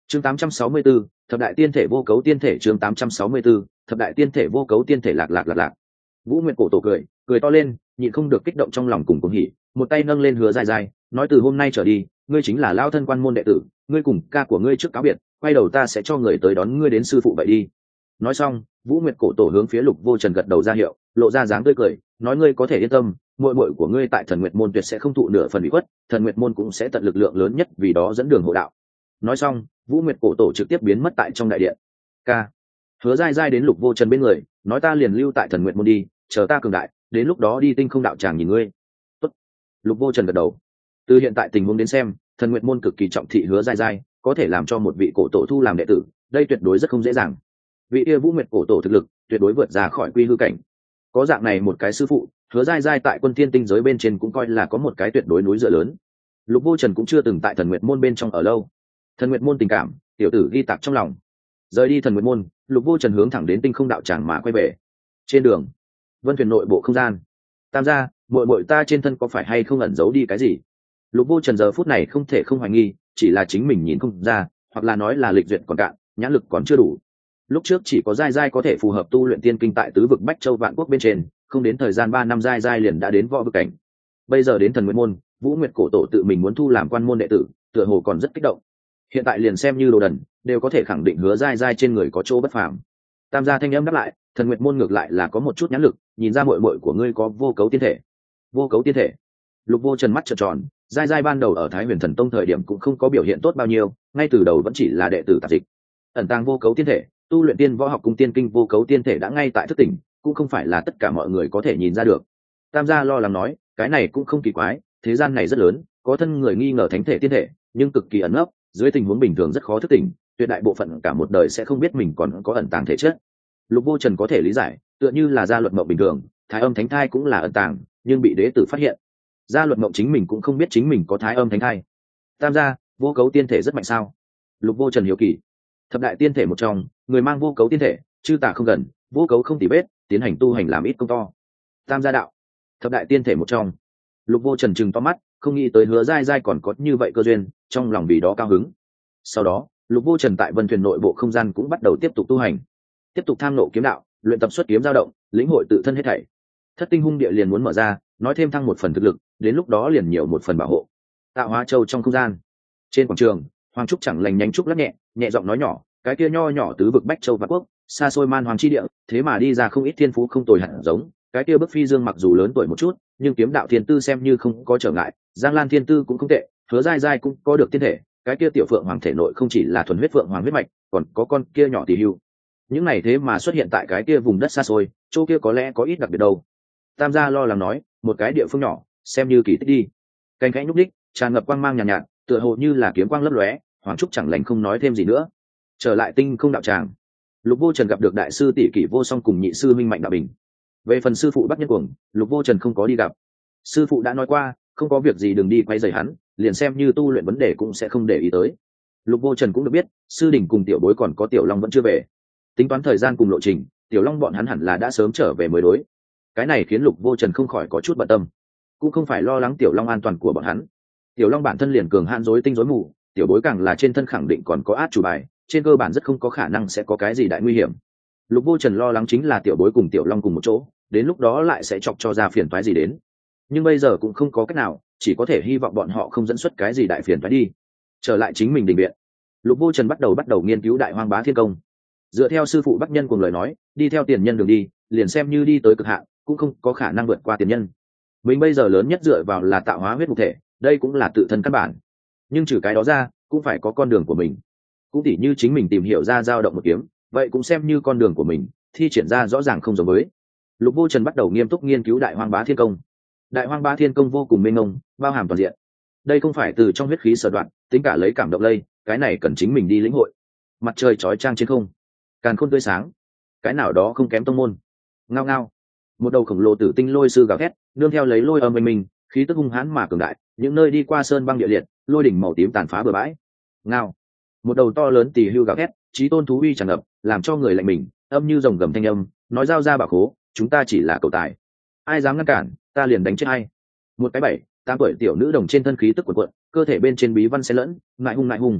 chương 864, thập đại tiên thể vô cấu tiên thể. chương 864, thập đại tiên thể vô cấu tiên thể. Lạc. Vũ Nguyệt cổ tổ cười to lên, nhịn không được kích động trong lòng cùng cuồng hỉ, một tay nâng lên Hứa Gai Gai, nói từ hôm nay trở đi, ngươi chính là lao thân quan môn đệ tử, ngươi cùng ca của ngươi trước cáo biệt, quay đầu ta sẽ cho người tới đón ngươi đến sư phụ vậy đi. Nói xong, Vũ Nguyệt cổ tổ hướng phía Lục Vô Trần gật đầu ra hiệu, lộ ra dáng tươi cười, nói ngươi có thể yên tâm, muội muội của ngươi tại Thần Nguyệt môn tuyệt sẽ không thụ nửa phần bị khuất, Thần Nguyệt môn cũng sẽ tận lực lượng lớn nhất vì đó dẫn đường hộ đạo. Nói xong, Vũ Nguyệt cổ tổ trực tiếp biến mất tại trong đại điện. Ca. Hứa Gai Gai đến Lục Vô Trần bên người, nói ta liền lưu tại Thần Nguyệt môn đi, chờ ta cường đại, đến lúc đó đi Tinh Không đạo tràng nhìn ngươi. Tốt. Lục Vô Trần gật đầu. Từ hiện tại tình huống đến xem, Thần Nguyệt môn cực kỳ trọng thị Hứa Gai Gai, có thể làm cho một vị cổ tổ thu làm đệ tử, đây tuyệt đối rất không dễ dàng. Vị kia Vũ Nguyệt cổ tổ thực lực tuyệt đối vượt ra khỏi quy hư cảnh. Có dạng này một cái sư phụ, Hứa Gai Gai tại Quân Thiên tinh giới bên trên cũng coi là có một cái tuyệt đối núi dựa lớn. Lục Vô Trần cũng chưa từng tại Thần Nguyệt môn bên trong ở lâu. Thần Nguyệt môn tình cảm, tiểu tử ghi tạc trong lòng. Rời đi Thần Nguyệt môn, Lục Vô Trần hướng thẳng đến Tinh Không đạo tràng mà quay về. Trên đường, Vân Thuyền nội bộ không gian. Tam gia, muội ta trên thân có phải hay không ẩn giấu đi cái gì? Lục Vô Trần giờ phút này không thể không hoài nghi, chỉ là chính mình nhìn không ra, hoặc là nói là lịch duyệt còn cạn, nhãn lực còn chưa đủ. Lúc trước chỉ có Gai Gai có thể phù hợp tu luyện tiên kinh tại tứ vực Bách Châu Vạn Quốc bên trên, không đến thời gian 3 năm Gai Gai liền đã đến võ vực cảnh. Bây giờ đến Thần Nguyệt môn, Vũ Nguyệt cổ tổ tự mình muốn thu làm quan môn đệ tử, tựa hồ còn rất kích động. Hiện tại liền xem như đồ đần, đều có thể khẳng định Hứa Gai Gai trên người có chỗ bất phàm. Tam gia thanh âm đáp lại, Thần Nguyệt môn ngược lại là có một chút nhãn lực, nhìn ra muội muội của ngươi có vô cấu tiên thể. Vô cấu tiên thể? Lục Vô Trần mắt trợn tròn, Gai Gai ban đầu ở Thái Huyền Thần Tông thời điểm cũng không có biểu hiện tốt bao nhiêu, ngay từ đầu vẫn chỉ là đệ tử tạp dịch. Ẩn tàng vô cấu tiên thể, tu luyện tiên võ học cung tiên kinh vô cấu tiên thể đã ngay tại thức tỉnh, cũng không phải là tất cả mọi người có thể nhìn ra được. Tam gia lo lắng nói, cái này cũng không kỳ quái, thế gian này rất lớn, có thân người nghi ngờ thánh thể tiên thể, nhưng cực kỳ ẩn nấp, dưới tình huống bình thường rất khó thức tỉnh, tuyệt đại bộ phận cả một đời sẽ không biết mình còn có ẩn tàng thể chất. Lục Vô Trần có thể lý giải, tựa như là gia luật mộng bình thường, thái âm thánh thai cũng là ẩn tàng, nhưng bị đế tử phát hiện. Gia luật mộng chính mình cũng không biết chính mình có thái âm thánh thai. Tam gia, vô cấu tiên thể rất mạnh sao? Lục Vô Trần hiếu kỳ. Thập đại tiên thể một trong, người mang vô cấu tiên thể, chư tả không gần, vô cấu không tỉ vết, tiến hành tu hành làm ít công to. Tam gia đạo. Thập đại tiên thể một trong. Lục Vô Trần trừng to mắt, không nghĩ tới Hứa Gai Gai còn có như vậy cơ duyên, trong lòng vì đó cao hứng. Sau đó, Lục Vô Trần tại Vân Thuyền nội bộ không gian cũng bắt đầu tiếp tục tu hành, tiếp tục tham nộ kiếm đạo, luyện tập xuất kiếm dao động, lĩnh hội tự thân hết thảy. Thất tinh hung địa liền muốn mở ra, nói thêm thăng một phần thực lực, đến lúc đó liền nhiều một phần bảo hộ. Tạo hóa châu trong không gian, trên quảng trường, Hoàng Trúc chẳng lành nhánh trúc lắc nhẹ, nhẹ giọng nói nhỏ, cái kia nho nhỏ tứ vực Bách Châu Vạn Quốc, xa xôi man hoàng chi địa, thế mà đi ra không ít thiên phú không tồi hẳn giống. Cái kia Bức Phi Dương mặc dù lớn tuổi một chút, nhưng kiếm đạo thiên tư xem như không có trở ngại, Giang Lan thiên tư cũng không tệ, Hứa Gai Gai cũng có được tiên thể, cái kia tiểu phượng hoàng thể nội không chỉ là thuần huyết phượng hoàng huyết mạch, còn có con kia nhỏ tỷ hưu. Những này thế mà xuất hiện tại cái kia vùng đất xa xôi, chỗ kia có lẽ có ít đặc biệt đâu. Tam gia lo lắng nói, một cái địa phương nhỏ, xem như kỳ tích đi. Cánh khẽ nhúc đích, tràn ngập quang mang nhàn nhạt, tựa hồ như là kiếm quang lấp lóe. Hoàng Trúc chẳng lành không nói thêm gì nữa. Trở lại Tinh Không đạo tràng, Lục Vô Trần gặp được đại sư tỷ Kỷ Vô Song cùng nhị sư minh Mạnh Đạo Bình. Về phần sư phụ Bắc Nhân Cuồng, Lục Vô Trần không có đi gặp. Sư phụ đã nói qua, không có việc gì đừng đi quay rầy hắn, liền xem như tu luyện vấn đề cũng sẽ không để ý tới. Lục Vô Trần cũng được biết, sư đình cùng tiểu bối còn có tiểu long vẫn chưa về. Tính toán thời gian cùng lộ trình, tiểu long bọn hắn hẳn là đã sớm trở về mới đối. Cái này khiến Lục Vô Trần không khỏi có chút bận tâm, cũng không phải lo lắng tiểu long an toàn của bọn hắn. Tiểu long bản thân liền cường hãn rối tinh rối mù, tiểu bối càng là trên thân khẳng định còn có át chủ bài, trên cơ bản rất không có khả năng sẽ có cái gì đại nguy hiểm. Lục Vô Trần lo lắng chính là tiểu bối cùng tiểu long cùng một chỗ, đến lúc đó lại sẽ chọc cho ra phiền toái gì đến. Nhưng bây giờ cũng không có cách nào, chỉ có thể hy vọng bọn họ không dẫn xuất cái gì đại phiền toái đi. Trở lại chính mình đình viện, Lục Vô Trần bắt đầu nghiên cứu Đại Hoang Bá Thiên Công. Dựa theo sư phụ Bắc Nhân cùng lời nói, đi theo tiền nhân đường đi, liền xem như đi tới cực hạn, cũng không có khả năng vượt qua tiền nhân. Mình bây giờ lớn nhất dựa vào là tạo hóa huyết mục thể, đây cũng là tự thân căn bản. Nhưng trừ cái đó ra, cũng phải có con đường của mình. Cũng tỉ như chính mình tìm hiểu ra dao động một kiếm, vậy cũng xem như con đường của mình, thi triển ra rõ ràng không giống với. Lục Vô Trần bắt đầu nghiêm túc nghiên cứu Đại Hoang Bá Thiên Công. Đại Hoang Bá Thiên Công vô cùng mênh mông, bao hàm toàn diện. Đây không phải từ trong huyết khí sở đoạn, tính cả lấy cảm động lây, cái này cần chính mình đi lĩnh hội. Mặt trời chói chang trên không, càn khôn tươi sáng, cái nào đó không kém tông môn. Ngao ngao, một đầu khổng lồ tử tinh lôi sư gào thét, nương theo lấy lôi âm mênh mình, khí tức hung hãn mà cường đại, những nơi đi qua sơn băng địa liệt, lôi đỉnh màu tím tàn phá bừa bãi. Ngao, một đầu to lớn tỳ hưu gào thét, chí tôn thú uy tràn ngập, làm cho người lạnh mình, âm như rồng gầm thanh âm, nói giao ra bảo khố, chúng ta chỉ là cầu tài, ai dám ngăn cản, ta liền đánh chết ai. Một cái 7, 8 tuổi tiểu nữ đồng trên thân khí tức cuộn cuộn, cơ thể bên trên bí văn xen lẫn, ngại hung.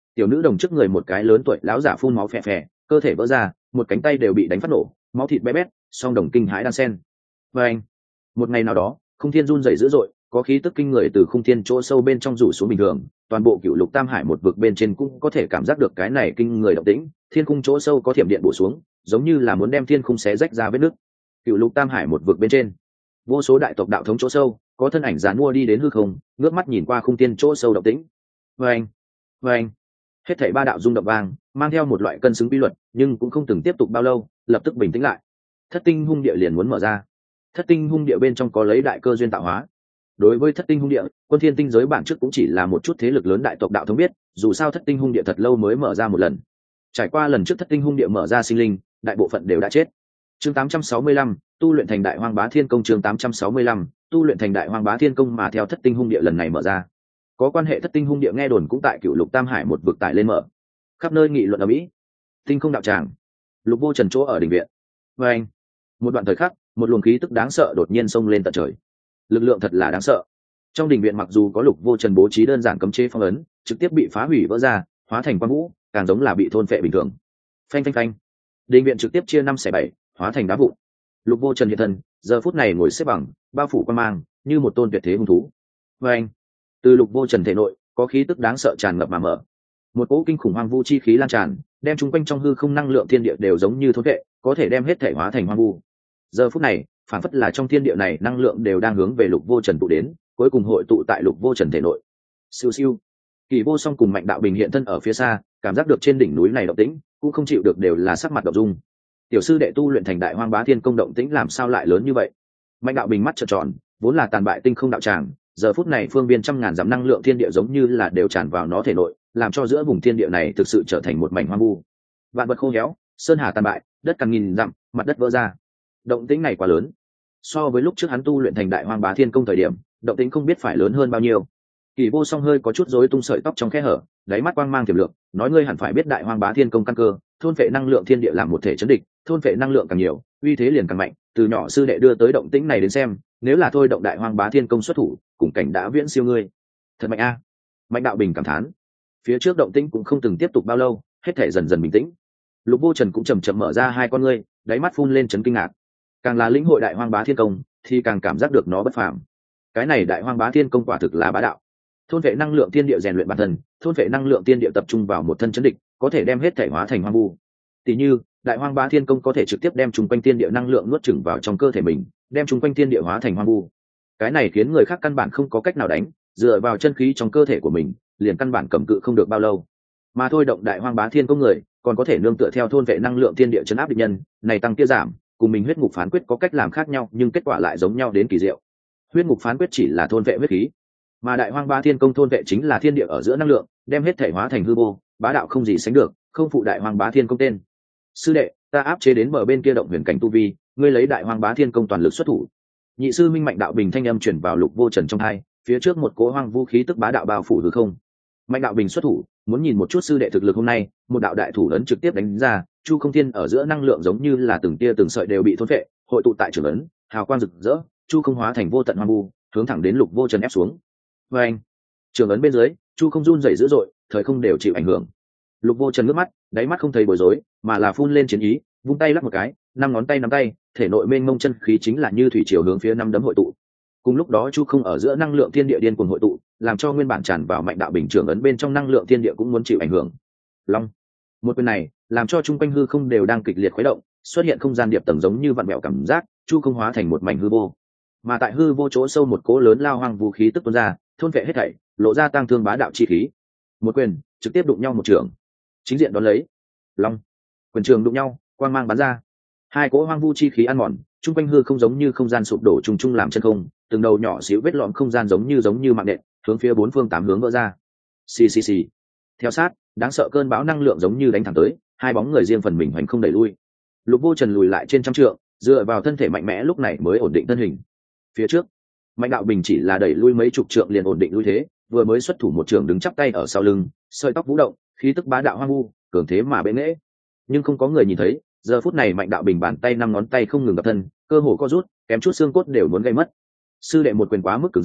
Tiểu nữ đồng trước người một cái lớn tuổi lão giả phun máu phè phè, cơ thể vỡ ra, một cánh tay đều bị đánh phát nổ, máu thịt bé bét, song đồng kinh hãi đan sen. Và anh, một ngày nào đó, Khung Thiên run rẩy dữ dội, có khí tức kinh người từ Khung Thiên chỗ sâu bên trong rủ xuống bình thường, toàn bộ cựu lục tam hải một vực bên trên cũng có thể cảm giác được cái này kinh người động tĩnh. Thiên khung chỗ sâu có thiểm điện bổ xuống, giống như là muốn đem thiên khung xé rách ra vết nứt. Cựu lục tam hải một vực bên trên, vô số đại tộc đạo thống chỗ sâu, có thân ảnh giàn mua đi đến hư không, ngước mắt nhìn qua Khung Thiên chỗ sâu động tĩnh. Và anh, và anh, hết thảy ba đạo rung động vang, mang theo một loại cân xứng quy luật, nhưng cũng không từng tiếp tục bao lâu, lập tức bình tĩnh lại. Thất tinh hung địa liền muốn mở ra. Thất tinh hung địa bên trong có lấy đại cơ duyên tạo hóa. Đối với thất tinh hung địa, Quân Thiên tinh giới bản trước cũng chỉ là một chút thế lực lớn đại tộc đạo thống biết, dù sao thất tinh hung địa thật lâu mới mở ra một lần. Trải qua lần trước thất tinh hung địa mở ra sinh linh, đại bộ phận đều đã chết. Chương 865, tu luyện thành đại hoang bá thiên công. Chương 865, tu luyện thành đại hoang bá thiên công. Mà theo thất tinh hung địa lần này mở ra, có quan hệ thất tinh hung địa nghe đồn cũng tại cựu lục tam hải một vực tải lên mở, khắp nơi nghị luận ở mỹ. Tinh không đạo tràng, Lục Vô Trần chỗ ở đình viện. Và anh, một đoạn thời khắc, một luồng khí tức đáng sợ đột nhiên xông lên tận trời, lực lượng thật là đáng sợ. Trong đình viện mặc dù có Lục Vô Trần bố trí đơn giản cấm chế phong ấn, trực tiếp bị phá hủy vỡ ra, hóa thành quang vũ, càng giống là bị thôn phệ bình thường. Phanh phanh phanh, đình viện trực tiếp chia 5/7, hóa thành đá vụn. Lục Vô Trần hiện thân, giờ phút này ngồi xếp bằng, bao phủ quan mang, như một tôn tuyệt thế hung thú. Và anh, từ Lục Vô Trần thể nội có khí tức đáng sợ tràn ngập mà mở, một cỗ kinh khủng hoang vu chi khí lan tràn, đem chúng quanh trong hư không năng lượng thiên địa đều giống như thôn vệ, có thể đem hết thể hóa thành hoang vu. Giờ phút này, phản phất là trong thiên địa này năng lượng đều đang hướng về Lục Vô Trần tụ đến, cuối cùng hội tụ tại Lục Vô Trần thể nội. Siêu siêu, Kỳ Vô Song cùng Mạnh Đạo Bình hiện thân ở phía xa, cảm giác được trên đỉnh núi này động tĩnh, cũng không chịu được đều là sắc mặt động dung. Tiểu sư đệ tu luyện thành đại hoang bá thiên công động tĩnh làm sao lại lớn như vậy? Mạnh Đạo Bình mắt trợn tròn, vốn là tàn bại tinh không đạo tràng, giờ phút này phương viên trăm ngàn dặm năng lượng thiên địa giống như là đều tràn vào nó thể nội, làm cho giữa vùng thiên địa này thực sự trở thành một mảnh hoang vu. Vạn vật khô héo, sơn hà tàn bại, đất càng nghìn dặm, mặt đất vỡ ra. Động tĩnh này quá lớn, so với lúc trước hắn tu luyện thành đại hoang bá thiên công thời điểm, động tĩnh không biết phải lớn hơn bao nhiêu. Kỳ Vô Song hơi có chút rối tung sợi tóc trong khe hở, đáy mắt quang mang tiềm lượng, nói ngươi hẳn phải biết đại hoang bá thiên công căn cơ, thôn phệ năng lượng thiên địa làm một thể chấn địch, thôn phệ năng lượng càng nhiều, uy thế liền càng mạnh. Từ nhỏ sư đệ đưa tới động tĩnh này đến xem, nếu là thôi động đại hoang bá thiên công xuất thủ, cùng cảnh đã viễn siêu ngươi. Thật mạnh a! Mạnh Đạo Bình cảm thán. Phía trước động tĩnh cũng không từng tiếp tục bao lâu, hết thể dần dần bình tĩnh. Lục Vô Trần cũng chậm chậm mở ra hai con ngươi, đáy mắt phun lên chấn kinh ngạc. Càng là lĩnh hội đại hoang bá thiên công, thì càng cảm giác được nó bất phàm. Cái này đại hoang bá thiên công quả thực là bá đạo. Thôn vệ năng lượng thiên địa rèn luyện bản thân, thôn vệ năng lượng thiên địa tập trung vào một thân chấn địch, có thể đem hết thể hóa thành hoang vu. Tỷ như, đại hoang bá thiên công có thể trực tiếp đem chung quanh thiên địa năng lượng nuốt chửng vào trong cơ thể mình, đem chung quanh thiên địa hóa thành hoang vu. Cái này khiến người khác căn bản không có cách nào đánh, dựa vào chân khí trong cơ thể của mình, liền căn bản cầm cự không được bao lâu. Mà thôi động đại hoang bá thiên công người, còn có thể nương tựa theo thôn vệ năng lượng thiên địa chấn áp địch nhân, này tăng kia giảm, cùng mình huyết ngục phán quyết có cách làm khác nhau, nhưng kết quả lại giống nhau đến kỳ diệu. Huyết ngục phán quyết chỉ là thôn vệ huyết khí, mà đại hoang bá thiên công thôn vệ chính là thiên địa ở giữa năng lượng, đem hết thể hóa thành hư vô, bá đạo không gì sánh được, không phụ đại hoang bá thiên công tên. Sư đệ, ta áp chế đến bờ bên kia động huyền cảnh tu vi, ngươi lấy đại hoang bá thiên công toàn lực xuất thủ. Nhị sư minh Mạnh Đạo Bình thanh âm chuyển vào Lục Vô Trần trong hai, phía trước một cỗ hoang vũ khí tức bá đạo bao phủ hư không. Mạnh Đạo Bình xuất thủ, muốn nhìn một chút sư đệ thực lực hôm nay, một đạo đại thủ ấn trực tiếp đánh ra, chu không thiên ở giữa năng lượng giống như là từng tia từng sợi đều bị thôn phệ, hội tụ tại trường ấn, hào quang rực rỡ, chu không hóa thành vô tận hoang vu, hướng thẳng đến Lục Vô Trần ép xuống. Và anh, trường ấn bên dưới, chu không run rẩy dữ dội, thời không đều chịu ảnh hưởng. Lục Vô Trần ngước mắt, đáy mắt không thấy bối rối, mà là phun lên chiến ý, vung tay lắc một cái, năm ngón tay nắm tay, thể nội mênh mông chân khí chính là như thủy triều hướng phía năm đấm hội tụ. Cùng lúc đó chu không ở giữa năng lượng thiên địa điên cuồng hội tụ, làm cho nguyên bản tràn vào Mạnh Đạo Bình trường ấn bên trong năng lượng thiên địa cũng muốn chịu ảnh hưởng. Long, một quyền này làm cho trung quanh hư không đều đang kịch liệt khuấy động, xuất hiện không gian điệp tầng giống như vặn vẹo cảm giác, chu không hóa thành một mảnh hư vô. Mà tại hư vô chỗ sâu một cỗ lớn lao hoang vũ khí tức tuôn ra, thôn vệ hết thảy, lộ ra tăng thương bá đạo chi khí. Một quyền trực tiếp đụng nhau một trường, chính diện đón lấy. Long, quyền trường đụng nhau, quang mang bắn ra, hai cỗ hoang vu chi khí ăn mòn, trung quanh hư không giống như không gian sụp đổ trùng trùng làm chân không, từng đầu nhỏ xíu vết lõm không gian giống như mạng nện, hướng phía bốn phương tám hướng vỡ ra. Xì xì xì. Theo sát, đáng sợ cơn bão năng lượng giống như đánh thẳng tới, hai bóng người riêng phần mình hoành không đẩy lui. Lục Vô Trần lùi lại trên trăm trượng, dựa vào thân thể mạnh mẽ lúc này mới ổn định thân hình. Phía trước, Mạnh Đạo Bình chỉ là đẩy lui mấy chục trượng liền ổn định lui thế, vừa mới xuất thủ một trường đứng chắp tay ở sau lưng, sợi tóc vũ động, khí tức bá đạo hoang vu, cường thế mà bệ nghệ. Nhưng không có người nhìn thấy, giờ phút này Mạnh Đạo Bình bàn tay năm ngón tay không ngừng đập thân, cơ hồ co rút, kém chút xương cốt đều muốn gây mất. Sư đệ một quyền quá mức cứng rắn,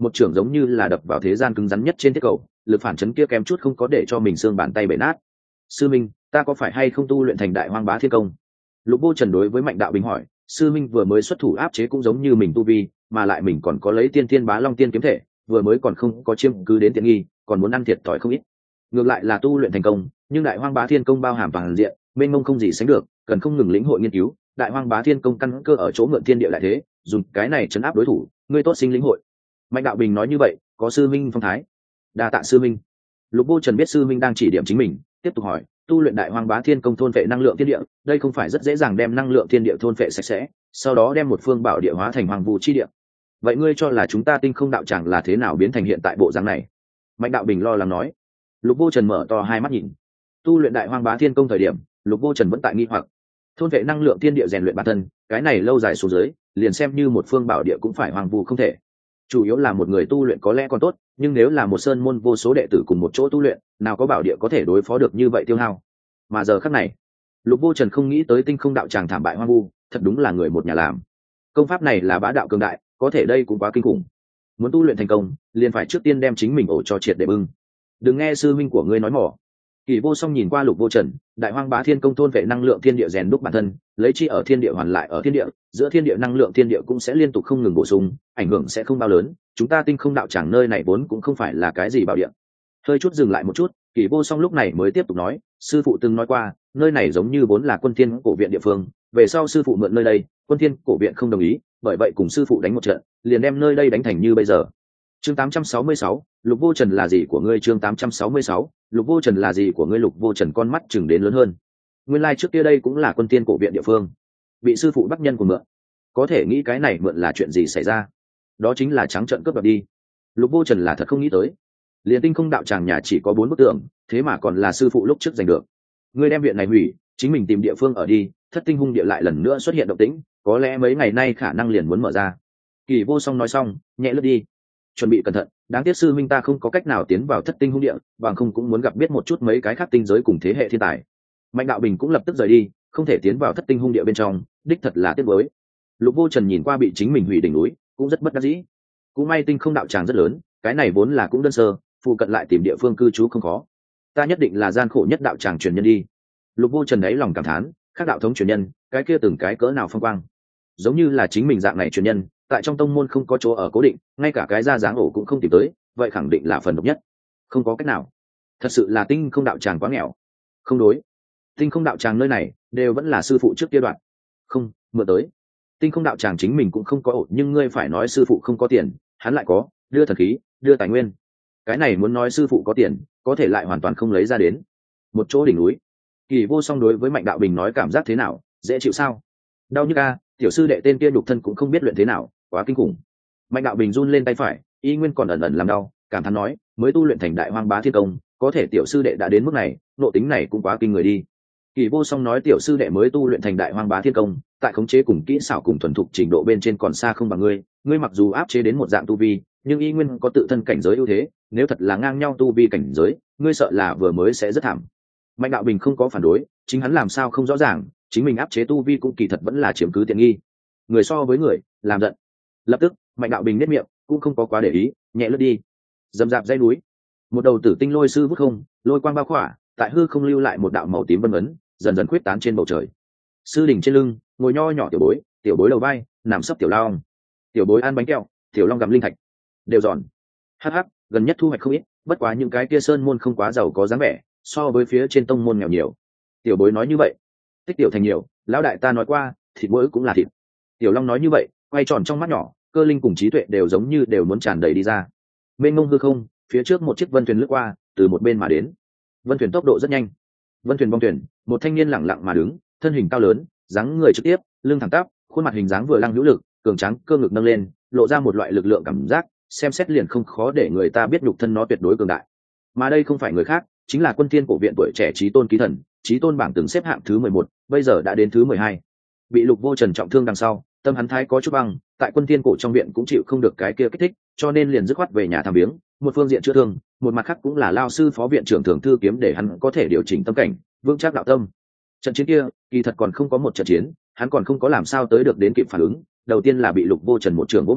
một trưởng giống như là đập vào thế gian cứng rắn nhất trên thiết cầu, lực phản chấn kia kém chút không có để cho mình xương bàn tay bể nát. Sư minh, ta có phải hay không tu luyện thành đại hoang bá thiên công? Lục Vô Trần đối với Mạnh Đạo Bình hỏi. Sư minh vừa mới xuất thủ áp chế cũng giống như mình tu vi, mà lại mình còn có lấy tiên thiên bá long tiên kiếm thể, vừa mới còn không có chiếm cứ đến tiện nghi, còn muốn ăn thiệt thòi không ít. Ngược lại là tu luyện thành công, nhưng đại hoang bá thiên công bao hàm toàn diện, mênh mông không gì sánh được, cần không ngừng lĩnh hội nghiên cứu. Đại hoang bá thiên công căn cơ ở chỗ mượn thiên địa lại thế, dùng cái này chấn áp đối thủ, ngươi tốt sinh lĩnh hội. Mạnh Đạo Bình nói như vậy, có sư minh phong thái. Đa tạ sư minh. Lục Vô Trần biết sư minh đang chỉ điểm chính mình, tiếp tục hỏi, tu luyện đại hoang bá thiên công thôn vệ năng lượng thiên địa, đây không phải rất dễ dàng đem năng lượng thiên địa thôn vệ sạch sẽ, sau đó đem một phương bảo địa hóa thành hoàng vu chi địa. Vậy ngươi cho là chúng ta tinh không đạo tràng là thế nào biến thành hiện tại bộ dáng này? Mạnh Đạo Bình lo lắng nói. Lục Vô Trần mở to hai mắt nhìn. Tu luyện đại hoang bá thiên công thời điểm, Lục Vô Trần vẫn tại nghi hoặc. Thôn vệ năng lượng thiên địa rèn luyện bản thân, cái này lâu dài xuống dưới, liền xem như một phương bảo địa cũng phải hoàng vu không thể. Chủ yếu là một người tu luyện có lẽ còn tốt, nhưng nếu là một sơn môn vô số đệ tử cùng một chỗ tu luyện, nào có bảo địa có thể đối phó được như vậy tiêu hao. Mà giờ khắc này, Lục Vô Trần không nghĩ tới tinh không đạo tràng thảm bại hoang vu, thật đúng là người một nhà làm. Công pháp này là bá đạo cường đại, có thể đây cũng quá kinh khủng. Muốn tu luyện thành công, liền phải trước tiên đem chính mình ổ cho triệt để bưng. Đừng nghe sư minh của ngươi nói mỏ. Kỳ Vô Song nhìn qua Lục Vô Trần, đại hoang bá thiên công thôn vệ năng lượng thiên địa rèn đúc bản thân, lấy chi ở thiên địa hoàn lại ở thiên địa, giữa thiên địa năng lượng thiên địa cũng sẽ liên tục không ngừng bổ sung, ảnh hưởng sẽ không bao lớn. Chúng ta tinh không đạo tràng nơi này vốn cũng không phải là cái gì bảo địa. Hơi chút dừng lại một chút, Kỳ Vô Song lúc này mới tiếp tục nói, sư phụ từng nói qua, nơi này giống như vốn là quân thiên cổ viện địa phương, về sau sư phụ mượn nơi đây, quân thiên cổ viện không đồng ý, bởi vậy cùng sư phụ đánh một trận, liền đem nơi đây đánh thành như bây giờ. Chương 866, Lục Vô Trần là gì của ngươi? Chương 866, Lục Vô Trần là gì của ngươi? Lục Vô Trần con mắt chừng đến lớn hơn. Nguyên lai trước kia đây cũng là quân tiên cổ viện địa phương, bị sư phụ bắt nhân của mượn. Có thể nghĩ cái này mượn là chuyện gì xảy ra? Đó chính là trắng trợn cướp đoạt đi. Lục Vô Trần là thật không nghĩ tới, liền tinh không đạo tràng nhà chỉ có 4 bức tường, thế mà còn là sư phụ lúc trước giành được. Ngươi đem viện này hủy, chính mình tìm địa phương ở đi. Thất tinh hung địa lại lần nữa xuất hiện động tĩnh, có lẽ mấy ngày nay khả năng liền muốn mở ra. Kỳ Vô Song nói xong, nhẹ lướt đi. Chuẩn bị cẩn thận, đáng tiếc sư minh ta không có cách nào tiến vào thất tinh hung địa, bằng không cũng muốn gặp biết một chút mấy cái khác tinh giới cùng thế hệ thiên tài. Mạnh Đạo Bình cũng lập tức rời đi, không thể tiến vào thất tinh hung địa bên trong, đích thật là tiếc nuối. Lục Vô Trần nhìn qua bị chính mình hủy đỉnh núi, cũng rất bất đắc dĩ. Cũng may tinh không đạo tràng rất lớn, cái này vốn là cũng đơn sơ, phụ cận lại tìm địa phương cư trú không khó. Ta nhất định là gian khổ nhất đạo tràng truyền nhân đi. Lục Vô Trần ấy lòng cảm thán, khác đạo thống truyền nhân, cái kia từng cái cỡ nào phong quang. Giống như là chính mình dạng này truyền nhân, tại trong tông môn không có chỗ ở cố định, ngay cả cái ra dáng ổ cũng không tìm tới, vậy khẳng định là phần độc nhất. Không có cách nào, thật sự là tinh không đạo tràng quá nghèo. Không đối, tinh không đạo tràng nơi này đều vẫn là sư phụ trước kia đoạn. Không, mượn tới. Tinh không đạo tràng chính mình cũng không có ổ, nhưng ngươi phải nói sư phụ không có tiền, hắn lại có, đưa thần khí, đưa tài nguyên. Cái này muốn nói sư phụ có tiền, có thể lại hoàn toàn không lấy ra đến. Một chỗ đỉnh núi, Kỳ Vô Song đối với Mạnh Đạo Bình nói cảm giác thế nào, dễ chịu sao? Đau nhức a, tiểu sư đệ tên kia nhục thân cũng không biết luyện thế nào, quá kinh khủng. Mạnh Đạo Bình run lên tay phải, y nguyên còn ẩn ẩn làm đau, cảm thán nói, mới tu luyện thành đại hoang bá thiên công, có thể tiểu sư đệ đã đến mức này, nộ tính này cũng quá kinh người đi. Kỳ Vô Song nói tiểu sư đệ mới tu luyện thành đại hoang bá thiên công, tại khống chế cùng kỹ xảo cùng thuần thục trình độ bên trên còn xa không bằng ngươi, ngươi mặc dù áp chế đến một dạng tu vi, nhưng y nguyên có tự thân cảnh giới ưu thế, nếu thật là ngang nhau tu vi cảnh giới, ngươi sợ là vừa mới sẽ rất thảm. Mạnh Đạo Bình không có phản đối, chính hắn làm sao không rõ ràng, chính mình áp chế tu vi cũng kỳ thật vẫn là chiếm cứ tiện nghi. Người so với người, làm giận. Lập tức, Mạnh Đạo Bình nét miệng, cũng không có quá để ý, nhẹ lướt đi. Dầm dạp dãy núi, một đầu tử tinh lôi sư vút không, lôi quang bao khỏa, tại hư không lưu lại một đạo màu tím vân ấn, dần dần khuyết tán trên bầu trời. Sư đỉnh trên lưng, ngồi nho nhỏ tiểu bối đầu vai, nằm sấp tiểu long. Tiểu bối ăn bánh kẹo, tiểu long gặm linh thạch, đều giòn. Hắc hắc, gần nhất thu hoạch không ít, bất quá những cái kia sơn môn không quá giàu có dáng vẻ, so với phía trên tông môn nghèo nhiều. Tiểu bối nói như vậy, tích tiểu thành nhiều, lão đại ta nói qua, thịt mỗi cũng là thịt. Tiểu long nói như vậy, quay tròn trong mắt nhỏ, cơ linh cùng trí tuệ đều giống như đều muốn tràn đầy đi ra. Mênh mông hư không, phía trước một chiếc vân thuyền lướt qua, từ một bên mà đến. Vân thuyền tốc độ rất nhanh. Vân thuyền bong thuyền, một thanh niên lẳng lặng mà đứng, thân hình cao lớn, dáng người trực tiếp, lưng thẳng tắp, khuôn mặt hình dáng vừa lăng hữu lực, cường tráng, cơ ngực nâng lên, lộ ra một loại lực lượng cảm giác, xem xét liền không khó để người ta biết nhục thân nó tuyệt đối cường đại. Mà đây không phải người khác, chính là Quân Thiên cổ viện tuổi trẻ Chí Tôn ký thần, Chí Tôn bảng từng xếp hạng thứ 11, bây giờ đã đến thứ 12. Bị Lục Vô Trần trọng thương đằng sau, tâm hắn thái có chút băng, tại Quân Thiên cổ trong viện cũng chịu không được cái kia kích thích, cho nên liền dứt khoát về nhà thăm viếng, một phương diện chữa thương, một mặt khác cũng là lao sư phó viện trưởng thường thư kiếm để hắn có thể điều chỉnh tâm cảnh, vững chắc đạo tâm. Trận chiến kia, kỳ thật còn không có một trận chiến, hắn còn không có làm sao tới được đến kịp phản ứng, đầu tiên là bị Lục Vô Trần một trường vỗ bay,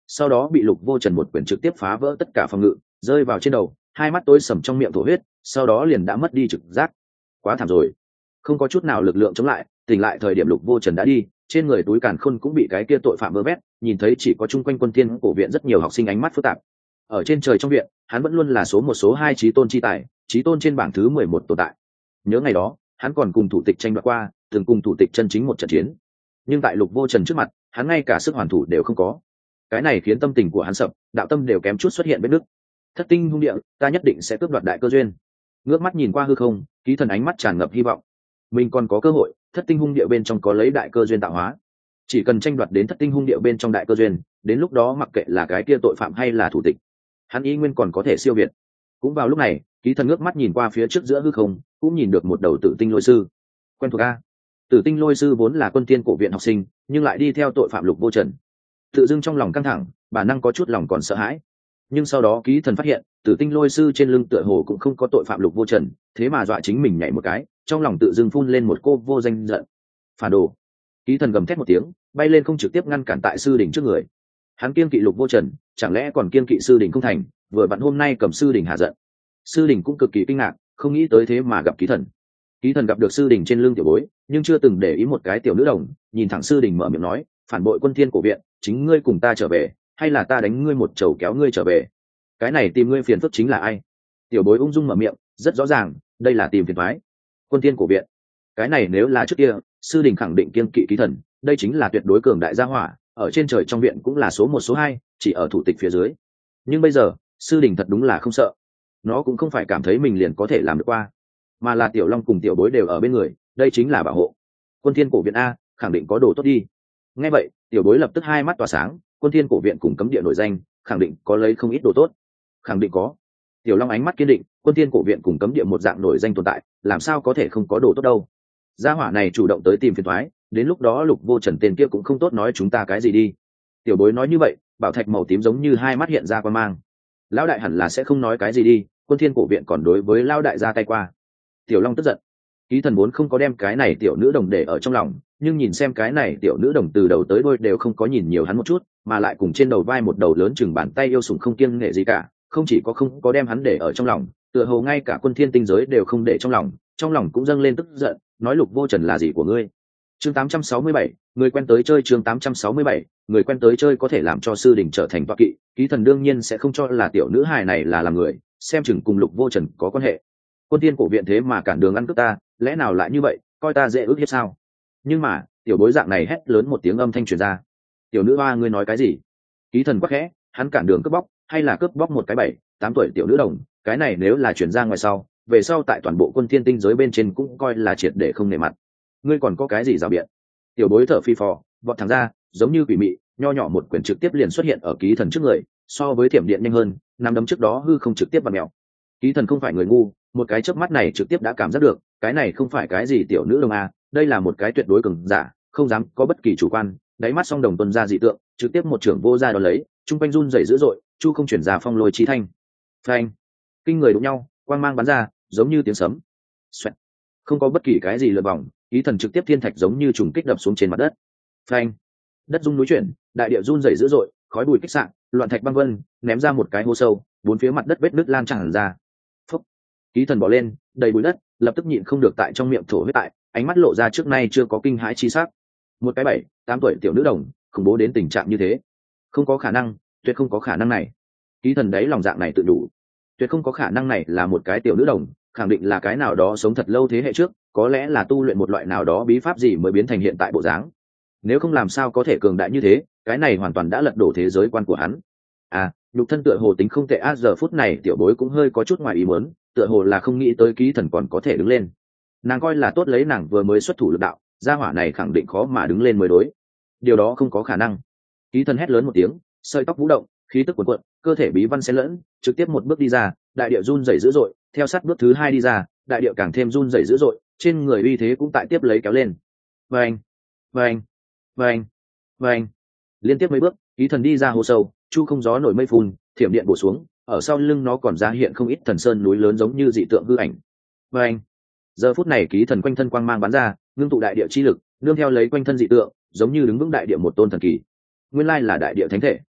sau đó bị Lục Vô Trần một quyền trực tiếp phá vỡ tất cả phòng ngự, rơi vào trên đầu, hai mắt tối sầm trong miệng thổ huyết, sau đó liền đã mất đi trực giác. Quá thảm rồi, không có chút nào lực lượng chống lại, tỉnh lại thời điểm Lục Vô Trần đã đi, trên người túi càn khôn cũng bị cái kia tội phạm vơ vét, nhìn thấy chỉ có chung quanh Quân Thiên cổ viện rất nhiều học sinh ánh mắt phức tạp. Ở trên trời trong viện, hắn vẫn luôn là số một số hai chí tôn chi tài, chí tôn trên bảng thứ 11 tồn tại. Nhớ ngày đó, hắn còn cùng thủ tịch tranh đoạt qua, từng cùng thủ tịch chân chính một trận chiến. Nhưng tại Lục Vô Trần trước mặt, hắn ngay cả sức hoàn thủ đều không có. Cái này khiến tâm tình của hắn sập, đạo tâm đều kém chút xuất hiện vết nứt. Thất tinh hung địa, ta nhất định sẽ cướp đoạt đại cơ duyên. Ngước mắt nhìn qua hư không, Ký Thần ánh mắt tràn ngập hy vọng. Mình còn có cơ hội, thất tinh hung địa bên trong có lấy đại cơ duyên tạo hóa. Chỉ cần tranh đoạt đến thất tinh hung địa bên trong đại cơ duyên, đến lúc đó mặc kệ là cái kia tội phạm hay là thủ tịch, hắn y nguyên còn có thể siêu việt. Cũng vào lúc này, Ký Thần ngước mắt nhìn qua phía trước giữa hư không, cũng nhìn được một đầu Tử Tinh Lôi Sư. Quen thuộc a. Tử Tinh Lôi Sư vốn là Quân Thiên cổ viện học sinh, nhưng lại đi theo tội phạm Lục Vô Trần. Tự dưng trong lòng căng thẳng, bản năng có chút lòng còn sợ hãi. Nhưng sau đó Ký Thần phát hiện, Tử Tinh Lôi Sư trên lưng tựa hồ cũng không có tội phạm Lục Vô Trần, thế mà dọa chính mình nhảy một cái, trong lòng tự dưng phun lên một cô vô danh giận. Phản đồ! Ký Thần gầm thét một tiếng, bay lên không trực tiếp ngăn cản tại sư đỉnh trước người. Hắn kiêng kỵ Lục Vô Trần, chẳng lẽ còn kiêng kỵ sư đỉnh không thành? Vừa vặn hôm nay cầm sư đỉnh hạ giận. Sư đỉnh cũng cực kỳ kinh ngạc, không nghĩ tới thế mà gặp Ký Thần. Ký Thần gặp được sư đỉnh trên lưng tiểu bối, nhưng chưa từng để ý một cái tiểu nữ đồng, nhìn thẳng sư đỉnh mở miệng nói, phản bội Quân Thiên cổ viện, chính ngươi cùng ta trở về, hay là ta đánh ngươi một chầu kéo ngươi trở về? Cái này tìm ngươi phiền phức chính là ai? Tiểu bối ung dung mở miệng, rất rõ ràng, đây là tìm phiền toái. Quân Thiên cổ viện. Cái này nếu là trước kia, sư đỉnh khẳng định kiêng kỵ Ký Thần, đây chính là tuyệt đối cường đại gia hỏa, ở trên trời trong viện cũng là số một số hai, chỉ ở thủ tịch phía dưới. Nhưng bây giờ, sư đỉnh thật đúng là không sợ. Nó cũng không phải cảm thấy mình liền có thể làm được qua, mà là tiểu long cùng tiểu bối đều ở bên người, đây chính là bảo hộ. Quân Thiên cổ viện a, khẳng định có đồ tốt đi. Nghe vậy, tiểu bối lập tức hai mắt tỏa sáng, Quân Thiên cổ viện cùng cấm địa nổi danh, khẳng định có lấy không ít đồ tốt. Khẳng định có. Tiểu long ánh mắt kiên định, Quân Thiên cổ viện cùng cấm địa một dạng nổi danh tồn tại, làm sao có thể không có đồ tốt đâu. Gia hỏa này chủ động tới tìm phiền toái, đến lúc đó Lục Vô Trần tên kia cũng không tốt nói chúng ta cái gì đi. Tiểu bối nói như vậy, bảo thạch màu tím giống như hai mắt hiện ra quan mang. Lão đại hẳn là sẽ không nói cái gì đi, Quân Thiên cổ viện còn đối với lão đại ra tay qua. Tiểu long tức giận. Ký Thần muốn không có đem cái này tiểu nữ đồng để ở trong lòng, nhưng nhìn xem cái này tiểu nữ đồng từ đầu tới đuôi đều không có nhìn nhiều hắn một chút, mà lại cùng trên đầu vai một đầu lớn chừng bàn tay yêu sủng không kiêng nể gì cả, không chỉ có không có đem hắn để ở trong lòng, tựa hồ ngay cả Quân Thiên tinh giới đều không để trong lòng cũng dâng lên tức giận, nói Lục Vô Trần là gì của ngươi? Chương 867, người quen tới chơi. Chương 867, người quen tới chơi có thể làm cho sư đình trở thành tọa kỵ, Ký Thần đương nhiên sẽ không cho là tiểu nữ hài này là làm người, xem chừng cùng Lục Vô Trần có quan hệ. Quân Thiên cổ viện thế mà cản đường ăn cướp ta, lẽ nào lại như vậy, coi ta dễ ước hiếp sao? Nhưng mà, tiểu bối dạng này hét lớn một tiếng âm thanh truyền ra. Tiểu nữ hoa ngươi nói cái gì? Ký Thần quắc khẽ, hắn cản đường cướp bóc, hay là cướp bóc một cái 7, 8 tuổi tiểu nữ đồng, cái này nếu là truyền ra ngoài sau, về sau tại toàn bộ Quân Thiên tinh giới bên trên cũng coi là triệt để không nể mặt. Ngươi còn có cái gì rào biện? Tiểu bối thở phi phò, vọt thẳng ra, giống như quỷ mị, nho nhỏ một quyền trực tiếp liền xuất hiện ở Ký Thần trước người, so với thiểm điện nhanh hơn, năm đấm trước đó hư không trực tiếp vặn mèo. Ký Thần không phải người ngu, một cái chớp mắt này trực tiếp đã cảm giác được, cái này không phải cái gì tiểu nữ đồng a, đây là một cái tuyệt đối cường giả, không dám có bất kỳ chủ quan, đáy mắt song đồng tuân ra dị tượng, trực tiếp một trưởng vô ra đó lấy, trung quanh run rẩy dữ dội, chu không chuyển ra phong lôi chi thanh. Phanh! Kinh người đụng nhau, quang mang bắn ra, giống như tiếng sấm. Xoẹt. Không có bất kỳ cái gì lượn vòng, Ký Thần trực tiếp thiên thạch giống như trùng kích đập xuống trên mặt đất. Phanh! Đất rung núi chuyển, đại địa run rẩy dữ dội, khói bụi kích sạn, loạn thạch băng vân, ném ra một cái hố sâu, bốn phía mặt đất vết nứt lan tràn ra. Phốc! Ký Thần bỏ lên, đầy bụi đất, lập tức nhịn không được tại trong miệng thổ huyết tại, ánh mắt lộ ra trước nay chưa có kinh hãi chi sắc. Một cái 7, 8 tuổi tiểu nữ đồng, khủng bố đến tình trạng như thế, không có khả năng, tuyệt không có khả năng này. Ký Thần đấy lòng dạng này tự đủ, tuyệt không có khả năng này là một cái tiểu nữ đồng, khẳng định là cái nào đó sống thật lâu thế hệ trước, có lẽ là tu luyện một loại nào đó bí pháp gì mới biến thành hiện tại bộ dáng. Nếu không làm sao có thể cường đại như thế, cái này hoàn toàn đã lật đổ thế giới quan của hắn. À, nhục thân tựa hồ tính không tệ a, giờ phút này tiểu bối cũng hơi có chút ngoài ý muốn, tựa hồ là không nghĩ tới Ký Thần còn có thể đứng lên. Nàng coi là tốt lấy nàng vừa mới xuất thủ lực đạo, gia hỏa này khẳng định khó mà đứng lên mới đối. Điều đó không có khả năng. Ký Thần hét lớn một tiếng, sợi tóc vũ động, khí tức cuồn cuộn, cơ thể bí văn xen lẫn, trực tiếp một bước đi ra, đại địa run rẩy dữ dội, theo sát bước thứ 2 đi ra, đại địa càng thêm run rẩy dữ dội, trên người uy thế cũng tại tiếp lấy kéo lên. Vâng, vâng, vâng, vâng. Liên tiếp mấy bước, Ký Thần đi ra hồ sâu, chu không gió nổi mây phun, thiểm điện bổ xuống, ở sau lưng nó còn ra hiện không ít thần sơn núi lớn giống như dị tượng hư ảnh. Vâng. Giờ phút này Ký Thần quanh thân quang mang bắn ra, ngưng tụ đại địa chi lực, nương theo lấy quanh thân dị tượng, giống như đứng vững đại địa một tôn thần kỳ. Nguyên lai là đại địa thánh thể.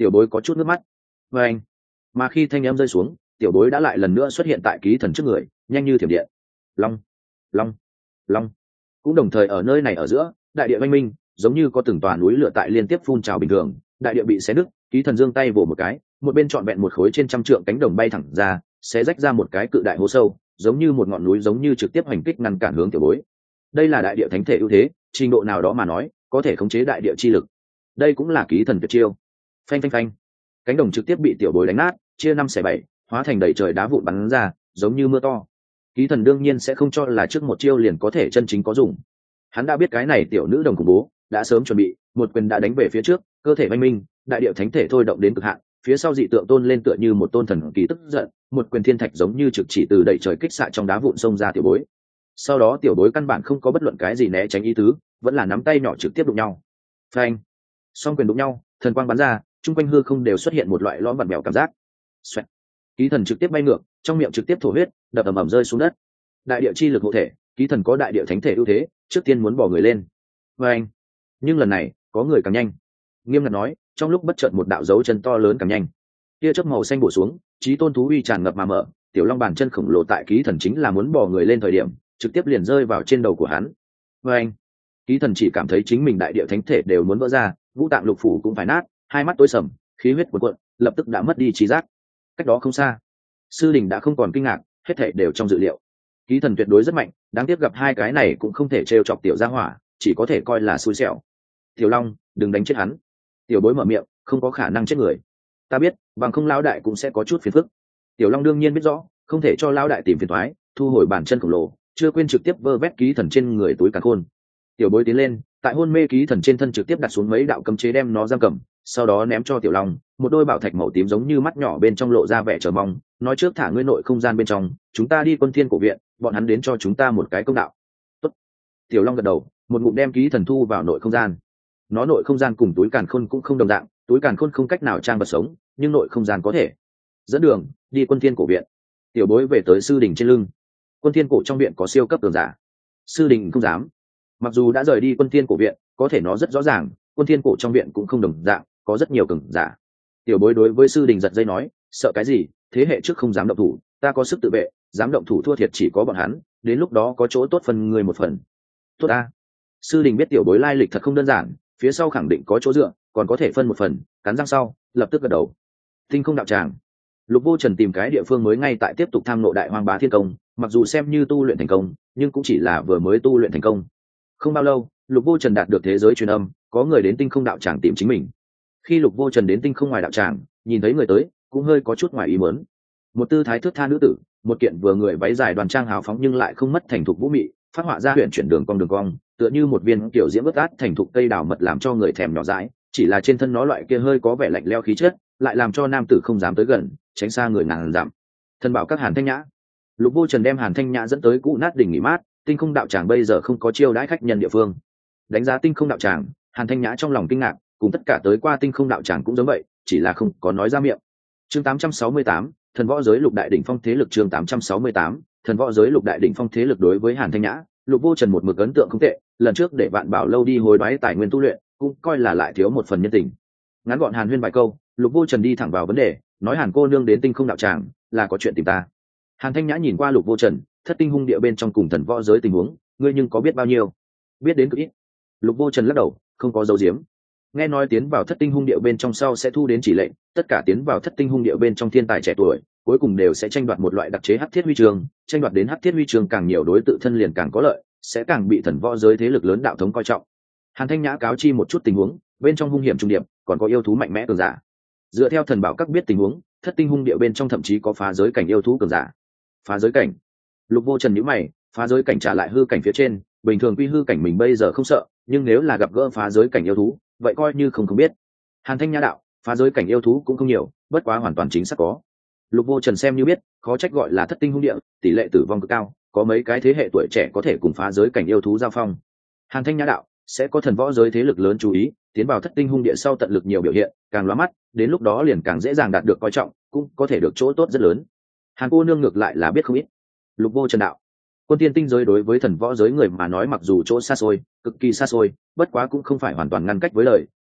Tiểu bối có chút nước mắt. Và anh, mà khi thanh em rơi xuống, tiểu bối đã lại lần nữa xuất hiện tại ký thần trước người, nhanh như thiểm điện. Long, long, long. Cũng đồng thời ở nơi này ở giữa, đại địa oanh minh, giống như có từng tòa núi lửa tại liên tiếp phun trào bình thường, đại địa bị xé nứt, ký thần giương tay vỗ một cái, một bên trọn vẹn một khối trên trăm trượng cánh đồng bay thẳng ra, xé rách ra một cái cự đại hố sâu, giống như một ngọn núi, giống như trực tiếp hành kích ngăn cản hướng tiểu bối. Đây là đại địa thánh thể ưu thế, trình độ nào đó mà nói, có thể khống chế đại địa chi lực. Đây cũng là ký thần tuyệt chiêu. Phanh phanh phanh, cánh đồng trực tiếp bị tiểu bối đánh nát, chia 5/7, hóa thành đầy trời đá vụn bắn ra, giống như mưa to. Ký thần đương nhiên sẽ không cho là trước một chiêu liền có thể chân chính có dùng. Hắn đã biết cái này tiểu nữ đồng khủng bố, đã sớm chuẩn bị, một quyền đã đánh về phía trước, cơ thể oanh minh, đại địa thánh thể thôi động đến cực hạn, phía sau dị tượng tôn lên tựa như một tôn thần kỳ tức giận, một quyền thiên thạch giống như trực chỉ từ đẩy trời kích xạ trong đá vụn xông ra tiểu bối. Sau đó tiểu bối căn bản không có bất luận cái gì né tránh ý tứ, vẫn là nắm tay nhỏ trực tiếp đụng nhau. Phanh, song quyền đụng nhau, thần quang bắn ra, chung quanh hư không đều xuất hiện một loại lõm vặn bèo cảm giác. Xoẹt. Ký thần trực tiếp bay ngược, trong miệng trực tiếp thổ huyết, đập ầm ầm rơi xuống đất. Đại địa chi lực hộ thể, ký thần có đại địa thánh thể ưu thế, trước tiên muốn bỏ người lên. Phanh. Nhưng lần này, có người càng nhanh. Nghiêm ngặt nói, trong lúc bất chợt một đạo dấu chân to lớn càng nhanh. Tia chớp màu xanh bổ xuống, chí tôn thú uy tràn ngập mà mở, tiểu long bàn chân khổng lồ tại ký thần chính là muốn bỏ người lên thời điểm, trực tiếp liền rơi vào trên đầu của hắn. Phanh. Ký thần chỉ cảm thấy chính mình đại địa thánh thể đều muốn vỡ ra, ngũ tạng lục phủ cũng phải nát, hai mắt tối sầm, khí huyết cuồn cuộn, lập tức đã mất đi trí giác. Cách đó không xa, sư đình đã không còn kinh ngạc, hết thảy đều trong dự liệu. Ký thần tuyệt đối rất mạnh, đáng tiếc gặp hai cái này cũng không thể trêu chọc tiểu gia hỏa, chỉ có thể coi là xui xẻo. Tiểu Long, đừng đánh chết hắn. Tiểu bối mở miệng, không có khả năng chết người. Ta biết, bằng không lão đại cũng sẽ có chút phiền phức. Tiểu Long đương nhiên biết rõ, không thể cho lão đại tìm phiền toái, thu hồi bàn chân khổng lồ, chưa quên trực tiếp vơ vét ký thần trên người túi càn khôn. Tiểu bối tiến lên, tại hôn mê ký thần trên thân trực tiếp đặt xuống mấy đạo cấm chế đem nó giam cầm, sau đó ném cho Tiểu Long một đôi bảo thạch màu tím giống như mắt nhỏ bên trong lộ ra vẻ chờ mong, nói trước thả ngươi nội không gian bên trong, chúng ta đi Quân Thiên cổ viện, bọn hắn đến cho chúng ta một cái công đạo. Tốt. Tiểu Long gật đầu, một ngụm đem ký thần thu vào nội không gian. Nó nội không gian cùng túi càn khôn cũng không đồng dạng, túi càn khôn không cách nào trang vật sống, nhưng nội không gian có thể. Dẫn đường đi Quân Thiên cổ viện. Tiểu bối về tới sư đình trên lưng. Quân Thiên cổ trong viện có siêu cấp cường giả. Sư đình không dám. Mặc dù đã rời đi Quân Thiên cổ viện, có thể nó rất rõ ràng, Quân Thiên cổ trong viện cũng không đồng dạng, có rất nhiều cường giả. Tiểu bối đối với sư đình giật dây nói, sợ cái gì, thế hệ trước không dám động thủ, ta có sức tự vệ, dám động thủ thua thiệt chỉ có bọn hắn, đến lúc đó có chỗ tốt phần người một phần. Tốt ta. Sư đình biết tiểu bối lai lịch thật không đơn giản, phía sau khẳng định có chỗ dựa, còn có thể phân một phần, cắn răng sau, lập tức gật đầu. Tinh không đạo tràng. Lục Vô Trần tìm cái địa phương mới ngay tại tiếp tục tham ngộ đại hoang bá thiên công, mặc dù xem như tu luyện thành công, nhưng cũng chỉ là vừa mới tu luyện thành công. Không bao lâu, Lục Vô Trần đạt được thế giới truyền âm, có người đến tinh không đạo tràng tìm chính mình. Khi Lục Vô Trần đến tinh không ngoài đạo tràng, nhìn thấy người tới, cũng hơi có chút ngoài ý muốn. Một tư thái thướt tha nữ tử, một kiện vừa người váy dài đoàn trang hào phóng nhưng lại không mất thành thục vũ mị, phát họa ra huyền chuyển đường cong, tựa như một viên kiểu diễm ướt át thành thục cây đào mật làm cho người thèm nhỏ dãi, chỉ là trên thân nó loại kia hơi có vẻ lạnh lẽo khí chất, lại làm cho nam tử không dám tới gần, tránh xa người ngàn dặm. Thân bảo các Hàn Thanh Nhã. Lục Vô Trần đem Hàn Thanh Nhã dẫn tới cũ nát đỉnh nghỉ mát, tinh không đạo tràng bây giờ không có chiêu đãi khách nhân địa phương. Đánh giá tinh không đạo tràng, Hàn Thanh Nhã trong lòng kinh ngạc, cùng tất cả tới qua tinh không đạo tràng cũng giống vậy, chỉ là không có nói ra miệng. Chương 868, thần võ giới lục đại đỉnh phong thế lực. Chương 868, thần võ giới lục đại đỉnh phong thế lực. Đối với Hàn Thanh Nhã, Lục Vô Trần một mực ấn tượng không tệ, lần trước để Vạn Bảo lâu đi hối đoái tài nguyên tu luyện, cũng coi là lại thiếu một phần nhân tình. Ngắn gọn hàn huyên vài câu, Lục Vô Trần đi thẳng vào vấn đề, nói Hàn cô nương đến tinh không đạo tràng, là có chuyện tìm ta. Hàn Thanh Nhã nhìn qua Lục Vô Trần, thất tinh hung địa bên trong cùng thần võ giới tình huống, ngươi nhưng có biết bao nhiêu? Biết đến cực ít. Lục Vô Trần lắc đầu, không có dấu diếm. Nghe nói tiến vào thất tinh hung địa bên trong sau sẽ thu đến chỉ lệnh, tất cả tiến vào thất tinh hung địa bên trong thiên tài trẻ tuổi, cuối cùng đều sẽ tranh đoạt một loại đặc chế hắc thiết huy chương, tranh đoạt đến hắc thiết huy chương càng nhiều đối tự thân liền càng có lợi, sẽ càng bị thần võ giới thế lực lớn đạo thống coi trọng. Hàn Thanh Nhã cáo chi một chút tình huống, bên trong hung hiểm trung điệp, còn có yêu thú mạnh mẽ cường giả. Dựa theo thần bảo các biết tình huống, thất tinh hung địa bên trong thậm chí có phá giới cảnh yêu thú cường giả. Phá giới cảnh? Lục Vô Trần nhíu mày, phá giới cảnh trả lại hư cảnh phía trên, bình thường quy hư cảnh mình bây giờ không sợ, nhưng nếu là gặp gỡ phá giới cảnh yêu thú, vậy coi như không biết. Hàn Thanh Nhã đạo, phá giới cảnh yêu thú cũng không nhiều, bất quá hoàn toàn chính xác có. Lục Vô Trần xem như biết, khó trách gọi là thất tinh hung địa, tỷ lệ tử vong cực cao, có mấy cái thế hệ tuổi trẻ có thể cùng phá giới cảnh yêu thú giao phong. Hàn Thanh Nhã đạo, sẽ có thần võ giới thế lực lớn chú ý, tiến vào thất tinh hung địa sau tận lực nhiều biểu hiện, càng lóa mắt, đến lúc đó liền càng dễ dàng đạt được coi trọng, cũng có thể được chỗ tốt rất lớn. Hàn cô nương ngược lại là biết không ít. Lục Vô Trần đạo, Quân Tiên tinh giới đối với thần võ giới người mà nói mặc dù chỗ xa xôi, cực kỳ xa xôi, bất quá cũng không phải hoàn toàn ngăn cách với lời.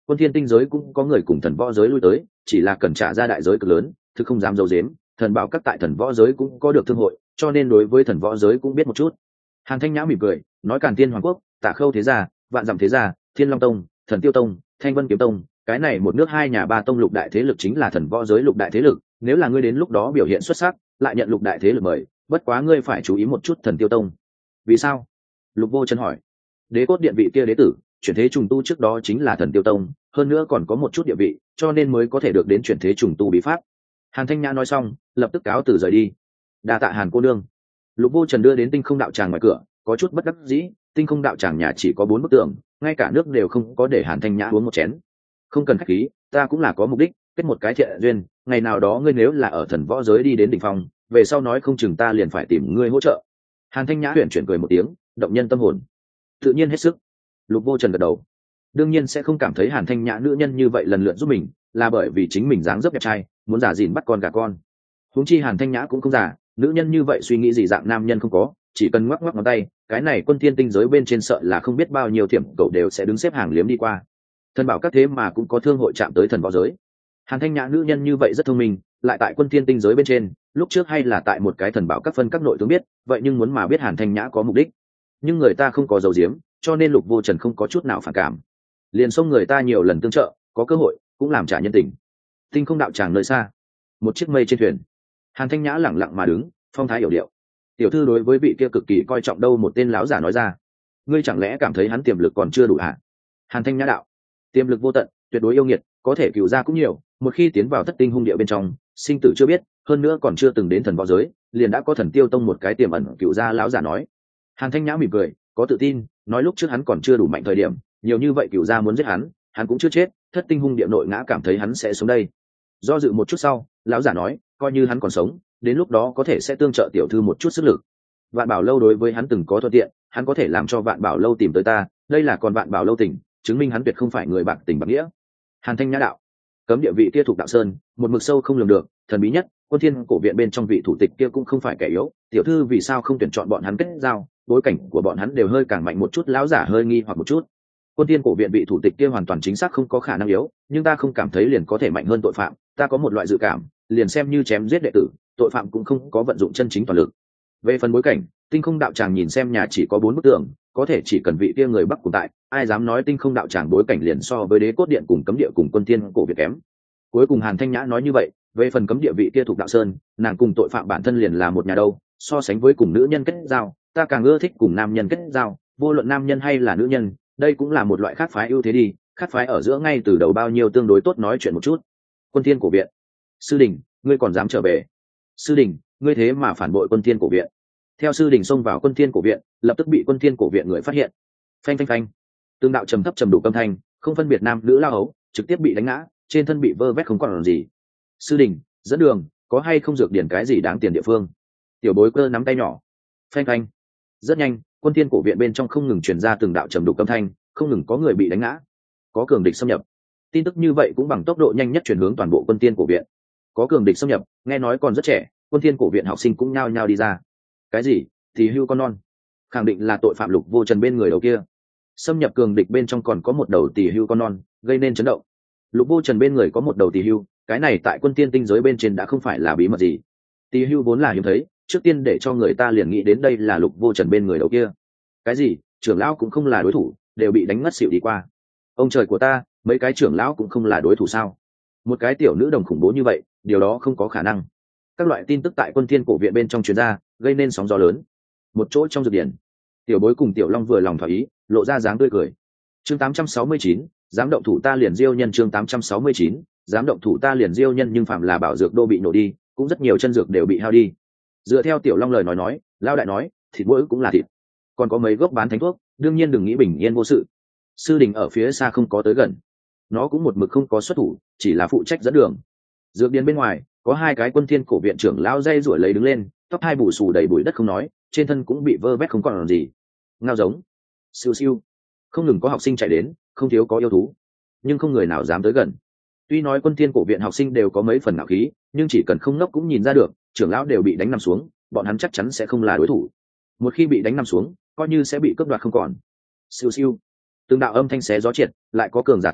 Quân thiên tinh giới cũng có người cùng thần võ giới lui tới, chỉ là cần trả ra đại giới cực lớn, thực không dám giấu giếm. Thần bảo các tại thần võ giới cũng có được thương hội, cho nên đối với thần võ giới cũng biết một chút. Hàn Thanh Nhã mỉm cười nói: Càn Tiên Hoàng Quốc, Tả Khâu thế gia, Vạn Dặm thế gia, Thiên Long Tông, Thần Tiêu Tông, Thanh Vân Kiếm Tông, cái này một nước hai nhà ba tông lục đại thế lực chính là thần võ giới lục đại thế lực. Nếu là ngươi đến lúc đó biểu hiện xuất sắc, lại nhận lục đại thế lực mời, bất quá ngươi phải chú ý một chút Thần Tiêu Tông. Vì sao? Lục Vô Trần hỏi. Đế cốt điện vị kia đế tử chuyển thế trùng tu trước đó chính là Thần Tiêu Tông, hơn nữa còn có một chút địa vị, cho nên mới có thể được đến chuyển thế trùng tu bí pháp. Hàn Thanh Nhã nói xong, lập tức cáo từ rời đi. Đa tạ Hàn cô nương. Lục Vô Trần đưa đến Tinh Không đạo tràng ngoài cửa, có chút bất đắc dĩ. Tinh Không đạo tràng nhà chỉ có 4 bức tường, ngay cả nước đều không có để Hàn Thanh Nhã uống một chén. Không cần khách khí, ta cũng là có mục đích, kết một cái thiện duyên. Ngày nào đó ngươi nếu là ở thần võ giới đi đến đỉnh phong, về sau nói không chừng ta liền phải tìm ngươi hỗ trợ. Hàn Thanh Nhã huyền chuyển cười một tiếng, động nhân tâm hồn. Tự nhiên hết sức. Lục Vô Trần gật đầu. Đương nhiên sẽ không cảm thấy Hàn Thanh Nhã nữ nhân như vậy lần lượt giúp mình, là bởi vì chính mình dáng dấp đẹp trai, muốn giả dịn bắt con gà con. Huống chi Hàn Thanh Nhã cũng không giả, nữ nhân như vậy suy nghĩ gì dạng nam nhân không có, chỉ cần ngoắc ngoắc ngón tay, cái này Quân Thiên tinh giới bên trên sợ là không biết bao nhiêu thiểm cậu đều sẽ đứng xếp hàng liếm đi qua. Thần bảo các thế mà cũng có thương hội chạm tới thần võ giới. Hàn Thanh Nhã nữ nhân như vậy rất thông minh, lại tại Quân Thiên tinh giới bên trên, lúc trước hay là tại một cái thần bảo các phân các nội tướng biết, vậy nhưng muốn mà biết Hàn Thanh Nhã có mục đích. Nhưng người ta không có dấu diếm, cho nên Lục Vô Trần không có chút nào phản cảm. Liền xông người ta nhiều lần tương trợ, có cơ hội cũng làm trả nhân tình. Tinh Không đạo tràng nơi xa, một chiếc mây trên thuyền, Hàn Thanh Nhã lẳng lặng mà đứng, phong thái hiểu điệu. Tiểu thư đối với vị kia cực kỳ coi trọng đâu một tên láo giả nói ra: ngươi chẳng lẽ cảm thấy hắn tiềm lực còn chưa đủ hả? Hàn Thanh Nhã đạo: tiềm lực vô tận, tuyệt đối yêu nghiệt, có thể cửu gia cũng nhiều, một khi tiến vào thất tinh hung địa bên trong, sinh tử chưa biết, hơn nữa còn chưa từng đến thần võ giới, liền đã có Thần Tiêu Tông một cái tiềm ẩn cửu gia láo giả nói. Hàn Thanh Nhã mỉm cười, có tự tin, nói lúc trước hắn còn chưa đủ mạnh thời điểm, nhiều như vậy cửu gia muốn giết hắn cũng chưa chết, thất tinh hung địa nội ngã cảm thấy hắn sẽ sống đây. Do dự một chút sau, lão giả nói, coi như hắn còn sống, đến lúc đó có thể sẽ tương trợ tiểu thư một chút sức lực. Vạn Bảo lâu đối với hắn từng có thuận tiện, hắn có thể làm cho Vạn Bảo lâu tìm tới ta, đây là còn Vạn Bảo lâu tình, chứng minh hắn tuyệt không phải người bạc tình bạc nghĩa. Hàn Thanh Nhã đạo: cấm địa vị kia thuộc đạo sơn, một mực sâu không lường được, thần bí nhất, Quân Thiên cổ viện bên trong vị thủ tịch kia cũng không phải kẻ yếu, tiểu thư vì sao không tuyển chọn bọn hắn kết giao, bối cảnh của bọn hắn đều hơi càng mạnh một chút. Lão giả hơi nghi hoặc một chút. Quân Thiên cổ viện vị thủ tịch kia hoàn toàn chính xác không có khả năng yếu, nhưng ta không cảm thấy liền có thể mạnh hơn tội phạm, ta có một loại dự cảm, liền xem như chém giết đệ tử, tội phạm cũng không có vận dụng chân chính toàn lực. Về phần bối cảnh, Tinh Không đạo tràng nhìn xem nhà chỉ có 4 bức tường, có thể chỉ cần vị kia người Bắc cùng tại, ai dám nói Tinh Không đạo tràng bối cảnh liền so với Đế cốt điện cùng cấm địa cùng Quân Thiên cổ viện kém. Cuối cùng Hàn Thanh Nhã nói như vậy, về phần cấm địa vị kia thuộc đạo sơn, nàng cùng tội phạm bản thân liền là một nhà đâu, so sánh với cùng nữ nhân kết giao, ta càng ưa thích cùng nam nhân kết giao, vô luận nam nhân hay là nữ nhân, đây cũng là một loại khác phái ưu thế đi, khác phái ở giữa ngay từ đầu bao nhiêu tương đối tốt nói chuyện một chút. Quân Thiên cổ viện, sư đình, ngươi còn dám trở về? Sư đình, ngươi thế mà phản bội Quân Thiên cổ viện. Theo sư đình xông vào Quân Thiên cổ viện, lập tức bị Quân Thiên cổ viện người phát hiện. Phanh phanh phanh, tương đạo trầm thấp trầm đủ âm thanh, không phân biệt nam nữ lao hấu, trực tiếp bị đánh ngã, trên thân bị vơ vét không còn gì. Sư đình, dẫn đường, có hay không dược điển cái gì đáng tiền địa phương? Tiểu bối cơ nắm tay nhỏ. Phanh phanh, rất nhanh, Quân Thiên cổ viện bên trong không ngừng truyền ra từng đạo trầm đủ âm thanh, không ngừng có người bị đánh ngã, có cường địch xâm nhập. Tin tức như vậy cũng bằng tốc độ nhanh nhất truyền hướng toàn bộ Quân Thiên cổ viện. Có cường địch xâm nhập, nghe nói còn rất trẻ, Quân Thiên cổ viện học sinh cũng nhao nhao đi ra. Cái gì? Thì hưu con non? Khẳng định là tội phạm Lục Vô Trần bên người đầu kia. Xâm nhập cường địch bên trong còn có một đầu tỳ hưu con non, gây nên chấn động. Lục Vô Trần bên người có một đầu tỳ hưu, cái này tại Quân Thiên tinh giới bên trên đã không phải là bí mật gì. Tỳ hưu vốn là hiếm thấy, trước tiên để cho người ta liền nghĩ đến đây là Lục Vô Trần bên người đầu kia. Cái gì? Trưởng lão cũng không là đối thủ, đều bị đánh ngất xỉu đi qua. Ông trời của ta, mấy cái trưởng lão cũng không là đối thủ sao? Một cái tiểu nữ đồng khủng bố như vậy, điều đó không có khả năng. Các loại tin tức tại Quân Thiên cổ viện bên trong truyền ra, gây nên sóng gió lớn. Một chỗ trong dược điển, tiểu bối cùng tiểu long vừa lòng thỏa ý, lộ ra dáng tươi cười. Chương 869, dám động thủ ta liền diêu nhân. Chương 869, dám động thủ ta liền diêu nhân. Nhưng phạm là bảo dược đô bị nổ đi, cũng rất nhiều chân dược đều bị hao đi. Dựa theo tiểu long lời nói, lao đại nói, thịt mỗi cũng là thịt, còn có mấy gốc bán thánh thuốc, đương nhiên đừng nghĩ bình yên vô sự. Sư đình ở phía xa không có tới gần, nó cũng một mực không có xuất thủ, chỉ là phụ trách dẫn đường. Dược điển bên ngoài có 2 cái Quân Thiên cổ viện trưởng lão dây rủi lấy đứng lên, tóc hai bù xù đầy bụi đất không nói, trên thân cũng bị vơ vét không còn gì. Ngao giống, siêu siêu, không ngừng có học sinh chạy đến, không thiếu có yêu thú, nhưng không người nào dám tới gần. Tuy nói Quân Thiên cổ viện học sinh đều có mấy phần ngạo khí, nhưng chỉ cần không ngốc cũng nhìn ra được, trưởng lão đều bị đánh nằm xuống, bọn hắn chắc chắn sẽ không là đối thủ. Một khi bị đánh nằm xuống, coi như sẽ bị cướp đoạt không còn. Siêu siêu, từng đạo âm thanh xé gió triệt, lại có cường giả tới,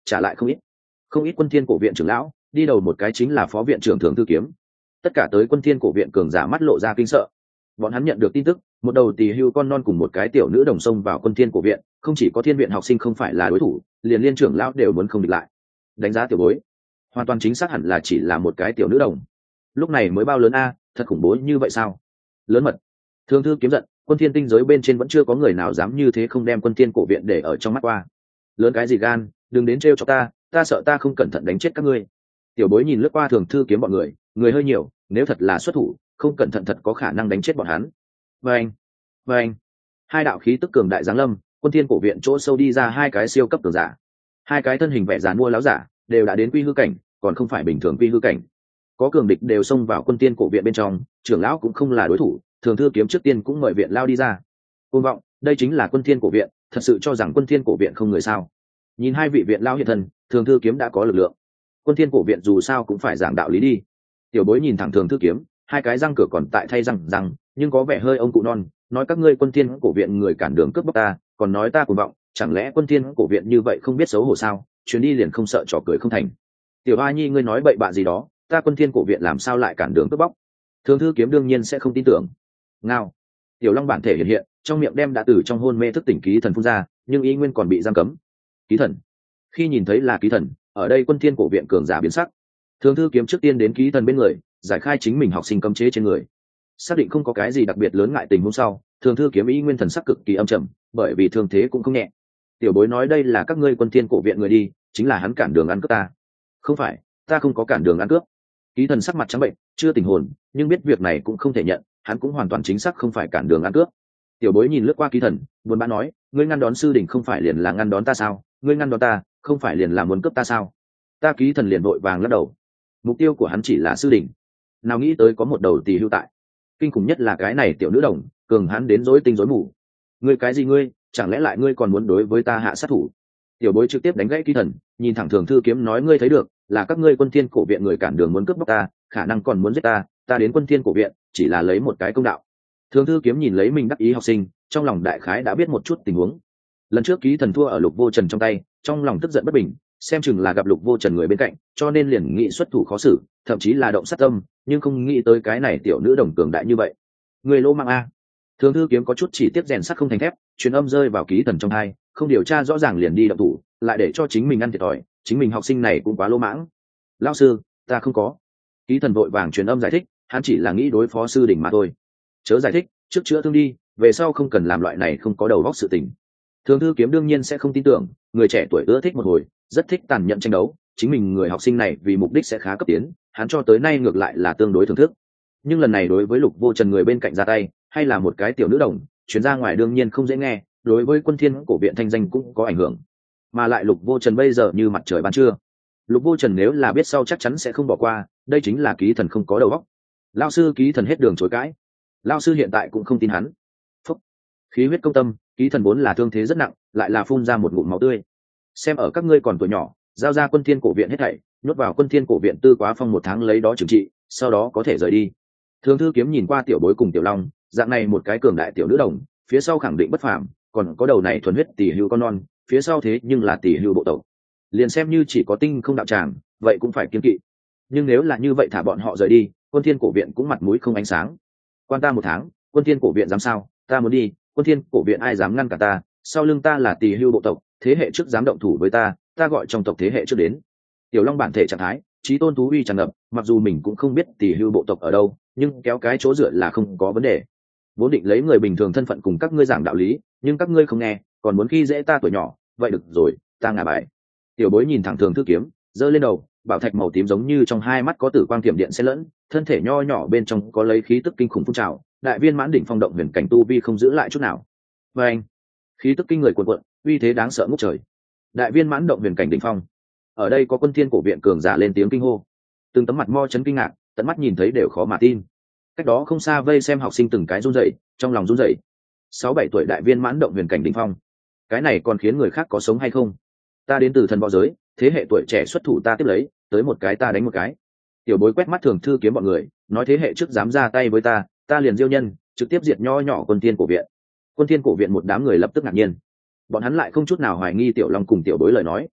trả lại không ít quân thiên cổ viện trưởng lão, đi đầu một cái chính là phó viện trưởng Thường Thư Kiếm. Tất cả tới quân thiên cổ viện cường giả mắt lộ ra kinh sợ. Bọn hắn nhận được tin tức, một đầu tỳ hưu con non cùng một cái tiểu nữ đồng xông vào quân thiên cổ viện, không chỉ có thiên viện học sinh không phải là đối thủ, liền liên trưởng lão đều muốn không địch lại. Đánh giá tiểu bối, hoàn toàn chính xác hẳn là chỉ là một cái tiểu nữ đồng. Lúc này mới bao lớn a, thật khủng bố như vậy sao? Lớn mật. Thường Thư Kiếm giận, quân thiên tinh giới bên trên vẫn chưa có người nào dám như thế không đem quân thiên cổ viện để ở trong mắt qua. Lớn cái gì gan, đừng đến trêu cho ta sợ ta không cẩn thận đánh chết các ngươi. Tiểu bối nhìn lướt qua Thường Thư Kiếm bọn người hơi nhiều, nếu thật là xuất thủ, không cẩn thận thật có khả năng đánh chết bọn hắn. Vâng. Hai đạo khí tức cường đại giáng lâm, quân thiên cổ viện chỗ sâu đi ra hai cái siêu cấp cường giả. Hai cái thân hình vẻ giàn mua láo giả, đều đã đến quy hư cảnh, còn không phải bình thường quy hư cảnh. Có cường địch đều xông vào quân thiên cổ viện bên trong, trưởng lão cũng không là đối thủ, Thường Thư Kiếm trước tiên cũng mời viện lao đi ra. Cuồng vọng, đây chính là quân thiên cổ viện, thật sự cho rằng quân thiên cổ viện không người sao? Nhìn hai vị viện lao hiện thân, Thường Thư Kiếm đã có lực lượng. Quân thiên cổ viện dù sao cũng phải giảng đạo lý đi. Tiểu bối nhìn thẳng Thường Thư Kiếm, hai cái răng cửa còn tại thay răng, nhưng có vẻ hơi ông cụ non, nói các ngươi quân thiên cổ viện người cản đường cướp bóc ta, còn nói ta cuồng vọng, chẳng lẽ quân thiên cổ viện như vậy không biết xấu hổ sao? Chuyến đi liền không sợ trò cười không thành. Tiểu Hoa Nhi ngươi nói bậy bạ gì đó, ta quân thiên cổ viện làm sao lại cản đường cướp bóc? Thường Thư Kiếm đương nhiên sẽ không tin tưởng. Ngao. Tiểu Long bản thể hiện hiện, trong miệng đem đã từ trong hôn mê thức tỉnh ký thần phun ra, nhưng ý nguyên còn bị giam cấm. Ký thần. Khi nhìn thấy là ký thần, ở đây quân thiên cổ viện cường giả biến sắc. Thường Thư Kiếm trước tiên đến ký thần bên người, giải khai chính mình học sinh cấm chế trên người. Xác định không có cái gì đặc biệt lớn ngại tình huống sau, Thường Thư Kiếm ý nguyên thần sắc cực kỳ âm trầm, bởi vì thương thế cũng không nhẹ. Tiểu bối nói đây là các ngươi quân thiên cổ viện người đi, chính là hắn cản đường ăn cướp ta. Không phải, ta không có cản đường ăn cướp. Ký thần sắc mặt trắng bệnh, chưa tỉnh hồn, nhưng biết việc này cũng không thể nhận, hắn cũng hoàn toàn chính xác không phải cản đường ăn cướp. Tiểu bối nhìn lướt qua ký thần, buồn bã nói, ngươi ngăn đón sư đỉnh không phải liền là ngăn đón ta sao? Ngươi ngăn đón ta, không phải liền là muốn cướp ta sao? Ta ký thần liền vội vàng lắc đầu. Mục tiêu của hắn chỉ là sư đỉnh, nào nghĩ tới có một đầu tỳ hưu tại. Kinh khủng nhất là cái này tiểu nữ đồng, cường hắn đến rối tinh rối mù. Ngươi cái gì ngươi, chẳng lẽ lại ngươi còn muốn đối với ta hạ sát thủ? Tiểu bối trực tiếp đánh gãy ký thần, nhìn thẳng Thường Thư Kiếm nói, ngươi thấy được, là các ngươi quân thiên cổ viện người cản đường muốn cướp bóc ta, khả năng còn muốn giết ta, ta đến quân thiên cổ viện chỉ là lấy một cái công đạo. Thường Thư Kiếm nhìn lấy mình đắc ý học sinh, trong lòng đại khái đã biết một chút tình huống. Lần trước ký thần thua ở Lục Vô Trần trong tay, trong lòng tức giận bất bình, xem chừng là gặp Lục Vô Trần người bên cạnh, cho nên liền nghị xuất thủ khó xử, thậm chí là động sát tâm, nhưng không nghĩ tới cái này tiểu nữ đồng cường đại như vậy. Người lô mang a. Thường Thư Kiếm có chút chỉ tiếp rèn sắt không thành thép, truyền âm rơi vào ký thần trong tai, không điều tra rõ ràng liền đi động thủ, lại để cho chính mình ăn thiệt thòi, chính mình học sinh này cũng quá lô mãng. Lão sư, ta không có. Ký thần vội vàng truyền âm giải thích, hắn chỉ là nghĩ đối phó sư đỉnh mà thôi. Chớ giải thích, trước chữa thương đi, về sau không cần làm loại này không có đầu óc sự tình. Thường Thư Kiếm đương nhiên sẽ không tin tưởng, người trẻ tuổi ưa thích một hồi, rất thích tàn nhẫn tranh đấu, chính mình người học sinh này vì mục đích sẽ khá cấp tiến, hắn cho tới nay ngược lại là tương đối thưởng thức. Nhưng lần này đối với Lục Vô Trần người bên cạnh ra tay, hay là một cái tiểu nữ đồng, chuyến ra ngoài đương nhiên không dễ nghe, đối với quân thiên cổ viện thanh danh cũng có ảnh hưởng. Mà lại Lục Vô Trần bây giờ như mặt trời ban trưa. Lục Vô Trần nếu là biết sau chắc chắn sẽ không bỏ qua, đây chính là ký thần không có đầu óc. Lão sư ký thần hết đường chối cãi. Lão sư hiện tại cũng không tin hắn. Phúc. Khí huyết công tâm, ký thần vốn là thương thế rất nặng, lại là phun ra một ngụm máu tươi. Xem ở các ngươi còn tuổi nhỏ, giao ra quân thiên cổ viện hết thảy, nhốt vào quân thiên cổ viện tư quá phong 1 tháng lấy đó trừng trị, sau đó có thể rời đi. Thường Thư Kiếm nhìn qua tiểu bối cùng tiểu long, dạng này một cái cường đại tiểu nữ đồng, phía sau khẳng định bất phàm, còn có đầu này thuần huyết tỷ hưu con non, phía sau thế nhưng là tỷ hưu bộ tộc. Liền xem như chỉ có tinh không đạo tràng, vậy cũng phải kiêng kỵ. Nhưng nếu là như vậy thả bọn họ rời đi, quân thiên cổ viện cũng mặt mũi không ánh sáng. Quan ta 1 tháng, quân thiên cổ viện dám sao? Ta muốn đi, quân thiên cổ viện ai dám ngăn cả ta? Sau lưng ta là tỷ hưu bộ tộc, thế hệ trước dám động thủ với ta, ta gọi trong tộc thế hệ trước đến. Tiểu Long bản thể trạng thái, chí tôn thú uy tràn ngập, mặc dù mình cũng không biết tỷ hưu bộ tộc ở đâu, nhưng kéo cái chỗ dựa là không có vấn đề. Vốn định lấy người bình thường thân phận cùng các ngươi giảng đạo lý, nhưng các ngươi không nghe, còn muốn khi dễ ta tuổi nhỏ, vậy được rồi, ta ngả bài. Tiểu bối nhìn thẳng Thường Thư Kiếm, giơ lên đầu, bảo thạch màu tím giống như trong hai mắt có tử quang tiềm điện xen lẫn, thân thể nho nhỏ bên trong có lấy khí tức kinh khủng phun trào, đại viên mãn đỉnh phong động huyền cảnh tu vi không giữ lại chút nào. Và anh, khí tức kinh người cuồn cuộn, uy thế đáng sợ ngút trời. Đại viên mãn động huyền cảnh đỉnh phong. Ở đây có quân thiên cổ viện cường giả lên tiếng kinh hô. Từng tấm mặt mo chấn kinh ngạc, tận mắt nhìn thấy đều khó mà tin. Cách đó không xa vây xem học sinh từng cái run rẩy, trong lòng run rẩy. 6-7 tuổi đại viên mãn động huyền cảnh đỉnh phong. Cái này còn khiến người khác có sống hay không? Ta đến từ thần võ giới, thế hệ tuổi trẻ xuất thủ ta tiếp lấy, tới một cái ta đánh một cái. Tiểu bối quét mắt Thường Thư Kiếm bọn người, nói thế hệ trước dám ra tay với ta, ta liền diêu nhân, trực tiếp diệt nho nhỏ quân thiên cổ viện. Quân thiên cổ viện một đám người lập tức ngạc nhiên. Bọn hắn lại không chút nào hoài nghi Tiểu Long cùng Tiểu Bối lời nói.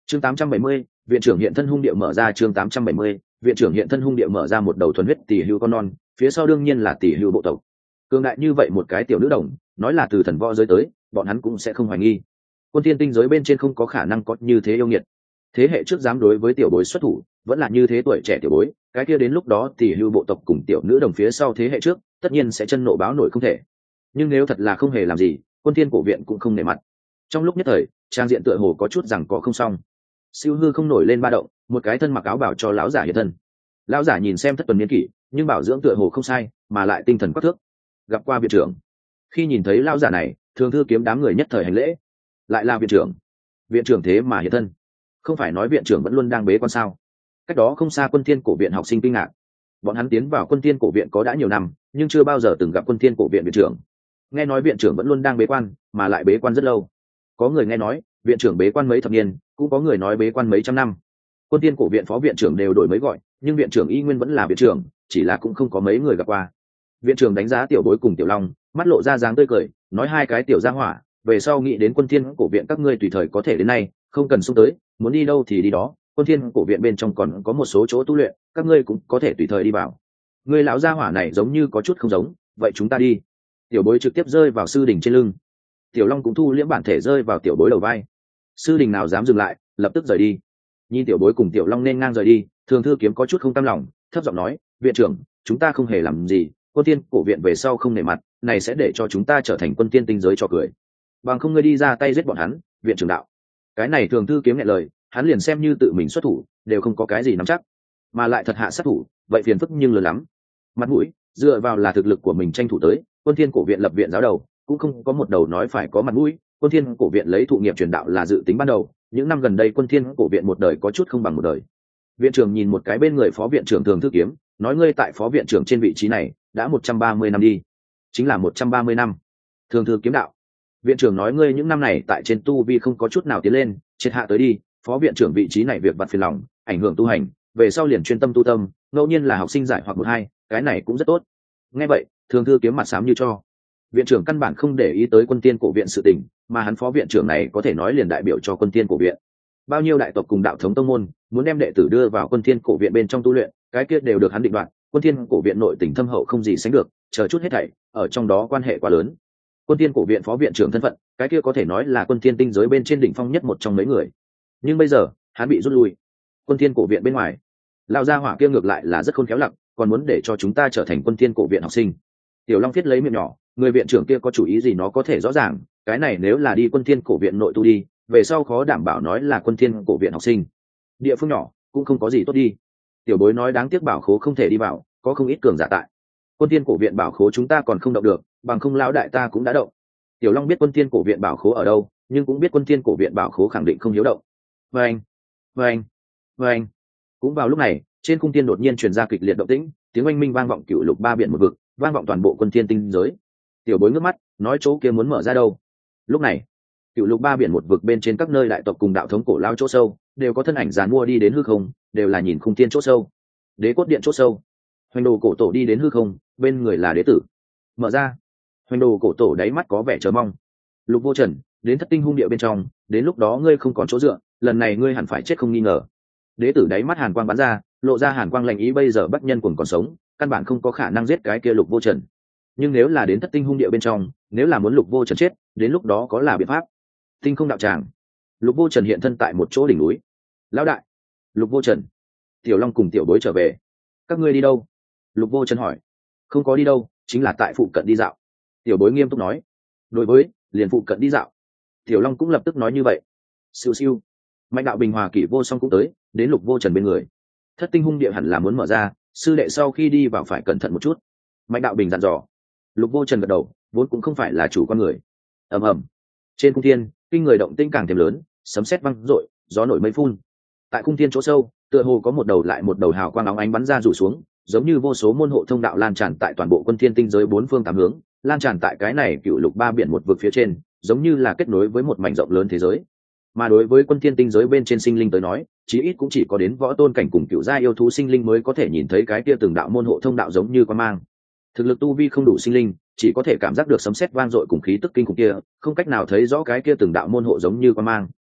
Chương 870, viện trưởng hiện thân hung địa mở ra. Chương 870, viện trưởng hiện thân hung địa mở ra. Một đầu thuần huyết tỷ hưu con non, phía sau đương nhiên là tỷ hưu bộ tộc. Cường đại như vậy một cái tiểu nữ đồng, nói là từ thần võ giới tới, bọn hắn cũng sẽ không hoài nghi. Quân thiên tinh giới bên trên không có khả năng có như thế yêu nghiệt. Thế hệ trước dám đối với tiểu bối xuất thủ, vẫn là như thế tuổi trẻ tiểu bối, cái kia đến lúc đó tỷ hưu bộ tộc cùng tiểu nữ đồng phía sau thế hệ trước, tất nhiên sẽ chân nộ báo nổi không thể. Nhưng nếu thật là không hề làm gì, Quân thiên cổ viện cũng không nể mặt. Trong lúc nhất thời, trang diện tựa hồ có chút rằng có không xong. Siêu hư không nổi lên ba động, một cái thân mặc áo bảo cho lão giả hiện thân. Lão giả nhìn xem thất tuần niên kỷ, nhưng bảo dưỡng tựa hồ không sai, mà lại tinh thần quắc thước. Gặp qua viện trưởng. Khi nhìn thấy lão giả này, Thường Thư Kiếm đám người nhất thời hành lễ. Lại là viện trưởng. Viện trưởng thế mà hiện thân, không phải nói viện trưởng vẫn luôn đang bế quan sao? Cách đó không xa Quân Thiên cổ viện học sinh kinh ngạc. Bọn hắn tiến vào Quân Thiên cổ viện có đã nhiều năm, nhưng chưa bao giờ từng gặp Quân Thiên cổ viện viện trưởng. Nghe nói viện trưởng vẫn luôn đang bế quan, mà lại bế quan rất lâu. Có người nghe nói viện trưởng bế quan mấy thập niên, cũng có người nói bế quan mấy trăm năm. Quân Thiên cổ viện phó viện trưởng đều đổi mới gọi, nhưng viện trưởng y nguyên vẫn là viện trưởng, chỉ là cũng không có mấy người gặp qua. Viện trưởng đánh giá tiểu bối cùng tiểu long, mắt lộ ra dáng tươi cười, nói hai cái tiểu gia hỏa, về sau nghĩ đến Quân Thiên cổ viện các ngươi tùy thời có thể đến nay, không cần xung tới, muốn đi đâu thì đi đó. Quân Thiên cổ viện bên trong còn có một số chỗ tu luyện, các ngươi cũng có thể tùy thời đi vào. Người lão gia hỏa này giống như có chút không giống, vậy chúng ta đi. Tiểu bối trực tiếp rơi vào sư đình trên lưng, tiểu long cũng thu liễm bản thể rơi vào tiểu bối đầu vai. Sư đình nào dám dừng lại, lập tức rời đi. Nhìn tiểu bối cùng tiểu long nên ngang rời đi, Thường Thư Kiếm có chút không cam lòng, thấp giọng nói, viện trưởng, chúng ta không hề làm gì, Quân Thiên cổ viện về sau không nể mặt, này sẽ để cho chúng ta trở thành Quân Thiên tinh giới cho cười. Bằng không ngươi đi ra tay giết bọn hắn. Viện trưởng đạo. Cái này Thường Thư Kiếm nghẹn lời, hắn liền xem như tự mình xuất thủ, đều không có cái gì nắm chắc, mà lại thật hạ sát thủ, vậy phiền phức nhưng lớn lắm. Mặt mũi, dựa vào là thực lực của mình tranh thủ tới, Quân Thiên cổ viện lập viện giáo đầu, cũng không có một đầu nói phải có mặt mũi. Quân Thiên cổ viện lấy thụ nghiệp truyền đạo là dự tính ban đầu, những năm gần đây Quân Thiên cổ viện một đời có chút không bằng một đời. Viện trưởng nhìn một cái bên người phó viện trưởng Thường Thư Kiếm, nói ngươi tại phó viện trưởng trên vị trí này đã 130 năm đi. Chính là 130 năm. Thường Thư Kiếm đạo. Viện trưởng nói ngươi những năm này tại trên tu vi không có chút nào tiến lên, triệt hạ tới đi, phó viện trưởng vị trí này việc vặt phiền lòng, ảnh hưởng tu hành, về sau liền chuyên tâm tu tâm, ngẫu nhiên là học sinh giải hoặc một hai, cái này cũng rất tốt. Nghe vậy, Thường Thư Kiếm mặt xám như cho. Viện trưởng căn bản không để ý tới Quân Thiên cổ viện sự tình, mà hắn phó viện trưởng này có thể nói liền đại biểu cho Quân Thiên cổ viện. Bao nhiêu đại tộc cùng đạo thống tông môn muốn đem đệ tử đưa vào Quân Thiên cổ viện bên trong tu luyện, cái kia đều được hắn định đoạt. Quân Thiên cổ viện nội tình thâm hậu không gì sánh được, chờ chút hết thảy, ở trong đó quan hệ quá lớn. Quân Thiên cổ viện phó viện trưởng thân phận, cái kia có thể nói là Quân Thiên tinh giới bên trên đỉnh phong nhất một trong mấy người. Nhưng bây giờ, hắn bị rút lui. Quân Thiên cổ viện bên ngoài, lão gia hỏa kia ngược lại là rất khôn khéo lặng, còn muốn để cho chúng ta trở thành Quân Thiên cổ viện học sinh. Tiểu Long viết lấy miệng nhỏ, người viện trưởng kia có chủ ý gì nó có thể rõ ràng, cái này nếu là đi Quân Thiên cổ viện nội tu đi, về sau khó đảm bảo nói là Quân Thiên cổ viện học sinh. Địa phương nhỏ cũng không có gì tốt đi. Tiểu bối nói đáng tiếc bảo khố không thể đi vào, có không ít cường giả tại. Quân Thiên cổ viện bảo khố chúng ta còn không động được, bằng không lão đại ta cũng đã động. Tiểu Long biết Quân Thiên cổ viện bảo khố ở đâu, nhưng cũng biết Quân Thiên cổ viện bảo khố khẳng định không hiếu động. Vâng, vâng, vâng. Cũng vào lúc này, trên cung thiên đột nhiên truyền ra kịch liệt động tĩnh, tiếng oanh minh vang vọng cửu lục ba biển một vực, vang vọng toàn bộ Quân Thiên tinh giới. Tiểu bối ngước mắt, nói chỗ kia muốn mở ra đâu. Lúc này, cửu lục ba biển một vực bên trên các nơi đại tộc cùng đạo thống cổ lao chỗ sâu, đều có thân ảnh giàn mua đi đến hư không, đều là nhìn cung thiên chỗ sâu. Đế cốt điện chỗ sâu, Hoành Đồ cổ tổ đi đến hư không, bên người là đế tử. Mở ra. Hoành Đồ cổ tổ đáy mắt có vẻ chờ mong. Lục Vô Trần, đến Thất Tinh hung địa bên trong, đến lúc đó ngươi không còn chỗ dựa, lần này ngươi hẳn phải chết không nghi ngờ. Đế tử đáy mắt hàn quang bắn ra, lộ ra hàn quang lạnh ý, bây giờ Bắc Nhân Cuồng còn sống, căn bản không có khả năng giết cái kia Lục Vô Trần. Nhưng nếu là đến Thất Tinh hung địa bên trong, nếu là muốn Lục Vô Trần chết, đến lúc đó có là biện pháp. Tinh không đạo tràng. Lục Vô Trần hiện thân tại một chỗ đỉnh núi. Lão đại, Lục Vô Trần. Tiểu Long cùng tiểu bối trở về. Các ngươi đi đâu? Lục Vô Trần hỏi. Không có đi đâu, chính là tại phụ cận đi dạo. Tiểu bối nghiêm túc nói. Đối với liền phụ cận đi dạo. Tiểu Long cũng lập tức nói như vậy. Siêu siêu. Mạnh đạo bình hòa kỷ vô song cũng tới, đến Lục Vô Trần bên người. Thất Tinh hung địa hẳn là muốn mở ra, sư đệ sau khi đi vào phải cẩn thận một chút. Mạnh đạo bình dặn dò. Lục Vô Trần gật đầu, vốn cũng không phải là chủ con người. Ầm ầm. Trên cung thiên, kinh người động tĩnh càng thêm lớn, sấm sét vang rội, gió nổi mây phun. Tại cung thiên chỗ sâu, tựa hồ có một đầu lại một đầu hào quang óng ánh bắn ra rủ xuống, giống như vô số môn hộ thông đạo lan tràn tại toàn bộ Quân Thiên tinh giới bốn phương tám hướng, lan tràn tại cái này cựu lục ba biển một vực phía trên, giống như là kết nối với một mảnh rộng lớn thế giới. Mà đối với Quân Thiên tinh giới bên trên sinh linh tới nói, chí ít cũng chỉ có đến võ tôn cảnh cùng cựu gia yêu thú sinh linh mới có thể nhìn thấy cái kia từng đạo môn hộ thông đạo giống như quan mang. Thực lực tu vi không đủ sinh linh, chỉ có thể cảm giác được sấm sét vang dội cùng khí tức kinh khủng kia, không cách nào thấy rõ cái kia từng đạo môn hộ giống như quan mang.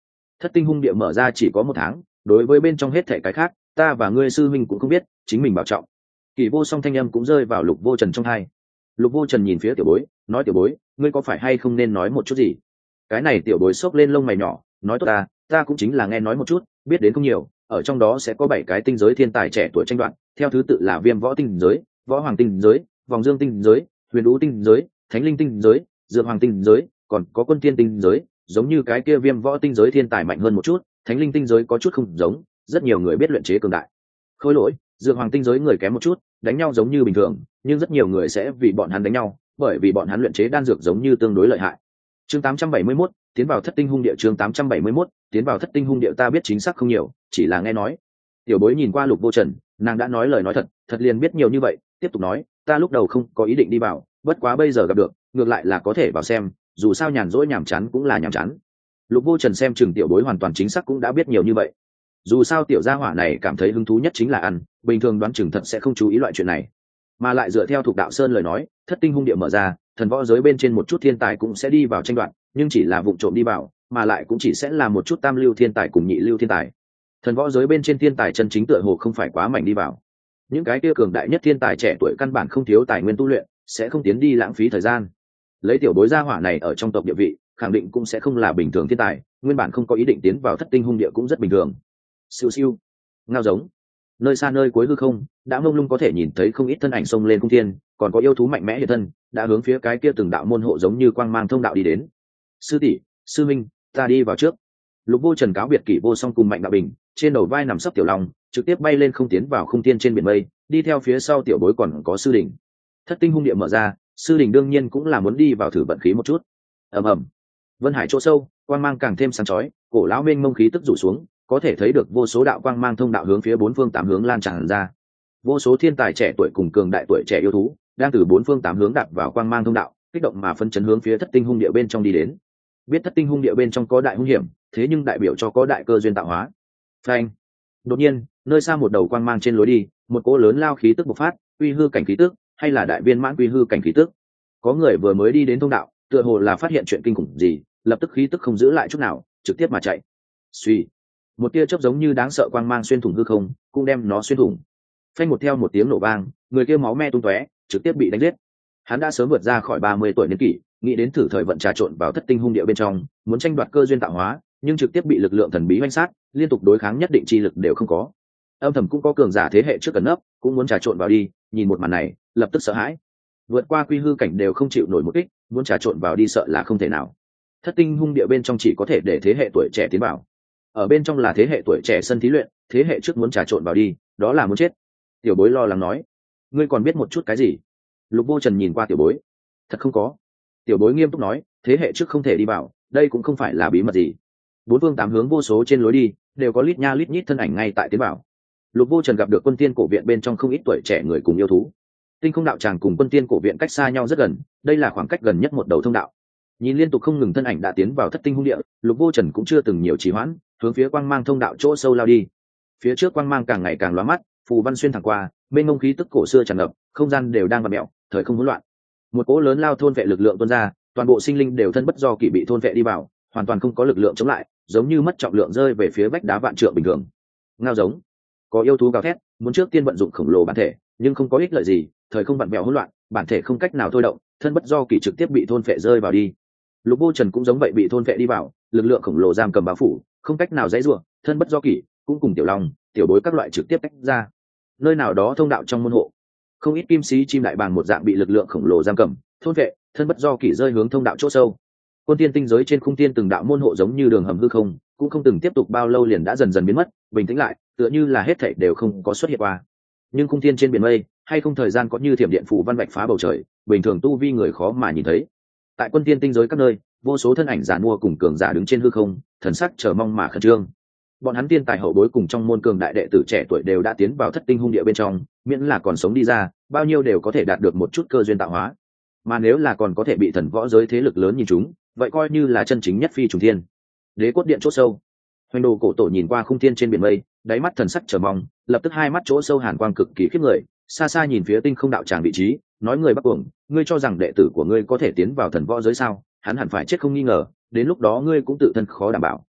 Thất tinh hung địa mở ra chỉ có 1 tháng, đối với bên trong hết thể cái khác ta và ngươi sư huynh cũng không biết, chính mình bảo trọng. Kỷ vô song thanh âm cũng rơi vào Lục Vô Trần trong tai. Lục Vô Trần nhìn phía tiểu bối, nói tiểu bối, ngươi có phải hay không nên nói một chút gì? Cái này tiểu bối xốc lên lông mày nhỏ, nói tốt ta cũng chính là nghe nói một chút, biết đến không nhiều, ở trong đó sẽ có 7 cái tinh giới thiên tài trẻ tuổi tranh đoạt, theo thứ tự là Viêm Võ tinh giới, Võ Hoàng tinh giới, Vòng Dương tinh giới, Huyền Vũ tinh giới, Thánh Linh tinh giới, Dược Hoàng tinh giới, còn có Quân Tiên tinh giới, giống như cái kia Viêm Võ tinh giới thiên tài mạnh hơn một chút, Thánh Linh tinh giới có chút không giống, rất nhiều người biết luyện chế cường đại. Khôi lỗi, Dược Hoàng tinh giới người kém một chút, đánh nhau giống như bình thường, nhưng rất nhiều người sẽ vì bọn hắn đánh nhau, bởi vì bọn hắn luyện chế đan dược giống như tương đối lợi hại. Chương 871, tiến vào Thất tinh hung địa. Chương 871, tiến vào Thất tinh hung địa. Ta biết chính xác không nhiều, chỉ là nghe nói. Tiểu bối nhìn qua Lục Vô Trần, nàng đã nói lời nói thật liền biết nhiều như vậy, tiếp tục nói, ta lúc đầu không có ý định đi vào, bất quá bây giờ gặp được, ngược lại là có thể vào xem, dù sao nhàn rỗi nhàm chán cũng là nhàm chán. Lục Vô Trần xem chừng tiểu bối hoàn toàn chính xác cũng đã biết nhiều như vậy. Dù sao tiểu gia hỏa này cảm thấy hứng thú nhất chính là ăn, bình thường đoán chừng thật sẽ không chú ý loại chuyện này. Mà lại dựa theo Thục Đạo Sơn lời nói, Thất tinh hung địa mở ra, thần võ giới bên trên một chút thiên tài cũng sẽ đi vào tranh đoạt, nhưng chỉ là vụng trộm đi vào, mà lại cũng chỉ sẽ là một chút tam lưu thiên tài cùng nhị lưu thiên tài. Thần võ giới bên trên thiên tài chân chính tựa hồ không phải quá mạnh đi vào. Những cái kia cường đại nhất thiên tài trẻ tuổi căn bản không thiếu tài nguyên tu luyện, sẽ không tiến đi lãng phí thời gian. Lấy tiểu bối gia hỏa này ở trong tộc địa vị, khẳng định cũng sẽ không là bình thường thiên tài, nguyên bản không có ý định tiến vào Thất tinh hung địa cũng rất bình thường. Siêu siêu, ngao giống. Nơi xa nơi cuối hư không, đã mông lung có thể nhìn thấy không ít thân ảnh xông lên cung thiên, còn có yêu thú mạnh mẽ hiện thân, đã hướng phía cái kia từng đạo môn hộ giống như quang mang thông đạo đi đến. Sư tỷ, sư minh, ta đi vào trước. Lục Vô Trần cáo biệt Kỷ Vô Song cùng Mạnh Đạo Bình, trên đầu vai nằm sấp Tiểu Long, trực tiếp bay lên không tiến vào khung thiên trên biển mây, đi theo phía sau tiểu bối còn có sư đình. Thất tinh hung địa mở ra, sư đình đương nhiên cũng là muốn đi vào thử vận khí một chút. Ầm ầm, Vân Hải chỗ sâu, quang mang càng thêm sáng chói, cổ lão mênh mông khí tức rủ xuống, có thể thấy được vô số đạo quang mang thông đạo hướng phía 4 phương 8 hướng lan tràn ra. Vô số thiên tài trẻ tuổi cùng cường đại tuổi trẻ yêu thú đang từ 4 phương 8 hướng đạp vào quang mang thông đạo, kích động mà phân chấn hướng phía Thất tinh hung địa bên trong đi đến. Biết Thất tinh hung địa bên trong có đại hung hiểm, thế nhưng đại biểu cho có đại cơ duyên tạo hóa. Phanh! Đột nhiên, nơi xa một đầu quang mang trên lối đi, một cỗ lớn lao khí tức bộc phát, quy hư cảnh khí tức, hay là đại viên mãn quy hư cảnh khí tức. Có người vừa mới đi đến thông đạo, tựa hồ là phát hiện chuyện kinh khủng gì, lập tức khí tức không giữ lại chút nào, trực tiếp mà chạy. Suy! Một tia chớp giống như đáng sợ quang mang xuyên thủng hư không, cũng đem nó xuyên thủng. Phanh một theo một tiếng nổ vang, người kia máu me tung tóe, trực tiếp bị đánh giết. Hắn đã sớm vượt ra khỏi 30 tuổi niên kỷ, nghĩ đến thử thời vận trà trộn vào Thất tinh hung địa bên trong, muốn tranh đoạt cơ duyên tạo hóa, nhưng trực tiếp bị lực lượng thần bí oanh sát, liên tục đối kháng nhất định chi lực đều không có. Âm thầm cũng có cường giả thế hệ trước ẩn nấp, cũng muốn trà trộn vào đi, nhìn một màn này, lập tức sợ hãi. Vượt qua quy hư cảnh đều không chịu nổi một kích, muốn trà trộn vào đi sợ là không thể nào. Thất tinh hung địa bên trong chỉ có thể để thế hệ tuổi trẻ tiến vào. Ở bên trong là thế hệ tuổi trẻ sân thí luyện, thế hệ trước muốn trà trộn vào đi, đó là muốn chết. Tiểu bối lo lắng nói, ngươi còn biết một chút cái gì? Lục Vô Trần nhìn qua tiểu bối, thật không có. Tiểu bối nghiêm túc nói, thế hệ trước không thể đi vào, đây cũng không phải là bí mật gì. 4 phương 8 hướng vô số trên lối đi đều có lít nha lít nhít thân ảnh ngay tại tiến vào. Lục Vô Trần gặp được Quân Tiên cổ viện bên trong không ít tuổi trẻ người cùng yêu thú. Tinh không đạo tràng cùng Quân Tiên cổ viện cách xa nhau rất gần, đây là khoảng cách gần nhất một đầu thông đạo. Nhìn liên tục không ngừng thân ảnh đã tiến vào Thất tinh hung địa, Lục Vô Trần cũng chưa từng nhiều trì hoãn, hướng phía quang mang thông đạo chỗ sâu lao đi. Phía trước quang mang càng ngày càng lóa mắt, phù văn xuyên thẳng qua, bên ngông khí tức cổ xưa tràn ngập, không gian đều đang vặn mèo, thời không hỗn loạn. Một cỗ lớn lao thôn vệ lực lượng tuôn ra, toàn bộ sinh linh đều thân bất do kỷ bị thôn vệ đi vào, hoàn toàn không có lực lượng chống lại, giống như mất trọng lượng rơi về phía vách đá vạn trượng bình thường. Ngao giống, có yêu thú gào thét, muốn trước tiên vận dụng khổng lồ bản thể, nhưng không có ích lợi gì, thời không vặn vẹo hỗn loạn, bản thể không cách nào thôi động, thân bất do kỷ trực tiếp bị thôn vệ rơi vào đi. Lục Vô Trần cũng giống vậy bị thôn vệ đi vào, lực lượng khổng lồ giam cầm bao phủ, không cách nào dãy rủa, thân bất do kỷ, cũng cùng Tiểu Long, Tiểu Bối các loại trực tiếp tách ra. Nơi nào đó thông đạo trong môn hộ, không ít kim sĩ chim đại bàng một dạng bị lực lượng khổng lồ giam cầm, thôn vệ, thân bất do kỷ rơi hướng thông đạo chỗ sâu. Quân tiên tinh giới trên khung tiên từng đạo môn hộ giống như đường hầm hư không, cũng không từng tiếp tục bao lâu liền đã dần dần biến mất, bình tĩnh lại, tựa như là hết thảy đều không có xuất hiện qua. Nhưng khung tiên trên biển mây, hay không thời gian có như thiểm điện phủ văn vạch phá bầu trời, bình thường tu vi người khó mà nhìn thấy. Tại quân tiên tinh giới các nơi, vô số thân ảnh giàn mua cùng cường giả đứng trên hư không, thần sắc chờ mong mà khẩn trương. Bọn hắn tiên tài hậu bối cùng trong môn cường đại đệ tử trẻ tuổi đều đã tiến vào Thất tinh hung địa bên trong, miễn là còn sống đi ra, bao nhiêu đều có thể đạt được một chút cơ duyên tạo hóa. Mà nếu là còn có thể bị thần võ giới thế lực lớn nhìn chúng, vậy coi như là chân chính nhất phi trùng thiên. Đế cốt điện chỗ sâu, Hoành Đồ cổ tổ nhìn qua khung thiên trên biển mây, đáy mắt thần sắc chờ mong, lập tức hai mắt chỗ sâu hàn quang cực kỳ khiếp người, xa xa nhìn phía tinh không đạo tràng vị trí, nói người Bắc Cuồng, ngươi cho rằng đệ tử của ngươi có thể tiến vào thần võ giới sao? Hắn hẳn phải chết không nghi ngờ, đến lúc đó ngươi cũng tự thân khó đảm bảo.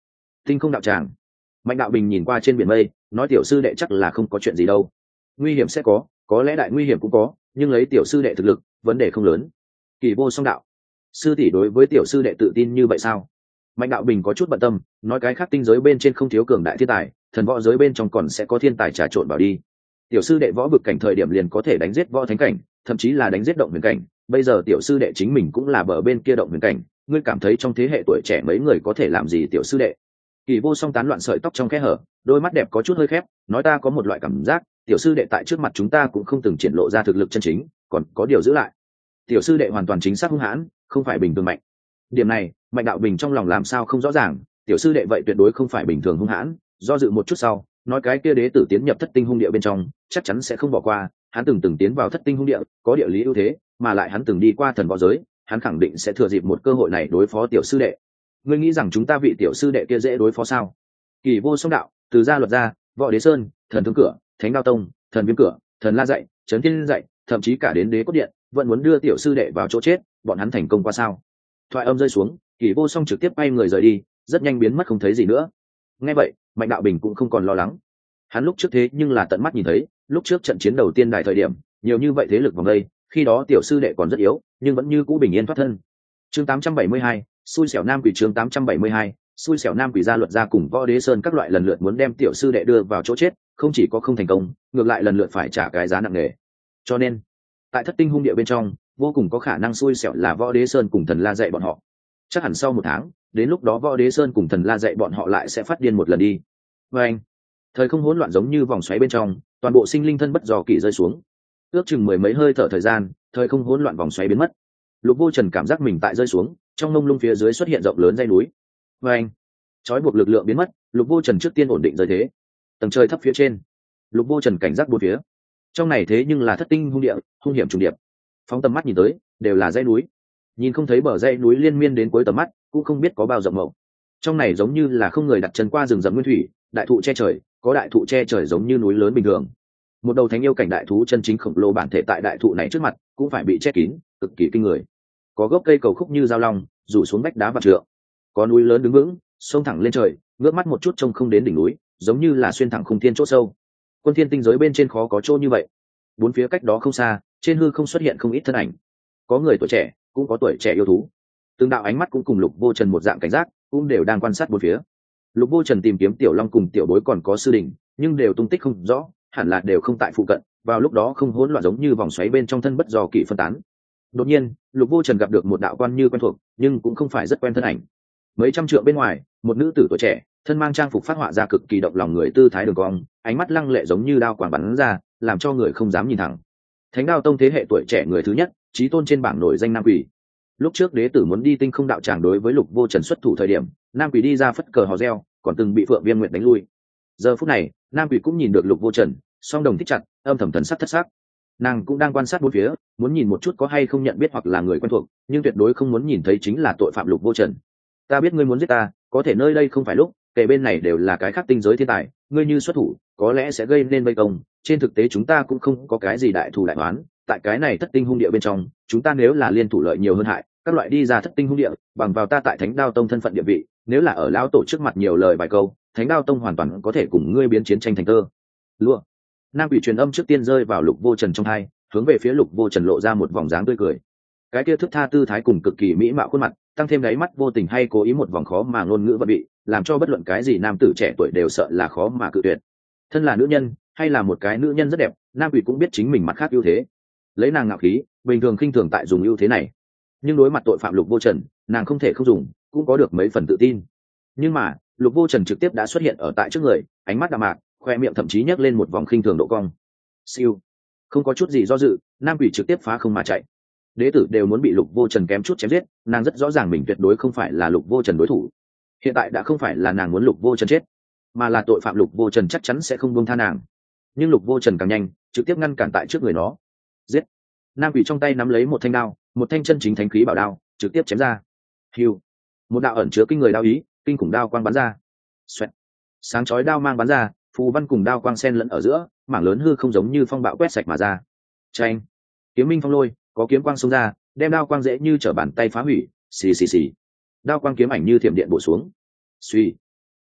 Tinh không đạo tràng. Mạnh đạo bình nhìn qua trên biển mây, nói tiểu sư đệ chắc là không có chuyện gì đâu. Nguy hiểm sẽ có lẽ đại nguy hiểm cũng có, nhưng lấy tiểu sư đệ thực lực, vấn đề không lớn. Kỳ vô song đạo, sư tỷ đối với tiểu sư đệ tự tin như vậy sao? Mạnh đạo bình có chút bận tâm, nói cái khác tinh giới bên trên không thiếu cường đại thiên tài, thần võ giới bên trong còn sẽ có thiên tài trà trộn vào đi. Tiểu sư đệ võ vực cảnh thời điểm liền có thể đánh giết võ thánh cảnh, thậm chí là đánh giết động huyền cảnh, bây giờ tiểu sư đệ chính mình cũng là bờ bên kia động huyền cảnh, ngươi cảm thấy trong thế hệ tuổi trẻ mấy người có thể làm gì tiểu sư đệ? Kỳ vô song tán loạn sợi tóc trong khe hở, đôi mắt đẹp có chút hơi khép, nói ta có một loại cảm giác, tiểu sư đệ tại trước mặt chúng ta cũng không từng triển lộ ra thực lực chân chính, còn có điều giữ lại. Tiểu sư đệ hoàn toàn chính xác hung hãn, không phải bình thường mạnh. Điểm này, Mạnh đạo bình trong lòng làm sao không rõ ràng, tiểu sư đệ vậy tuyệt đối không phải bình thường hung hãn. Do dự một chút sau, nói cái kia đế tử tiến nhập thất tinh hung địa bên trong, chắc chắn sẽ không bỏ qua. Hắn từng tiến vào thất tinh hung địa, có địa lý ưu thế, mà lại hắn từng đi qua thần võ giới, hắn khẳng định sẽ thừa dịp một cơ hội này đối phó tiểu sư đệ. Ngươi nghĩ rằng chúng ta vị tiểu sư đệ kia dễ đối phó sao? Kỳ vô song đạo, từ gia luật gia, võ đế sơn, thần thương cửa, thánh đao tông, thần viêm cửa, thần la dạy, trấn thiên dạy, thậm chí cả đến đế cốt điện, vẫn muốn đưa tiểu sư đệ vào chỗ chết, bọn hắn thành công qua sao? Thoại âm rơi xuống, Kỳ vô song trực tiếp bay người rời đi, rất nhanh biến mất không thấy gì nữa. Nghe vậy, Mạnh đạo bình cũng không còn lo lắng. Hắn lúc trước thế nhưng là tận mắt nhìn thấy, lúc trước trận chiến đầu tiên đại thời điểm, nhiều như vậy thế lực vòng đây, khi đó tiểu sư đệ còn rất yếu, nhưng vẫn như cũ bình yên thoát thân. Chương 872, xui xẻo nam quỷ. Chương 872, xui xẻo nam quỷ. Gia luật gia cùng võ đế sơn các loại lần lượt muốn đem tiểu sư đệ đưa vào chỗ chết, không chỉ có không thành công, ngược lại lần lượt phải trả cái giá nặng nề. Cho nên, tại thất tinh hung địa bên trong, vô cùng có khả năng xui xẻo là võ đế sơn cùng thần la dạy bọn họ. Chắc hẳn sau 1 tháng, đến lúc đó võ đế sơn cùng thần la dạy bọn họ lại sẽ phát điên một lần đi. Và anh, thời không hỗn loạn giống như vòng xoáy bên trong, toàn bộ sinh linh thân bất dò kỳ rơi xuống. Ước chừng mười mấy hơi thở thời gian, thời không hỗn loạn vòng xoáy biến mất. Lục Vô Trần cảm giác mình tại rơi xuống, trong mông lung phía dưới xuất hiện rộng lớn dãy núi. Và anh, trói buộc lực lượng biến mất, Lục Vô Trần trước tiên ổn định rơi thế. Tầng trời thấp phía trên, Lục Vô Trần cảnh giác bốn phía. Trong này thế nhưng là thất tinh hung địa, hung hiểm trùng điệp. Phóng tầm mắt nhìn tới, đều là dãy núi. Nhìn không thấy bờ dãy núi liên miên đến cuối tầm mắt, cũng không biết có bao rộng mậu. Trong này giống như là không người đặt chân qua rừng rậm nguyên thủy, đại thụ che trời, có đại thụ che trời giống như núi lớn bình thường. Một đầu thánh yêu cảnh đại thú chân chính khổng lồ bản thể tại đại thụ này trước mặt, cũng phải bị che kín, cực kỳ kinh người. Có gốc cây cầu khúc như dao long, rủ xuống vách đá vạn trượng. Có núi lớn đứng vững, sông thẳng lên trời, ngước mắt một chút trông không đến đỉnh núi, giống như là xuyên thẳng khung thiên chỗ sâu. Quân thiên tinh giới bên trên khó có chỗ như vậy. Bốn phía cách đó không xa, trên hư không xuất hiện không ít thân ảnh. Có người tuổi trẻ, cũng có tuổi trẻ yêu thú. Từng đạo ánh mắt cũng cùng Lục Vô Trần một dạng cảnh giác, cũng đều đang quan sát bốn phía. Lục Vô Trần tìm kiếm Tiểu Long cùng Tiểu Bối còn có sư đình, nhưng đều tung tích không rõ, hẳn là đều không tại phụ cận. Vào lúc đó không hỗn loạn giống như vòng xoáy bên trong thân bất do kỵ phân tán. Đột nhiên, Lục Vô Trần gặp được một đạo quan như quen thuộc, nhưng cũng không phải rất quen thân ảnh. Mấy trăm trượng bên ngoài, một nữ tử tuổi trẻ, thân mang trang phục phát họa ra cực kỳ động lòng người tư thái đường cong, ánh mắt lăng lệ giống như đao quang bắn ra, làm cho người không dám nhìn thẳng. Thánh Đao Tông thế hệ tuổi trẻ người thứ nhất, chí tôn trên bảng nổi danh Nam Quỷ. Lúc trước đế tử muốn đi tinh không đạo tràng đối với Lục Vô Trần xuất thủ thời điểm, Nam Quỷ đi ra phất cờ hò reo, còn từng bị Phượng Viêm Nguyệt đánh lui. Giờ phút này, Nam Quỷ cũng nhìn được Lục Vô Trần, song đồng thích chặt, âm thầm thần sắc thất sắc. Nàng cũng đang quan sát bốn phía, muốn nhìn một chút có hay không nhận biết hoặc là người quen thuộc, nhưng tuyệt đối không muốn nhìn thấy chính là tội phạm Lục Vô Trần. Ta biết ngươi muốn giết ta, có thể nơi đây không phải lúc, kể bên này đều là cái khác tinh giới thiên tài, ngươi như xuất thủ, có lẽ sẽ gây nên vây công. Trên thực tế chúng ta cũng không có cái gì đại thù đại oán, tại cái này thất tinh hung địa bên trong, chúng ta nếu là liên thủ lợi nhiều hơn hại, các loại đi ra thất tinh hung địa, bằng vào ta tại Thánh Đao Tông thân phận địa vị, nếu là ở lão tổ trước mặt nhiều lời vài câu, Thánh Đao Tông hoàn toàn có thể cùng ngươi biến chiến tranh thành tơ lụa. Nam Quỷ truyền âm trước tiên rơi vào Lục Vô Trần trong tai, hướng về phía Lục Vô Trần lộ ra một vòng dáng tươi cười. Cái kia thức tha tư thái cùng cực kỳ mỹ mạo khuôn mặt, tăng thêm đáy mắt vô tình hay cố ý một vòng khó mà ngôn ngữ vận bị, làm cho bất luận cái gì nam tử trẻ tuổi đều sợ là khó mà cự tuyệt. Thân là nữ nhân, hay là một cái nữ nhân rất đẹp, Nam Quỷ cũng biết chính mình mặt khác ưu thế. Lấy nàng ngạo khí, bình thường khinh thường tại dùng ưu thế này. Nhưng đối mặt tội phạm Lục Vô Trần, nàng không thể không dùng, cũng có được mấy phần tự tin. Nhưng mà, Lục Vô Trần trực tiếp đã xuất hiện ở tại trước người, ánh mắt đạm mạc, khoe miệng thậm chí nhếch lên một vòng khinh thường độ cong. Siêu, không có chút gì do dự, Nam Quỷ trực tiếp phá không mà chạy. Đế tử đều muốn bị Lục Vô Trần kém chút chém giết, nàng rất rõ ràng mình tuyệt đối không phải là Lục Vô Trần đối thủ. Hiện tại đã không phải là nàng muốn Lục Vô Trần chết, mà là tội phạm Lục Vô Trần chắc chắn sẽ không buông tha nàng. Nhưng Lục Vô Trần càng nhanh, trực tiếp ngăn cản tại trước người nó. Giết! Nam Quỷ trong tay nắm lấy một thanh đao, một thanh chân chính thánh khí bảo đao, trực tiếp chém ra. Hưu! Một đạo ẩn chứa kinh người đao ý, kinh khủng đao quang bắn ra. Xoẹt! Sáng chói đao mang bắn ra, phù văn cùng đao quang xen lẫn ở giữa, mảng lớn hư không giống như phong bạo quét sạch mà ra. Chanh! Kiếm minh phong lôi, có kiếm quang xông ra, đem đao quang dễ như trở bàn tay phá hủy. Xì xì xì! Đao quang kiếm ảnh như thiểm điện bổ xuống. Suy!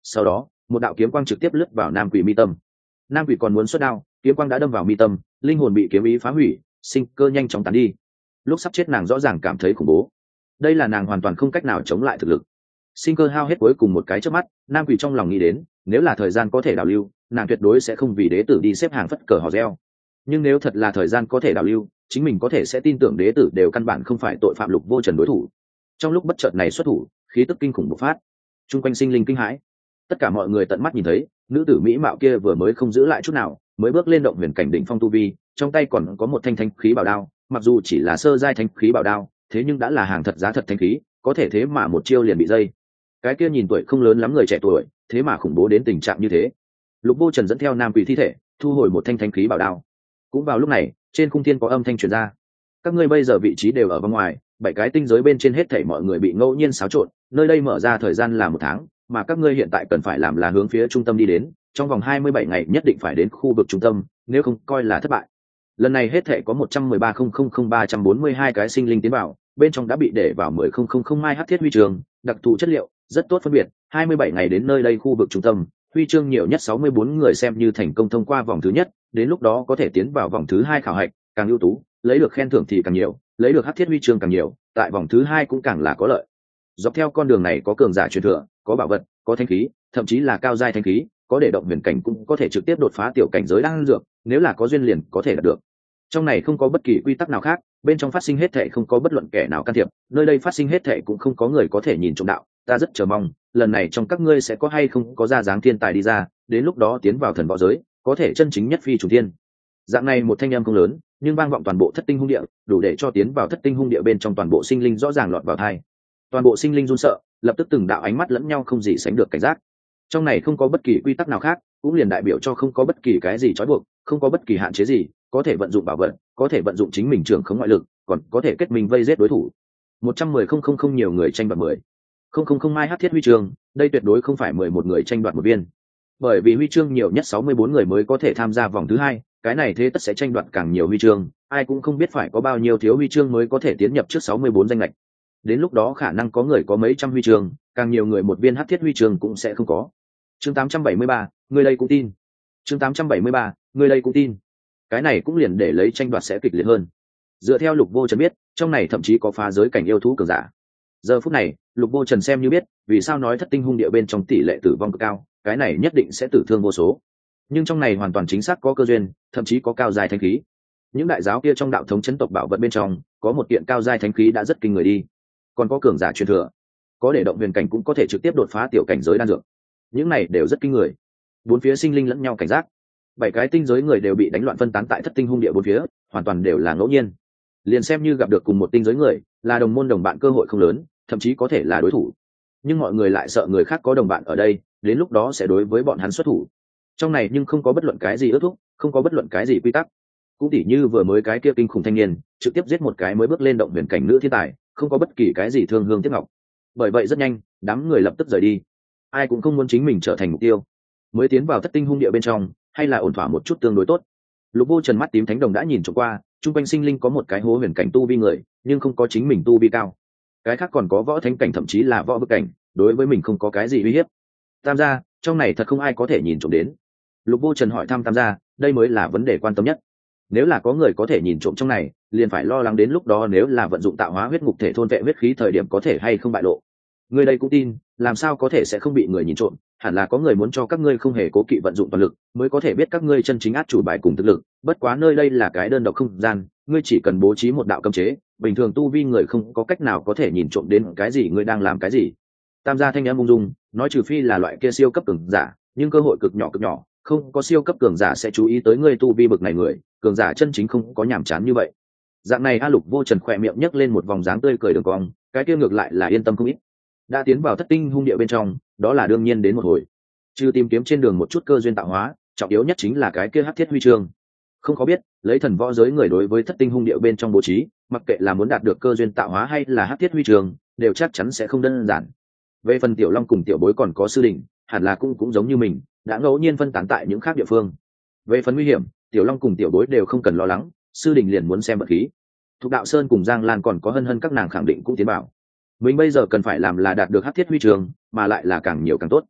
sau đó một đạo kiếm quang trực tiếp lướt vào nam quỷ mi tâm. Nam quỷ còn muốn xuất đao, kiếm quang đã đâm vào mi tâm, linh hồn bị kiếm ý phá hủy, sinh cơ nhanh chóng tán đi. Lúc sắp chết nàng rõ ràng cảm thấy khủng bố, đây là nàng hoàn toàn không cách nào chống lại thực lực. Sinh cơ hao hết cuối cùng một cái chớp mắt, nam quỷ trong lòng nghĩ đến, nếu là thời gian có thể đảo lưu, nàng tuyệt đối sẽ không vì đế tử đi xếp hàng phất cờ hò reo. Nhưng nếu thật là thời gian có thể đảo lưu, chính mình có thể sẽ tin tưởng đế tử đều căn bản không phải tội phạm Lục Vô Trần đối thủ. Trong lúc bất chợt này xuất thủ, khí tức kinh khủng bộc phát, chung quanh sinh linh kinh hãi. Tất cả mọi người tận mắt nhìn thấy, nữ tử mỹ mạo kia vừa mới không giữ lại chút nào, mới bước lên động huyền cảnh đỉnh phong tu vi, trong tay còn có một thanh thanh khí bảo đao, mặc dù chỉ là sơ giai thanh khí bảo đao, thế nhưng đã là hàng thật giá thật thanh khí, có thể thế mà một chiêu liền bị dây. Cái kia nhìn tuổi không lớn lắm người trẻ tuổi, thế mà khủng bố đến tình trạng như thế. Lục Vô Trần dẫn theo nam quỷ thi thể, thu hồi một thanh thanh khí bảo đao. Cũng vào lúc này, trên khung thiên có âm thanh truyền ra: các ngươi bây giờ vị trí đều ở bên ngoài, 7 cái tinh giới bên trên hết thảy mọi người bị ngẫu nhiên xáo trộn, nơi đây mở ra thời gian là 1 tháng, mà các ngươi hiện tại cần phải làm là hướng phía trung tâm đi đến, trong vòng 27 ngày nhất định phải đến khu vực trung tâm, nếu không coi là thất bại. Lần này hết thảy có 113,000,342 cái sinh linh tiến vào, bên trong đã bị để vào 10,000 mai hắc thiết huy chương, đặc thù chất liệu, rất tốt phân biệt, 27 ngày đến nơi đây khu vực trung tâm, huy chương nhiều nhất 64 người xem như thành công thông qua vòng thứ nhất, đến lúc đó có thể tiến vào vòng thứ 2 khảo hạch, càng ưu tú, lấy được khen thưởng thì càng nhiều, lấy được hắc thiết huy chương càng nhiều, tại vòng thứ 2 cũng càng là có lợi. Dọc theo con đường này có cường giả truyền thừa, có bảo vật, có thanh khí, thậm chí là cao giai thanh khí, có để động huyền cảnh cũng có thể trực tiếp đột phá tiểu cảnh giới đang dược, nếu là có duyên liền có thể đạt được. Trong này không có bất kỳ quy tắc nào khác, bên trong phát sinh hết thảy không có bất luận kẻ nào can thiệp, nơi đây phát sinh hết thảy cũng không có người có thể nhìn trộm đạo, ta rất chờ mong, lần này trong các ngươi sẽ có hay không có ra dáng thiên tài đi ra, đến lúc đó tiến vào thần võ giới, có thể chân chính nhất phi trùng thiên. Dạng này một thanh âm không lớn, nhưng vang vọng toàn bộ thất tinh hung địa, đủ để cho tiến vào thất tinh hung địa bên trong toàn bộ sinh linh rõ ràng lọt vào tai. Toàn bộ sinh linh run sợ, lập tức từng đạo ánh mắt lẫn nhau không gì sánh được cảnh giác. Trong này không có bất kỳ quy tắc nào khác, cũng liền đại biểu cho không có bất kỳ cái gì trói buộc, không có bất kỳ hạn chế gì, có thể vận dụng bảo vật, có thể vận dụng chính mình trưởng khống ngoại lực, còn có thể kết minh vây giết đối thủ. 110,000 nhiều người tranh đoạt 10,000 mai hắc thiết huy chương, đây tuyệt đối không phải 11 người tranh đoạt một viên. Bởi vì huy chương nhiều nhất 64 người mới có thể tham gia vòng thứ 2, cái này thế tất sẽ tranh đoạt càng nhiều huy chương, ai cũng không biết phải có bao nhiêu thiếu huy chương mới có thể tiến nhập trước 64 danh lệch. Đến lúc đó khả năng có người có mấy trăm huy chương, càng nhiều người một viên hắc thiết huy chương cũng sẽ không có. Chương 873, người đây cũng tin. Chương 873, người đây cũng tin. Cái này cũng liền để lấy tranh đoạt sẽ kịch liệt hơn. Dựa theo Lục Vô Trần biết, trong này thậm chí có phá giới cảnh yêu thú cường giả. Giờ phút này, Lục Vô Trần xem như biết, vì sao nói thất tinh hung địa bên trong tỷ lệ tử vong cực cao, cái này nhất định sẽ tử thương vô số. Nhưng trong này hoàn toàn chính xác có cơ duyên, thậm chí có cao giai thánh khí. Những đại giáo kia trong đạo thống chấn tộc bảo vật bên trong, có một kiện cao giai thánh khí đã rất kinh người đi. Còn có cường giả truyền thừa, có để động huyền cảnh cũng có thể trực tiếp đột phá tiểu cảnh giới đan dược. Những này đều rất kinh người. Bốn phía sinh linh lẫn nhau cảnh giác. 7 cái tinh giới người đều bị đánh loạn phân tán tại thất tinh hung địa bốn phía, hoàn toàn đều là ngẫu nhiên. Liền xem như gặp được cùng một tinh giới người, là đồng môn đồng bạn cơ hội không lớn, thậm chí có thể là đối thủ. Nhưng mọi người lại sợ người khác có đồng bạn ở đây, đến lúc đó sẽ đối với bọn hắn xuất thủ. Trong này nhưng không có bất luận cái gì ước thúc, không có bất luận cái gì quy tắc. Cũng tỉ như vừa mới cái kia kinh khủng thanh niên, trực tiếp giết một cái mới bước lên động huyền cảnh nữ thiên tài, không có bất kỳ cái gì thương hương tiếc ngọc. Bởi vậy rất nhanh, đám người lập tức rời đi. Ai cũng không muốn chính mình trở thành mục tiêu. Mới tiến vào thất tinh hung địa bên trong, hay là ổn thỏa một chút tương đối tốt. Lục Vô Trần mắt tím thánh đồng đã nhìn trộm qua, trung quanh sinh linh có một cái hố huyền cảnh tu vi người, nhưng không có chính mình tu vi cao. Cái khác còn có võ thánh cảnh thậm chí là võ vực cảnh, đối với mình không có cái gì uy hiếp. Tam gia, trong này thật không ai có thể nhìn trộm đến. Lục Vô Trần hỏi thăm Tam gia, đây mới là vấn đề quan tâm nhất. Nếu là có người có thể nhìn trộm trong này, liền phải lo lắng đến lúc đó nếu là vận dụng tạo hóa huyết ngục thể thôn vệ huyết khí thời điểm có thể hay không bại lộ. Người đây cũng tin, làm sao có thể sẽ không bị người nhìn trộm, hẳn là có người muốn cho các ngươi không hề cố kỵ vận dụng toàn lực, mới có thể biết các ngươi chân chính át chủ bài cùng thực lực, bất quá nơi đây là cái đơn độc không gian, ngươi chỉ cần bố trí một đạo cấm chế, bình thường tu vi người không có cách nào có thể nhìn trộm đến cái gì ngươi đang làm cái gì. Tam gia thanh em ung dung, nói trừ phi là loại kia siêu cấp cường giả, nhưng cơ hội cực nhỏ, không có siêu cấp cường giả sẽ chú ý tới ngươi tu vi bực này người, cường giả chân chính không có nhàm chán như vậy. Dạng này A Lục Vô Trần khỏe miệng nhấc lên một vòng dáng tươi cười đường cong, cái kia ngược lại là yên tâm không ít. Đã tiến vào thất tinh hung địa bên trong, đó là đương nhiên đến một hồi. Trừ tìm kiếm trên đường một chút cơ duyên tạo hóa, trọng yếu nhất chính là cái kia hắc thiết huy chương. Không có biết, lấy thần võ giới người đối với thất tinh hung địa bên trong bố trí, mặc kệ là muốn đạt được cơ duyên tạo hóa hay là hắc thiết huy chương, đều chắc chắn sẽ không đơn giản. Về phần Tiểu Long cùng Tiểu Bối còn có sư đình, hẳn là cũng giống như mình, đã ngẫu nhiên phân tán tại những khác địa phương. Về phần nguy hiểm, Tiểu Long cùng Tiểu Bối đều không cần lo lắng, sư đình liền muốn xem vật khí. Thục Đạo Sơn cùng Giang Lan còn có hân hân các nàng khẳng định cũng tiến bảo. Mình bây giờ cần phải làm là đạt được hắc thiết huy chương, mà lại là càng nhiều càng tốt.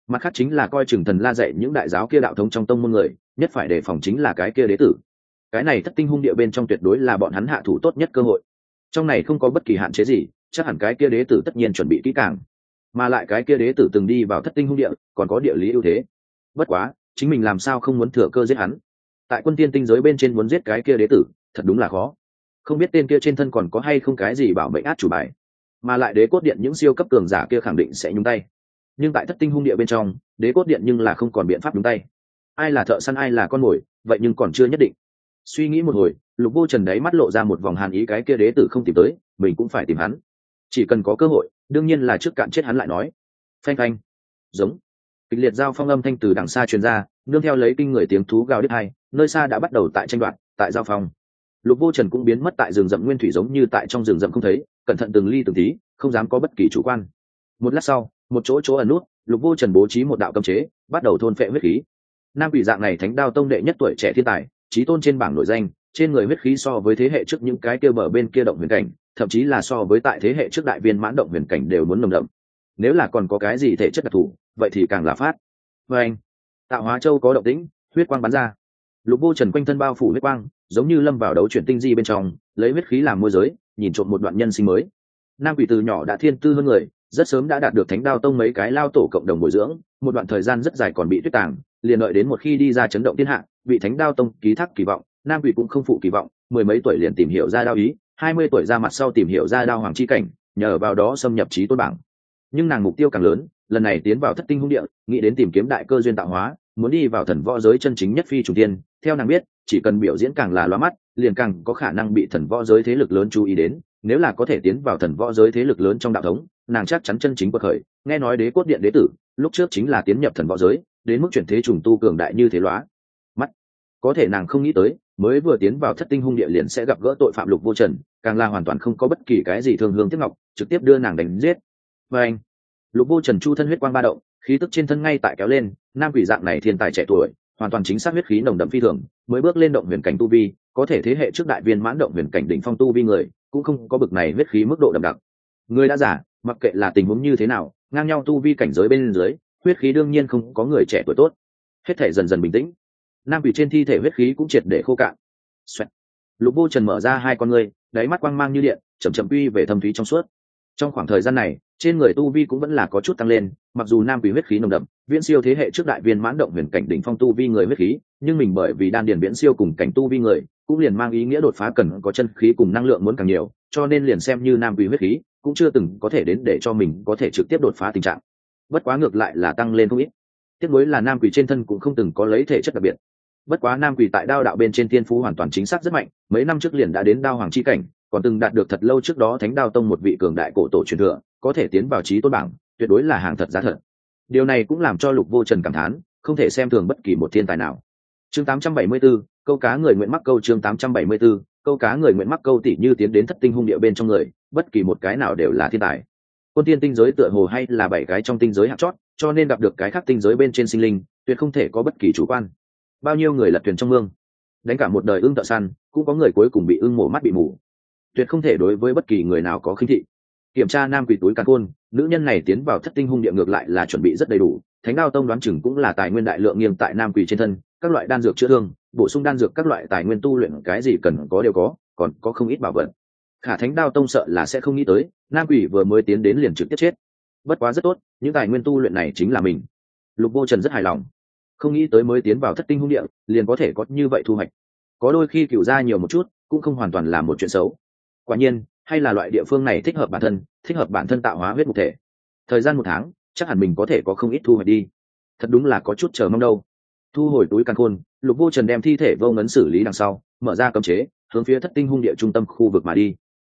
mặt khác chính là coi chừng Thần La dạy những đại giáo kia đạo thống trong tông môn người, nhất phải đề phòng chính là cái kia đế tử. Cái này thất tinh hung địa bên trong tuyệt đối là bọn hắn hạ thủ tốt nhất cơ hội. Trong này không có bất kỳ hạn chế gì, chắc hẳn cái kia đế tử tất nhiên chuẩn bị kỹ càng, mà lại cái kia đế tử từng đi vào thất tinh hung địa, còn có địa lý ưu thế. Bất quá, chính mình làm sao không muốn thừa cơ giết hắn? Tại quân tiên tinh giới bên trên muốn giết cái kia đế tử, thật đúng là khó. Không biết tên kia trên thân còn có hay không cái gì bảo mệnh át chủ bài, mà lại đế cốt điện những siêu cấp cường giả kia khẳng định sẽ nhúng tay. Nhưng tại thất tinh hung địa bên trong, đế cốt điện nhưng là không còn biện pháp nhúng tay. Ai là thợ săn ai là con mồi, vậy nhưng còn chưa nhất định. Suy nghĩ một hồi, Lục Vô Trần đáy mắt lộ ra một vòng hàn ý, cái kia đế tử không tìm tới, mình cũng phải tìm hắn. Chỉ cần có cơ hội, đương nhiên là trước cạn chết hắn lại nói. Phanh phanh, giống kịch liệt giao phong âm thanh từ đằng xa truyền ra, nương theo lấy kinh người tiếng thú gào đứt hai, nơi xa đã bắt đầu tại tranh đoạt, tại giao phong. Lục Vô Trần cũng biến mất tại rừng rậm nguyên thủy, giống như tại trong rừng rậm không thấy, cẩn thận từng ly từng tí, không dám có bất kỳ chủ quan. Một lát sau, một chỗ ẩn nút, Lục Vô Trần bố trí một đạo cấm chế, bắt đầu thôn phệ huyết khí. Nam quỷ dạng này Thánh Đao tông đệ nhất tuổi trẻ thiên tài, chí tôn trên bảng nổi danh, trên người huyết khí so với thế hệ trước những cái kia bờ bên kia động huyền cảnh, thậm chí là so với tại thế hệ trước đại viên mãn động huyền cảnh đều muốn nồng đậm. Nếu là còn có cái gì thể chất đặc thù, vậy thì càng là phát. Và anh, Tạo Hóa Châu có động tĩnh, huyết quang bắn ra. Lục Vô Trần quanh thân bao phủ huyết quang, giống như lâm vào đấu chuyển tinh di bên trong, lấy huyết khí làm môi giới, nhìn trộm một đoạn nhân sinh mới. Nam quỷ từ nhỏ đã thiên tư hơn người, rất sớm đã đạt được Thánh Đao tông mấy cái lao tổ cộng đồng bồi dưỡng, một đoạn thời gian rất dài còn bị tuyết tàng, liền đợi đến một khi đi ra chấn động thiên hạ, bị Thánh Đao tông ký thác kỳ vọng, Nam quỷ cũng không phụ kỳ vọng, mười mấy tuổi liền tìm hiểu ra đao ý, 20 tuổi ra mặt sau tìm hiểu ra đao hoàng chi cảnh, nhờ vào đó xâm nhập chí tôn bảng. Nhưng nàng mục tiêu càng lớn, lần này tiến vào thất tinh hung địa, nghĩ đến tìm kiếm đại cơ duyên tạo hóa, muốn đi vào thần võ giới chân chính nhất phi trùng tiên. Theo nàng biết, chỉ cần biểu diễn càng là lóa mắt, liền càng có khả năng bị thần võ giới thế lực lớn chú ý đến. Nếu là có thể tiến vào thần võ giới thế lực lớn trong đạo thống, nàng chắc chắn chân chính quật khởi. Nghe nói đế cốt điện đế tử lúc trước chính là tiến nhập thần võ giới, đến mức chuyển thế trùng tu cường đại như thế lóa mắt. Có thể nàng không nghĩ tới, mới vừa tiến vào thất tinh hung địa liền sẽ gặp gỡ tội phạm Lục Vô Trần, càng là hoàn toàn không có bất kỳ cái gì thương hương tiếc ngọc, trực tiếp đưa nàng đánh giết. Và anh, Lục Vô Trần chu thân huyết quang ba động, khí tức trên thân ngay tại kéo lên. Nam quỷ dạng này thiên tài trẻ tuổi, hoàn toàn chính xác huyết khí nồng đậm phi thường, mới bước lên động huyền cảnh tu vi, có thể thế hệ trước đại viên mãn động huyền cảnh đỉnh phong tu vi người, cũng không có bực này huyết khí mức độ đậm đặc. Người đã giả, mặc kệ là tình huống như thế nào, ngang nhau tu vi cảnh giới bên dưới, huyết khí đương nhiên không có người trẻ tuổi tốt. Hết thể dần dần bình tĩnh, Nam quỷ trên thi thể huyết khí cũng triệt để khô cạn. Xoẹt. Lục Vô Trần mở ra hai con ngươi, đáy mắt quang mang như điện, chậm chậm uy về thâm thúy trong suốt. Trong khoảng thời gian này, trên người tu vi cũng vẫn là có chút tăng lên, mặc dù Nam quỷ huyết khí nồng đậm, viễn siêu thế hệ trước đại viên mãn động huyền cảnh đỉnh phong tu vi người huyết khí, nhưng mình bởi vì đan điền viễn siêu cùng cảnh tu vi người, cũng liền mang ý nghĩa đột phá cần có chân khí cùng năng lượng muốn càng nhiều, cho nên liền xem như Nam quỷ huyết khí, cũng chưa từng có thể đến để cho mình có thể trực tiếp đột phá tình trạng. Bất quá ngược lại là tăng lên không ít. Tiếc nuối là Nam quỷ trên thân cũng không từng có lấy thể chất đặc biệt. Bất quá Nam quỷ tại đao đạo bên trên thiên phú hoàn toàn chính xác rất mạnh, mấy năm trước liền đã đến đao hoàng chi cảnh, còn từng đạt được thật lâu trước đó Thánh Đao tông một vị cường đại cổ tổ truyền thừa, có thể tiến vào chí tôn bảng, tuyệt đối là hàng thật giá thật. Điều này cũng làm cho Lục Vô Trần cảm thán, không thể xem thường bất kỳ một thiên tài nào. Chương 874, câu cá người nguyện mắc câu. Chương 874, câu cá người nguyện mắc câu. Tỷ như tiến đến thất tinh hung địa bên trong người, bất kỳ một cái nào đều là thiên tài. Quân tiên tinh giới tựa hồ hay là 7 cái trong tinh giới hạng chót, cho nên gặp được cái khác tinh giới bên trên sinh linh, tuyệt không thể có bất kỳ chủ quan. Bao nhiêu người lật thuyền trong mương, đánh cả một đời ưng thợ săn, cũng có người cuối cùng bị ưng mổ mắt bị mù. Tuyệt không thể đối với bất kỳ người nào có khinh thị. Kiểm tra Nam quỷ túi càn khôn, nữ nhân này tiến vào thất tinh hung địa ngược lại là chuẩn bị rất đầy đủ. Thánh Đao tông đoán chừng cũng là tài nguyên đại lượng nghiêng tại Nam quỷ trên thân, các loại đan dược chữa thương, bổ sung đan dược, các loại tài nguyên tu luyện, cái gì cần có đều có, còn có không ít bảo vật. Khả Thánh Đao tông sợ là sẽ không nghĩ tới, Nam quỷ vừa mới tiến đến liền trực tiếp chết. Bất quá rất tốt, những tài nguyên tu luyện này chính là mình. Lục Vô Trần rất hài lòng, không nghĩ tới mới tiến vào thất tinh hung địa liền có thể có như vậy thu hoạch. Có đôi khi cửu ra nhiều một chút cũng không hoàn toàn là một chuyện xấu. Quả nhiên, hay là loại địa phương này thích hợp bản thân tạo hóa huyết mục thể. Thời gian 1 tháng, chắc hẳn mình có thể có không ít thu hoạch đi. Thật đúng là có chút chờ mong đâu. Thu hồi túi càn khôn, Lục Vô Trần đem thi thể vô ngấn xử lý đằng sau, mở ra cấm chế, hướng phía thất tinh hung địa trung tâm khu vực mà đi.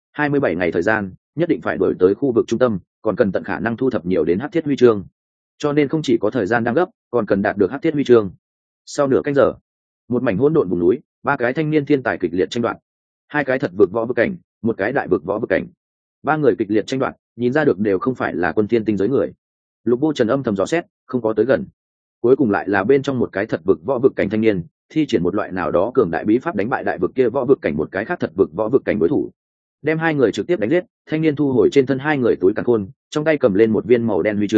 27 ngày thời gian, nhất định phải đuổi tới khu vực trung tâm, còn cần tận khả năng thu thập nhiều đến hắc thiết huy chương. Cho nên không chỉ có thời gian đang gấp, còn cần đạt được hắc thiết huy chương. Sau nửa canh giờ, một mảnh hỗn độn vùng núi, 3 cái thanh niên thiên tài kịch liệt tranh đoạt. 2 cái thật vực võ vực cảnh, 1 cái đại vực võ vực cảnh. 3 người kịch liệt tranh đoạt, nhìn ra được đều không phải là quân thiên tinh giới người. Lục Vô Trần âm thầm dò xét, không có tới gần. Cuối cùng lại là bên trong một cái thật vực võ vực cảnh thanh niên, thi triển một loại nào đó cường đại bí pháp đánh bại đại vực kia võ vực cảnh một cái khác thật vực võ vực cảnh đối thủ. Đem 2 người trực tiếp đánh giết, thanh niên thu hồi trên thân 2 người túi càn khôn, trong tay cầm lên một viên màu đen huy chương,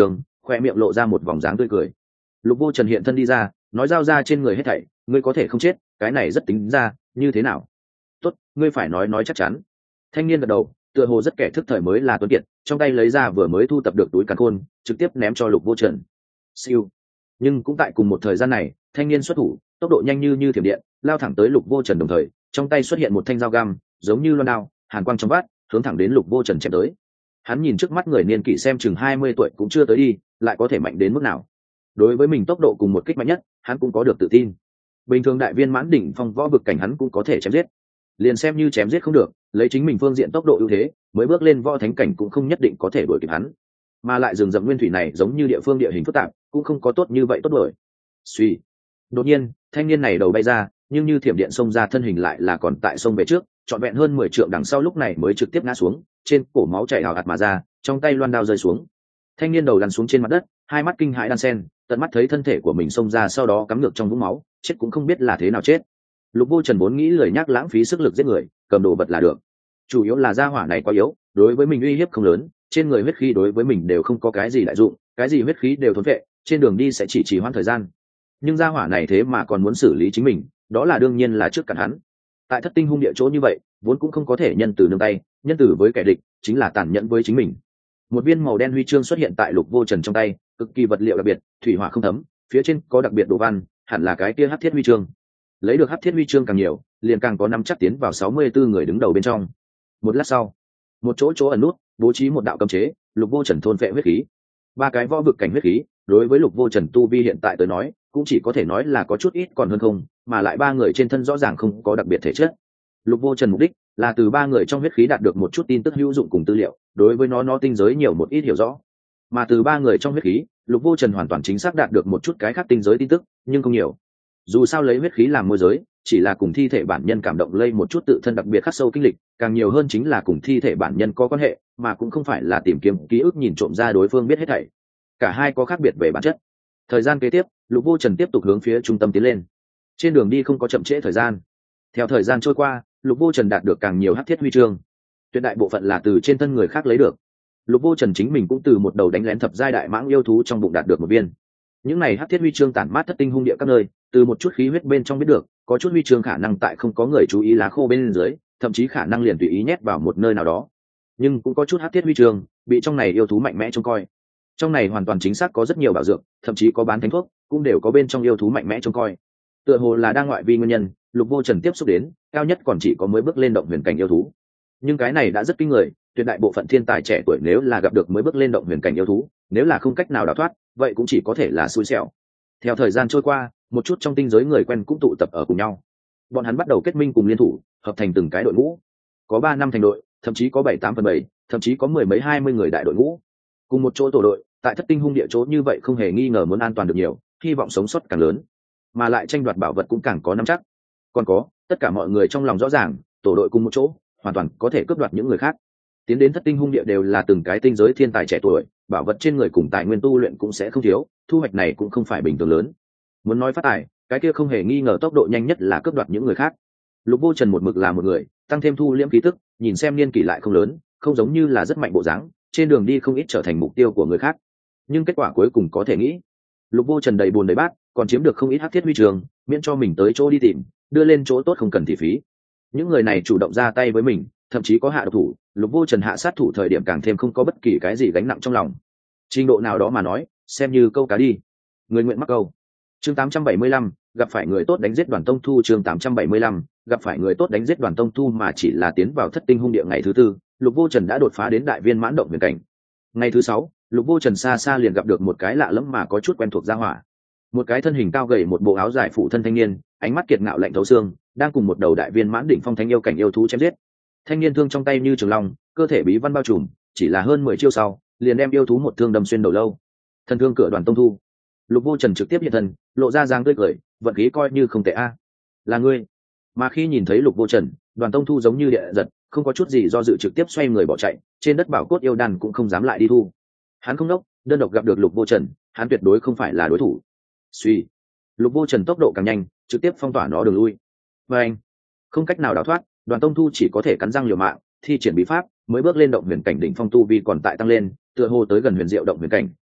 khoe miệng lộ ra một vòng dáng tươi cười. Lục Vô Trần hiện thân đi ra, nói giao ra trên người hết thảy, ngươi có thể không chết, cái này rất tính ra, như thế nào? Tốt, ngươi phải nói chắc chắn. Thanh niên gật đầu, tựa hồ rất kẻ thức thời mới là tuấn kiệt, trong tay lấy ra vừa mới thu tập được túi càn khôn, trực tiếp ném cho Lục Vô Trần. Siêu. Nhưng cũng tại cùng một thời gian này, thanh niên xuất thủ, tốc độ nhanh như thiểm điện, lao thẳng tới Lục Vô Trần, đồng thời trong tay xuất hiện một thanh dao găm, giống như loan đao, hàn quang trong vắt, hướng thẳng đến Lục Vô Trần chém tới. Hắn nhìn trước mắt người niên kỷ xem chừng 20 tuổi cũng chưa tới đi, lại có thể mạnh đến mức nào? Đối với mình tốc độ cùng một kích mạnh nhất, hắn cũng có được tự tin. Bình thường đại viên mãn đỉnh phong võ vực cảnh hắn cũng có thể chém giết. Liền xem như chém giết không được, lấy chính mình phương diện tốc độ ưu thế, mới bước lên võ thánh cảnh cũng không nhất định có thể đuổi kịp hắn. Mà lại rừng rậm nguyên thủy này giống như địa phương địa hình phức tạp, cũng không có tốt như vậy tốt đuổi. Suy. Đột nhiên, thanh niên này đầu bay ra, nhưng như thiểm điện xông ra thân hình lại là còn tại sông về trước, trọn vẹn hơn 10 trượng đằng sau lúc này mới trực tiếp ngã xuống, trên cổ máu chảy ào ạt mà ra, trong tay loan đao rơi xuống. Thanh niên đầu lăn xuống trên mặt đất, hai mắt kinh hãi đan sen, tận mắt thấy thân thể của mình xông ra sau đó cắm ngược trong vũng máu, chết cũng không biết là thế nào chết. Lục Vô Trần vốn nghĩ lười nhắc lãng phí sức lực giết người, cầm đồ vật là được. Chủ yếu là gia hỏa này quá yếu, đối với mình uy hiếp không lớn, trên người huyết khí đối với mình đều không có cái gì đại dụng, cái gì huyết khí đều thốn vệ, trên đường đi sẽ chỉ trì hoãn thời gian. Nhưng gia hỏa này thế mà còn muốn xử lý chính mình, đó là đương nhiên là trước cản hắn. Tại Thất Tinh hung địa chỗ như vậy, vốn cũng không có thể nhân từ nương tay, nhân từ với kẻ địch chính là tàn nhẫn với chính mình. Một viên màu đen huy chương xuất hiện tại Lục Vô Trần trong tay, cực kỳ vật liệu đặc biệt, thủy hỏa không thấm, phía trên có đặc biệt đồ văn, hẳn là cái kia hắc thiết huy chương. Lấy được hắc thiết huy chương càng nhiều, liền càng có năm chắc tiến vào 64 người đứng đầu bên trong. Một lát sau, một chỗ ẩn nút, bố trí một đạo cấm chế, Lục Vô Trần thôn phệ huyết khí. Ba cái võ vực cảnh huyết khí, đối với Lục Vô Trần tu vi hiện tại tới nói, cũng chỉ có thể nói là có chút ít còn hơn không, mà lại ba người trên thân rõ ràng không có đặc biệt thể chất. Lục Vô Trần mục đích là từ ba người trong huyết khí đạt được một chút tin tức hữu dụng cùng tư liệu, đối với nó tinh giới nhiều một ít hiểu rõ. Mà từ ba người trong huyết khí, Lục Vô Trần hoàn toàn chính xác đạt được một chút cái khác tinh giới tin tức, nhưng không nhiều. Dù sao lấy huyết khí làm môi giới, chỉ là cùng thi thể bản nhân cảm động lây một chút tự thân đặc biệt khắc sâu kinh lịch, càng nhiều hơn chính là cùng thi thể bản nhân có quan hệ, mà cũng không phải là tìm kiếm ký ức nhìn trộm ra đối phương biết hết thảy. Cả hai có khác biệt về bản chất. Thời gian kế tiếp, Lục Vô Trần tiếp tục hướng phía trung tâm tiến lên. Trên đường đi không có chậm trễ thời gian. Theo thời gian trôi qua, Lục Vô Trần đạt được càng nhiều hắc thiết huy chương. Tuyệt đại bộ phận là từ trên thân người khác lấy được. Lục Vô Trần chính mình cũng từ một đầu đánh lén thập giai đại mãng yêu thú trong bụng đạt được một viên. Những này hắc thiết huy chương tản mát Thất Tinh hung địa các nơi, từ một chút khí huyết bên trong biết được, có chút huy chương khả năng tại không có người chú ý lá khô bên dưới, thậm chí khả năng liền tùy ý nhét vào một nơi nào đó. Nhưng cũng có chút hắc thiết huy chương bị trong này yêu thú mạnh mẽ trông coi. Trong này hoàn toàn chính xác có rất nhiều bảo dược, thậm chí có bán thánh thuốc, cũng đều có bên trong yêu thú mạnh mẽ trông coi. Tựa hồ là đang ngoại vi nguyên nhân, Lục Vô Trần tiếp xúc đến, cao nhất còn chỉ có mới bước lên động huyền cảnh yêu thú. Nhưng cái này đã rất kinh người, tuyệt đại bộ phận thiên tài trẻ tuổi nếu là gặp được mới bước lên động huyền cảnh yêu thú, nếu là không cách nào đào thoát, vậy cũng chỉ có thể là xui xẻo. Theo thời gian trôi qua, một chút trong tinh giới người quen cũng tụ tập ở cùng nhau. Bọn hắn bắt đầu kết minh cùng liên thủ, hợp thành từng cái đội ngũ. Có 3 năm thành đội, thậm chí có 7-8 phần 7, thậm chí có 10 mấy 20 người đại đội ngũ. Cùng một chỗ tổ đội, tại Thất Tinh hung địa chỗ như vậy không hề nghi ngờ muốn an toàn được nhiều, hy vọng sống sót càng lớn, mà lại tranh đoạt bảo vật cũng càng có nắm chắc. Còn có, tất cả mọi người trong lòng rõ ràng, tổ đội cùng một chỗ, hoàn toàn có thể cướp đoạt những người khác. Tiến đến Thất Tinh hung địa đều là từng cái tinh giới thiên tài trẻ tuổi, bảo vật trên người cùng tài nguyên tu luyện cũng sẽ không thiếu, thu hoạch này cũng không phải bình thường lớn. Muốn nói phát tài, cái kia không hề nghi ngờ tốc độ nhanh nhất là cướp đoạt những người khác. Lục Vô Trần một mực là một người, tăng thêm thu liễm khí tức, nhìn xem niên kỷ lại không lớn, không giống như là rất mạnh bộ dáng, trên đường đi không ít trở thành mục tiêu của người khác. Nhưng kết quả cuối cùng có thể nghĩ, Lục Vô Trần đầy buồn đầy bát, còn chiếm được không ít hắc thiết huy chương, miễn cho mình tới chỗ đi tìm, đưa lên chỗ tốt không cần thị phí. Những người này chủ động ra tay với mình, thậm chí có hạ độc thủ, Lục Vô Trần hạ sát thủ thời điểm càng thêm không có bất kỳ cái gì gánh nặng trong lòng. Trình độ nào đó mà nói, xem như câu cá đi. Người nguyện mắc câu. Chương 875, gặp phải người tốt đánh giết Đoàn Tông Thu. Chương 875, gặp phải người tốt đánh giết Đoàn Tông Thu. Mà chỉ là tiến vào Thất Tinh hung địa ngày thứ 4, Lục Vô Trần đã đột phá đến đại viên mãn động huyền cảnh. Ngày thứ 6, Lục Vô Trần xa xa liền gặp được một cái lạ lẫm mà có chút quen thuộc gia hỏa. Một cái thân hình cao gầy, một bộ áo dài phụ thân thanh niên, ánh mắt kiệt ngạo lạnh thấu xương, đang cùng một đầu đại viên mãn đỉnh phong thánh yêu cảnh yêu thú chém giết. Thanh niên thương trong tay như trường long, cơ thể bí văn bao trùm, chỉ là hơn 10 chiêu sau, liền đem yêu thú một thương đâm xuyên đầu lâu. Thần thương cửa Đoàn Tông Thu. Lục Vô Trần trực tiếp hiện thân, lộ ra dáng tươi cười, vận khí coi như không tệ a. Là ngươi. Mà khi nhìn thấy Lục Vô Trần, Đoàn Tông Thu giống như địa giật, không có chút gì do dự trực tiếp xoay người bỏ chạy, trên đất bảo cốt yêu đan cũng không dám lại đi thu. Hắn không đốc, đơn độc gặp được Lục Vô Trần, hắn tuyệt đối không phải là đối thủ. Suy, Lục Vô Trần tốc độ càng nhanh, trực tiếp phong tỏa nó đường lui. Và anh, không cách nào đào thoát, Đoàn Tông Thu chỉ có thể cắn răng liều mạng, thi triển bí pháp, mới bước lên động huyền cảnh đỉnh phong tu vi còn tại tăng lên, tựa hồ tới gần huyền diệu động huyền cảnh,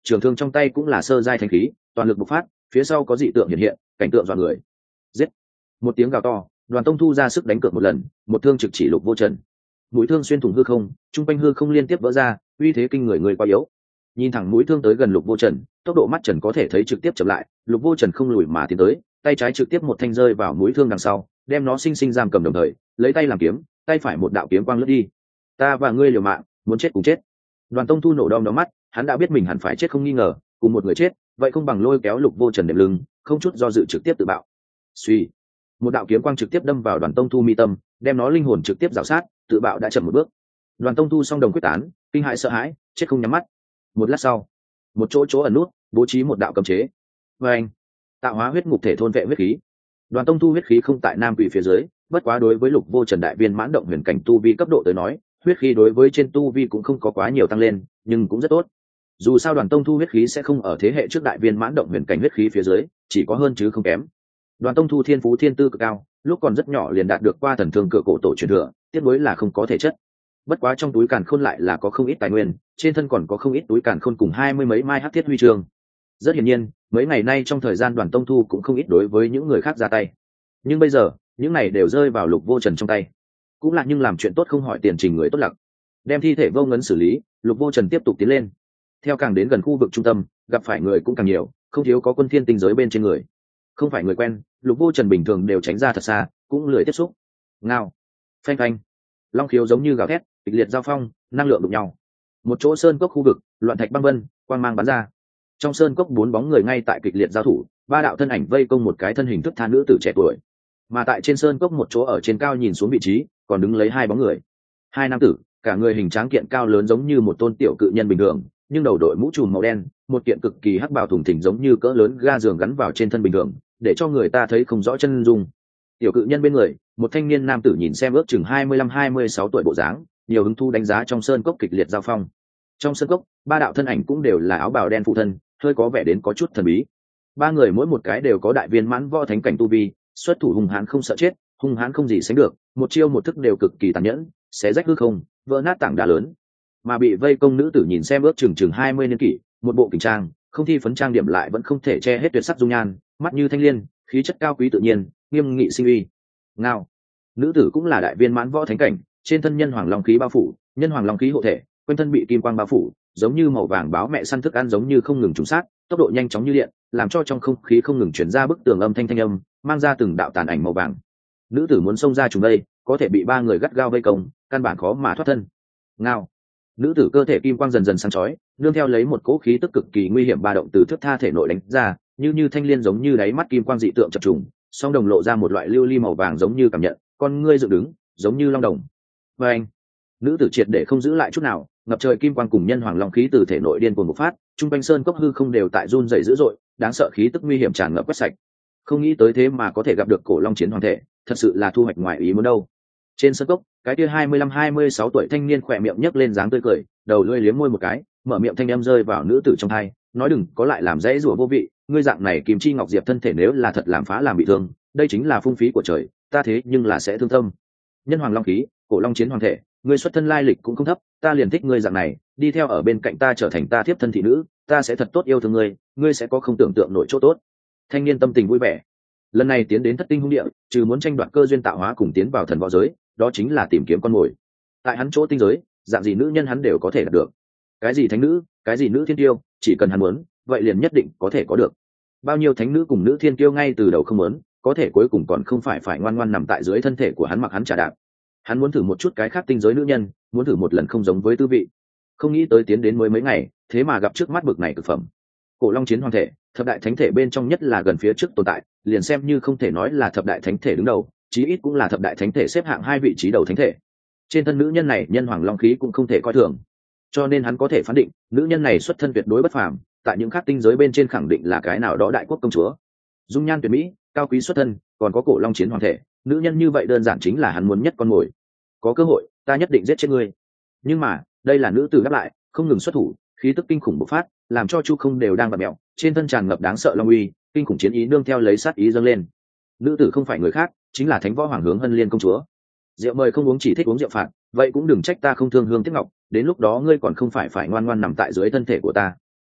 trường thương trong tay cũng là sơ giai thanh khí, toàn lực bộc phát, phía sau có dị tượng hiện hiện, cảnh tượng dọa người. Giết! Một tiếng gào to, Đoàn Tông Thu ra sức đánh cược một lần, một thương trực chỉ Lục Vô Trần. Mũi thương xuyên thủng hư không, trung quanh hư không liên tiếp vỡ ra, uy thế kinh người quá yếu. Nhìn thẳng mũi thương tới gần Lục Vô Trần, tốc độ mắt Trần có thể thấy trực tiếp chậm lại, Lục Vô Trần không lùi mà tiến tới, tay trái trực tiếp một thanh rơi vào mũi thương đằng sau, đem nó sinh sinh giam cầm đồng thời, lấy tay làm kiếm, tay phải một đạo kiếm quang lướt đi. Ta và ngươi liều mạng, muốn chết cùng chết. Đoàn Tông Thu nổ đom đóm mắt, hắn đã biết mình hẳn phải chết không nghi ngờ, cùng một người chết, vậy không bằng lôi kéo Lục Vô Trần đệm lưng, không chút do dự trực tiếp tự bạo. Suy, một đạo kiếm quang trực tiếp đâm vào Đoàn Tông Thu mi tâm, đem nó linh hồn trực tiếp rào sát, tự bạo đã chậm một bước. Đoàn Tông Thu song đồng quyết tán, kinh hãi sợ hãi, chết không nhắm mắt. Một lát sau, một chỗ ẩn nút, bố trí một đạo cấm chế. Và anh, tạo hóa huyết ngục thể thôn vệ huyết khí. Đoàn Tông Thu huyết khí không tại nam quỷ phía dưới, bất quá đối với Lục Vô Trần đại viên mãn động huyền cảnh tu vi cấp độ tới nói, huyết khí đối với trên tu vi cũng không có quá nhiều tăng lên, nhưng cũng rất tốt. Dù sao Đoàn Tông Thu huyết khí sẽ không ở thế hệ trước đại viên mãn động huyền cảnh huyết khí phía dưới, chỉ có hơn chứ không kém. Đoàn Tông Thu thiên phú thiên tư cực cao, lúc còn rất nhỏ liền đạt được qua thần thương cửa cổ tổ truyền thừa, tiếc nuối là không có thể chất. Bất quá trong túi càn khôn lại là có không ít tài nguyên, trên thân còn có không ít túi càn khôn cùng 20 mấy mai hắc thiết huy chương. Rất hiển nhiên, mấy ngày nay trong thời gian Đoàn Tông Thu cũng không ít đối với những người khác ra tay. Nhưng bây giờ, những này đều rơi vào Lục Vô Trần trong tay. Cũng là nhưng làm chuyện tốt không hỏi tiền trình người tốt lặc. Đem thi thể vô ngấn xử lý, Lục Vô Trần tiếp tục tiến lên. Theo càng đến gần khu vực trung tâm, gặp phải người cũng càng nhiều, không thiếu có quân thiên tinh giới bên trên người. Không phải người quen, Lục Vô Trần bình thường đều tránh ra thật xa, cũng lười tiếp xúc. Ngao, phanh phanh, long khiếu giống như gào thét, kịch liệt giao phong, năng lượng đụng nhau. Một chỗ sơn cốc khu vực, loạn thạch băng vân, quang mang bắn ra. Trong sơn cốc 4 bóng người ngay tại kịch liệt giao thủ, 3 đạo thân ảnh vây công một cái thân hình thức tha nữ tử trẻ tuổi. Mà tại trên sơn cốc một chỗ ở trên cao nhìn xuống vị trí, còn đứng lấy 2 bóng người. 2 nam tử, cả người hình tráng kiện cao lớn giống như một tôn tiểu cự nhân bình thường, nhưng đầu đội mũ trùm màu đen, một kiện cực kỳ hắc bào thủng thình giống như cỡ lớn ga giường gắn vào trên thân bình thường, để cho người ta thấy không rõ chân dung. Tiểu cự nhân bên người, một thanh niên nam tử nhìn xem ước chừng 25-26 tuổi bộ dáng, nhiều hứng thú đánh giá trong sơn cốc kịch liệt giao phong. Trong sơn cốc, 3 đạo thân ảnh cũng đều là áo bào đen phụ thân, hơi có vẻ đến có chút thần bí. 3 người mỗi một cái đều có đại viên mãn võ thánh cảnh tu vi, xuất thủ hung hãn không sợ chết, hung hãn không gì sánh được, một chiêu một thức đều cực kỳ tàn nhẫn, xé rách hư không, vỡ nát tảng đá lớn. Mà bị vây công nữ tử nhìn xem ước chừng 20 niên kỷ, một bộ kình trang, không thi phấn trang điểm lại vẫn không thể che hết tuyệt sắc dung nhan, mắt như thanh liên, khí chất cao quý tự nhiên, nghiêm nghị sinh uy. Ngao, nữ tử cũng là đại viên mãn võ thánh cảnh, trên thân nhân hoàng long khí bao phủ, nhân hoàng long khí hộ thể, quanh thân bị kim quang bao phủ, giống như màu vàng báo mẹ săn thức ăn giống như không ngừng trùng sát, tốc độ nhanh chóng như điện, làm cho trong không khí không ngừng chuyển ra bức tường âm thanh âm, mang ra từng đạo tàn ảnh màu vàng. Nữ tử muốn xông ra trùng đây, có thể bị 3 người gắt gao vây công, căn bản khó mà thoát thân. Ngao, nữ tử cơ thể kim quang dần dần sáng chói, nương theo lấy một cỗ khí tức cực kỳ nguy hiểm ba động từ thước tha thể nội đánh ra, như thanh liên giống như đáy mắt kim quang dị tượng chập trùng, song đồng lộ ra một loại lưu ly màu vàng giống như cảm nhận, con ngươi dựng đứng, giống như long đồng. Và anh, nữ tử triệt để không giữ lại chút nào, ngập trời kim quang cùng nhân hoàng long khí từ thể nội điên cuồng bộc phát, trung quanh sơn cốc hư không đều tại run rẩy dữ dội, đáng sợ khí tức nguy hiểm tràn ngập quét sạch. Không nghĩ tới thế mà có thể gặp được cổ long chiến hoàng thể, thật sự là thu hoạch ngoài ý muốn đâu. Trên sơn cốc, cái kia 25-26 tuổi thanh niên khỏe miệng nhếch lên dáng tươi cười, đầu lưỡi liếm môi một cái, mở miệng thanh âm rơi vào nữ tử trong tai, nói đừng có lại làm dễ rủa vô vị, ngươi dạng này Kim Chi Ngọc Diệp thân thể nếu là thật làm phá làm bị thương, đây chính là phung phí của trời, ta thế nhưng là sẽ thương tâm. Nhân hoàng long khí, cổ long chiến hoàng thể, ngươi xuất thân lai lịch cũng không thấp, ta liền thích ngươi dạng này, đi theo ở bên cạnh ta trở thành ta thiếp thân thị nữ, ta sẽ thật tốt yêu thương ngươi, ngươi sẽ có không tưởng tượng nổi chỗ tốt. Thanh niên tâm tình vui vẻ. Lần này tiến đến Thất Tinh Hung Địa, trừ muốn tranh đoạt cơ duyên tạo hóa cùng tiến vào thần võ giới, đó chính là tìm kiếm con mồi. Tại hắn chỗ tinh giới, dạng gì nữ nhân hắn đều có thể đạt được. Cái gì thánh nữ, cái gì nữ thiên tiêu, chỉ cần hắn muốn, vậy liền nhất định có thể có được. Bao nhiêu thánh nữ cùng nữ thiên tiêu ngay từ đầu không muốn, có thể cuối cùng còn không phải ngoan ngoan nằm tại dưới thân thể của hắn mặc hắn trả đạp. Hắn muốn thử một chút cái khác tinh giới nữ nhân, muốn thử một lần không giống với tư vị. Không nghĩ tới tiến đến mới mấy ngày, thế mà gặp trước mắt bực này cực phẩm. Cổ long chiến hoàng thể, thập đại thánh thể bên trong nhất là gần phía trước tồn tại, liền xem như không thể nói là thập đại thánh thể đứng đầu, chí ít cũng là thập đại thánh thể xếp hạng 2 vị trí đầu thánh thể. Trên thân nữ nhân này nhân hoàng long khí cũng không thể coi thường, cho nên hắn có thể phán định nữ nhân này xuất thân tuyệt đối bất phàm, tại những khác tinh giới bên trên khẳng định là cái nào đó đại quốc công chúa. Dung nhan tuyệt mỹ, cao quý xuất thân, còn có cổ long chiến hoàng thể, nữ nhân như vậy đơn giản chính là hắn muốn nhất con mồi. Có cơ hội, ta nhất định giết chết ngươi. Nhưng mà, đây là nữ tử đáp lại, không ngừng xuất thủ, khí tức kinh khủng bộc phát, làm cho Chu Không đều đang bật mèo, trên thân tràn ngập đáng sợ long uy, kinh khủng chiến ý nương theo lấy sát ý dâng lên. Nữ tử không phải người khác, chính là Thánh Võ Hoàng Hướng Hân Liên công chúa. Rượu mời không uống chỉ thích uống rượu phạt, vậy cũng đừng trách ta không thương hương tiếc ngọc, đến lúc đó ngươi còn không phải ngoan ngoan nằm tại dưới thân thể của ta.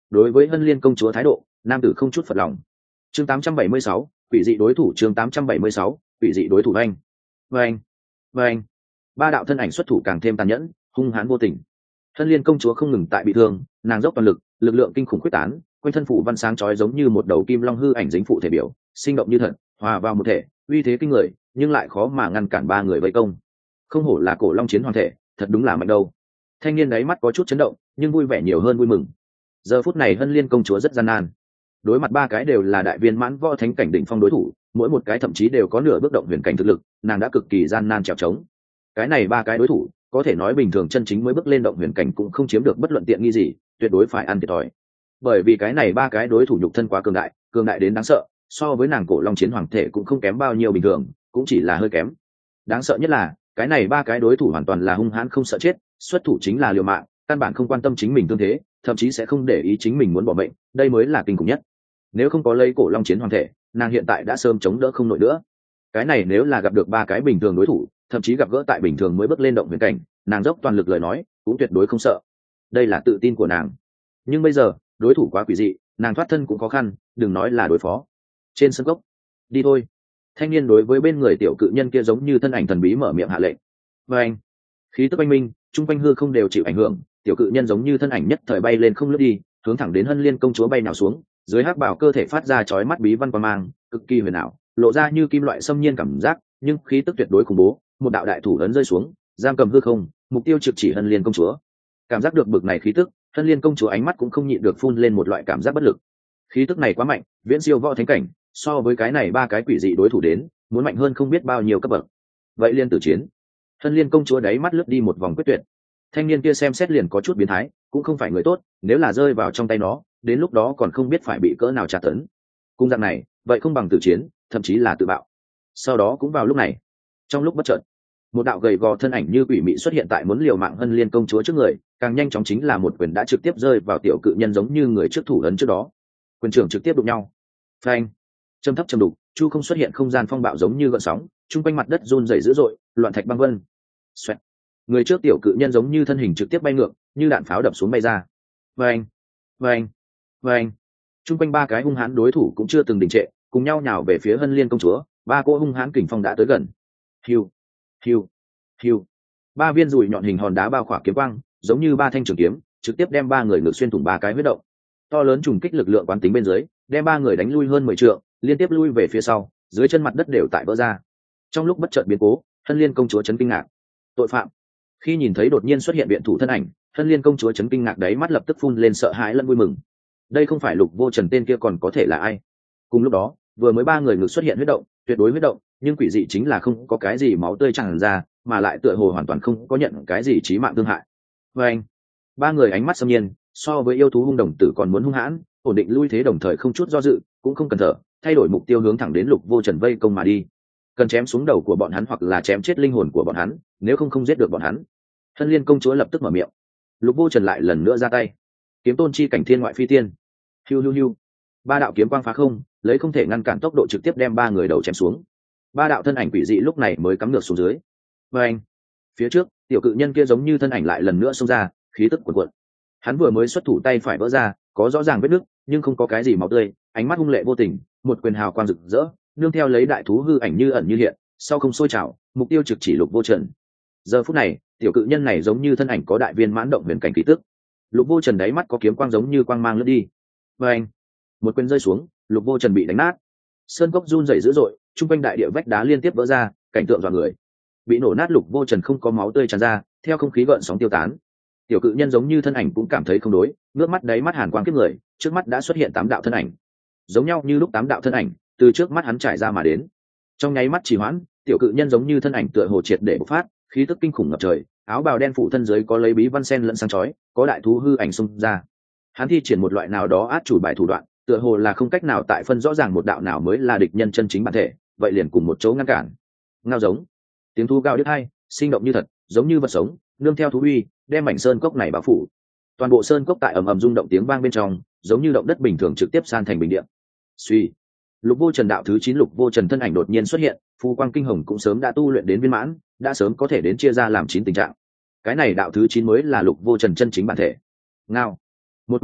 đối với Hân Liên công chúa thái độ, nam tử không chút phật lòng. Chương 876, quỷ dị đối thủ. Chương 876, quỷ dị đối thủ. Anh, anh, ba đạo thân ảnh xuất thủ càng thêm tàn nhẫn, hung hãn vô tình. Hân Liên công chúa không ngừng tại bị thương, nàng dốc toàn lực, lực lượng kinh khủng quyết tán, quanh thân phủ văn sáng chói giống như một đầu kim long hư ảnh dính phụ thể biểu, sinh động như thật, hòa vào một thể, uy thế kinh người, nhưng lại khó mà ngăn cản ba người vây công. Không hổ là cổ long chiến hoàng thể, thật đúng là mạnh đâu. Thanh niên đáy mắt có chút chấn động, nhưng vui vẻ nhiều hơn vui mừng. Giờ phút này Hân Liên công chúa rất gian nan, đối mặt ba cái đều là đại viên mãn võ thánh cảnh đỉnh phong đối thủ, mỗi một cái thậm chí đều có nửa bước động huyền cảnh thực lực, nàng đã cực kỳ gian nan trèo trống. Cái này ba cái đối thủ, có thể nói bình thường chân chính mới bước lên động huyền cảnh cũng không chiếm được bất luận tiện nghi gì, tuyệt đối phải ăn thiệt thòi. Bởi vì cái này ba cái đối thủ nhục thân quá cường đại đến đáng sợ, so với nàng cổ long chiến hoàng thể cũng không kém bao nhiêu bình thường, cũng chỉ là hơi kém. Đáng sợ nhất là cái này ba cái đối thủ hoàn toàn là hung hãn không sợ chết, xuất thủ chính là liều mạng, căn bản không quan tâm chính mình tương thế, thậm chí sẽ không để ý chính mình muốn bỏ mệnh, đây mới là kinh khủng nhất. Nếu không có lấy cổ long chiến hoàng thể, nàng hiện tại đã sớm chống đỡ không nổi nữa. Cái này nếu là gặp được ba cái bình thường đối thủ, thậm chí gặp gỡ tại bình thường mới bước lên động huyền cảnh, nàng dốc toàn lực lời nói cũng tuyệt đối không sợ. Đây là tự tin của nàng. Nhưng bây giờ đối thủ quá quỷ dị, nàng thoát thân cũng khó khăn, đừng nói là đối phó. Trên sân gốc, đi thôi. Thanh niên đối với bên người tiểu cự nhân kia giống như thân ảnh thần bí mở miệng hạ lệnh. Và anh, khí tức oanh minh, trung quanh hư không đều chịu ảnh hưởng, tiểu cự nhân giống như thân ảnh nhất thời bay lên không lướt đi, hướng thẳng đến Hân Liên công chúa bay nào xuống, dưới hắc bảo cơ thể phát ra chói mắt bí văn quang mang, cực kỳ huyền ảo, lộ ra như kim loại xâm nhiên cảm giác, nhưng khí tức tuyệt đối khủng bố. Một đạo đại thủ ấn rơi xuống, giam cầm hư không, mục tiêu trực chỉ Hân Liên công chúa. Cảm giác được bực này khí tức, Hân Liên công chúa ánh mắt cũng không nhịn được phun lên một loại cảm giác bất lực. Khí tức này quá mạnh, viễn siêu võ thánh cảnh, so với cái này ba cái quỷ dị đối thủ đến, muốn mạnh hơn không biết bao nhiêu cấp bậc. Vậy liên tử chiến. Hân Liên công chúa đáy mắt lướt đi một vòng quyết tuyệt. Thanh niên kia xem xét liền có chút biến thái, cũng không phải người tốt, nếu là rơi vào trong tay nó, đến lúc đó còn không biết phải bị cỡ nào tra tấn. Cung dạng này, vậy không bằng tử chiến, thậm chí là tự bạo. Sau đó cũng vào lúc này, trong lúc bất chợt, một đạo gầy gò thân ảnh như quỷ mị xuất hiện tại muốn liều mạng Hân Liên công chúa trước người, càng nhanh chóng chính là một quyền đã trực tiếp rơi vào tiểu cự nhân giống như người trước thủ ấn trước đó. Quyền trưởng trực tiếp đụng nhau. Phanh. Trầm thấp trầm đục, chu không xuất hiện không gian phong bạo giống như gợn sóng, chung quanh mặt đất run rẩy dữ dội, loạn thạch băng vân. Xoẹt. Người trước tiểu cự nhân giống như thân hình trực tiếp bay ngược, như đạn pháo đập xuống bay ra. Vâng, vâng, vâng. Chung quanh ba cái hung hãn đối thủ cũng chưa từng đình trệ, cùng nhau nhào về phía Hân Liên công chúa. Ba cỗ hung hãn kình phong đã tới gần. Hiu, hiu, hiu. Ba viên dùi nhọn hình hòn đá bao khỏa kiếm quang, giống như ba thanh trường kiếm, trực tiếp đem ba người ngược xuyên thủng ba cái huyết động. To lớn trùng kích lực lượng quán tính bên dưới, đem ba người đánh lui hơn 10 trượng, liên tiếp lui về phía sau, dưới chân mặt đất đều tại vỡ ra. Trong lúc bất chợt biến cố, Hân Liên công chúa chấn kinh ngạc. Tội phạm. Khi nhìn thấy đột nhiên xuất hiện viện thủ thân ảnh, Hân Liên công chúa chấn kinh ngạc đấy mắt lập tức phun lên sợ hãi lẫn vui mừng. Đây không phải Lục Vô Trần tên kia còn có thể là ai? Cùng lúc đó, vừa mới ba người ngược xuất hiện huyết động, tuyệt đối huyết động, nhưng quỷ dị chính là không có cái gì máu tươi tràn ra, mà lại tựa hồ hoàn toàn không có nhận cái gì chí mạng thương hại. Và anh, ba người ánh mắt xâm nhiên, so với yêu thú hung đồng tử còn muốn hung hãn, ổn định lui thế đồng thời không chút do dự, cũng không cần thở, thay đổi mục tiêu hướng thẳng đến Lục Vô Trần vây công mà đi. Cần chém xuống đầu của bọn hắn hoặc là chém chết linh hồn của bọn hắn, nếu không giết được bọn hắn. Hân Liên công chúa lập tức mở miệng. Lục Vô Trần lại lần nữa ra tay. Kiếm tôn chi cảnh thiên ngoại phi tiên. Hiu hiu hiu. Ba đạo kiếm quang phá không, lấy không thể ngăn cản tốc độ trực tiếp đem ba người đầu chém xuống. Ba đạo thân ảnh quỷ dị lúc này mới cắm ngược xuống dưới. Và anh, phía trước, tiểu cự nhân kia giống như thân ảnh lại lần nữa xông ra, khí tức cuồn cuộn. Hắn vừa mới xuất thủ tay phải vỡ ra, có rõ ràng vết nứt, nhưng không có cái gì máu tươi, ánh mắt hung lệ vô tình, một quyền hào quang rực rỡ, nương theo lấy đại thú hư ảnh như ẩn như hiện, sau không sôi trào, mục tiêu trực chỉ Lục Vô Trần. Giờ phút này, tiểu cự nhân này giống như thân ảnh có đại viên mãn động huyền cảnh khí tức. Lục Vô Trần đáy mắt có kiếm quang giống như quang mang lướt đi. Và anh, một quyền rơi xuống, Lục Vô Trần bị đánh nát. Sơn cốc run rẩy dữ dội, trung quanh đại địa vách đá liên tiếp vỡ ra, cảnh tượng dọa người. Bị nổ nát Lục Vô Trần không có máu tươi tràn ra, theo không khí gợn sóng tiêu tán. Tiểu cự nhân giống như thân ảnh cũng cảm thấy không đối, nước mắt đáy mắt hàn quang kiếp người, trước mắt đã xuất hiện 8 đạo thân ảnh. Giống nhau như lúc 8 đạo thân ảnh từ trước mắt hắn trải ra mà đến. Trong nháy mắt trì hoãn, tiểu cự nhân giống như thân ảnh tựa hồ triệt để bộc phát, khí tức kinh khủng ngập trời, áo bào đen phủ thân dưới có lấy bí văn sen lẫn sáng chói, có đại thú hư ảnh xung ra. Hắn thi triển một loại nào đó át chủ bài thủ đoạn, tựa hồ là không cách nào tại phân rõ ràng một đạo nào mới là địch nhân chân chính bản thể, vậy liền cùng một chỗ ngăn cản. Ngao giống, tiếng thú gào đứt hai, sinh động như thật, giống như vật sống, nương theo thú uy, đem mảnh sơn cốc này bao phủ. Toàn bộ sơn cốc tại ầm ầm rung động tiếng vang bên trong, giống như động đất bình thường trực tiếp san thành bình địa. Suy, Lục Vô Trần đạo thứ 9 Lục Vô Trần thân ảnh đột nhiên xuất hiện, phù quang kinh hồng cũng sớm đã tu luyện đến viên mãn, đã sớm có thể đến chia ra làm 9 tình trạng. Cái này đạo thứ 9 mới là Lục Vô Trần chân chính bản thể. Ngao, một quyền,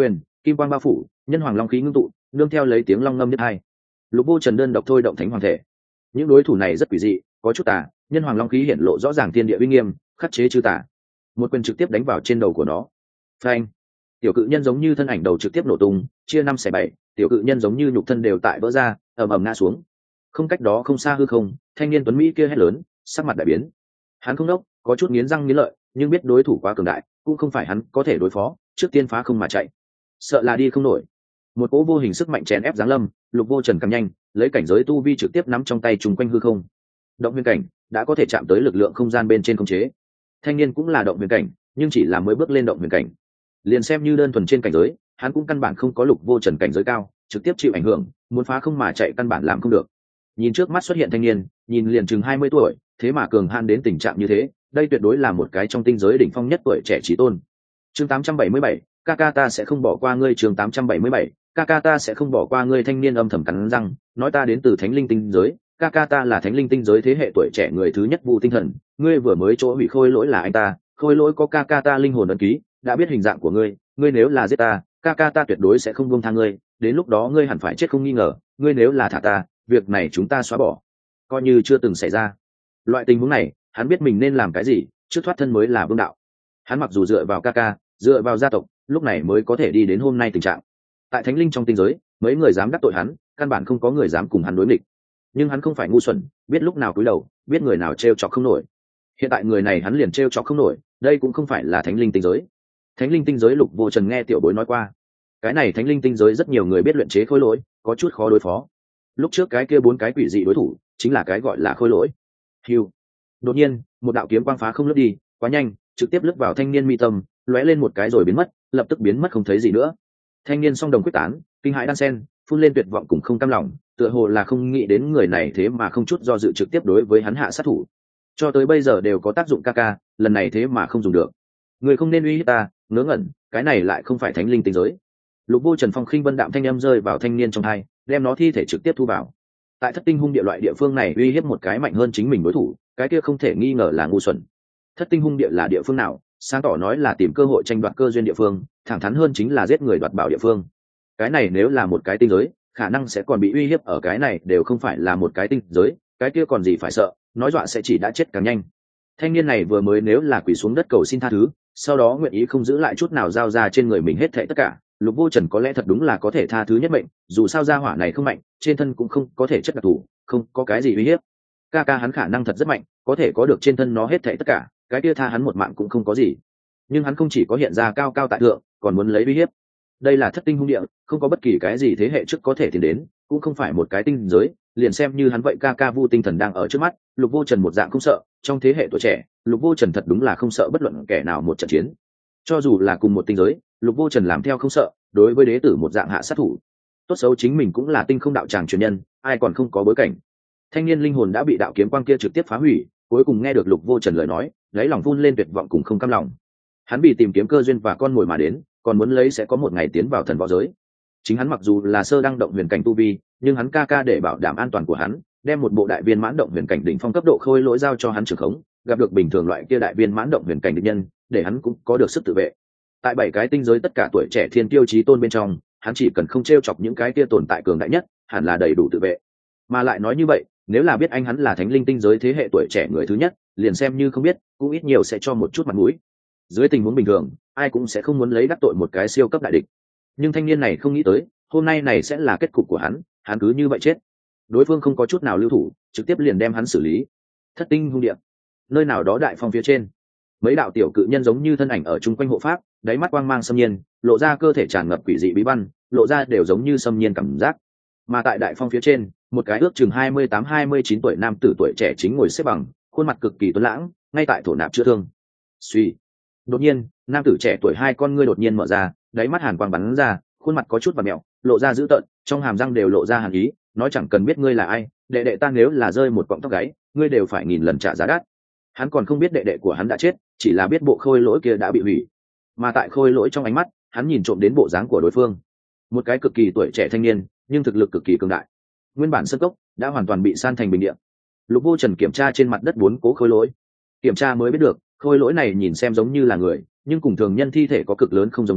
kim quang bao phủ, nhân hoàng long khí ngưng tụ, nương theo lấy tiếng long ngâm nhất hai. Lục Vô Trần đơn độc thôi động thánh hoàng thể. Những đối thủ này rất quỷ dị, có chút tà, nhân hoàng long khí hiển lộ rõ ràng thiên địa uy nghiêm, khắc chế chư tà. Một quyền trực tiếp đánh vào trên đầu của nó. Phanh! Tiểu cự nhân giống như thân ảnh đầu trực tiếp nổ tung, chia 5/7, tiểu cự nhân giống như nhục thân đều tại vỡ ra, ầm ầm ngã xuống. Không cách đó không xa hư không, thanh niên tuấn mỹ kia hét lớn, sắc mặt đại biến. Hắn không đốc, có chút nghiến răng nghiến lợi, nhưng biết đối thủ quá cường đại, cũng không phải hắn có thể đối phó, trước tiên phá không mà chạy. Sợ là đi không nổi. Một cỗ vô hình sức mạnh chèn ép giáng lâm, Lục Vô Trần càng nhanh, lấy cảnh giới tu vi trực tiếp nắm trong tay trùng quanh hư không. Động huyền cảnh đã có thể chạm tới lực lượng không gian bên trên khống chế. Thanh niên cũng là động huyền cảnh, nhưng chỉ là mới bước lên động huyền cảnh. Liền xem như đơn thuần trên cảnh giới, hắn cũng căn bản không có Lục Vô Trần cảnh giới cao, trực tiếp chịu ảnh hưởng, muốn phá không mà chạy căn bản làm không được. Nhìn trước mắt xuất hiện thanh niên, nhìn liền chừng 20 tuổi, thế mà cường han đến tình trạng như thế, đây tuyệt đối là một cái trong tinh giới đỉnh phong nhất tuổi trẻ chí tôn. Chương 877, Kaka ta sẽ không bỏ qua ngươi. Chương 877, Kaka ta sẽ không bỏ qua ngươi. Thanh niên âm thầm cắn răng, nói ta đến từ Thánh Linh tinh giới, Kaka ta là Thánh Linh tinh giới thế hệ tuổi trẻ người thứ nhất Vu Tinh Thần, ngươi vừa mới chỗ hủy khôi lỗi là anh ta, khôi lỗi có Kaka ta linh hồn ấn ký, đã biết hình dạng của ngươi, ngươi nếu là giết ta, Kaka ta tuyệt đối sẽ không buông tha ngươi, đến lúc đó ngươi hẳn phải chết không nghi ngờ, ngươi nếu là thả ta, việc này chúng ta xóa bỏ, coi như chưa từng xảy ra. Loại tình huống này, hắn biết mình nên làm cái gì, trước thoát thân mới là vương đạo. Hắn mặc dù dựa vào Kaka, dựa vào gia tộc, lúc này mới có thể đi đến hôm nay tình trạng. Tại Thánh Linh trong tinh giới, mấy người dám đắc tội hắn, căn bản không có người dám cùng hắn đối nghịch. Nhưng hắn không phải ngu xuẩn, biết lúc nào cúi đầu, biết người nào trêu chọc không nổi. Hiện tại người này hắn liền trêu chọc không nổi, đây cũng không phải là Thánh Linh tinh giới. Thánh Linh tinh giới Lục Vô Trần nghe tiểu bối nói qua, cái này Thánh Linh tinh giới rất nhiều người biết luyện chế khôi lỗi, có chút khó đối phó. Lúc trước cái kia 4 cái quỷ dị đối thủ, chính là cái gọi là khôi lỗi. Hưu. Đột nhiên, một đạo kiếm quang phá không lướt đi, quá nhanh, trực tiếp lướt vào thanh niên mi tâm, lóe lên một cái rồi biến mất, lập tức biến mất không thấy gì nữa. Thanh niên song đồng quyết tán, kinh hãi đan sen, phun lên tuyệt vọng cùng không cam lòng, tựa hồ là không nghĩ đến người này thế mà không chút do dự trực tiếp đối với hắn hạ sát thủ. Cho tới bây giờ đều có tác dụng Kaka, lần này thế mà không dùng được. Người không nên uy hiếp ta, ngớ ngẩn, cái này lại không phải Thánh Linh tinh giới. Lục Vô Trần phong khinh vân đạm thanh âm rơi vào thanh niên trong tai, đem nó thi thể trực tiếp thu vào. Tại Thất Tinh Hung Địa loại địa phương này uy hiếp một cái mạnh hơn chính mình đối thủ, cái kia không thể nghi ngờ là ngu xuẩn. Thất Tinh Hung Địa là địa phương nào? Sáng tỏ nói là tìm cơ hội tranh đoạt cơ duyên địa phương, thẳng thắn hơn chính là giết người đoạt bảo địa phương. Cái này nếu là một cái tinh giới, khả năng sẽ còn bị uy hiếp ở cái này đều không phải là một cái tinh giới, cái kia còn gì phải sợ, nói dọa sẽ chỉ đã chết càng nhanh. Thanh niên này vừa mới nếu là quỳ xuống đất cầu xin tha thứ, sau đó nguyện ý không giữ lại chút nào giao ra trên người mình hết thảy tất cả, Lục Vô Trần có lẽ thật đúng là có thể tha thứ nhất mệnh, dù sao gia hỏa này không mạnh, trên thân cũng không có thể chất đặc thù, không có cái gì uy hiếp. Kaka hắn khả năng thật rất mạnh, có thể có được trên thân nó hết thảy tất cả, cái kia tha hắn một mạng cũng không có gì. Nhưng hắn không chỉ có hiện ra cao cao tại thượng, còn muốn lấy uy hiếp. Đây là Thất Tinh Hung Địa, không có bất kỳ cái gì thế hệ trước có thể tiến đến, cũng không phải một cái tinh giới, liền xem như hắn vậy Kaka Vu Tinh Thần đang ở trước mắt, Lục Vô Trần một dạng không sợ, trong thế hệ tuổi trẻ, Lục Vô Trần thật đúng là không sợ bất luận kẻ nào một trận chiến. Cho dù là cùng một tinh giới, Lục Vô Trần làm theo không sợ, đối với đế tử một dạng hạ sát thủ. Tốt xấu chính mình cũng là tinh không đạo tràng truyền nhân, ai còn không có bối cảnh. Thanh niên linh hồn đã bị đạo kiếm quang kia trực tiếp phá hủy, cuối cùng nghe được Lục Vô Trần lời nói, lấy lòng phun lên tuyệt vọng cùng không cam lòng. Hắn vì tìm kiếm cơ duyên và con mồi mà đến, còn muốn lấy sẽ có một ngày tiến vào thần võ giới. Chính hắn mặc dù là sơ đăng động huyền cảnh tu vi, nhưng hắn Kaka để bảo đảm an toàn của hắn, đem một bộ đại viên mãn động huyền cảnh đỉnh phong cấp độ khôi lỗi giao cho hắn trưởng khống, gặp được bình thường loại kia đại viên mãn động huyền cảnh địch nhân, để hắn cũng có được sức tự vệ. Tại 7 cái tinh giới tất cả tuổi trẻ thiên tiêu chí tôn bên trong, hắn chỉ cần không trêu chọc những cái kia tồn tại cường đại nhất, hẳn là đầy đủ tự vệ. Mà lại nói như vậy, nếu là biết anh hắn là Thánh Linh tinh giới thế hệ tuổi trẻ người thứ nhất, liền xem như không biết, cũng ít nhiều sẽ cho một chút mặt mũi. Dưới tình huống bình thường, ai cũng sẽ không muốn lấy đắc tội một cái siêu cấp đại địch. Nhưng thanh niên này không nghĩ tới, hôm nay này sẽ là kết cục của hắn cứ như vậy chết. Đối phương không có chút nào lưu thủ, trực tiếp liền đem hắn xử lý. Thất Tinh Hung Địa, nơi nào đó đại phong phía trên, mấy đạo tiểu cự nhân giống như thân ảnh ở chung quanh hộ pháp, đáy mắt quang mang xâm nhiên, lộ ra cơ thể tràn ngập quỷ dị bí văn, lộ ra đều giống như xâm nhiên cảm giác. Mà tại đại phong phía trên, một cái ước chừng 28-29 tuổi nam tử tuổi trẻ chính ngồi xếp bằng, khuôn mặt cực kỳ tuấn lãng, ngay tại thổ nạp chữa thương. Suy, đột nhiên, nam tử trẻ tuổi hai con ngươi đột nhiên mở ra, đáy mắt hàn quang bắn ra, khuôn mặt có chút vặn mẹo, lộ ra dữ tợn, trong hàm răng đều lộ ra hàn ý, nói chẳng cần biết ngươi là ai, đệ đệ ta nếu là rơi một cọng tóc gáy, ngươi đều phải nghìn lần trả giá đắt. Hắn còn không biết đệ đệ của hắn đã chết, chỉ là biết bộ khôi lỗi kia đã bị hủy. Mà tại khôi lỗi trong ánh mắt, hắn nhìn trộm đến bộ dáng của đối phương, một cái cực kỳ tuổi trẻ thanh niên, nhưng thực lực cực kỳ cường đại. Nguyên bản sân cốc đã hoàn toàn bị san thành bình địa. Lục Vô Trần kiểm tra trên mặt đất 4 cố khôi lỗi, kiểm tra mới biết được khôi lỗi này nhìn xem giống như là người, nhưng cùng thường nhân thi thể có cực lớn không giống với,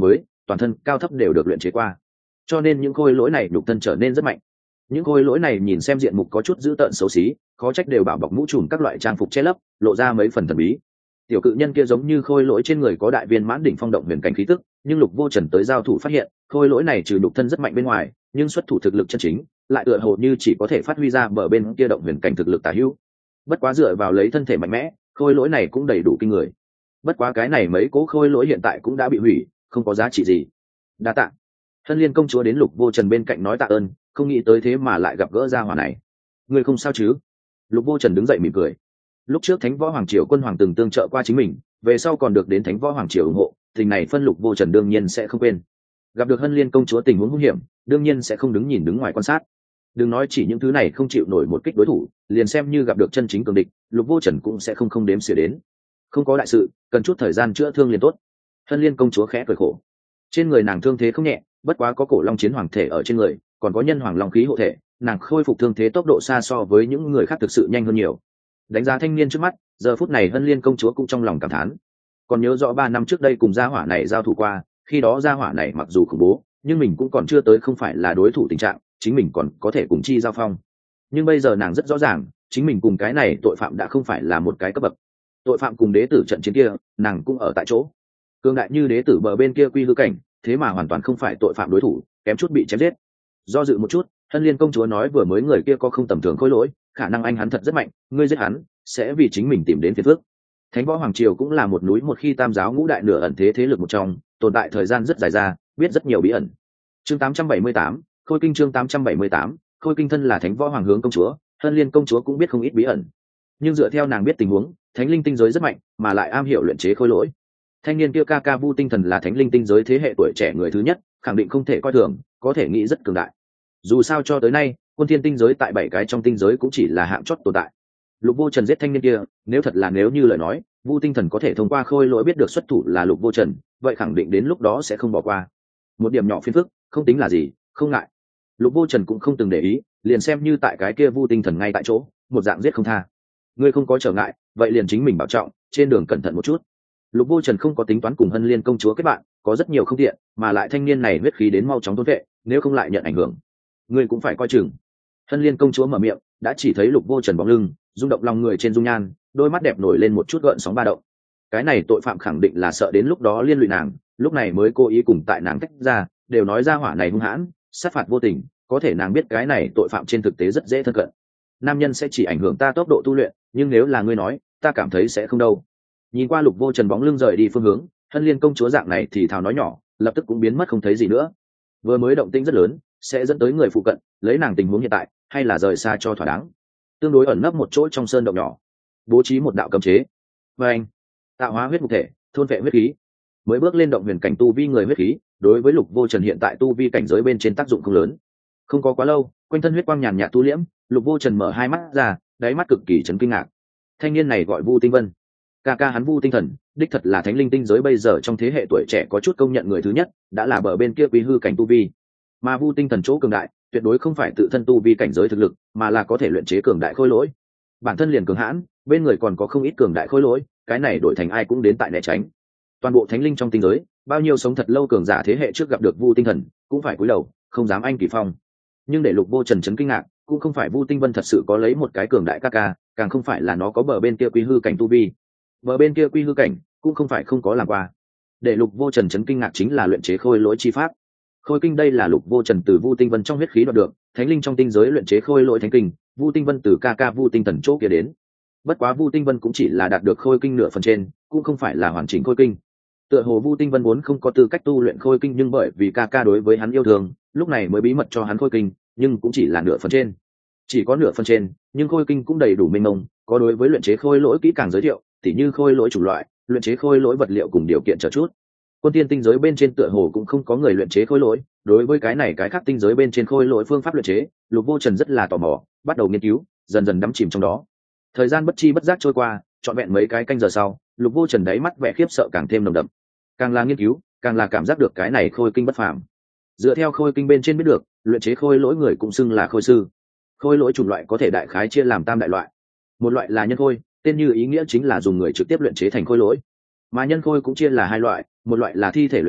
toàn thân cao thấp đều được luyện chế qua, cho nên những khôi lỗi này nhục thân trở nên rất mạnh. Những khôi lỗi này nhìn xem diện mục có chút dữ tợn xấu xí, khó trách đều bảo bọc mũ trùm các loại trang phục che lấp, lộ ra mấy phần thần bí. Tiểu cự nhân kia giống như khôi lỗi trên người có đại viên mãn đỉnh phong động huyền cảnh khí tức, nhưng Lục Vô Trần tới giao thủ phát hiện, khôi lỗi này trừ nhục thân rất mạnh bên ngoài, nhưng xuất thủ thực lực chân chính, lại tựa hồ như chỉ có thể phát huy ra bờ bên kia động huyền cảnh thực lực tà hữu. Bất quá dựa vào lấy thân thể mạnh mẽ, khôi lỗi này cũng đầy đủ kinh người. Bất quá cái này mấy cố khôi lỗi hiện tại cũng đã bị hủy, không có giá trị gì. Đa tạ. Hân Liên công chúa đến Lục Vô Trần bên cạnh nói tạ ơn, không nghĩ tới thế mà lại gặp gỡ gia hỏa này. Ngươi không sao chứ? Lục Vô Trần đứng dậy mỉm cười. Lúc trước Thánh Võ Hoàng Triều quân hoàng từng tương trợ qua chính mình, về sau còn được đến Thánh Võ Hoàng Triều ủng hộ, tình này phân Lục Vô Trần đương nhiên sẽ không quên. Gặp được Hân Liên công chúa tình huống nguy hiểm, đương nhiên sẽ không đứng nhìn đứng ngoài quan sát. Đừng nói chỉ những thứ này không chịu nổi một kích đối thủ, liền xem như gặp được chân chính cường địch, Lục Vô Trần cũng sẽ không đếm xỉa đến. Không có đại sự, cần chút thời gian chữa thương liền tốt. Hân Liên công chúa khẽ cười khổ. Trên người nàng thương thế không nhẹ, bất quá có cổ long chiến hoàng thể ở trên người, còn có nhân hoàng long khí hộ thể, nàng khôi phục thương thế tốc độ xa so với những người khác thực sự nhanh hơn nhiều. Đánh giá thanh niên trước mắt, giờ phút này Hân Liên công chúa cũng trong lòng cảm thán. Còn nhớ rõ 3 năm trước đây cùng gia hỏa này giao thủ qua, khi đó gia hỏa này mặc dù khủng bố, nhưng mình cũng còn chưa tới không phải là đối thủ tình trạng, chính mình còn có thể cùng chi giao phong. Nhưng bây giờ nàng rất rõ ràng, chính mình cùng cái này tội phạm đã không phải là một cái cấp bậc. Tội phạm cùng đế tử trận chiến kia, nàng cũng ở tại chỗ. Cương đại như đế tử bờ bên kia quy hư cảnh, thế mà hoàn toàn không phải tội phạm đối thủ, kém chút bị chém giết. Do dự một chút, Hân Liên công chúa nói vừa mới người kia có không tầm thường khối lỗi, khả năng anh hắn thật rất mạnh, ngươi giết hắn sẽ vì chính mình tìm đến phiền phức. Thánh Võ Hoàng Triều cũng là một núi một khi tam giáo ngũ đại nửa ẩn thế lực một trong, tồn tại thời gian rất dài ra, biết rất nhiều bí ẩn. Chương 878, Khôi Kinh. Chương 878, Khôi Kinh. Thân là Thánh Võ Hoàng hướng công chúa, Hân Liên công chúa cũng biết không ít bí ẩn. Nhưng dựa theo nàng biết tình huống, Thánh Linh tinh giới rất mạnh, mà lại am hiểu luyện chế khôi lỗi. Thanh niên kia ca ca Vu Tinh Thần là Thánh Linh tinh giới thế hệ tuổi trẻ người thứ nhất, khẳng định không thể coi thường, có thể nghĩ rất cường đại. Dù sao cho tới nay, Quân Thiên tinh giới tại 7 cái trong tinh giới cũng chỉ là hạng chót tồn tại. Lục Vô Trần giết thanh niên kia, nếu như lời nói, Vu Tinh Thần có thể thông qua khôi lỗi biết được xuất thủ là Lục Vô Trần, vậy khẳng định đến lúc đó sẽ không bỏ qua. Một điểm nhỏ phiền phức, không tính là gì, không ngại. Lục Vô Trần cũng không từng để ý, liền xem như tại cái kia Vu Tinh Thần ngay tại chỗ, một dạng giết không tha. Ngươi không có trở ngại, vậy liền chính mình bảo trọng, trên đường cẩn thận một chút. Lục Vô Trần không có tính toán cùng Hân Liên công chúa kết bạn, có rất nhiều không tiện, mà lại thanh niên này huyết khí đến mau chóng thôn vệ, nếu không lại nhận ảnh hưởng. Ngươi cũng phải coi chừng. Hân Liên công chúa mở miệng, đã chỉ thấy Lục Vô Trần bóng lưng, rung động lòng người trên dung nhan, đôi mắt đẹp nổi lên một chút gợn sóng ba động. Cái này tội phạm khẳng định là sợ đến lúc đó liên lụy nàng, lúc này mới cố ý cùng tại nàng tách ra, đều nói ra hỏa này hung hãn, sát phạt vô tình, có thể nàng biết cái này tội phạm trên thực tế rất dễ thân cận. Nam nhân sẽ chỉ ảnh hưởng ta tốc độ tu luyện, nhưng nếu là ngươi nói, ta cảm thấy sẽ không đâu. Nhìn qua Lục Vô Trần bóng lưng rời đi phương hướng, Hân Liên công chúa dạng này thì thào nói nhỏ, lập tức cũng biến mất không thấy gì nữa. Vừa mới động tĩnh rất lớn, sẽ dẫn tới người phụ cận, lấy nàng tình huống hiện tại, hay là rời xa cho thỏa đáng. Tương đối ẩn nấp một chỗ trong sơn động nhỏ, bố trí một đạo cấm chế. Và anh, tạo hóa huyết mục thể, thôn vệ huyết khí. Mới bước lên động huyền cảnh tu vi người huyết khí, đối với Lục Vô Trần hiện tại tu vi cảnh giới bên trên tác dụng không lớn. Không có quá lâu, quanh thân huyết quang nhàn nhạt tu liễm, Lục Vô Trần mở hai mắt ra, đáy mắt cực kỳ chấn kinh ngạc. Thanh niên này gọi Vu Tinh Vân, ca ca hắn Vu Tinh Thần, đích thật là Thánh Linh tinh giới bây giờ trong thế hệ tuổi trẻ có chút công nhận người thứ nhất, đã là bờ bên kia quý hư cảnh tu vi. Mà Vu Tinh Thần chỗ cường đại, tuyệt đối không phải tự thân tu vi cảnh giới thực lực, mà là có thể luyện chế cường đại khôi lỗi. Bản thân liền cường hãn, bên người còn có không ít cường đại khôi lỗi, cái này đổi thành ai cũng đến tại né tránh. Toàn bộ Thánh Linh trong tinh giới, bao nhiêu sống thật lâu cường giả thế hệ trước gặp được Vu Tinh Thần, cũng phải cúi đầu, không dám anh kỳ phong. Nhưng để Lục Vô Trần chấn kinh ngạc, cũng không phải Vu Tinh Vân thật sự có lấy một cái cường đại ca ca, càng không phải là nó có bờ bên kia quý hư cảnh tu vi. Bờ bên kia quy hư cảnh cũng không phải không có làm qua. Để Lục Vô Trần chấn kinh ngạc chính là luyện chế khôi lỗi chi pháp. Khôi kinh đây là Lục Vô Trần từ Vu Tinh Vân trong huyết khí đoạt được, Thánh Linh trong tinh giới luyện chế khôi lỗi thánh kinh, Vu Tinh Vân từ ca ca Vu Tinh Thần chỗ kia đến. Bất quá Vu Tinh Vân cũng chỉ là đạt được khôi kinh nửa phần trên, cũng không phải là hoàn chỉnh khôi kinh. Tựa hồ Vu Tinh Vân vốn không có tư cách tu luyện khôi kinh, nhưng bởi vì ca ca đối với hắn yêu thương, lúc này mới bí mật cho hắn khôi kinh, nhưng cũng chỉ là nửa phần trên. Chỉ có nửa phần trên, nhưng khôi kinh cũng đầy đủ mênh mông, có đối với luyện chế khôi lỗi kỹ càng giới thiệu, tỉ như khôi lỗi chủng loại, luyện chế khôi lỗi vật liệu cùng điều kiện chờ chút. Quân Tiên tinh giới bên trên tựa hồ cũng không có người luyện chế khôi lỗi, đối với cái này cái khác tinh giới bên trên khôi lỗi phương pháp luyện chế, Lục Vô Trần rất là tò mò, bắt đầu nghiên cứu, dần dần đắm chìm trong đó. Thời gian bất chi bất giác trôi qua, trọn vẹn mấy cái canh giờ sau, Lục Vô Trần đáy mắt vẻ khiếp sợ càng thêm nồng đậm. Càng là nghiên cứu, càng là cảm giác được cái này khôi kinh bất phàm. Dựa theo khôi kinh bên trên biết được, luyện chế khôi lỗi người cũng xưng là khôi sư. Khôi lỗi chủng loại có thể đại khái chia làm tam đại loại. Một loại là nhân khôi, tên như ý nghĩa chính là dùng người trực tiếp luyện chế thành khôi lỗi. Mà nhân khôi cũng chia là hai loại, một loại là thi thể luyện chế,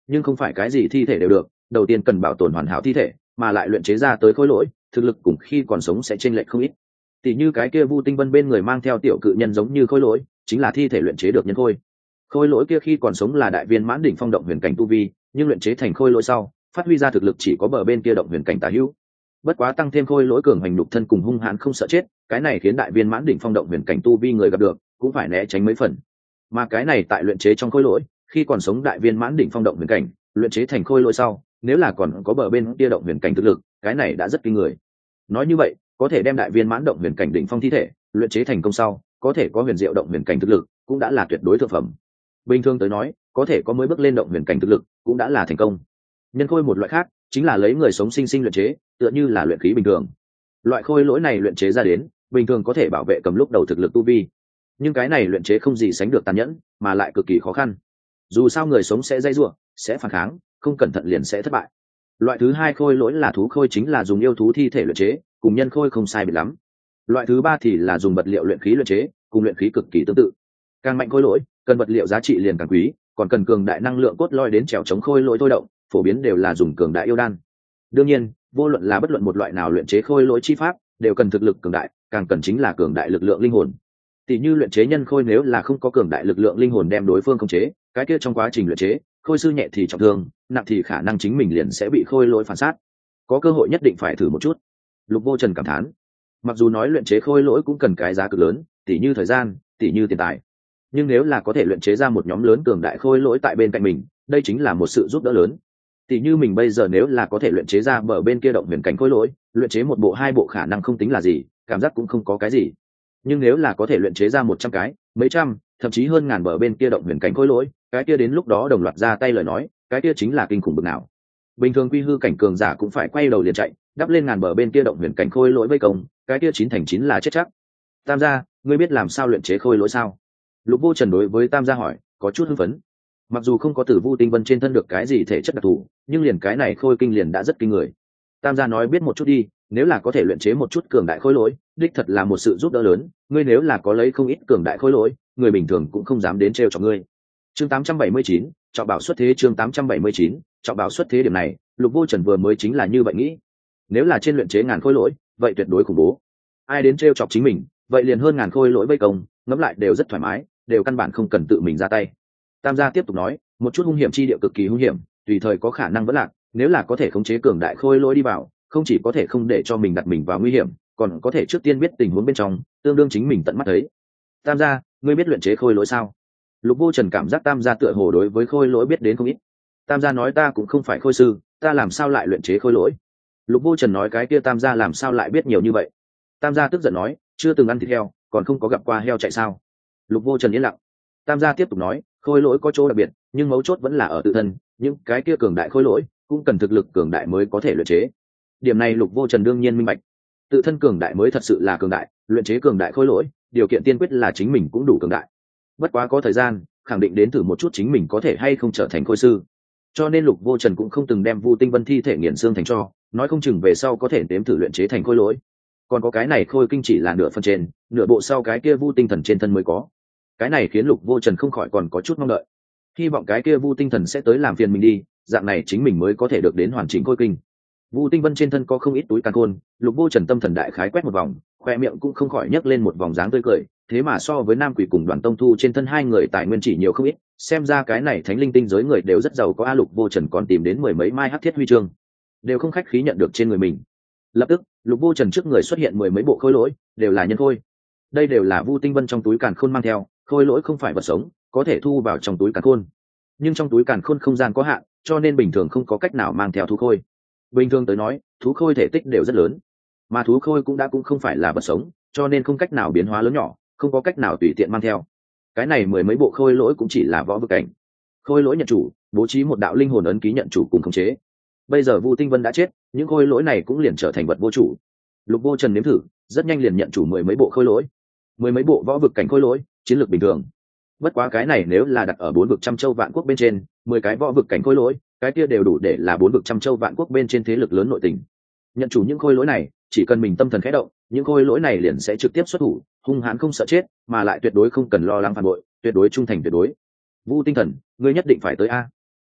nhưng không phải cái gì thi thể đều được. Đầu tiên cần bảo tồn hoàn hảo thi thể, mà lại luyện chế ra tới khối lỗi thực lực cùng khi còn sống sẽ chênh lệch không ít. Tỷ như cái kia Vu Tinh Vân bên người mang theo tiểu cự nhân giống như khối lỗi, chính là thi thể luyện chế được nhân khôi. Khối lỗi kia khi còn sống là đại viên mãn đỉnh phong động huyền cảnh tu vi, nhưng luyện chế thành khối lỗi sau, phát huy ra thực lực chỉ có bờ bên kia động huyền cảnh tà hữu. Bất quá tăng thêm khối lỗi cường hành nhục thân cùng hung hãn không sợ chết, cái này khiến đại viên mãn đỉnh phong động huyền cảnh tu vi người gặp được cũng phải né tránh mấy phần. Mà cái này tại luyện chế trong khối lỗi, khi còn sống đại viên mãn đỉnh phong động huyền cảnh, luyện chế thành khối lỗi sau, nếu là còn có bờ bên kia động huyền cảnh thực lực, cái này đã rất kinh người. Nói như vậy, có thể đem đại viên mãn động huyền cảnh đỉnh phong thi thể luyện chế thành công sau, có thể có huyền diệu động huyền cảnh thực lực, cũng đã là tuyệt đối thượng phẩm. Bình thường tới nói, có thể có mới bước lên động huyền cảnh thực lực, cũng đã là thành công. Nhân khôi một loại khác, chính là lấy người sống sinh sinh luyện chế, tựa như là luyện khí bình thường. Loại khôi lỗi này luyện chế ra đến, bình thường có thể bảo vệ cầm lúc đầu thực lực tu vi, nhưng cái này luyện chế không gì sánh được tàn nhẫn, mà lại cực kỳ khó khăn. Dù sao người sống sẽ dây rủa, sẽ phản kháng, không cẩn thận liền sẽ thất bại. Loại thứ hai khôi lỗi là thú khôi, chính là dùng yêu thú thi thể luyện chế, cùng nhân khôi không sai biệt lắm. Loại thứ ba thì là dùng vật liệu luyện khí luyện chế, cùng luyện khí cực kỳ tương tự. Càng mạnh khôi lỗi, cần vật liệu giá trị liền càng quý, còn cần cường đại năng lượng cốt lõi đến trèo chống khôi lỗi thôi động, phổ biến đều là dùng cường đại yêu đan. Đương nhiên, vô luận là bất luận một loại nào luyện chế khôi lỗi chi pháp, đều cần thực lực cường đại, càng cần chính là cường đại lực lượng linh hồn. Tỷ như luyện chế nhân khôi, nếu là không có cường đại lực lượng linh hồn đem đối phương khống chế, cái kia trong quá trình luyện chế, khôi sư nhẹ thì trọng thương, nặng thì khả năng chính mình liền sẽ bị khôi lỗi phản sát. Có cơ hội nhất định phải thử một chút. Lục Vô Trần cảm thán, mặc dù nói luyện chế khôi lỗi cũng cần cái giá cực lớn, tỷ như thời gian, tỷ như tiền tài, nhưng nếu là có thể luyện chế ra một nhóm lớn cường đại khôi lỗi tại bên cạnh mình, đây chính là một sự giúp đỡ lớn. Tỷ như mình bây giờ nếu là có thể luyện chế ra bờ bên kia động huyền cảnh khôi lỗi, luyện chế một bộ hai bộ khả năng không tính là gì, cảm giác cũng không có cái gì. Nhưng nếu là có thể luyện chế ra 100 cái, mấy trăm, thậm chí hơn ngàn bờ bên kia động huyền cảnh khôi lỗi, cái kia đến lúc đó đồng loạt ra tay lời nói, cái kia chính là kinh khủng bực nào. Bình thường quy hư cảnh cường giả cũng phải quay đầu liền chạy, đắp lên ngàn bờ bên kia động huyền cảnh khôi lỗi vây công, cái kia 9 thành 9 là chết chắc. Tam gia, ngươi biết làm sao luyện chế khôi lỗi sao? Lục Vô Trần đối với Tam gia hỏi, có chút hưng phấn. Mặc dù không có Tử Vu Tinh Vân trên thân được cái gì thể chất đặc thù, nhưng liền cái này khôi kinh liền đã rất kinh người. Tam gia nói biết một chút đi, nếu là có thể luyện chế một chút cường đại khôi lỗi, đích thật là một sự giúp đỡ lớn. Ngươi nếu là có lấy không ít cường đại khôi lỗi, người bình thường cũng không dám đến trêu chọc ngươi. Chương 879, trọng bảo xuất thế. Chương 879, trọng bảo xuất thế. Điểm này, Lục Vô Trần vừa mới chính là như vậy nghĩ. Nếu là trên luyện chế ngàn khôi lỗi, vậy tuyệt đối khủng bố. Ai đến trêu chọc chính mình, vậy liền hơn ngàn khôi lỗi vây công, ngẫm lại đều rất thoải mái, đều căn bản không cần tự mình ra tay. Tam gia tiếp tục nói, một chút hung hiểm chi địa cực kỳ hung hiểm, tùy thời có khả năng vỡ lạc, nếu là có thể khống chế cường đại khôi lỗi đi vào, không chỉ có thể không để cho mình đặt mình vào nguy hiểm, còn có thể trước tiên biết tình huống bên trong, tương đương chính mình tận mắt thấy. Tam gia, ngươi biết luyện chế khôi lỗi sao? Lục Vô Trần cảm giác Tam gia tựa hồ đối với khôi lỗi biết đến không ít. Tam gia nói, ta cũng không phải khôi sư, ta làm sao lại luyện chế khôi lỗi? Lục Vô Trần nói, cái kia Tam gia làm sao lại biết nhiều như vậy? Tam gia tức giận nói, chưa từng ăn thịt heo, còn không có gặp qua heo chạy sao? Lục Vô Trần yên lặng. Tam gia tiếp tục nói, khôi lỗi có chỗ đặc biệt, nhưng mấu chốt vẫn là ở tự thân, những cái kia cường đại khôi lỗi cũng cần thực lực cường đại mới có thể luyện chế. Điểm này Lục Vô Trần đương nhiên minh bạch. Tự thân cường đại mới thật sự là cường đại, luyện chế cường đại khôi lỗi, điều kiện tiên quyết là chính mình cũng đủ cường đại. Bất quá có thời gian, khẳng định đến thử một chút chính mình có thể hay không trở thành khôi sư. Cho nên Lục Vô Trần cũng không từng đem Vu Tinh Vân thi thể nghiền xương thành tro, nói không chừng về sau có thể nếm thử luyện chế thành khôi lỗi. Còn có cái này khôi kinh chỉ là nửa phần trên, nửa bộ sau cái kia Vu tinh thần trên thân mới có. Cái này khiến Lục Vô Trần không khỏi còn có chút mong đợi, hy vọng cái kia Vu tinh thần sẽ tới làm phiền mình đi, dạng này chính mình mới có thể được đến hoàn chỉnh khôi kinh. Vu Tinh Vân trên thân có không ít túi càn khôn, Lục Vô Trần tâm thần đại khái quét một vòng, khoe miệng cũng không khỏi nhấc lên một vòng dáng tươi cười. Thế mà so với Nam Quỷ cùng Đoàn Tông Thu trên thân hai người tài nguyên chỉ nhiều không ít, xem ra cái này thánh linh tinh giới người đều rất giàu có. Lục Vô Trần còn tìm đến 10 mấy mai hắc thiết huy chương, đều không khách khí nhận được trên người mình. Lập tức, Lục Vô Trần trước người xuất hiện 10 mấy bộ khôi lỗi, đều là nhân khôi. Đây đều là Vu Tinh Vân trong túi càn khôn mang theo, khôi lỗi không phải vật sống, có thể thu vào trong túi càn khôn. Nhưng trong túi càn khôn không gian có hạn, cho nên bình thường không có cách nào mang theo thú khôi. Bình thường tới nói, thú khôi thể tích đều rất lớn, mà thú khôi cũng không phải là vật sống, cho nên không cách nào biến hóa lớn nhỏ, không có cách nào tùy tiện mang theo. Cái này 10 mấy bộ khôi lỗi cũng chỉ là võ vực cảnh. Khôi lỗi nhận chủ, bố trí một đạo linh hồn ấn ký nhận chủ cùng khống chế. Bây giờ Vu Tinh Vân đã chết, những khôi lỗi này cũng liền trở thành vật vô chủ. Lục Vô Trần nếm thử, rất nhanh liền nhận chủ 10 mấy bộ khôi lỗi. 10 mấy bộ võ vực cảnh khôi lỗi, chiến lược bình thường. Bất quá cái này nếu là đặt ở 4 vực trăm châu vạn quốc bên trên, 10 cái võ vực cảnh khôi lỗi, cái kia đều đủ để là 4 vực trăm châu vạn quốc bên trên thế lực lớn nội tình. Nhận chủ những khôi lỗi này, chỉ cần mình tâm thần khẽ động, những khôi lỗi này liền sẽ trực tiếp xuất thủ, hung hãn không sợ chết, mà lại tuyệt đối không cần lo lắng phản bội, tuyệt đối trung thành tuyệt đối. Vu tinh thần, ngươi nhất định phải tới a.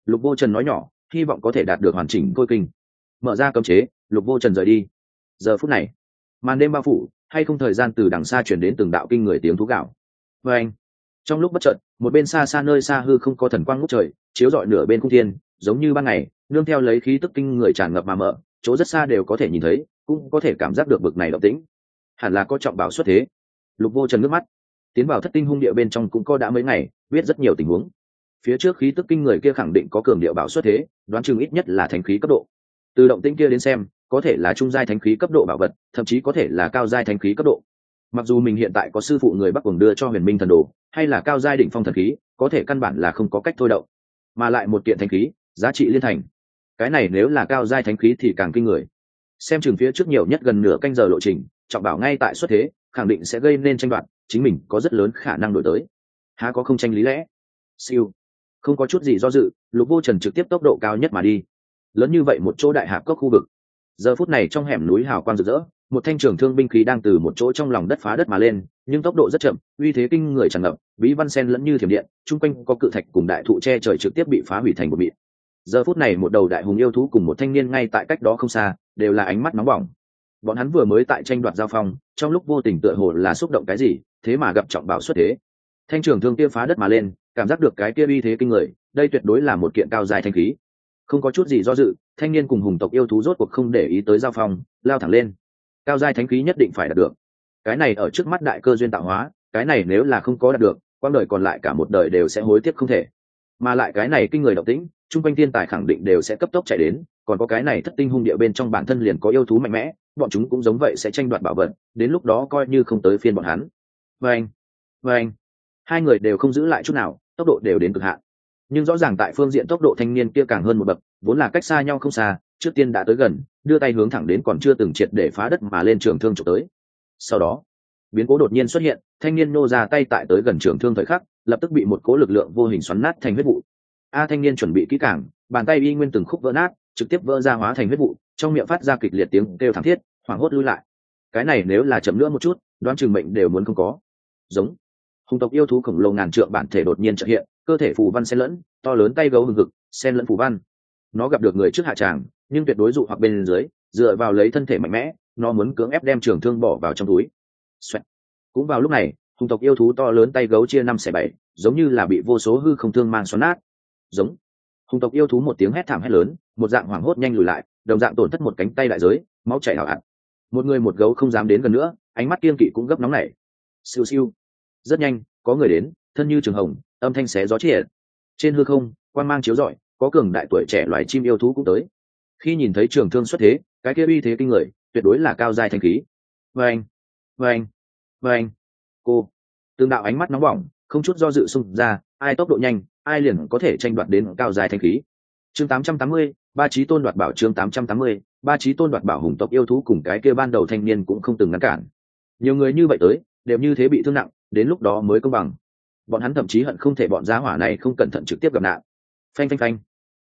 Lục Vô Trần nói nhỏ, hy vọng có thể đạt được hoàn chỉnh khôi kinh. Mở ra cấm chế, Lục Vô Trần rời đi. Giờ phút này, màn đêm bao phủ, hay không thời gian từ đằng xa chuyển đến từng đạo kinh người tiếng thú gạo. Và anh, trong lúc bất chợt, một bên xa xa nơi xa hư không có thần quang ngút trời, chiếu rọi nửa bên cung thiên, giống như ban ngày, nương theo lấy khí tức kinh người tràn ngập mà mở, chỗ rất xa đều có thể nhìn thấy, cũng có thể cảm giác được bực này động tĩnh. Hẳn là có trọng bảo xuất thế. Lục Vô Trần nước mắt, tiến vào thất tinh hung địa bên trong cũng có đã mấy ngày, biết rất nhiều tình huống. Phía trước khí tức kinh người kia khẳng định có cường địa bảo xuất thế, đoán chừng ít nhất là thánh khí cấp độ. Từ động tĩnh kia đến xem, có thể là trung giai thánh khí cấp độ bảo vật, thậm chí có thể là cao giai thánh khí cấp độ. Mặc dù mình hiện tại có sư phụ người Bắc Cuồng đưa cho Huyền Minh thần đồ, hay là cao giai đỉnh phong thần khí, có thể căn bản là không có cách thôi động. Mà lại một kiện thánh khí, giá trị liên thành. Cái này nếu là cao giai thánh khí thì càng kinh người. Xem chừng phía trước nhiều nhất gần nửa canh giờ lộ trình, trọng bảo ngay tại xuất thế, khẳng định sẽ gây nên tranh đoạt, chính mình có rất lớn khả năng đổi tới. Há có không tranh lý lẽ? Siêu, không có chút gì do dự, Lục Vô Trần trực tiếp tốc độ cao nhất mà đi. Lớn như vậy một chỗ đại hạp cốc khu vực. Giờ phút này trong hẻm núi hào quang rực rỡ, một thanh trường thương binh khí đang từ một chỗ trong lòng đất phá đất mà lên, nhưng tốc độ rất chậm, uy thế kinh người tràn ngập, bí văn sen lẫn như thiểm điện, trung quanh có cự thạch cùng đại thụ che trời trực tiếp bị phá hủy thành một mịn. Giờ phút này một đầu đại hùng yêu thú cùng một thanh niên ngay tại cách đó không xa, đều là ánh mắt nóng bỏng. Bọn hắn vừa mới tại tranh đoạt giao phong, trong lúc vô tình tựa hồ là xúc động cái gì, thế mà gặp trọng bảo xuất thế. Thanh trường thương kia phá đất mà lên, cảm giác được cái kia uy thế kinh người, đây tuyệt đối là một kiện cao dài thanh khí. Không có chút gì do dự, thanh niên cùng hùng tộc yêu thú rốt cuộc không để ý tới giao phong, lao thẳng lên. Cao giai thánh khí nhất định phải đạt được. Cái này ở trước mắt đại cơ duyên tạo hóa, cái này nếu là không có đạt được, quãng đời còn lại cả một đời đều sẽ hối tiếc không thể. Mà lại cái này kinh người động tĩnh, trung quanh thiên tài khẳng định đều sẽ cấp tốc chạy đến, còn có cái này thất tinh hung địa bên trong bản thân liền có yêu thú mạnh mẽ, bọn chúng cũng giống vậy sẽ tranh đoạt bảo vật, đến lúc đó coi như không tới phiên bọn hắn. Vâng, vâng, hai người đều không giữ lại chút nào, tốc độ đều đến cực hạn. Nhưng rõ ràng tại phương diện tốc độ thanh niên kia càng hơn một bậc, vốn là cách xa nhau không xa, trước tiên đã tới gần, đưa tay hướng thẳng đến còn chưa từng triệt để phá đất mà lên trường thương chụp tới. Sau đó, biến cố đột nhiên xuất hiện, thanh niên nô ra tay tại tới gần trường thương thời khắc, lập tức bị một cố lực lượng vô hình xoắn nát thành huyết vụ. Thanh niên chuẩn bị kỹ càng, bàn tay y nguyên từng khúc vỡ nát, trực tiếp vỡ ra hóa thành huyết vụ, trong miệng phát ra kịch liệt tiếng kêu thảm thiết, hoảng hốt lui lại. Cái này nếu là chậm nữa một chút, đoán chừng mệnh đều muốn không có. Giống hùng tộc yêu thú khổng lồ ngàn trượng bản thể đột nhiên chợt hiện, cơ thể phù văn xen lẫn, to lớn tay gấu hừng hực, xen lẫn phù văn. Nó gặp được người trước hạ tràng, nhưng tuyệt đối dụ hoặc bên dưới, dựa vào lấy thân thể mạnh mẽ, nó muốn cưỡng ép đem trường thương bỏ vào trong túi. Xoẹt. Cũng vào lúc này, hùng tộc yêu thú to lớn tay gấu chia 5/7, giống như là bị vô số hư không thương mang xoắn nát. Giống hùng tộc yêu thú một tiếng hét thảm hét lớn, một dạng hoảng hốt nhanh lùi lại, đồng dạng tổn thất một cánh tay đại giới, máu chảy ảo ạt. Một người một gấu không dám đến gần nữa, ánh mắt kiên kỵ cũng gấp nóng nảy. Siêu siêu. Rất nhanh, có người đến, thân như trường hồng, âm thanh xé gió triệt. Trên hư không, quang mang chiếu rọi, có cường đại tuổi trẻ loài chim yêu thú cũng tới. Khi nhìn thấy trường thương xuất thế, cái kia uy thế kinh người, tuyệt đối là cao giai thanh khí. Vâng, vâng, vâng. Cô, từng đạo ánh mắt nóng bỏng, không chút do dự xung ra, ai tốc độ nhanh, ai liền có thể tranh đoạt đến cao giai thanh khí. Chương 880, ba chí tôn đoạt bảo. Chương 880, ba chí tôn đoạt bảo. Hùng tộc yêu thú cùng cái kia ban đầu thanh niên cũng không từng ngăn cản. Nhiều người như vậy tới, đều như thế bị thương nặng, đến lúc đó mới công bằng. Bọn hắn thậm chí hận không thể bọn giá hỏa này không cẩn thận trực tiếp gặp nạn. Phanh phanh phanh.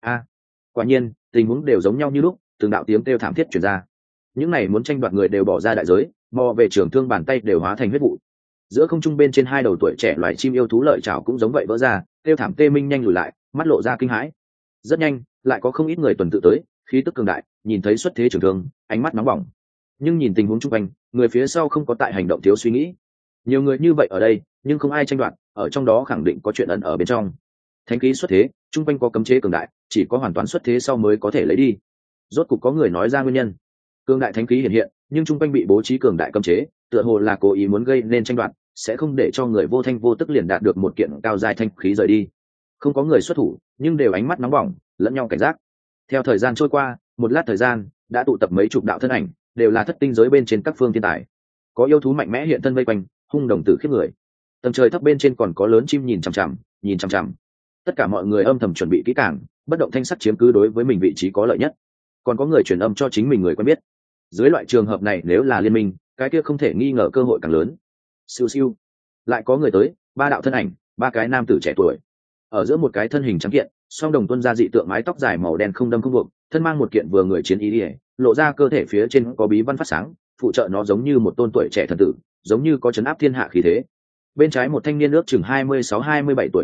Quả nhiên, tình huống đều giống nhau như lúc, từng đạo tiếng kêu thảm thiết truyền ra. Những này muốn tranh đoạt người đều bỏ ra đại giới, mò về trường thương bàn tay đều hóa thành huyết vụ. Giữa không trung bên trên hai đầu tuổi trẻ loài chim yêu thú lợi chảo cũng giống vậy vỡ ra, kêu thảm tê minh nhanh lùi lại, mắt lộ ra kinh hãi. Rất nhanh, lại có không ít người tuần tự tới, khí tức cường đại, nhìn thấy xuất thế trường thương, ánh mắt nóng bỏng. Nhưng nhìn tình huống chung quanh, người phía sau không có tại hành động thiếu suy nghĩ. Nhiều người như vậy ở đây, nhưng không ai tranh đoạt, ở trong đó khẳng định có chuyện ẩn ở bên trong. Thánh khí xuất thế, chung quanh có cấm chế cường đại, chỉ có hoàn toàn xuất thế sau mới có thể lấy đi. Rốt cục có người nói ra nguyên nhân. Cường đại thánh khí hiện hiện, nhưng chung quanh bị bố trí cường đại cấm chế, tựa hồ là cố ý muốn gây nên tranh đoạt, sẽ không để cho người vô thanh vô tức liền đạt được một kiện cao giai thanh khí rời đi. Không có người xuất thủ, nhưng đều ánh mắt nóng bỏng, lẫn nhau cảnh giác. Theo thời gian trôi qua, một lát thời gian, đã tụ tập mấy chục đạo thân ảnh, đều là thất tinh giới bên trên các phương thiên tài. Có yêu thú mạnh mẽ hiện thân vây quanh, hung đồng tử khiếp người. Tầng trời thấp bên trên còn có lớn chim nhìn chằm chằm, nhìn chằm chằm. Tất cả mọi người âm thầm chuẩn bị kỹ càng, bất động thanh sắc chiếm cứ đối với mình vị trí có lợi nhất. Còn có người truyền âm cho chính mình người quen biết. Dưới loại trường hợp này nếu là liên minh, cái kia không thể nghi ngờ cơ hội càng lớn. Siêu siêu. Lại có người tới, ba đạo thân ảnh, ba cái nam tử trẻ tuổi. Ở giữa một cái thân hình trắng kiện, song đồng tuân ra dị tượng mái tóc dài màu đen không đâm không buộc, thân mang một kiện vừa người chiến ý, lộ ra cơ thể phía trên có bí văn phát sáng, phụ trợ nó giống như một tôn tuổi trẻ thần tử, giống như có chấn áp thiên hạ khí thế. Bên trái một thanh niên ước chừng 26-27 tuổi niên kỷ,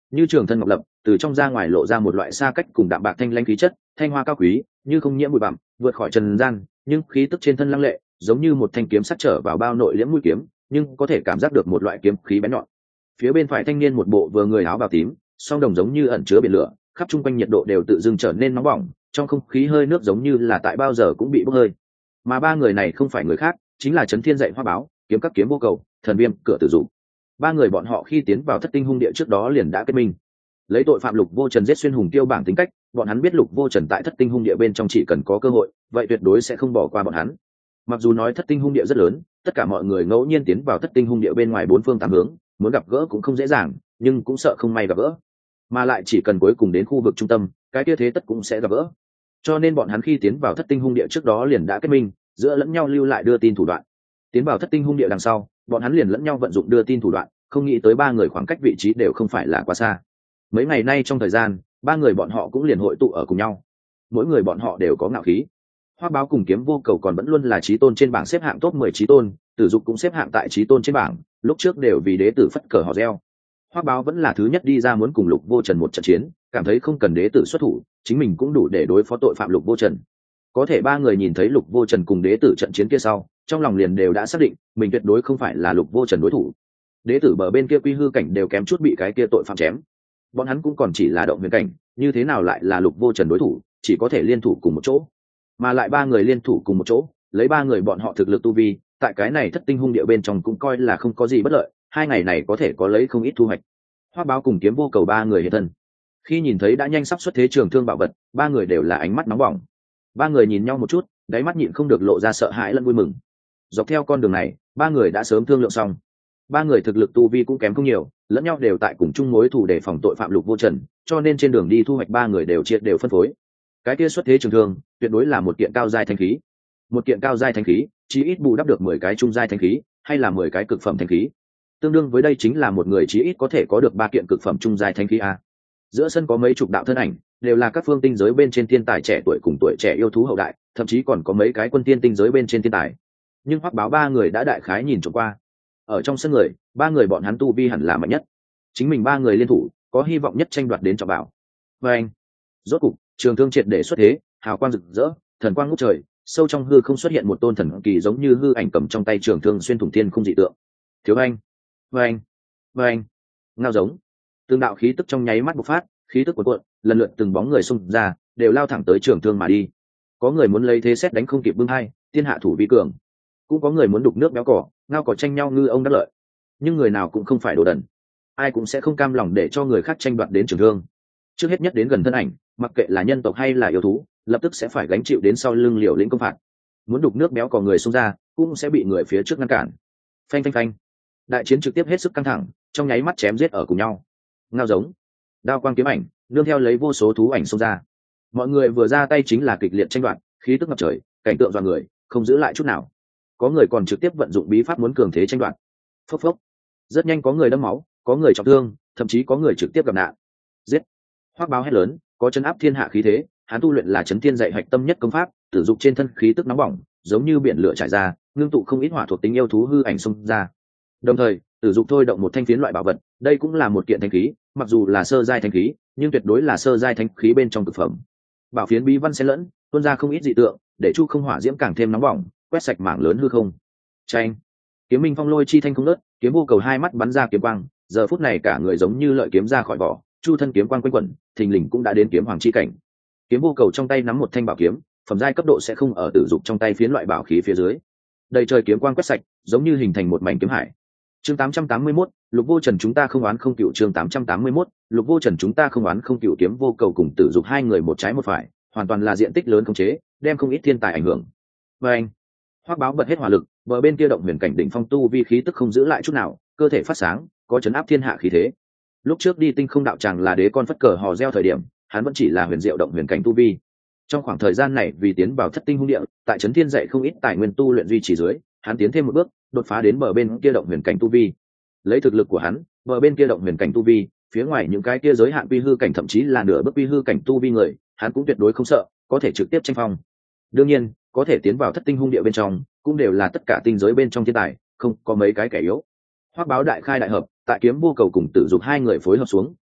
như trường thân ngọc lập, từ trong ra ngoài lộ ra một loại xa cách cùng đạm bạc thanh lãnh khí chất, thanh hoa cao quý, như không nhiễm bụi bặm, vượt khỏi trần gian, nhưng khí tức trên thân lăng lệ, giống như một thanh kiếm sắc trở vào bao nội liễm mũi kiếm, nhưng có thể cảm giác được một loại kiếm khí bén nhọn. Phía bên phải thanh niên một bộ vừa người áo bào tím, song đồng giống như ẩn chứa biển lửa, khắp trung quanh nhiệt độ đều tự dưng trở nên nóng bỏng, trong không khí hơi nước giống như là tại bao giờ cũng bị bốc hơi. Mà ba người này không phải người khác, chính là Chấn Thiên dạy Hoa Báo, Kiếm Các Kiếm Vô Cầu, Thần Viêm, Cửa Tử Dụ. Ba người bọn họ khi tiến vào Thất Tinh Hung Địa trước đó liền đã kết minh. Lấy tội phạm Lục Vô Trần giết xuyên hùng tiêu bảng tính cách, bọn hắn biết Lục Vô Trần tại Thất Tinh Hung Địa bên trong chỉ cần có cơ hội, vậy tuyệt đối sẽ không bỏ qua bọn hắn. Mặc dù nói Thất Tinh Hung Địa rất lớn, tất cả mọi người ngẫu nhiên tiến vào Thất Tinh Hung Địa bên ngoài bốn phương tám hướng, muốn gặp gỡ cũng không dễ dàng, nhưng cũng sợ không may gặp gỡ. Mà lại chỉ cần cuối cùng đến khu vực trung tâm, cái kia thế tất cũng sẽ gặp gỡ. Cho nên bọn hắn khi tiến vào Thất Tinh Hung Địa trước đó liền đã kết minh, giữa lẫn nhau lưu lại đưa tin thủ đoạn. Tiến vào Thất Tinh Hung Địa đằng sau, bọn hắn liền lẫn nhau vận dụng đưa tin thủ đoạn, không nghĩ tới ba người khoảng cách vị trí đều không phải là quá xa. Mấy ngày nay trong thời gian, ba người bọn họ cũng liền hội tụ ở cùng nhau. Mỗi người bọn họ đều có ngạo khí. Hoắc Báo cùng Kiếm Vô Cầu còn vẫn luôn là chí tôn trên bảng xếp hạng top 10 chí tôn, Tử Dục cũng xếp hạng tại chí tôn trên bảng, lúc trước đều vì đế tử phất cờ hò reo. Hoắc Báo vẫn là thứ nhất đi ra muốn cùng Lục Vô Trần một trận chiến, cảm thấy không cần đế tử xuất thủ, chính mình cũng đủ để đối phó tội phạm Lục Vô Trần. Có thể ba người nhìn thấy Lục Vô Trần cùng đế tử trận chiến kia sau, trong lòng liền đều đã xác định, mình tuyệt đối không phải là Lục Vô Trần đối thủ. Đế tử bờ bên kia quy hư cảnh đều kém chút bị cái kia tội phạm chém. Bọn hắn cũng còn chỉ là động huyền cảnh, như thế nào lại là Lục Vô Trần đối thủ, chỉ có thể liên thủ cùng một chỗ. Mà lại ba người liên thủ cùng một chỗ, lấy ba người bọn họ thực lực tu vi, tại cái này Thất Tinh Hung Địa bên trong cũng coi là không có gì bất lợi, hai ngày này có thể có lấy không ít thu hoạch. Hoắc Báo cùng Kiếm Vô Cầu ba người hiện thân. Khi nhìn thấy đã nhanh sắp xuất thế trường thương bảo vật, ba người đều là ánh mắt nóng bỏng. Ba người nhìn nhau một chút, đáy mắt nhịn không được lộ ra sợ hãi lẫn vui mừng. Dọc theo con đường này, ba người đã sớm thương lượng xong. Ba người thực lực tu vi cũng kém không nhiều, lẫn nhau đều tại cùng chung mối thù để phòng tội phạm Lục Vô Trần, cho nên trên đường đi thu hoạch ba người đều triệt đều phân phối. Cái kia xuất thế trường thương, tuyệt đối là một kiện cao giai thanh khí. Một kiện cao giai thanh khí, chí ít bù đắp được 10 cái trung giai thanh khí, hay là 10 cái cực phẩm thanh khí. Tương đương với đây chính là một người chí ít có thể có được 3 kiện cực phẩm trung giai thanh khí a. Giữa sân có mấy chục đạo thân ảnh, đều là các phương tinh giới bên trên thiên tài trẻ tuổi cùng tuổi trẻ yêu thú hậu đại, thậm chí còn có mấy cái quân tiên tinh giới bên trên thiên tài. Nhưng Hoắc Báo ba người đã đại khái nhìn trộm qua. Ở trong sân người, ba người bọn hắn tu vi hẳn là mạnh nhất. Chính mình ba người liên thủ, có hy vọng nhất tranh đoạt đến trọng bảo. Và anh, rốt cục, trường thương triệt để xuất thế, hào quang rực rỡ, thần quang ngút trời, sâu trong hư không xuất hiện một tôn thần kỳ giống như hư ảnh cầm trong tay trường thương xuyên thủng thiên không dị tượng. Thiếu anh, và anh, và anh, ngao giống, từng đạo khí tức trong nháy mắt bộc phát, khí tức cuộn cuộn, lần lượt từng bóng người xung ra, đều lao thẳng tới trường thương mà đi. Có người muốn lấy thế xét đánh không kịp bưng hai, tiên hạ thủ vi cường. Cũng có người muốn đục nước béo cỏ, ngao cỏ tranh nhau ngư ông đắc lợi. Nhưng người nào cũng không phải đồ đần, ai cũng sẽ không cam lòng để cho người khác tranh đoạt đến trường thương. Trước hết nhất đến gần thân ảnh, mặc kệ là nhân tộc hay là yêu thú, lập tức sẽ phải gánh chịu đến sau lưng liều lĩnh công phạt. Muốn đục nước béo cỏ người xung ra, cũng sẽ bị người phía trước ngăn cản. Phanh phanh phanh, đại chiến trực tiếp hết sức căng thẳng, trong nháy mắt chém giết ở cùng nhau. Ngao giống, đao quang kiếm ảnh, nương theo lấy vô số thú ảnh xông ra. Mọi người vừa ra tay chính là kịch liệt tranh đoạt, khí tức ngập trời, cảnh tượng dọa người, không giữ lại chút nào. Có người còn trực tiếp vận dụng bí pháp muốn cường thế tranh đoạt. Phốc phốc, rất nhanh có người đâm máu, có người trọng thương, thậm chí có người trực tiếp gặp nạn. Giết! Hoắc Báo hét lớn, có chấn áp thiên hạ khí thế, hắn tu luyện là chấn thiên dạy hạch tâm nhất công pháp, sử dụng trên thân khí tức nóng bỏng, giống như biển lửa trải ra, ngưng tụ không ít hỏa thuộc tính yêu thú hư ảnh xông ra. Đồng thời, sử dụng thôi động một thanh phiến loại bảo vật, đây cũng là một kiện thanh khí, mặc dù là sơ giai thanh khí, nhưng tuyệt đối là sơ giai thanh khí bên trong cực phẩm. Bảo phiến bí văn xen lẫn, tuôn ra không ít dị tượng, để chu không hỏa diễm càng thêm nóng bỏng, quét sạch mảng lớn hư không. Chanh! Kiếm minh phong lôi chi thanh không nớt, Kiếm Vô Cầu hai mắt bắn ra kiếm quang, giờ phút này cả người giống như lợi kiếm ra khỏi vỏ, chu thân kiếm quang quanh quẩn, thình lình cũng đã đến kiếm hoàng chi cảnh. Kiếm Vô Cầu trong tay nắm một thanh bảo kiếm, phẩm giai cấp độ sẽ không ở tử dục trong tay phiến loại bảo khí phía dưới. Đầy trời kiếm quang quét sạch, giống như hình thành một mảnh kiếm hải. Chương 881, Lục Vô Trần chúng ta không oán không cựu. Chương 881, Lục Vô Trần chúng ta không oán không cựu. Kiếm Vô Cầu cùng tử dục hai người một trái một phải, hoàn toàn là diện tích lớn khống chế, đem không ít thiên tài ảnh hưởng. Và anh, Hoắc Báo bật hết hỏa lực, bờ bên kia động huyền cảnh đỉnh phong tu vi khí tức không giữ lại chút nào, cơ thể phát sáng, có chấn áp thiên hạ khí thế. Lúc trước đi tinh không đạo tràng là đế con phất cờ hò reo thời điểm, hắn vẫn chỉ là huyền diệu động huyền cảnh tu vi. Trong khoảng thời gian này vì tiến vào Thất Tinh Hung Địa, tại Chấn Thiên dạy không ít tài nguyên tu luyện duy trì dưới, hắn tiến thêm một bước, đột phá đến bờ bên kia động huyền cảnh tu vi. Lấy thực lực của hắn, bờ bên kia động huyền cảnh tu vi, phía ngoài những cái kia giới hạn quy hư cảnh thậm chí là nửa bước quy hư cảnh tu vi người, hắn cũng tuyệt đối không sợ, có thể trực tiếp tranh phong. Đương nhiên, có thể tiến vào Thất Tinh Hung Địa bên trong, cũng đều là tất cả tinh giới bên trong thiên tài, không có mấy cái kẻ yếu. Hoắc Báo đại khai đại hợp, tại Kiếm Vô Cầu cùng tử dục hai người phối hợp xuống,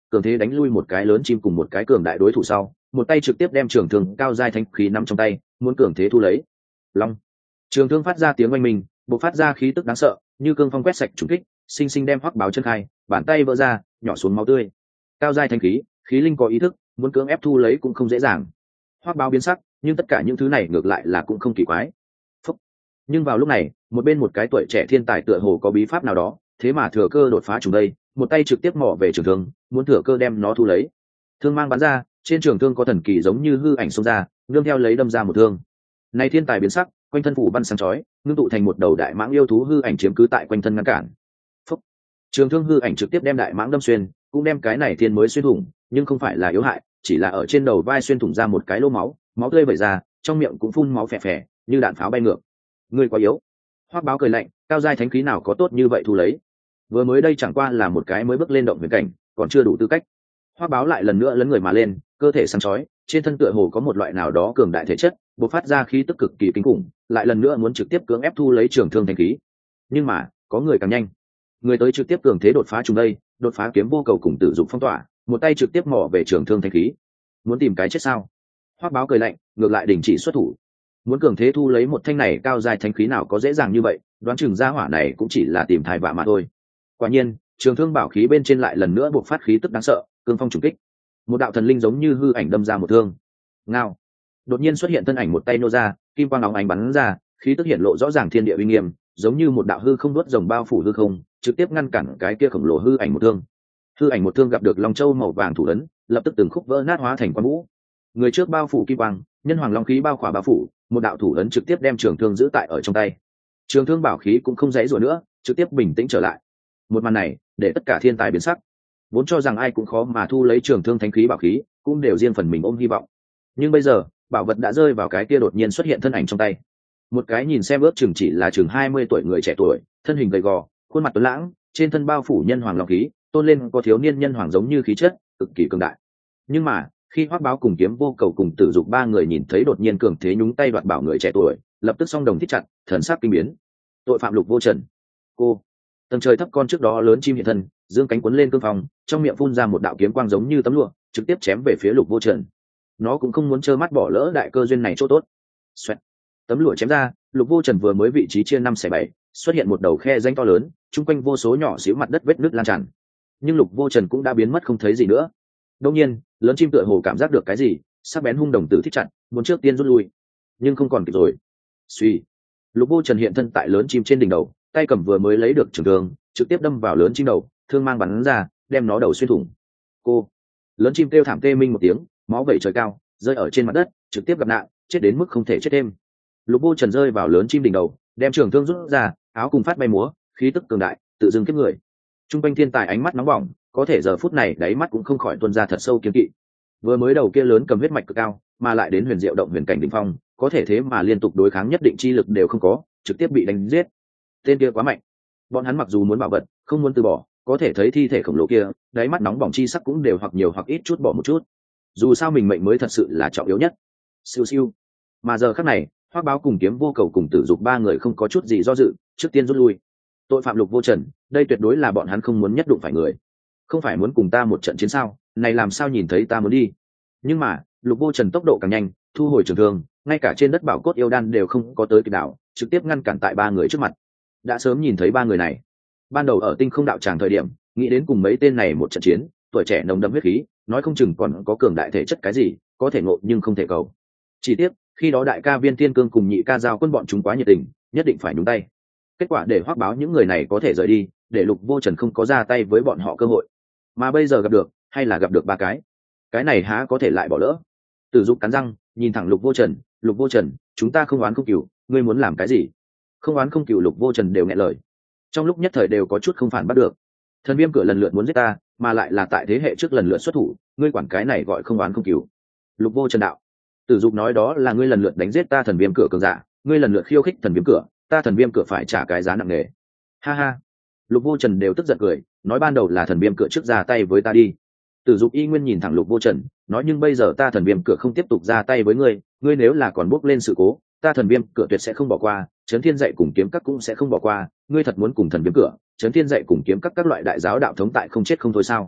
cường thế đánh lui một cái lớn chim cùng một cái cường đại đối thủ sau, một tay trực tiếp đem trường thương cao giai thánh khí nắm trong tay, muốn cường thế thu lấy. Long, trường thương phát ra tiếng oanh minh, bộc phát ra khí tức đáng sợ, như cương phong quét sạch trùng kích, sinh sinh đem Hoắc Báo chân khai, bàn tay vỡ ra, nhỏ xuống máu tươi. Cao giai thánh khí, khí linh có ý thức, muốn cưỡng ép thu lấy cũng không dễ dàng. Hoắc Báo biến sắc, nhưng tất cả những thứ này ngược lại là cũng không kỳ quái. Phúc. Nhưng vào lúc này, một bên một cái tuổi trẻ thiên tài tựa hồ có bí pháp nào đó, thế mà thừa cơ đột phá chúng đây, một tay trực tiếp mò về trường thương, muốn thừa cơ đem nó thu lấy. Thương mang bắn ra, trên trường thương có thần kỳ giống như hư ảnh xông ra, nương theo lấy đâm ra một thương. Này thiên tài biến sắc, quanh thân phủ văn sáng chói, ngưng tụ thành một đầu đại mãng yêu thú hư ảnh chiếm cứ tại quanh thân ngăn cản. Phúc. Trường thương hư ảnh trực tiếp đem đại mãng đâm xuyên, cũng đem cái này thiên mới xuyên thủng, nhưng không phải là yếu hại, chỉ là ở trên đầu vai xuyên thủng ra một cái lỗ máu, máu tươi vẩy ra, trong miệng cũng phun máu phè phè, như đạn pháo bay ngược. Ngươi quá yếu. Hoắc Báo cười lạnh, cao giai thánh khí nào có tốt như vậy thu lấy. Vừa mới đây chẳng qua là một cái mới bước lên động huyền cảnh, còn chưa đủ tư cách. Hoắc Báo lại lần nữa lấn người mà lên, cơ thể sáng chói, trên thân tựa hồ có một loại nào đó cường đại thể chất, bộc phát ra khí tức cực kỳ kinh khủng, lại lần nữa muốn trực tiếp cưỡng ép thu lấy trường thương thánh khí. Nhưng mà, có người càng nhanh. Người tới trực tiếp cường thế đột phá chúng đây, đột phá kiếm vô cầu cùng tử dục phong tỏa, một tay trực tiếp mò về trường thương thánh khí. Muốn tìm cái chết sao? Hoắc Báo cười lạnh, ngược lại đình chỉ xuất thủ. Muốn cường thế thu lấy một thanh này cao dài thánh khí nào có dễ dàng như vậy, đoán chừng gia hỏa này cũng chỉ là tìm thai vạ mà thôi. Quả nhiên, trường thương bảo khí bên trên lại lần nữa bộc phát khí tức đáng sợ, cương phong trùng kích. Một đạo thần linh giống như hư ảnh đâm ra một thương. Ngao. Đột nhiên xuất hiện thân ảnh một tay nô ra, kim quang óng ánh bắn ra, khí tức hiện lộ rõ ràng thiên địa uy nghiêm, giống như một đạo hư không đuốt rồng bao phủ hư không, trực tiếp ngăn cản cái kia khổng lồ hư ảnh một thương. Hư ảnh một thương gặp được long châu màu vàng thủ ấn, lập tức từng khúc vỡ nát hóa thành quang vũ. Người trước bao phủ kim quang, nhân hoàng long khí bao khỏa bao phủ, một đạo thủ ấn trực tiếp đem trường thương giữ tại ở trong tay. Trường thương bảo khí cũng không dãy rủa nữa, trực tiếp bình tĩnh trở lại. Một màn này để tất cả thiên tài biến sắc, vốn cho rằng ai cũng khó mà thu lấy trường thương thánh khí bảo khí, cũng đều riêng phần mình ôm hy vọng. Nhưng bây giờ bảo vật đã rơi vào cái kia đột nhiên xuất hiện thân ảnh trong tay. Một cái nhìn xem ước chừng chỉ là chừng 20 tuổi người trẻ tuổi, thân hình gầy gò, khuôn mặt tuấn lãng, trên thân bao phủ nhân hoàng long khí, tôn lên có thiếu niên nhân hoàng giống như khí chất cực kỳ cường đại. Nhưng mà khi Hoắc Báo cùng kiếm vô cầu cùng tử dục ba người nhìn thấy đột nhiên cường thế nhúng tay đoạt bảo người trẻ tuổi, lập tức song đồng thích chặt, thần sắc kinh biến. Tội phạm Lục Vô Trần. Cô. Tầng trời thấp con trước đó lớn chim hiện thân, dương cánh cuốn lên cương phong, trong miệng phun ra một đạo kiếm quang giống như tấm lụa, trực tiếp chém về phía Lục Vô Trần. Nó cũng không muốn trơ mắt bỏ lỡ đại cơ duyên này chỗ tốt. Xoẹt. Tấm lụa chém ra, Lục Vô Trần vừa mới vị trí chia 5/7, xuất hiện một đầu khe rãnh to lớn, chung quanh vô số nhỏ xíu mặt đất vết nứt lan tràn. Nhưng Lục Vô Trần cũng đã biến mất không thấy gì nữa. Đương nhiên, lớn chim tựa hồ cảm giác được cái gì, sắc bén hung đồng tử thích chặt, muốn trước tiên rút lui, nhưng không còn kịp rồi. Suy. Lục Vô Trần hiện thân tại lớn chim trên đỉnh đầu, tay cầm vừa mới lấy được trường thương, trực tiếp đâm vào lớn chim đầu, thương mang bắn ra, đem nó đầu xuyên thủng. Cô. Lớn chim kêu thảm tê minh một tiếng, máu vẩy trời cao, rơi ở trên mặt đất, trực tiếp gặp nạn, chết đến mức không thể chết thêm. Lục Vô Trần rơi vào lớn chim đỉnh đầu, đem trường thương rút ra, áo cùng phát bay múa, khí tức cường đại, tự dưng kiếp người. Trung quanh thiên tài ánh mắt nóng bỏng, có thể giờ phút này đáy mắt cũng không khỏi tuôn ra thật sâu kiêng kỵ. Vừa mới đầu kia lớn cầm huyết mạch cực cao, mà lại đến huyền diệu động huyền cảnh đỉnh phong, có thể thế mà liên tục đối kháng nhất định chi lực đều không có, trực tiếp bị đánh giết. Tên kia quá mạnh. Bọn hắn mặc dù muốn bảo vật, không muốn từ bỏ, có thể thấy thi thể khổng lồ kia, đáy mắt nóng bỏng chi sắc cũng đều hoặc nhiều hoặc ít chút bỏ một chút. Dù sao mình mệnh mới thật sự là trọng yếu nhất. Siêu siêu. Mà giờ khắc này, Hoắc Báo cùng kiếm vô cầu cùng tử dục ba người không có chút gì do dự, trước tiên rút lui. Tội phạm Lục Vô Trần, đây tuyệt đối là bọn hắn không muốn nhất đụng phải người. Không phải muốn cùng ta một trận chiến sao, này làm sao nhìn thấy ta muốn đi. Nhưng mà Lục Vô Trần tốc độ càng nhanh, thu hồi trường thương, ngay cả trên đất bảo cốt yêu đan đều không có tới kịp đảo, trực tiếp ngăn cản tại ba người trước mặt. Đã sớm nhìn thấy ba người này, ban đầu ở tinh không đạo tràng thời điểm, nghĩ đến cùng mấy tên này một trận chiến, tuổi trẻ nồng đậm huyết khí, nói không chừng còn có cường đại thể chất cái gì, có thể ngộ nhưng không thể cầu. Chỉ tiếc khi đó đại ca Viên Thiên Cương cùng nhị ca Giao Quân bọn chúng quá nhiệt tình, nhất định phải nhúng tay. Kết quả để Hoắc Báo những người này có thể rời đi, để Lục Vô Trần không có ra tay với bọn họ cơ hội. Mà bây giờ gặp được, hay là gặp được ba cái này há có thể lại bỏ lỡ. Tử Dục cắn răng, nhìn thẳng Lục Vô Trần, chúng ta không oán không cừu, ngươi muốn làm cái gì? Không oán không cừu. Lục Vô Trần đều nghẹn lời, trong lúc nhất thời đều có chút không phản bắt được. Thần Viêm Cửa lần lượt muốn giết ta, mà lại là tại thế hệ trước lần lượt xuất thủ, ngươi quản cái này gọi không oán không cừu? Lục Vô Trần đạo. Tử Dục nói đó là ngươi lần lượt đánh giết ta Thần Viêm Cửa cường giả, ngươi lần lượt khiêu khích Thần Viêm Cửa, ta Thần Viêm Cửa phải trả cái giá nặng nề. Ha ha. Lục Vô Trần đều tức giận cười, nói ban đầu là Thần Viêm Cửa trước ra tay với ta đi. Tử Dục y nguyên nhìn thẳng Lục Vô Trần, nói nhưng bây giờ ta Thần Viêm Cửa không tiếp tục ra tay với ngươi, ngươi nếu là còn bước lên sự cố, ta Thần Viêm Cửa tuyệt sẽ không bỏ qua, Chấn Thiên dạy cùng kiếm các cũng sẽ không bỏ qua, ngươi thật muốn cùng Thần Viêm Cửa, Chấn Thiên dạy cùng kiếm các loại đại giáo đạo thống tại không chết không thôi sao?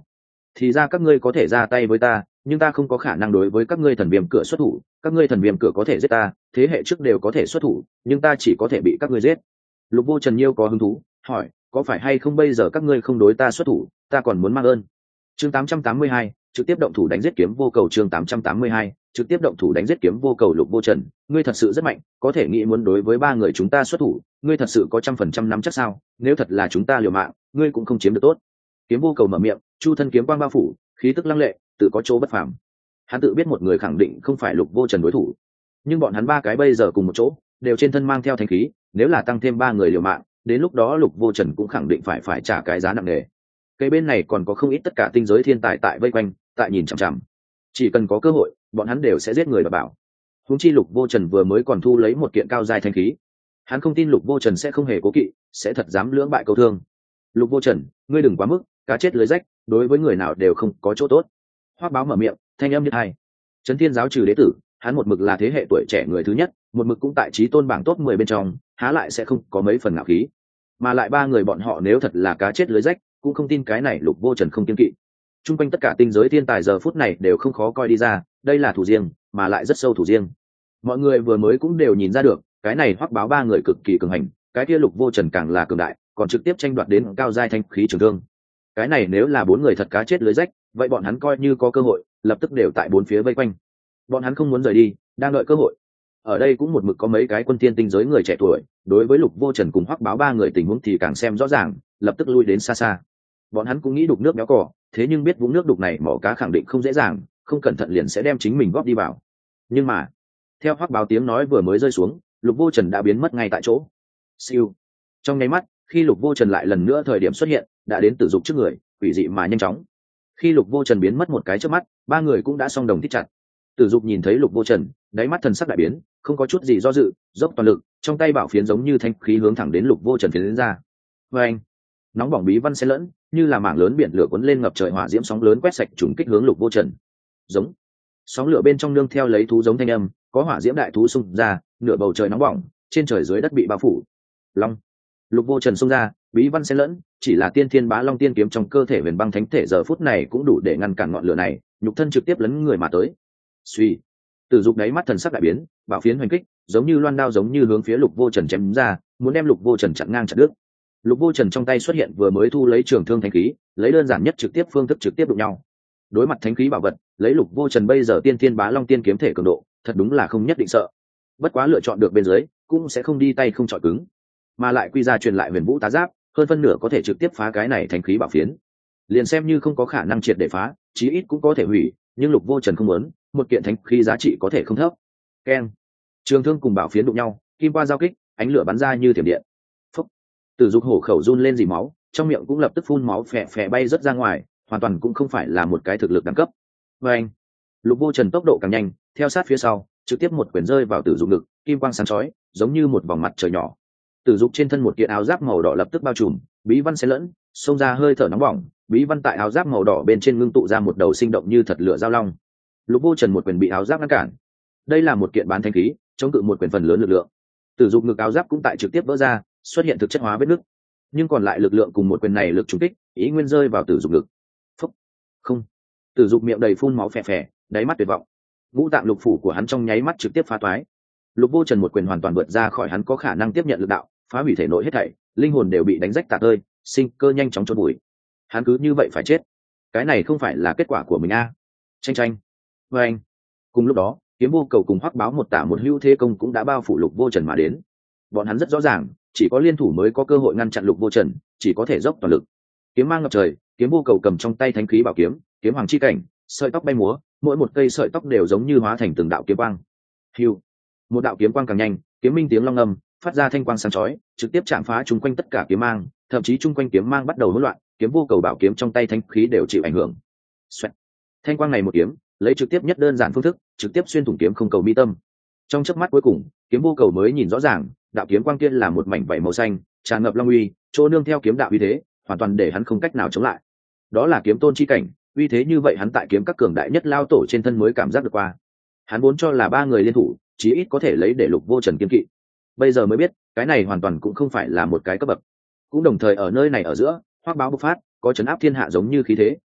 thì ra các ngươi có thể ra tay với ta, nhưng ta không có khả năng đối với các ngươi thần viêm cửa xuất thủ. Các ngươi thần viêm cửa có thể giết ta, thế hệ trước đều có thể xuất thủ, nhưng ta chỉ có thể bị các ngươi giết. Lục Vô Trần Nhiêu có hứng thú hỏi, có phải hay không bây giờ các ngươi không đối ta xuất thủ, ta còn muốn mang ơn. Chương 882, trực tiếp động thủ đánh giết kiếm vô cầu. Chương 882, trực tiếp động thủ đánh giết kiếm vô cầu. Lục Vô Trần, ngươi thật sự rất mạnh, có thể nghĩ muốn đối với ba người chúng ta xuất thủ, ngươi thật sự có 100% nắm chắc sao? Nếu thật là chúng ta liều mạng, ngươi cũng không chiếm được tốt. Kiếm vô cầu mở miệng, chu thân kiếm quang bao phủ, khí tức lăng lệ, tự có chỗ bất phàm. Hắn tự biết một người khẳng định không phải Lục Vô Trần đối thủ, nhưng bọn hắn ba cái bây giờ cùng một chỗ, đều trên thân mang theo thanh khí, nếu là tăng thêm ba người liều mạng, đến lúc đó Lục Vô Trần cũng khẳng định phải trả cái giá nặng nề. Cây bên này còn có không ít tất cả tinh giới thiên tài tại vây quanh, tại nhìn chằm chằm. Chỉ cần có cơ hội, bọn hắn đều sẽ giết người đảm bảo. Huống chi Lục Vô Trần vừa mới còn thu lấy một kiện cao giai thanh khí, hắn không tin Lục Vô Trần sẽ không hề cố kỵ, sẽ thật dám lưỡng bại câu thương. Lục Vô Trần, ngươi đừng quá mức, cá chết lưới rách, đối với người nào đều không có chỗ tốt. Hoắc Báo mở miệng, thanh âm như hai. Trấn Thiên giáo trừ đế tử, hắn một mực là thế hệ tuổi trẻ người thứ nhất, một mực cũng tại chí tôn bảng top 10 bên trong, há lại sẽ không có mấy phần ngạo khí. Mà lại ba người bọn họ nếu thật là cá chết lưới rách, cũng không tin cái này Lục Vô Trần không kiêng kỵ. Trung quanh tất cả tinh giới thiên tài giờ phút này đều không khó coi đi ra, đây là thủ riêng, mà lại rất sâu thủ riêng. Mọi người vừa mới cũng đều nhìn ra được, cái này Hoắc Báo ba người cực kỳ cường hành, cái kia Lục Vô Trần càng là cường đại, còn trực tiếp tranh đoạt đến cao giai thanh khí trường thương. Cái này nếu là bốn người thật cá chết lưới rách, vậy bọn hắn coi như có cơ hội, lập tức đều tại bốn phía vây quanh. Bọn hắn không muốn rời đi, đang đợi cơ hội. Ở đây cũng một mực có mấy cái quân thiên tinh giới người trẻ tuổi, đối với Lục Vô Trần cùng Hoắc Báo ba người tình huống thì càng xem rõ ràng, lập tức lui đến xa xa. Bọn hắn cũng nghĩ đục nước béo cỏ, thế nhưng biết vũng nước đục này mỏ cá khẳng định không dễ dàng, không cẩn thận liền sẽ đem chính mình góp đi vào. Nhưng mà, theo Hoắc Báo tiếng nói vừa mới rơi xuống, Lục Vô Trần đã biến mất ngay tại chỗ. Siêu. Trong nháy mắt, khi Lục Vô Trần lại lần nữa thời điểm xuất hiện, đã đến Tử Dục trước người, quỷ dị mà nhanh chóng. Khi Lục Vô Trần biến mất một cái trước mắt, ba người cũng đã song đồng thích chặt. Tử Dục nhìn thấy Lục Vô Trần, đáy mắt thần sắc đại biến, không có chút gì do dự, dốc toàn lực, trong tay bảo phiến giống như thanh khí hướng thẳng đến Lục Vô Trần phiến ra. Oeng! Nóng bỏng bí văn xen lẫn, như là mảng lớn biển lửa cuốn lên ngập trời hỏa diễm sóng lớn quét sạch trùng kích hướng Lục Vô Trần. Giống. Sóng lửa bên trong nương theo lấy thú giống thanh âm, có hỏa diễm đại thú xung ra, nửa bầu trời nóng bỏng, trên trời dưới đất bị bao phủ. Long. Lục Vô Trần xung ra, bí văn xen lẫn, chỉ là tiên thiên bá long tiên kiếm trong cơ thể huyền băng thánh thể giờ phút này cũng đủ để ngăn cản ngọn lửa này, nhục thân trực tiếp lấn người mà tới. Suy. Tử Dục đáy mắt thần sắc đại biến, bảo phiến hoành kích, giống như loan đao giống như hướng phía Lục Vô Trần chém ra, muốn đem Lục Vô Trần chặn ngang chặt đứt. Lục Vô Trần trong tay xuất hiện vừa mới thu lấy trường thương thánh khí, lấy đơn giản nhất trực tiếp phương thức trực tiếp đụng nhau. Đối mặt thánh khí bảo vật, lấy Lục Vô Trần bây giờ tiên thiên bá long tiên kiếm thể cường độ, thật đúng là không nhất định sợ. Bất quá lựa chọn được bên dưới, cũng sẽ không đi tay không chọi cứng, mà lại quy ra truyền lại huyền vũ tá giáp, hơn phân nửa có thể trực tiếp phá cái này thánh khí bảo phiến. Liền xem như không có khả năng triệt để phá, chí ít cũng có thể hủy, nhưng Lục Vô Trần không muốn, một kiện thánh khí giá trị có thể không thấp. Keng. Trường thương cùng bảo phiến đụng nhau, kim qua giao kích, ánh lửa bắn ra như thiểm điện. Phốc. Tử Dục hổ khẩu run lên dì máu, trong miệng cũng lập tức phun máu phè phè bay rất ra ngoài, hoàn toàn cũng không phải là một cái thực lực đẳng cấp. Anh. Lục Vô Trần tốc độ càng nhanh, theo sát phía sau, trực tiếp một quyền rơi vào Tử Dục ngực, kim quang sáng chói, giống như một vòng mặt trời nhỏ. Tử Dục trên thân một kiện áo giáp màu đỏ lập tức bao trùm, bí văn xen lẫn, xông ra hơi thở nóng bỏng, bí văn tại áo giáp màu đỏ bên trên ngưng tụ ra một đầu sinh động như thật lửa giao long. Lục Vô Trần một quyền bị áo giáp ngăn cản. Đây là một kiện bán thanh khí, chống cự một quyền phần lớn lực lượng. Tử Dục ngực áo giáp cũng tại trực tiếp vỡ ra, xuất hiện thực chất hóa vết nứt. Nhưng còn lại lực lượng cùng một quyền này lực trúng kích, ý nguyên rơi vào Tử Dục ngực. Phúc. Không. Tử Dục miệng đầy phun máu phè phè, đáy mắt tuyệt vọng. Ngũ tạng lục phủ của hắn trong nháy mắt trực tiếp phá toái. Lục Vô Trần một quyền hoàn toàn vượt ra khỏi hắn có khả năng tiếp nhận lực đạo, phá hủy thể nội hết thảy, linh hồn đều bị đánh rách tạc ơi, sinh cơ nhanh chóng chôn bụi. Hắn cứ như vậy phải chết. Cái này không phải là kết quả của mình a. Tranh tranh. Và anh. Cùng lúc đó, Kiếm Vô Cầu cùng Hoắc Báo một tả một hữu thế công cũng đã bao phủ Lục Vô Trần mà đến. Bọn hắn rất rõ ràng, chỉ có liên thủ mới có cơ hội ngăn chặn Lục Vô Trần, chỉ có thể dốc toàn lực. Kiếm mang ngập trời, Kiếm Vô Cầu cầm trong tay thánh khí bảo kiếm, kiếm hoàng chi cảnh, sợi tóc bay múa, mỗi một cây sợi tóc đều giống như hóa thành từng đạo kiếm quang. Hưu. Một đạo kiếm quang càng nhanh, kiếm minh tiếng long ngâm, phát ra thanh quang sáng chói, trực tiếp chạm phá chung quanh tất cả kiếm mang, thậm chí chung quanh kiếm mang bắt đầu hỗn loạn, Kiếm Vô Cầu bảo kiếm trong tay thánh khí đều chịu ảnh hưởng. Xoẹt. Thanh quang này một kiếm, lấy trực tiếp nhất đơn giản phương thức, trực tiếp xuyên thủng kiếm không cầu mi tâm. Trong chớp mắt cuối cùng, Kiếm Vô Cầu mới nhìn rõ ràng, đạo kiếm quang kia là một mảnh vảy màu xanh, tràn ngập long uy, chỗ nương theo kiếm đạo uy thế, hoàn toàn để hắn không cách nào chống lại. Đó là kiếm tôn chi cảnh, uy thế như vậy hắn tại kiếm các cường đại nhất lao tổ trên thân mới cảm giác được qua. Hắn vốn cho là ba người liên thủ, chí ít có thể lấy để Lục Vô Trần kiên kỵ. Bây giờ mới biết, cái này hoàn toàn cũng không phải là một cái cấp bậc. Cũng đồng thời ở nơi này ở giữa, Hoắc Báo bộc phát, có chấn áp thiên hạ giống như khí thế,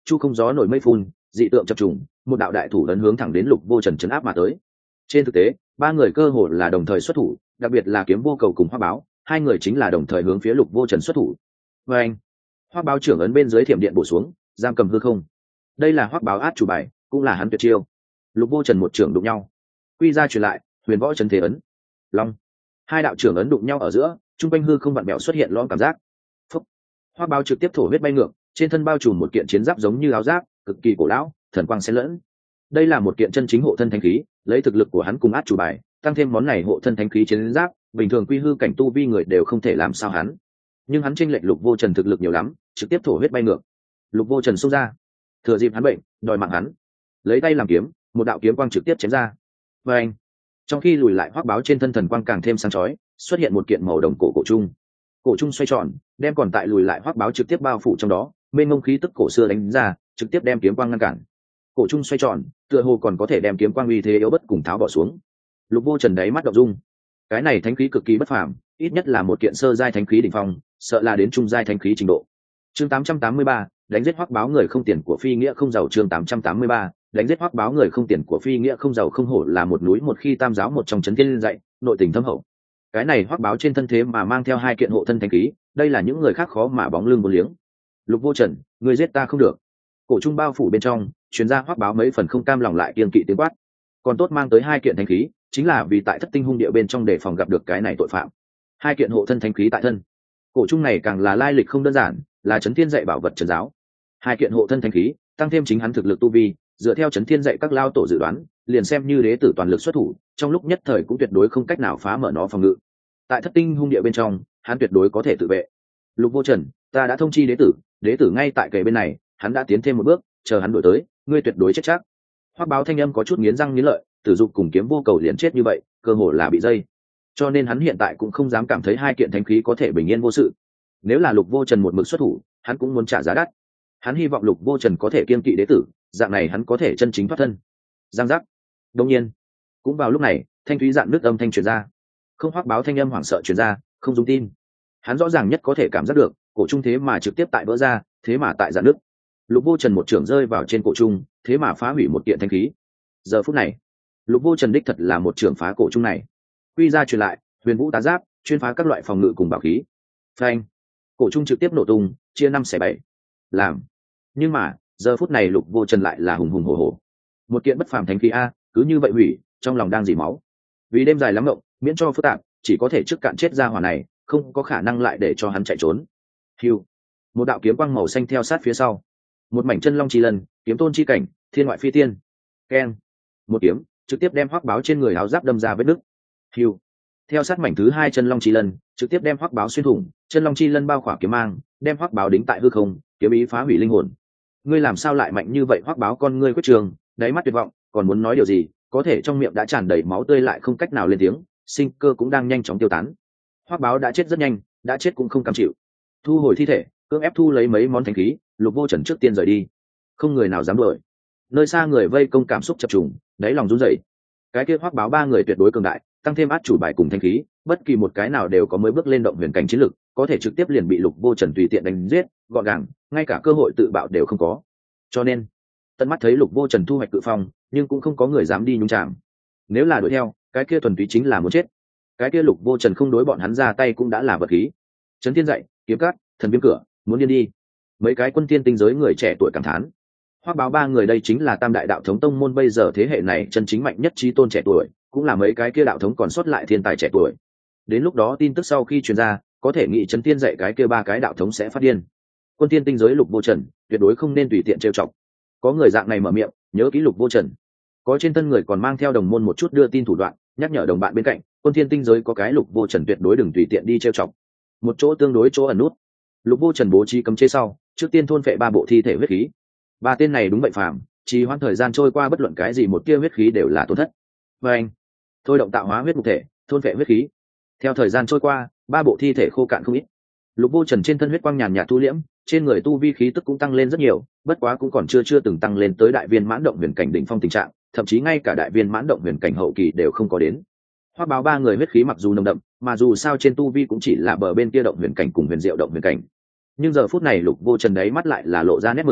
chu không gió nổi mây phun, dị tượng chập trùng, một đạo đại thủ ấn hướng thẳng đến Lục Vô Trần chấn áp mà tới. Trên thực tế, ba người cơ hồ là đồng thời xuất thủ, đặc biệt là Kiếm Vô Cầu cùng Hoắc Báo, hai người chính là đồng thời hướng phía Lục Vô Trần xuất thủ. Và anh, Hoắc Báo trưởng ấn bên dưới thiểm điện bổ xuống, giam cầm hư không. Đây là Hoắc Báo át chủ bài, cũng là hắn tuyệt chiêu. Lục Vô Trần một trưởng đụng nhau, quy ra truyền lại, huyền võ chân thế ấn. Long, hai đạo trưởng ấn đụng nhau ở giữa, trung quanh hư không vặn bẹo xuất hiện lõm cảm giác. Phúc. Hoắc Báo trực tiếp thổ huyết bay ngược, trên thân bao trùm một kiện chiến giáp giống như áo giáp, cực kỳ cổ lão, thần quang xen lẫn. Đây là một kiện chân chính hộ thân thánh khí, lấy thực lực của hắn cùng át chủ bài, tăng thêm món này hộ thân thánh khí chiến giáp, bình thường quy hư cảnh tu vi người đều không thể làm sao hắn. Nhưng hắn chênh lệch Lục Vô Trần thực lực nhiều lắm, trực tiếp thổ huyết bay ngược. Lục Vô Trần xông ra, thừa dịp hắn bệnh, đòi mạng hắn. Lấy tay làm kiếm, một đạo kiếm quang trực tiếp chém ra. Và anh, trong khi lùi lại Hoắc Báo trên thân thần quang càng thêm sáng chói, xuất hiện một kiện màu đồng cổ trung. Cổ trung xoay tròn, đem còn tại lùi lại Hoắc Báo trực tiếp bao phủ trong đó, mênh mông khí tức cổ xưa đánh ra, trực tiếp đem kiếm quang ngăn cản. Cổ trung xoay tròn, tựa hồ còn có thể đem kiếm quang uy thế yếu bất cùng tháo bỏ xuống. Lục Vô Trần đáy mắt động dung. Cái này thánh khí cực kỳ bất phàm, ít nhất là một kiện sơ giai thánh khí đỉnh phong, sợ là đến trung giai thánh khí trình độ. Chương 883, đánh giết Hoắc Báo người không tiền của phi nghĩa không giàu. Chương 883, đánh giết Hoắc Báo người không tiền của phi nghĩa không giàu. Không hổ là một núi một khi tam giáo một trong chấn thiên dạy, nội tình thâm hậu. Cái này Hoắc Báo trên thân thế mà mang theo hai kiện hộ thân thánh khí, đây là những người khác khó mà bóng lưng vô liếng. Lục Vô Trần, người giết ta không được. Cổ trung bao phủ bên trong, chuyên gia Hoắc Báo mấy phần không cam lòng lại kiêng kỵ tiếng quát. Còn tốt mang tới hai kiện thánh khí, chính là vì tại Thất Tinh Hung Địa bên trong đề phòng gặp được cái này tội phạm. Hai kiện hộ thân thánh khí tại thân. Cổ trung này càng là lai lịch không đơn giản, là chấn thiên dạy bảo vật trấn giáo. Hai kiện hộ thân thánh khí, tăng thêm chính hắn thực lực tu vi, dựa theo chấn thiên dạy các lao tổ dự đoán, liền xem như đế tử toàn lực xuất thủ, trong lúc nhất thời cũng tuyệt đối không cách nào phá mở nó phòng ngự. Tại Thất Tinh Hung Địa bên trong, hắn tuyệt đối có thể tự vệ. Lục Vô Trần, ta đã thông chi đế tử ngay tại kề bên này, hắn đã tiến thêm một bước, chờ hắn đổi tới, ngươi tuyệt đối chết chắc. Hoắc Báo thanh âm có chút nghiến răng nghiến lợi, Tử Dục cùng Kiếm Vô Cầu liền chết như vậy, cơ hồ là bị dây. Cho nên hắn hiện tại cũng không dám cảm thấy hai kiện thánh khí có thể bình yên vô sự. Nếu là Lục Vô Trần một mực xuất thủ, hắn cũng muốn trả giá đắt. Hắn hy vọng Lục Vô Trần có thể kiêng kỵ đế tử, dạng này hắn có thể chân chính thoát thân. Giang giác. Đương nhiên, cũng vào lúc này, thanh thúy dạn nước âm thanh truyền ra. Không Hoắc Báo thanh âm hoảng sợ truyền ra, không dung tin. Hắn rõ ràng nhất có thể cảm giác được, cổ trung thế mà trực tiếp tại vỡ ra, thế mà tại dạn nước. Lục Vô Trần một trưởng rơi vào trên cổ trung, thế mà phá hủy một kiện thánh khí. Giờ phút này, Lục Vô Trần đích thật là một trưởng phá cổ trung này. Quy ra truyền lại, huyền vũ tá giáp, chuyên phá các loại phòng ngự cùng bảo khí. Phanh, cổ trung trực tiếp nổ tung, chia 5/7. Làm. Nhưng mà, giờ phút này Lục Vô Trần lại là hùng hùng hổ hổ. Một kiện bất phàm thánh khí a, cứ như vậy hủy, trong lòng đang dỉ máu. Vì đêm dài lắm ngộng, miễn cho phức tạp, chỉ có thể trước cạn chết ra hỏa này, không có khả năng lại để cho hắn chạy trốn. Hưu. Một đạo kiếm quang màu xanh theo sát phía sau. Một mảnh chân long chi lần, kiếm tôn chi cảnh, thiên ngoại phi tiên. Keng. Một kiếm trực tiếp đem Hoắc Báo trên người áo giáp đâm ra vết nứt. Hưu. Theo sát mảnh thứ hai chân long chi lần, trực tiếp đem Hoắc Báo xuyên thủng, chân long chi lân bao khỏa kiếm mang, đem Hoắc Báo đính tại hư không, kiếm ý phá hủy linh hồn. Ngươi làm sao lại mạnh như vậy? Hoắc Báo con ngươi quyết trường, đáy mắt tuyệt vọng, còn muốn nói điều gì, có thể trong miệng đã tràn đầy máu tươi lại không cách nào lên tiếng, sinh cơ cũng đang nhanh chóng tiêu tán. Hoắc Báo đã chết rất nhanh, đã chết cũng không cam chịu. Thu hồi thi thể, cưỡng ép thu lấy mấy món thánh khí, Lục Vô Trần trước tiên rời đi. Không người nào dám đuổi. Nơi xa người vây công cảm xúc chập trùng, đáy lòng run rẩy. Cái kia Hoắc Báo ba người tuyệt đối cường đại, tăng thêm át chủ bài cùng thánh khí, bất kỳ một cái nào đều có mới bước lên động huyền cảnh chiến lực, có thể trực tiếp liền bị Lục Vô Trần tùy tiện đánh giết, gọn gàng, ngay cả cơ hội tự bạo đều không có. Cho nên, tận mắt thấy Lục Vô Trần thu hoạch cự phong, nhưng cũng không có người dám đi nhúng chạm. Nếu là đuổi theo, cái kia thuần túy chính là muốn chết. Cái kia Lục Vô Trần không đối bọn hắn ra tay cũng đã là vật khí. Trấn Thiên dạy, kiếm cát, thần viêm cửa, muốn điên đi. Mấy cái quân tiên tinh giới người trẻ tuổi cảm thán. Hoắc Báo ba người đây chính là tam đại đạo thống tông môn bây giờ thế hệ này chân chính mạnh nhất chí tôn trẻ tuổi, cũng là mấy cái kia đạo thống còn sót lại thiên tài trẻ tuổi. Đến lúc đó tin tức sau khi truyền ra, có thể nghĩ Trấn Tiên dạy cái kia ba cái đạo thống sẽ phát điên. Quân tiên tinh giới Lục Vô Trần, tuyệt đối không nên tùy tiện trêu chọc. Có người dạng này mở miệng, nhớ kỹ Lục Vô Trần. Có trên thân người còn mang theo đồng môn một chút đưa tin thủ đoạn, nhắc nhở đồng bạn bên cạnh, quân tiên tinh giới có cái Lục Vô Trần tuyệt đối đừng tùy tiện đi trêu chọc. Một chỗ tương đối chỗ ẩn nút. Lục Vô Trần bố trí cấm chế sau, trước tiên thôn phệ ba bộ thi thể huyết khí. Ba tên này đúng vậy phàm, trì hoãn thời gian trôi qua bất luận cái gì một tia huyết khí đều là tổn thất. Và anh, thôi động tạo hóa huyết mục thể, thôn phệ huyết khí. Theo thời gian trôi qua, ba bộ thi thể khô cạn không ít. Lục Vô Trần trên thân huyết quang nhàn nhạt thu liễm, trên người tu vi khí tức cũng tăng lên rất nhiều, bất quá cũng còn chưa từng tăng lên tới đại viên mãn động huyền cảnh đỉnh phong tình trạng, thậm chí ngay cả đại viên mãn động huyền cảnh hậu kỳ đều không có đến. Hoắc Báo ba người huyết khí mặc dù nồng đậm, mà dù sao trên tu vi cũng chỉ là bờ bên kia động huyền cảnh cùng huyền diệu động huyền cảnh. Nhưng giờ phút này Lục Vô Trần đấy mắt lại là lộ ra nét mừng,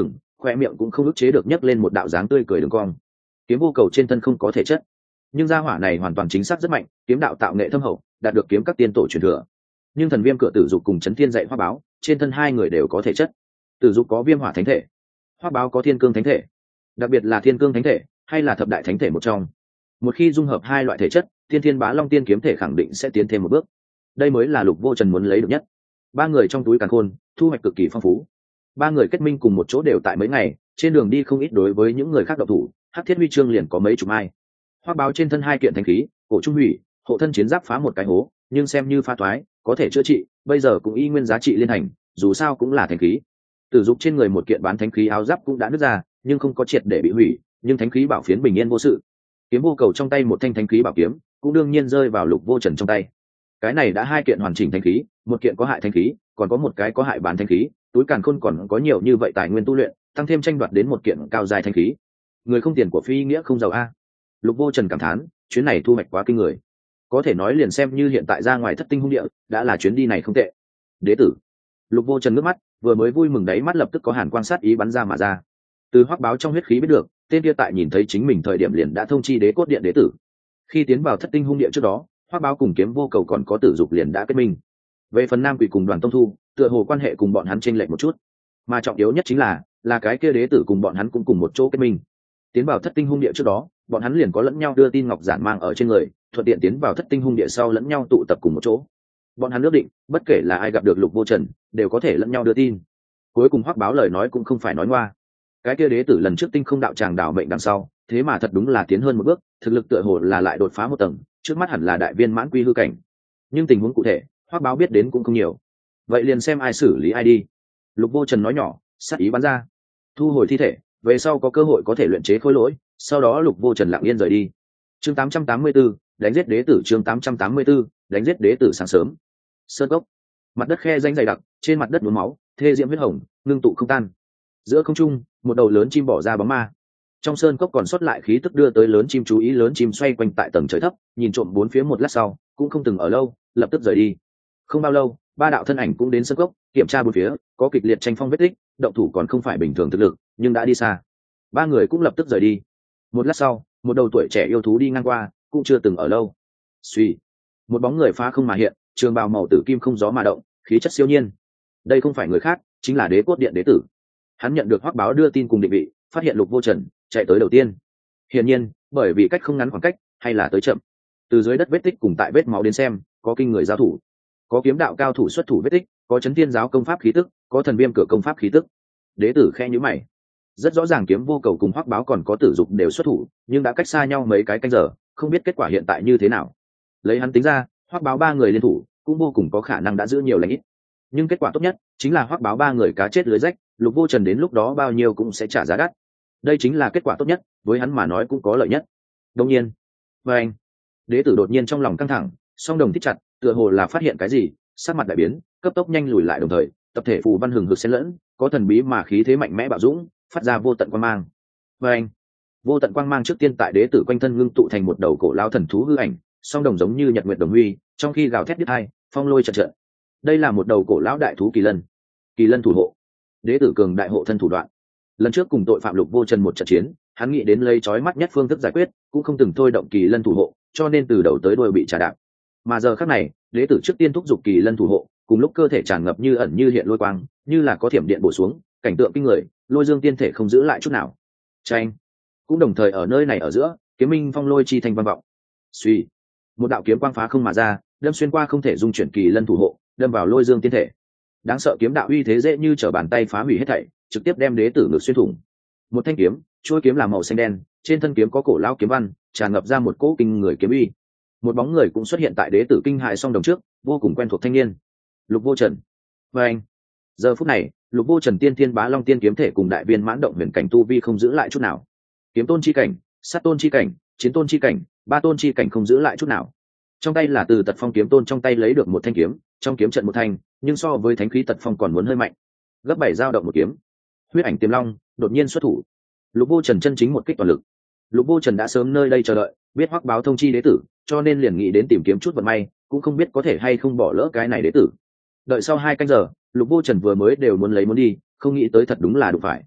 khoe miệng cũng không ức chế được nhấc lên một đạo dáng tươi cười đường cong. Kiếm vô cầu trên thân không có thể chất, nhưng gia hỏa này hoàn toàn chính xác rất mạnh, kiếm đạo tạo nghệ thâm hậu, đạt được kiếm các tiên tổ truyền thừa. Nhưng thần viêm cửa tử dục cùng chấn thiên dạy hoa báo, trên thân hai người đều có thể chất. Tử dục có viêm hỏa thánh thể, hoa báo có thiên cương thánh thể, đặc biệt là thiên cương thánh thể hay là thập đại thánh thể một trong. Một khi dung hợp hai loại thể chất, thiên thiên bá long tiên kiếm thể khẳng định sẽ tiến thêm một bước. Đây mới là Lục Vô Trần muốn lấy được nhất. Ba người trong túi càn khôn, thu hoạch cực kỳ phong phú. Ba người kết minh cùng một chỗ đều tại mấy ngày, trên đường đi không ít đối với những người khác độc thủ, Hắc Thiết Huy Chương liền có mấy chục ai. Hoa báo trên thân hai kiện thánh khí, cổ trung hủy, hộ thân chiến giáp phá một cái hố, nhưng xem như pha toái, có thể chữa trị, bây giờ cũng y nguyên giá trị liên hành, dù sao cũng là thánh khí. Tử dục trên người một kiện bán thánh khí áo giáp cũng đã nứt ra, nhưng không có triệt để bị hủy, nhưng thánh khí bảo phiến bình yên vô sự. Kiếm vô cầu trong tay một thanh thánh khí bảo kiếm, cũng đương nhiên rơi vào Lục Vô Trần trong tay. Cái này đã hai kiện hoàn chỉnh thánh khí, một kiện có hại thánh khí, còn có một cái có hại bán thánh khí, túi càn khôn còn có nhiều như vậy tài nguyên tu luyện, tăng thêm tranh đoạt đến một kiện cao dài thánh khí. Người không tiền của phi nghĩa không giàu a. Lục Vô Trần cảm thán, chuyến này thu hoạch quá kinh người. Có thể nói liền xem như hiện tại ra ngoài thất tinh hung địa, đã là chuyến đi này không tệ. Đế tử. Lục Vô Trần ngước mắt, vừa mới vui mừng đấy mắt lập tức có hàn quan sát ý bắn ra mà ra. Từ hoắc báo trong huyết khí biết được, tên kia tại nhìn thấy chính mình thời điểm liền đã thông chi đế cốt điện đế tử. Khi tiến vào thất tinh hung địa trước đó, hoắc báo cùng kiếm vô cầu còn có tử dục liền đã kết minh. Về phần nam quỷ cùng đoàn tông thu, tựa hồ quan hệ cùng bọn hắn chênh lệch một chút, mà trọng yếu nhất chính là cái kia đế tử cùng bọn hắn cũng cùng một chỗ kết minh. Tiến vào thất tinh hung địa trước đó, bọn hắn liền có lẫn nhau đưa tin ngọc giản mang ở trên người, thuận tiện tiến vào thất tinh hung địa sau lẫn nhau tụ tập cùng một chỗ. Bọn hắn ước định, bất kể là ai gặp được Lục Vô Trần, đều có thể lẫn nhau đưa tin. Cuối cùng hoắc báo lời nói cũng không phải nói ngoa. Cái kia đế tử lần trước tinh không đạo tràng đảo mệnh đằng sau, thế mà thật đúng là tiến hơn một bước, thực lực tựa hồ là lại đột phá một tầng, trước mắt hẳn là đại viên mãn quy hư cảnh. Nhưng tình huống cụ thể, hoắc báo biết đến cũng không nhiều. Vậy liền xem ai xử lý ai đi. Lục Vô Trần nói nhỏ, sát ý bắn ra, thu hồi thi thể, về sau có cơ hội có thể luyện chế khối lỗi. Sau đó Lục Vô Trần lặng yên rời đi. Chương 884, đánh giết đế tử. Chương 884, đánh giết đế tử. Sáng sớm, sơn cốc, mặt đất khe danh dày đặc, trên mặt đất nhuốm máu, thê diễm huyết hồng, ngưng tụ không tan. Giữa không trung, một đầu lớn chim bỏ ra bóng ma. Trong sơn cốc còn sót lại khí tức đưa tới lớn chim chú ý, lớn chim xoay quanh tại tầng trời thấp, nhìn trộm bốn phía một lát sau, cũng không từng ở lâu, lập tức rời đi. Không bao lâu, ba đạo thân ảnh cũng đến sơn cốc, kiểm tra bốn phía, có kịch liệt tranh phong vết tích, động thủ còn không phải bình thường thực lực, nhưng đã đi xa. Ba người cũng lập tức rời đi. Một lát sau, một đầu tuổi trẻ yêu thú đi ngang qua, cũng chưa từng ở lâu. Suy, một bóng người phá không mà hiện, trường bào màu tử kim không gió mà động, khí chất siêu nhiên. Đây không phải người khác, chính là đế cốt điện đế tử. Hắn nhận được hoắc báo đưa tin cùng định vị, phát hiện Lục Vô Trần, chạy tới đầu tiên. Hiển nhiên, bởi vì cách không ngắn khoảng cách, hay là tới chậm. Từ dưới đất vết tích cùng tại vết máu đến xem, có kinh người giao thủ, có kiếm đạo cao thủ xuất thủ vết tích, có chấn thiên giáo công pháp khí tức, có thần viêm cửa công pháp khí tức. Đế tử khẽ nhíu mày. Rất rõ ràng kiếm vô cầu cùng hoắc báo còn có tử dục đều xuất thủ, nhưng đã cách xa nhau mấy cái canh giờ, không biết kết quả hiện tại như thế nào. Lấy hắn tính ra, hoắc báo ba người liên thủ cũng vô cùng có khả năng đã giữ nhiều lãnh ít, nhưng kết quả tốt nhất chính là hoắc báo ba người cá chết lưới rách, Lục Vô Trần đến lúc đó bao nhiêu cũng sẽ trả giá đắt. Đây chính là kết quả tốt nhất, với hắn mà nói cũng có lợi nhất. Đương nhiên, và anh, đế tử đột nhiên trong lòng căng thẳng, song đồng thích chặt, tựa hồ là phát hiện cái gì, sắc mặt đại biến, cấp tốc nhanh lùi lại, đồng thời tập thể phù văn hừng hực xen lẫn, có thần bí mà khí thế mạnh mẽ bạo dũng, phát ra vô tận quang mang. Và anh, vô tận quang mang trước tiên tại đế tử quanh thân ngưng tụ thành một đầu cổ lao thần thú hư ảnh, song đồng giống như nhật nguyệt đồng huy, trong khi gào thét đứt hai, phong lôi chợt chợt. Đây là một đầu cổ lão đại thú kỳ lân. Kỳ lân thủ hộ, đế tử cường đại hộ thân thủ đoạn. Lần trước cùng tội phạm Lục Vô Trần một trận chiến, hắn nghĩ đến lấy chói mắt nhất phương thức giải quyết, cũng không từng thôi động kỳ lân thủ hộ, cho nên từ đầu tới đuôi bị trả đạp. Mà giờ khắc này, đế tử trước tiên thúc giục kỳ lân thủ hộ, cùng lúc cơ thể tràn ngập như ẩn như hiện lôi quang, như là có thiểm điện bổ xuống, cảnh tượng kinh người, lôi dương tiên thể không giữ lại chút nào. Tranh, cũng đồng thời ở nơi này ở giữa, kiếm minh phong lôi chi thành vang vọng. Suy, một đạo kiếm quang phá không mà ra, đâm xuyên qua không thể dung chuyển kỳ lân thủ hộ, đâm vào lôi dương tiên thể. Đáng sợ kiếm đạo uy thế dễ như trở bàn tay phá hủy hết thảy, trực tiếp đem đế tử ngực xuyên thủng. Một thanh kiếm, chuôi kiếm là màu xanh đen, trên thân kiếm có cổ lão kiếm văn, tràn ngập ra một cỗ kinh người kiếm uy. Một bóng người cũng xuất hiện tại đế tử kinh hại song đồng trước, vô cùng quen thuộc thanh niên, Lục Vô Trần. Và anh, giờ phút này, Lục Vô Trần tiên thiên bá long tiên kiếm thể cùng đại viên mãn động huyền cảnh tu vi không giữ lại chút nào. Kiếm tôn chi cảnh, sát tôn chi cảnh, chiến tôn chi cảnh, ba tôn chi cảnh không giữ lại chút nào. Trong tay là từ Tật Phong kiếm tôn trong tay lấy được một thanh kiếm, trong kiếm trận một thanh, nhưng so với thánh khí Tật Phong còn muốn hơi mạnh. Gấp 7 dao động một kiếm. Huyết ảnh tiềm long đột nhiên xuất thủ. Lục Vô Trần chân chính một kích toàn lực. Lục Vô Trần đã sớm nơi đây chờ đợi, biết hoắc báo thông chi đế tử, cho nên liền nghĩ đến tìm kiếm chút vận may, cũng không biết có thể hay không bỏ lỡ cái này đế tử. Đợi sau 2 canh giờ, Lục Vô Trần vừa mới đều muốn lấy muốn đi, không nghĩ tới thật đúng là đủ phải.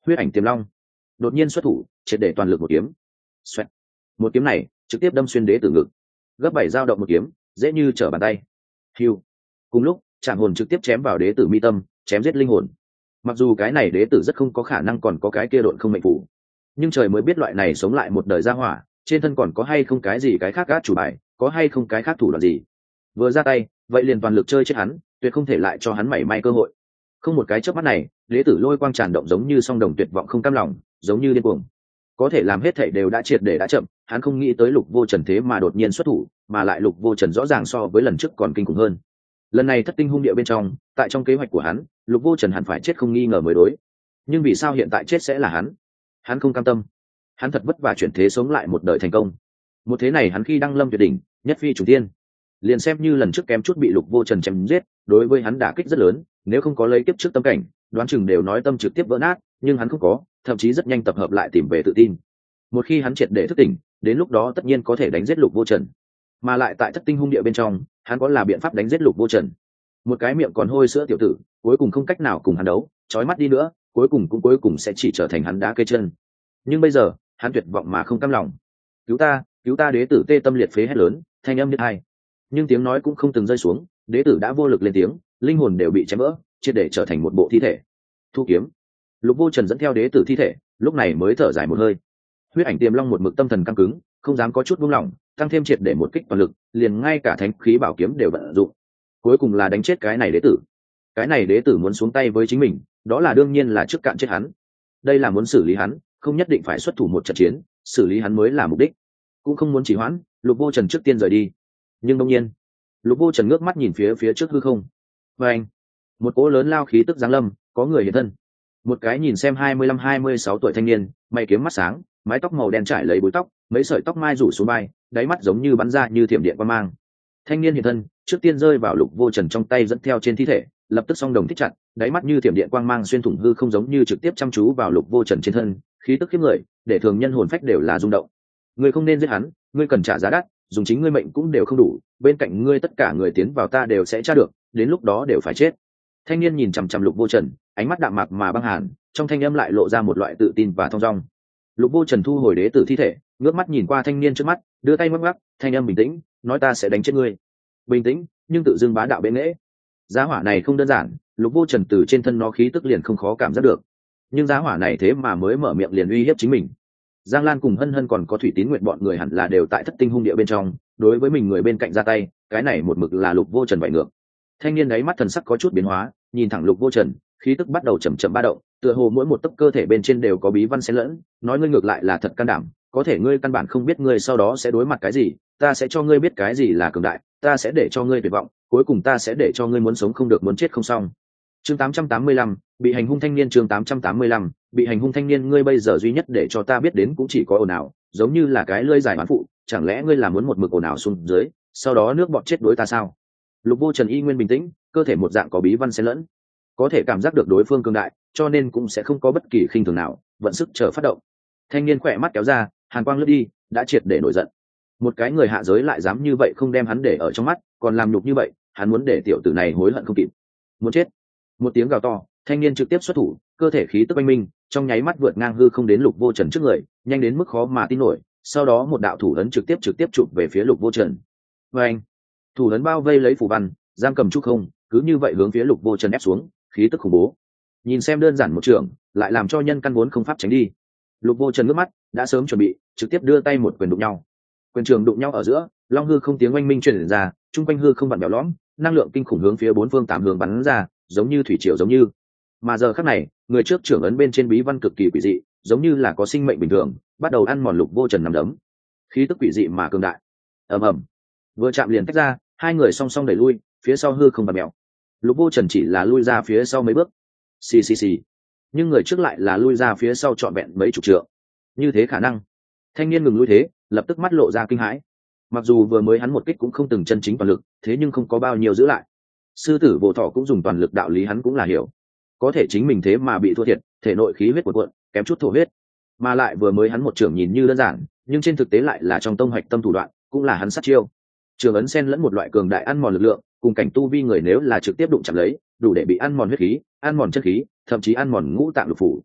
Huyết ảnh tiềm long đột nhiên xuất thủ, triệt để toàn lực một kiếm. Xoẹt. Một kiếm này trực tiếp đâm xuyên đế tử ngực, gấp 7 dao động một kiếm, dễ như trở bàn tay. Hưu. Cùng lúc, Trảm hồn trực tiếp chém vào đế tử mi tâm, chém giết linh hồn. Mặc dù cái này đế tử rất không có khả năng còn có cái kia độn không mệnh phủ, nhưng trời mới biết loại này sống lại một đời gia hỏa, trên thân còn có hay không cái gì cái khác gác chủ bài, có hay không cái khác thủ đoạn gì. Vừa ra tay, vậy liền toàn lực chơi chết hắn, tuyệt không thể lại cho hắn mảy may cơ hội. Không một cái chớp mắt này, đế tử lôi quang tràn động giống như song đồng tuyệt vọng không cam lòng, giống như điên cuồng. Có thể làm hết thảy đều đã triệt để đã chậm, hắn không nghĩ tới Lục Vô Trần thế mà đột nhiên xuất thủ, mà lại Lục Vô Trần rõ ràng so với lần trước còn kinh khủng hơn. Lần này thất tinh hung địa bên trong, tại trong kế hoạch của hắn, Lục Vô Trần hẳn phải chết không nghi ngờ mới đối. Nhưng vì sao hiện tại chết sẽ là hắn? Hắn không cam tâm. Hắn thật vất vả chuyển thế sống lại một đời thành công. Một thế này hắn khi đăng lâm tuyệt đỉnh, nhất phi trùng thiên, liền xem như lần trước kém chút bị Lục Vô Trần chém giết, đối với hắn đả kích rất lớn, nếu không có lấy kiếp trước tâm cảnh, đoán chừng đều nói tâm trực tiếp vỡ nát, nhưng hắn không có, thậm chí rất nhanh tập hợp lại tìm về tự tin. Một khi hắn triệt để thức tỉnh, đến lúc đó tất nhiên có thể đánh giết Lục Vô Trần. Mà lại tại thất tinh hung địa bên trong, hắn có là biện pháp đánh giết Lục Vô Trần. Một cái miệng còn hôi sữa tiểu tử, cuối cùng không cách nào cùng hắn đấu, chói mắt đi nữa, cuối cùng sẽ chỉ trở thành hắn đá cây chân. Nhưng bây giờ, hắn tuyệt vọng mà không cam lòng. Cứu ta đế tử tê tâm liệt phế hét lớn, thanh âm như hai. Nhưng tiếng nói cũng không từng rơi xuống, đế tử đã vô lực lên tiếng, linh hồn đều bị chém vỡ, triệt để trở thành một bộ thi thể. Thu kiếm. Lục Vô Trần dẫn theo đế tử thi thể, lúc này mới thở dài một hơi. Huyết ảnh tiềm long một mực tâm thần căng cứng, không dám có chút buông lỏng, tăng thêm triệt để một kích toàn lực, liền ngay cả thánh khí bảo kiếm đều vận dụng. Cuối cùng là đánh chết cái này đế tử. Cái này đế tử muốn xuống tay với chính mình, đó là đương nhiên là trước cạn chết hắn. Đây là muốn xử lý hắn, không nhất định phải xuất thủ một trận chiến, xử lý hắn mới là mục đích. Cũng không muốn trì hoãn, Lục Vô Trần trước tiên rời đi. Nhưng đương nhiên, Lục Vô Trần ngước mắt nhìn phía trước hư không. Và anh, một cỗ lớn lao khí tức giáng lâm, có người hiện thân. Một cái nhìn xem 25-26 tuổi thanh niên, mày kiếm mắt sáng, mái tóc màu đen trải lấy búi tóc, mấy sợi tóc mai rủ xuống vai, đáy mắt giống như bắn ra như thiểm điện quang mang. Thanh niên hiện thân, trước tiên rơi vào Lục Vô Trần trong tay dẫn theo trên thi thể, lập tức song đồng thích chặt, đáy mắt như thiểm điện quang mang xuyên thủng hư không giống như trực tiếp chăm chú vào Lục Vô Trần trên thân, khí tức khiếp người, để thường nhân hồn phách đều là rung động. Ngươi không nên giết hắn, ngươi cần trả giá đắt, dùng chính ngươi mệnh cũng đều không đủ, bên cạnh ngươi tất cả người tiến vào ta đều sẽ tra được, đến lúc đó đều phải chết. Thanh niên nhìn chằm chằm Lục Vô Trần, ánh mắt đạm mạc mà băng hàn, trong thanh âm lại lộ ra một loại tự tin và thong dong. Lục Vô Trần thu hồi đế tử thi thể, ngước mắt nhìn qua thanh niên trước mắt, đưa tay ngoắc ngoắc, thanh âm bình tĩnh, nói ta sẽ đánh chết ngươi. Bình tĩnh, nhưng tự dưng bá đạo bệ nghệ. Giá hỏa này không đơn giản, Lục Vô Trần từ trên thân nó khí tức liền không khó cảm giác được. Nhưng giá hỏa này thế mà mới mở miệng liền uy hiếp chính mình. Giang Lan cùng Hân Hân còn có Thủy Tín Nguyệt bọn người hẳn là đều tại thất tinh hung địa bên trong, đối với mình người bên cạnh ra tay, cái này một mực là Lục Vô Trần vậy ngược. Thanh niên đáy mắt thần sắc có chút biến hóa, nhìn thẳng Lục Vô Trần, khí tức bắt đầu chậm chậm ba động, tựa hồ mỗi một tấc cơ thể bên trên đều có bí văn xen lẫn, nói ngươi ngược lại là thật can đảm, có thể ngươi căn bản không biết ngươi sau đó sẽ đối mặt cái gì, ta sẽ cho ngươi biết cái gì là cường đại, ta sẽ để cho ngươi tuyệt vọng, cuối cùng ta sẽ để cho ngươi muốn sống không được muốn chết không xong. Chương 885, bị hành hung thanh niên. Chương 885, bị hành hung thanh niên. Ngươi bây giờ duy nhất để cho ta biết đến cũng chỉ có ồn ào, giống như là cái lưỡi dài bán phụ, chẳng lẽ ngươi là muốn một mực ồn ào xuống dưới, sau đó nước bọt chết đối ta sao? Lục Vô Trần y nguyên bình tĩnh, cơ thể một dạng có bí văn xen lẫn, có thể cảm giác được đối phương cường đại, cho nên cũng sẽ không có bất kỳ khinh thường nào, vận sức chờ phát động. Thanh niên khỏe mắt kéo ra, hàn quang lướt đi, đã triệt để nổi giận. Một cái người hạ giới lại dám như vậy không đem hắn để ở trong mắt, còn làm nhục như vậy, hắn muốn để tiểu tử này hối hận không kịp. Muốn chết. Một tiếng gào to, thanh niên trực tiếp xuất thủ, cơ thể khí tức oanh minh, trong nháy mắt vượt ngang hư không đến Lục Vô Trần trước người, nhanh đến mức khó mà tin nổi, sau đó một đạo thủ ấn trực tiếp chụp về phía Lục Vô Trần. Và anh, thủ ấn bao vây lấy phù văn, giam cầm trúc không, cứ như vậy hướng phía Lục Vô Trần ép xuống, khí tức khủng bố. Nhìn xem đơn giản một trường, lại làm cho nhân căn vốn không pháp tránh đi. Lục Vô Trần ngước mắt, đã sớm chuẩn bị, trực tiếp đưa tay một quyền đụng nhau. Quyền trường đụng nhau ở giữa, long hư không tiếng oanh minh truyền ra, trung quanh hư không vặn bèo lõm, năng lượng kinh khủng hướng phía bốn phương tám hướng bắn ra, giống như thủy triều giống như. Mà giờ khắc này, người trước trưởng ấn bên trên bí văn cực kỳ quỷ dị, giống như là có sinh mệnh bình thường, bắt đầu ăn mòn Lục Vô Trần nằm đấm. Khí tức quỷ dị mà cường đại. Ầm ầm. Vừa chạm liền tách ra, hai người song song đẩy lui, phía sau hư không vặn bèo. Lục Vô Trần chỉ là lui ra phía sau mấy bước. Xì xì xì. Nhưng người trước lại là lui ra phía sau trọn vẹn mấy chục trượng. Như thế khả năng. Thanh niên ngừng lui thế, lập tức mắt lộ ra kinh hãi. Mặc dù vừa mới hắn một kích cũng không từng chân chính toàn lực, thế nhưng không có bao nhiêu giữ lại. Sư tử Vô Thọ cũng dùng toàn lực, đạo lý hắn cũng là hiểu. Có thể chính mình thế mà bị thua thiệt, thể nội khí huyết cuộn cuộn, kém chút thổ huyết. Mà lại vừa mới hắn một trường nhìn như đơn giản, nhưng trên thực tế lại là trong tông hoạch tâm thủ đoạn, cũng là hắn sát chiêu. Trường ấn xen lẫn một loại cường đại ăn mòn lực lượng, cùng cảnh tu vi người nếu là trực tiếp đụng chạm lấy, đủ để bị ăn mòn huyết khí, ăn mòn chân khí, thậm chí ăn mòn ngũ tạng lục phủ.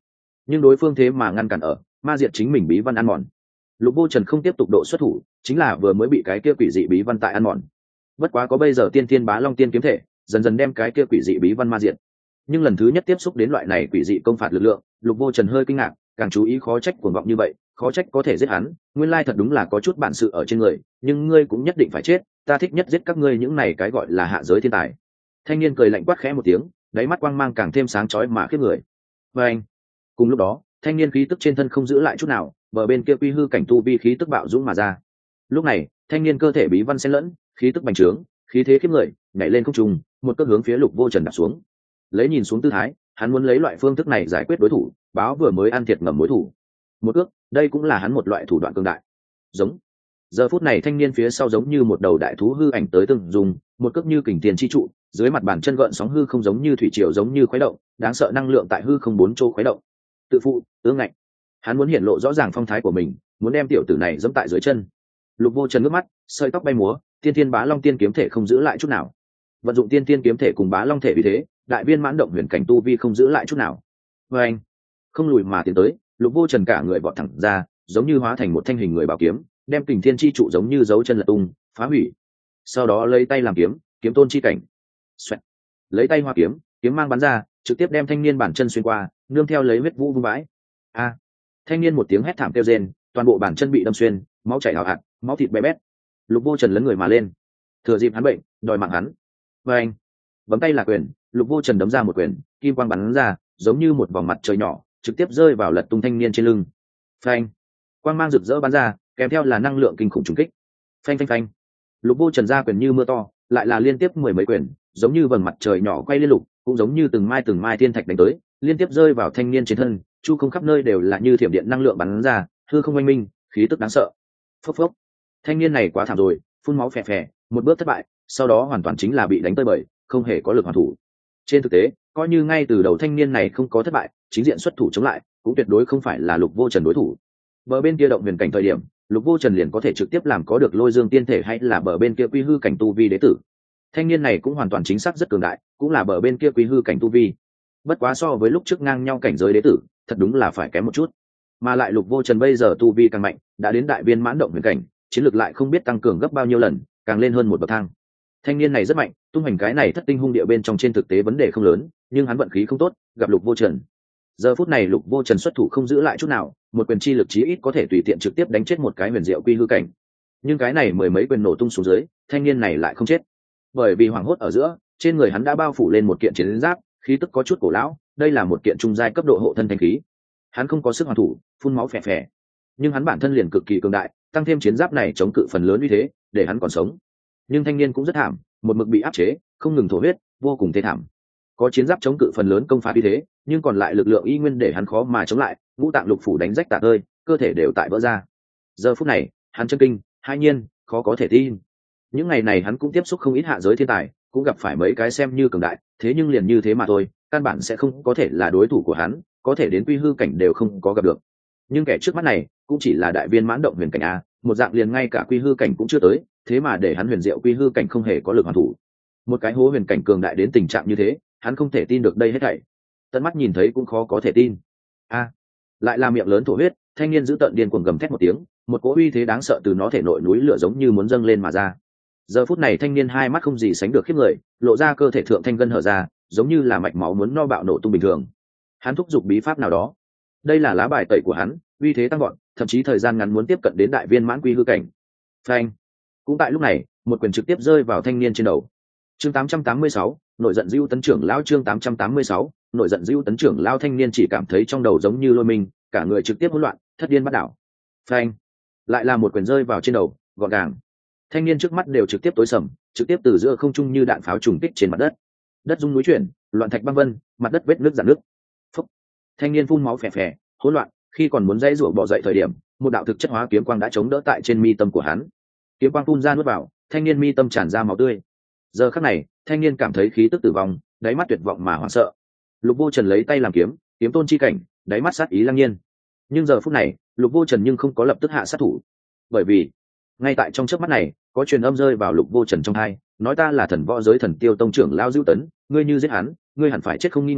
nhưng đối phương thế mà ngăn cản ở ma diệt chính mình bí văn ăn mòn. Lục Vô Trần không tiếp tục độ xuất thủ, chính là vừa mới bị cái kia quỷ dị bí văn tại ăn mòn. Bất quá có bây giờ tiên thiên bá long tiên kiếm thể dần dần đem cái kia quỷ dị bí văn ma diệt. Nhưng lần thứ nhất tiếp xúc đến loại này quỷ dị công phạt lực lượng, Lục Vô Trần hơi kinh ngạc, càng chú ý khó trách cuồng vọng như vậy, khó trách có thể giết hắn, nguyên lai thật đúng là có chút bản sự ở trên người, nhưng ngươi cũng nhất định phải chết, ta thích nhất giết các ngươi những này cái gọi là hạ giới thiên tài. Thanh niên cười lạnh quát khẽ một tiếng, đáy mắt quang mang càng thêm sáng chói mà khiếp người. Và anh, cùng lúc đó, thanh niên khí tức trên thân không giữ lại chút nào, bờ bên kia quy hư cảnh tu vi khí tức bạo dũng mà ra. Lúc này, thanh niên cơ thể bí văn xen lẫn, khí tức bành trướng, khí thế khiếp người, nhảy lên không trung, một cước hướng phía Lục Vô Trần đạp xuống. Lấy nhìn xuống tư thái, hắn muốn lấy loại phương thức này giải quyết đối thủ, báo vừa mới ăn thiệt ngầm mối thủ. Một cước, đây cũng là hắn một loại thủ đoạn cường đại. Giống. Giờ phút này thanh niên phía sau giống như một đầu đại thú hư ảnh tới từng dùng, một cước như kình tiền chi trụ, dưới mặt bàn chân gợn sóng hư không giống như thủy triều giống như khuấy động, đáng sợ năng lượng tại hư không bốn chỗ khuấy động. Tự phụ, ương ngạnh. Hắn muốn hiển lộ rõ ràng phong thái của mình, muốn đem tiểu tử này giẫm tại dưới chân. Lục Vô Trần ngước mắt, sợi tóc bay múa, tiên thiên bá long tiên kiếm thể không giữ lại chút nào. Vận dụng tiên thiên kiếm thể cùng bá long thể vì thế, đại viên mãn động huyền cảnh tu vi không giữ lại chút nào. Và anh, không lùi mà tiến tới, Lục Vô Trần cả người vọt thẳng ra, giống như hóa thành một thanh hình người bảo kiếm, đem kình thiên chi trụ giống như dấu chân lật tung, phá hủy. Sau đó lấy tay làm kiếm, kiếm tôn chi cảnh. Xoẹt. Lấy tay hoa kiếm, kiếm mang bắn ra, trực tiếp đem thanh niên bản chân xuyên qua, nương theo lấy huyết vũ vung vãi. A! Thanh niên một tiếng hét thảm kêu rên, toàn bộ bản chân bị đâm xuyên, máu chảy ào ạt, máu thịt bé bét. Lục Vô Trần lấn người mà lên, thừa dịp hắn bệnh, đòi mạng hắn. Và anh, bấm tay là quyền, Lục Vô Trần đấm ra một quyền, kim quang bắn ra, giống như một vòng mặt trời nhỏ, trực tiếp rơi vào lật tung thanh niên trên lưng. Phanh! Quang mang rực rỡ bắn ra, kèm theo là năng lượng kinh khủng trùng kích. Phanh phanh phanh! Lục Vô Trần ra quyền như mưa to, lại là liên tiếp mười mấy quyền, giống như vầng mặt trời nhỏ quay liên lục, cũng giống như từng mai thiên thạch đánh tới, liên tiếp rơi vào thanh niên trên thân, chu không khắp nơi đều là như thiểm điện năng lượng bắn ra, hư không oanh minh, khí tức đáng sợ. Phốc phốc! Thanh niên này quá thảm rồi, phun máu phè phè, một bước thất bại, sau đó hoàn toàn chính là bị đánh tơi bời, không hề có lực hoàn thủ. Trên thực tế, coi như ngay từ đầu thanh niên này không có thất bại, chính diện xuất thủ chống lại, cũng tuyệt đối không phải là Lục Vô Trần đối thủ. Bờ bên kia động huyền cảnh thời điểm, Lục Vô Trần liền có thể trực tiếp làm có được lôi dương tiên thể hay là bờ bên kia quy hư cảnh tu vi đế tử. Thanh niên này cũng hoàn toàn chính xác rất cường đại, cũng là bờ bên kia quy hư cảnh tu vi. Bất quá so với lúc trước ngang nhau cảnh giới đế tử, thật đúng là phải kém một chút. Mà lại Lục Vô Trần bây giờ tu vi càng mạnh, đã đến đại viên mãn động huyền cảnh, chiến lược lại không biết tăng cường gấp bao nhiêu lần, càng lên hơn một bậc thang. Thanh niên này rất mạnh, tung hành cái này thất tinh hung địa bên trong trên thực tế vấn đề không lớn, nhưng hắn vận khí không tốt, gặp Lục Vô Trần. Giờ phút này Lục Vô Trần xuất thủ không giữ lại chút nào, một quyền chi lực chí ít có thể tùy tiện trực tiếp đánh chết một cái huyền diệu quy hư cảnh. Nhưng cái này mười mấy quyền nổ tung xuống dưới, thanh niên này lại không chết. Bởi vì hoảng hốt ở giữa, trên người hắn đã bao phủ lên một kiện chiến giáp, khí tức có chút cổ lão, đây là một kiện trung giai cấp độ hộ thân thanh khí. Hắn không có sức hoàn thủ, phun máu phè phè, nhưng hắn bản thân liền cực kỳ cường đại, tăng thêm chiến giáp này chống cự phần lớn uy thế, để hắn còn sống. Nhưng thanh niên cũng rất thảm, một mực bị áp chế, không ngừng thổ huyết, vô cùng thê thảm. Có chiến giáp chống cự phần lớn công phạt uy thế, nhưng còn lại lực lượng y nguyên để hắn khó mà chống lại, ngũ tạng lục phủ đánh rách tạc ơi, cơ thể đều tại vỡ ra. Giờ phút này, hắn chân kinh, hai nhiên, khó có thể tin. Những ngày này hắn cũng tiếp xúc không ít hạ giới thiên tài, cũng gặp phải mấy cái xem như cường đại, thế nhưng liền như thế mà thôi, căn bản sẽ không có thể là đối thủ của hắn, có thể đến quy hư cảnh đều không có gặp được. Nhưng kẻ trước mắt này cũng chỉ là đại viên mãn động huyền cảnh a, một dạng liền ngay cả quy hư cảnh cũng chưa tới, thế mà để hắn huyền diệu quy hư cảnh không hề có lực hoàn thủ. Một cái hố huyền cảnh cường đại đến tình trạng như thế, hắn không thể tin được đây hết thảy. Tận mắt nhìn thấy cũng khó có thể tin. A, lại là miệng lớn thổ huyết, thanh niên giữ tận điên cuồng gầm thét một tiếng, một cỗ uy thế đáng sợ từ nó thể nội núi lửa giống như muốn dâng lên mà ra. Giờ phút này thanh niên hai mắt không gì sánh được khiếp người, lộ ra cơ thể thượng thanh gân hở ra, giống như là mạch máu muốn no bạo nổ tung bình thường. Hắn thúc giục bí pháp nào đó. Đây là lá bài tẩy của hắn, uy thế tăng gọn, thậm chí thời gian ngắn muốn tiếp cận đến đại viên mãn quy hư cảnh. Phanh! Cũng tại lúc này, một quyền trực tiếp rơi vào thanh niên trên đầu. Chương 886, nội giận Dưu Tấn trưởng lão. Chương 886, nội giận Dưu Tấn trưởng lão. Thanh niên chỉ cảm thấy trong đầu giống như lôi mình, cả người trực tiếp hỗn loạn, thất điên bắt đảo. Phanh! Lại là một quyền rơi vào trên đầu, gọn gàng. Thanh niên trước mắt đều trực tiếp tối sầm, trực tiếp từ giữa không trung như đạn pháo trùng kích trên mặt đất. Đất rung núi chuyển, loạn thạch băng vân, mặt đất vết nước rạn nước. Phúc! Thanh niên phun máu phè phè, hỗn loạn, khi còn muốn dãy rủa bò dậy thời điểm, một đạo thực chất hóa kiếm quang đã chống đỡ tại trên mi tâm của hắn. Kiếm quang phun ra nuốt vào, thanh niên mi tâm tràn ra máu tươi. Giờ khắc này, thanh niên cảm thấy khí tức tử vong, đáy mắt tuyệt vọng mà hoảng sợ. Lục Vô Trần lấy tay làm kiếm, kiếm tôn chi cảnh, đáy mắt sát ý lăng nhiên. Nhưng giờ phút này, Lục Vô Trần nhưng không có lập tức hạ sát thủ, bởi vì ngay tại trong chớp mắt này, có truyền âm rơi vào Lục Vô Trần trong tai, nói ta là thần võ giới thần tiêu tông trưởng lão Dưu Tấn, ngươi như giết hắn, ngươi hẳn phải chết không nghi ngờ,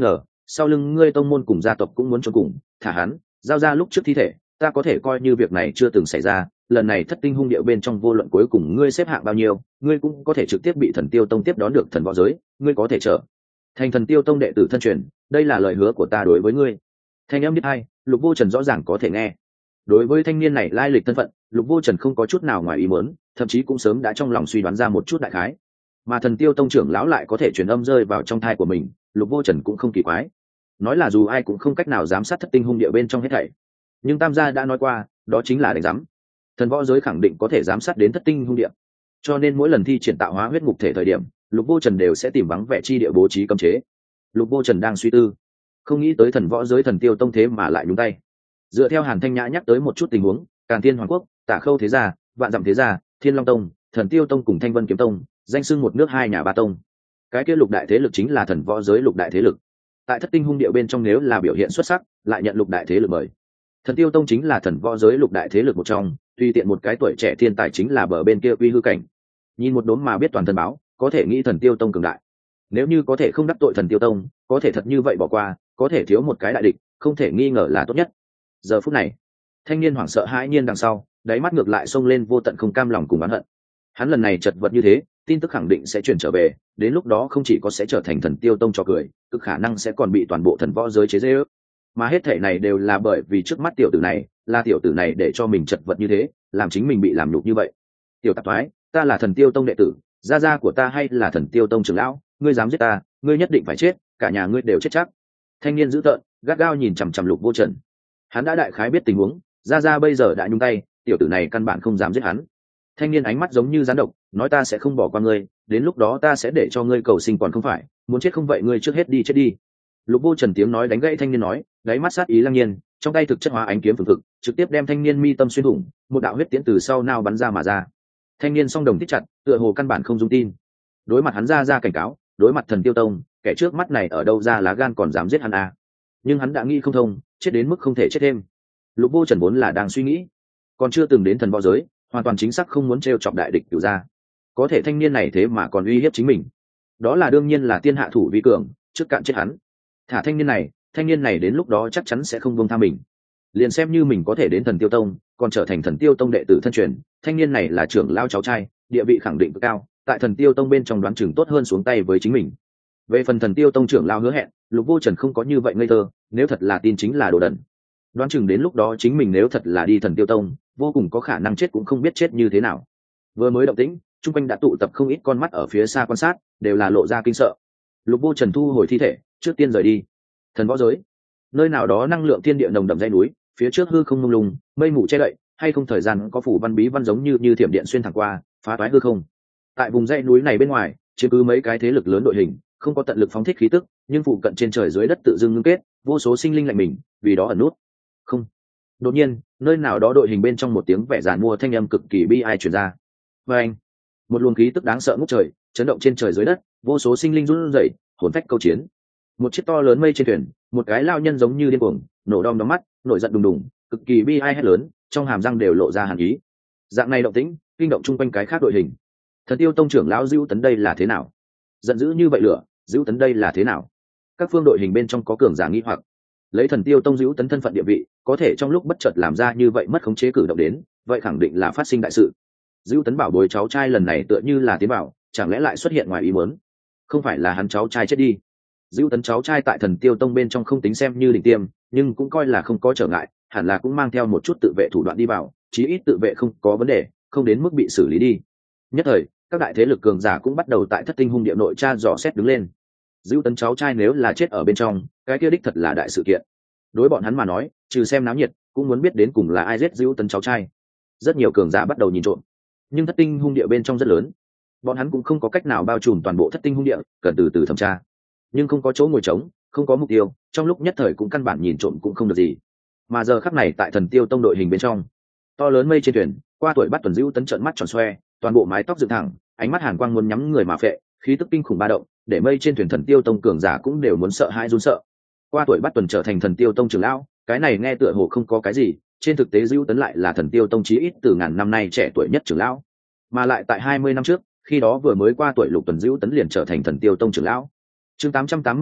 sau lưng ngươi tông môn cùng gia tộc cũng muốn cho cùng, thả hắn, giao ra lúc trước thi thể, ta có thể coi như việc này chưa từng xảy ra. Lần này thất tinh hung địa bên trong vô luận cuối cùng ngươi xếp hạng bao nhiêu, ngươi cũng có thể trực tiếp bị thần tiêu tông tiếp đón được thần võ giới, ngươi có thể trở thành thần tiêu tông đệ tử thân truyền, đây là lời hứa của ta đối với ngươi. Thanh âm biết hay, Lục Vô Trần rõ ràng có thể nghe. Đối với thanh niên này lai lịch thân phận, Lục Vô Trần không có chút nào ngoài ý muốn, thậm chí cũng sớm đã trong lòng suy đoán ra một chút đại khái. Mà thần tiêu tông trưởng lão lại có thể truyền âm rơi vào trong thai của mình, Lục Vô Trần cũng không kỳ quái. Nói là dù ai cũng không cách nào giám sát thất tinh hung địa bên trong hết thảy, nhưng Tam gia đã nói qua, đó chính là đánh giám. Thần võ giới khẳng định có thể giám sát đến thất tinh hung địa, cho nên mỗi lần thi triển tạo hóa huyết ngục thể thời điểm, Lục Vô Trần đều sẽ tìm vắng vẻ chi địa bố trí cấm chế. Lục Vô Trần đang suy tư, không nghĩ tới thần võ giới thần tiêu tông thế mà lại nhúng tay. Dựa theo Hàn Thanh Nhã nhắc tới một chút tình huống, Càn Thiên Hoàng Quốc, Tả Khâu thế gia, Vạn Dặm thế gia, Thiên Long tông, Thần Tiêu tông cùng Thanh Vân kiếm tông, danh xưng một nước hai nhà ba tông. Cái kia lục đại thế lực chính là thần võ giới lục đại thế lực. Tại thất tinh hung địa bên trong nếu là biểu hiện xuất sắc, lại nhận lục đại thế lực mời. Thần Tiêu tông chính là thần võ giới lục đại thế lực một trong, tùy tiện một cái tuổi trẻ thiên tài chính là bờ bên kia uy hư cảnh. Nhìn một đốm mà biết toàn thân báo, có thể nghĩ Thần Tiêu tông cường đại. Nếu như có thể không đắc tội Thần Tiêu tông, có thể thật như vậy bỏ qua, có thể thiếu một cái đại địch, không thể nghi ngờ là tốt nhất. Giờ phút này, thanh niên hoảng sợ hãi nhiên đằng sau, đáy mắt ngược lại xông lên vô tận không cam lòng cùng oán hận. Hắn lần này chật vật như thế, tin tức khẳng định sẽ chuyển trở về, đến lúc đó không chỉ có sẽ trở thành Thần Tiêu tông trò cười, cực khả năng sẽ còn bị toàn bộ thần võ giới chế giễu. Mà hết thể này đều là bởi vì trước mắt tiểu tử này, là tiểu tử này để cho mình chật vật như thế, làm chính mình bị làm nhục như vậy. Tiểu tạp thoái, ta là Thần Tiêu tông đệ tử, gia gia của ta hay là Thần Tiêu tông trưởng lão, ngươi dám giết ta, ngươi nhất định phải chết, cả nhà ngươi đều chết chắc. Thanh niên dữ tợn, gắt gao nhìn chằm chằm Lục Vô Trần. Hắn đã đại khái biết tình huống, gia gia bây giờ đã nhúng tay, tiểu tử này căn bản không dám giết hắn. Thanh niên ánh mắt giống như rắn độc, nói ta sẽ không bỏ qua ngươi, đến lúc đó ta sẽ để cho ngươi cầu sinh còn không phải, muốn chết không vậy ngươi trước hết đi chết đi. Lục Vô Trần tiếng nói đánh gãy thanh niên nói, đáy mắt sát ý lăng nhiên, trong tay thực chất hóa ánh kiếm phượng thực, trực tiếp đem thanh niên mi tâm xuyên thủng, một đạo huyết tiễn từ sau nao bắn ra mà ra. Thanh niên song đồng thích chặt, tựa hồ căn bản không dung tin. Đối mặt hắn ra cảnh cáo, đối mặt Thần Tiêu tông, kẻ trước mắt này ở đâu ra lá gan còn dám giết hắn à? Nhưng hắn đã nghĩ không thông, chết đến mức không thể chết thêm. Lục Vô Trần vốn là đang suy nghĩ, còn chưa từng đến thần võ giới, hoàn toàn chính xác không muốn trêu chọc đại địch cửu gia. Có thể thanh niên này thế mà còn uy hiếp chính mình, đó là đương nhiên là tiên hạ thủ vi cường, trước cạn chết hắn. Thả thanh niên này đến lúc đó chắc chắn sẽ không buông tha mình. Liền xem như mình có thể đến Thần Tiêu tông, còn trở thành Thần Tiêu tông đệ tử thân truyền, thanh niên này là trưởng lao cháu trai, địa vị khẳng định cực cao, tại Thần Tiêu tông bên trong đoán chừng tốt hơn xuống tay với chính mình. Về phần Thần Tiêu tông trưởng lao hứa hẹn, Lục Vô Trần không có như vậy ngây thơ, nếu thật là tin chính là đồ đần. Đoán chừng đến lúc đó chính mình nếu thật là đi Thần Tiêu tông, vô cùng có khả năng chết cũng không biết chết như thế nào. Vừa mới động tĩnh, chung quanh đã tụ tập không ít con mắt ở phía xa quan sát, đều là lộ ra kinh sợ. Lục Vô Trần thu hồi thi thể, trước tiên rời đi. Thần võ giới, nơi nào đó năng lượng thiên địa nồng đậm dãy núi, phía trước hư không mông lung, mây mù che đậy, hay không thời gian có phủ văn bí văn giống như thiểm điện xuyên thẳng qua, phá toái hư không. Tại vùng dãy núi này bên ngoài, chiếm cứ mấy cái thế lực lớn đội hình, không có tận lực phóng thích khí tức, nhưng phụ cận trên trời dưới đất tự dưng ngưng kết, vô số sinh linh lạnh mình, vì đó ẩn nút. Không. Đột nhiên, nơi nào đó đội hình bên trong một tiếng vẻ giàn mua thanh âm cực kỳ bi ai truyền ra. Và anh, một luồng khí tức đáng sợ ngút trời, chấn động trên trời dưới đất, vô số sinh linh run rẩy, hồn phách câu chiến. Một chiếc to lớn mây trên thuyền, một cái lao nhân giống như điên cuồng, nổ đom đóm mắt, nổi giận đùng đùng, cực kỳ bi ai hét lớn, trong hàm răng đều lộ ra hàn ý. Dạng này động tĩnh, kinh động chung quanh cái khác đội hình. Thần Tiêu tông trưởng lão Dữu Tấn đây là thế nào? Giận dữ như vậy lửa, Dữu Tấn đây là thế nào? Các phương đội hình bên trong có cường giả nghi hoặc. Lấy Thần Tiêu tông Dữu Tấn thân phận địa vị, có thể trong lúc bất chợt làm ra như vậy mất khống chế cử động đến, vậy khẳng định là phát sinh đại sự. Dữu Tấn bảo bối cháu trai lần này tựa như là tiến bảo, chẳng lẽ lại xuất hiện ngoài ý muốn? Không phải là hắn cháu trai chết đi? Dữu Tấn cháu trai tại Thần Tiêu tông bên trong không tính xem như đỉnh tiêm, nhưng cũng coi là không có trở ngại, hẳn là cũng mang theo một chút tự vệ thủ đoạn đi vào, chí ít tự vệ không có vấn đề, không đến mức bị xử lý đi. Nhất thời, các đại thế lực cường giả cũng bắt đầu tại Thất Tinh hung địa nội tra dò xét đứng lên. Dữu Tấn cháu trai nếu là chết ở bên trong, cái kia đích thật là đại sự kiện. Đối bọn hắn mà nói, trừ xem náo nhiệt, cũng muốn biết đến cùng là ai giết Dữu Tấn cháu trai. Rất nhiều cường giả bắt đầu nhìn trộm, nhưng Thất Tinh hung địa bên trong rất lớn, bọn hắn cũng không có cách nào bao trùm toàn bộ Thất Tinh hung địa, cần từ từ thẩm tra. Nhưng không có chỗ ngồi trống, không có mục tiêu, trong lúc nhất thời cũng căn bản nhìn trộm cũng không được gì. Mà giờ khắc này tại Thần Tiêu tông đội hình bên trong, to lớn mây trên thuyền, qua tuổi bắt tuần Dữu Tấn trợn mắt tròn xoe, toàn bộ mái tóc dựng thẳng, ánh mắt hàn quang muốn nhắm người mà phệ, khí tức kinh khủng ba động, để mây trên thuyền Thần Tiêu tông cường giả cũng đều muốn sợ hãi run sợ. Qua tuổi bắt tuần trở thành Thần Tiêu tông trưởng lão, cái này nghe tựa hồ không có cái gì, trên thực tế Dữu Tấn lại là Thần Tiêu tông chí ít từ ngàn năm nay trẻ tuổi nhất trưởng lão, mà lại tại 20 năm trước, khi đó vừa mới qua tuổi lục tuần Dữu Tấn liền trở thành Thần Tiêu tông trưởng lão. Chương 887,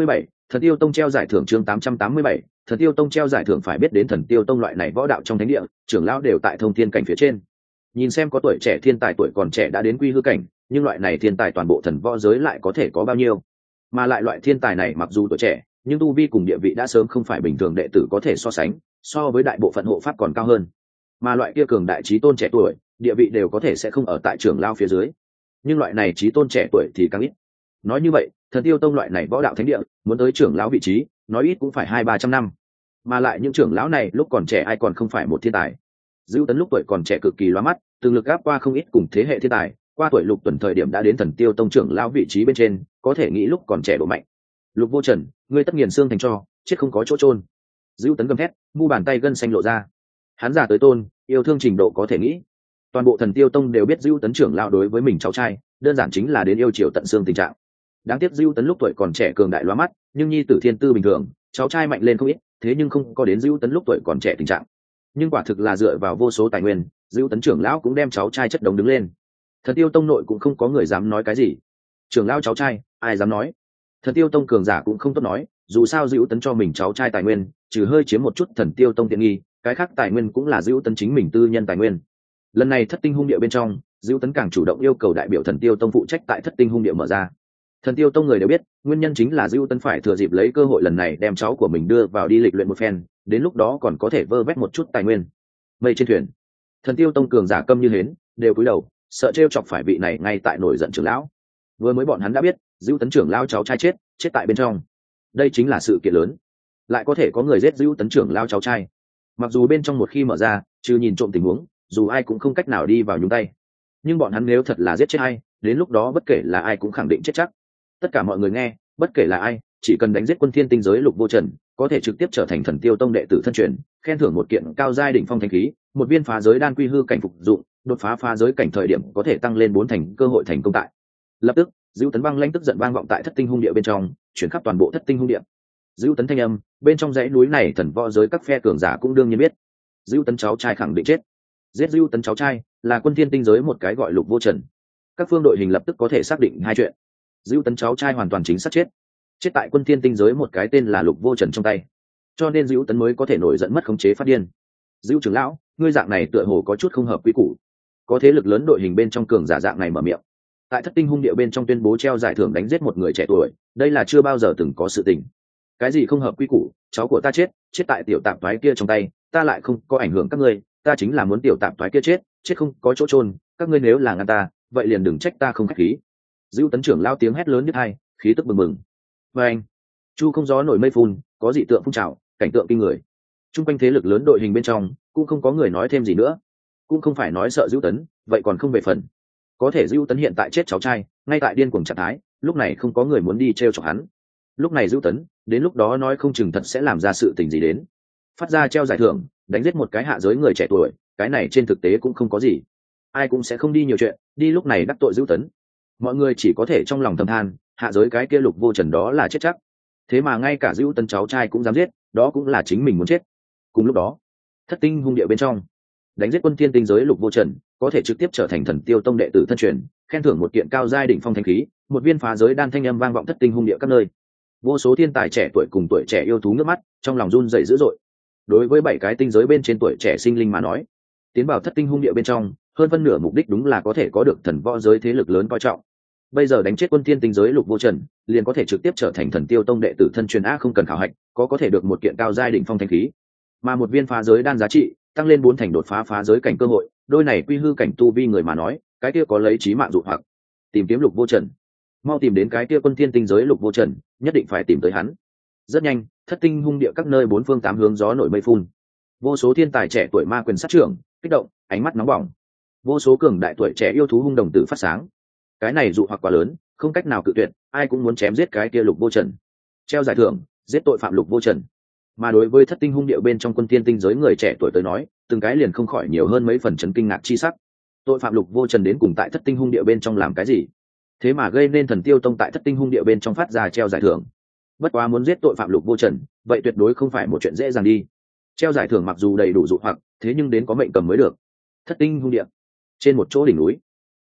Thần Tiêu Tông treo giải thưởng chương 887, Thần Tiêu Tông treo giải thưởng. Phải biết đến Thần Tiêu Tông loại này võ đạo trong thánh địa, trưởng lão đều tại thông thiên cảnh phía trên. Nhìn xem có tuổi trẻ thiên tài tuổi còn trẻ đã đến quy hư cảnh, nhưng loại này thiên tài toàn bộ thần võ giới lại có thể có bao nhiêu? Mà lại loại thiên tài này mặc dù tuổi trẻ, nhưng tu vi cùng địa vị đã sớm không phải bình thường đệ tử có thể so sánh, so với đại bộ phận hộ pháp còn cao hơn. Mà loại kia cường đại chí tôn trẻ tuổi, địa vị đều có thể sẽ không ở tại trưởng lão phía dưới. Nhưng loại này chí tôn trẻ tuổi thì càng ít. Nói như vậy, Thần Tiêu Tông loại này võ đạo thánh địa, muốn tới trưởng lão vị trí, nói ít cũng phải 200-300 năm. Mà lại những trưởng lão này lúc còn trẻ ai còn không phải một thiên tài. Dữu Tấn lúc tuổi còn trẻ cực kỳ lóa mắt, từng lực áp qua không ít cùng thế hệ thiên tài, qua tuổi Lục Tuần thời điểm đã đến Thần Tiêu Tông trưởng lão vị trí bên trên, có thể nghĩ lúc còn trẻ độ mạnh. Lục Vô Trần, ngươi tất nghiền xương thành tro, chết không có chỗ chôn. Dữu Tấn gầm thét, mu bàn tay gân xanh lộ ra. Hắn già tới tôn, yêu thương trình độ có thể nghĩ. Toàn bộ Thần Tiêu Tông đều biết Dữu Tấn trưởng lão đối với mình cháu trai, đơn giản chính là đến yêu chiều tận xương tình trạng. Đáng tiếc Dữu Tấn lúc tuổi còn trẻ cường đại lóa mắt, nhưng nhi tử thiên tư bình thường, cháu trai mạnh lên không ít, thế nhưng không có đến Dữu Tấn lúc tuổi còn trẻ tình trạng. Nhưng quả thực là dựa vào vô số tài nguyên, Dữu Tấn trưởng lão cũng đem cháu trai chất đống đứng lên. Thần Tiêu Tông nội cũng không có người dám nói cái gì. Trưởng lão cháu trai, ai dám nói? Thần Tiêu Tông cường giả cũng không tốt nói, dù sao Dữu Tấn cho mình cháu trai tài nguyên, trừ hơi chiếm một chút Thần Tiêu Tông tiện nghi, cái khác tài nguyên cũng là Dữu Tấn chính mình tư nhân tài nguyên. Lần này Thất Tinh Hung Địa bên trong, Dữu Tấn càng chủ động yêu cầu đại biểu Thần Tiêu Tông phụ trách tại Thất Tinh Hung Địa mở ra. Thần Tiêu Tông người đều biết, nguyên nhân chính là Dữu Tấn phải thừa dịp lấy cơ hội lần này đem cháu của mình đưa vào đi lịch luyện một phen, đến lúc đó còn có thể vơ vét một chút tài nguyên. Mây trên thuyền, Thần Tiêu Tông cường giả câm như hến, đều cúi đầu, sợ trêu chọc phải vị này ngay tại nổi giận trưởng lão. Vừa mới bọn hắn đã biết, Dữu Tấn trưởng lão cháu trai chết tại bên trong. Đây chính là sự kiện lớn. Lại có thể có người giết Dữu Tấn trưởng lão cháu trai. Mặc dù bên trong một khi mở ra, trừ nhìn trộm tình huống, dù ai cũng không cách nào đi vào nhúng tay. Nhưng bọn hắn nếu thật là giết chết ai, đến lúc đó bất kể là ai cũng khẳng định chết chắc. Tất cả mọi người nghe, bất kể là ai, chỉ cần đánh giết Quân Thiên Tinh giới Lục Vô Trần, có thể trực tiếp trở thành Thần Tiêu Tông đệ tử thân truyền, khen thưởng một kiện cao giai đỉnh phong thánh khí, một viên phá giới đan quy hư cảnh phục dụng, đột phá phá giới cảnh thời điểm có thể tăng lên 4 thành cơ hội thành công tại. Lập tức, Dữu Tấn băng lãnh tức giận vang vọng tại Thất Tinh Hung Địa bên trong, chuyển khắp toàn bộ Thất Tinh Hung Địa. Dữu Tấn thanh âm, bên trong dãy núi này thần võ giới các phe cường giả cũng đương nhiên biết. Dữu Tấn cháu trai khẳng định chết. Giết Dữu Tấn cháu trai là Quân Thiên Tinh giới một cái gọi Lục Vô Trần. Các phương đội hình lập tức có thể xác định hai chuyện. Dữu Tấn cháu trai hoàn toàn chính xác chết tại Quân Thiên Tinh giới một cái tên là Lục Vô Trần trong tay, cho nên Dữu Tấn mới có thể nổi giận mất khống chế phát điên. Dữu trưởng lão, ngươi dạng này tựa hồ có chút không hợp quy củ. Có thế lực lớn đội hình bên trong cường giả dạng này mở miệng, tại Thất Tinh Hung Địa bên trong tuyên bố treo giải thưởng đánh giết một người trẻ tuổi, đây là chưa bao giờ từng có sự tình. Cái gì không hợp quy củ? Cháu của ta chết tại tiểu tạp toái kia trong tay, ta lại không có ảnh hưởng các ngươi, ta chính là muốn tiểu tạp toái kia chết không có chỗ chôn, các ngươi nếu là ngăn ta, vậy liền đừng trách ta không khách khí. Dữu Tấn trưởng lao tiếng hét lớn nhất hai, khí tức bừng bừng. Và anh, chu không gió nổi mây phun, có dị tượng phun trào, cảnh tượng kinh người. Trung quanh thế lực lớn đội hình bên trong, cũng không có người nói thêm gì nữa, cũng không phải nói sợ Dữu Tấn, vậy còn không về phần. Có thể Dữu Tấn hiện tại chết cháu trai, ngay tại điên cuồng trạng thái, lúc này không có người muốn đi trêu chọc hắn. Lúc này Dữu Tấn, đến lúc đó nói không chừng thật sẽ làm ra sự tình gì đến. Phát ra treo giải thưởng, đánh giết một cái hạ giới người trẻ tuổi, cái này trên thực tế cũng không có gì. Ai cũng sẽ không đi nhiều chuyện, đi lúc này đắc tội Dữu Tấn. Mọi người chỉ có thể trong lòng thầm than, hạ giới cái kia Lục Vô Trần đó là chết chắc. Thế mà ngay cả Dữu Tấn cháu trai cũng dám giết, đó cũng là chính mình muốn chết. Cùng lúc đó, Thất Tinh Hung Địa bên trong, đánh giết Quân Thiên Tinh giới Lục Vô Trần, có thể trực tiếp trở thành Thần Tiêu Tông đệ tử thân truyền, khen thưởng một kiện cao giai đỉnh phong thánh khí, một viên phá giới đan thanh âm vang vọng Thất Tinh Hung Địa các nơi. Vô số thiên tài trẻ tuổi cùng tuổi trẻ yêu thú nước mắt, trong lòng run rẩy dữ dội. Đối với 7 cái tinh giới bên trên tuổi trẻ sinh linh mà nói, tiến vào Thất Tinh Hung Địa bên trong, hơn phân nửa mục đích đúng là có thể có được thần võ giới thế lực lớn coi trọng. Bây giờ đánh chết Quân Thiên Tinh giới Lục Vô Trần, liền có thể trực tiếp trở thành Thần Tiêu Tông đệ tử thân truyền á, không cần khảo hạch, có thể được một kiện cao giai đỉnh phong thánh khí, mà một viên phá giới đan giá trị tăng lên 4 thành đột phá phá giới cảnh cơ hội, đôi này quy hư cảnh tu vi người mà nói, cái kia có lấy chí mạng dụ hoặc. Tìm kiếm Lục Vô Trần, mau tìm đến cái kia Quân Thiên Tinh giới Lục Vô Trần, nhất định phải tìm tới hắn. Rất nhanh, Thất Tinh Hung Địa các nơi bốn phương tám hướng gió nổi mây phun. Vô số thiên tài trẻ tuổi ma quyền sát trưởng, kích động, ánh mắt nóng bỏng. Vô số cường đại tuổi trẻ yêu thú hung đồng tử phát sáng. Cái này dụ hoặc quá lớn, không cách nào cự tuyệt, ai cũng muốn chém giết cái kia Lục Vô Trần. Treo giải thưởng, giết tội phạm Lục Vô Trần. Mà đối với Thất Tinh Hung Địa bên trong Quân Thiên Tinh giới người trẻ tuổi tới nói, từng cái liền không khỏi nhiều hơn mấy phần chấn kinh ngạc chi sắc. Tội phạm Lục Vô Trần đến cùng tại Thất Tinh Hung Địa bên trong làm cái gì? Thế mà gây nên Thần Tiêu Tông tại Thất Tinh Hung Địa bên trong phát ra treo giải thưởng. Bất quá muốn giết tội phạm Lục Vô Trần, vậy tuyệt đối không phải một chuyện dễ dàng đi. Treo giải thưởng mặc dù đầy đủ dụ hoặc, thế nhưng đến có mệnh cầm mới được. Thất Tinh Hung Địa, trên một chỗ đỉnh núi,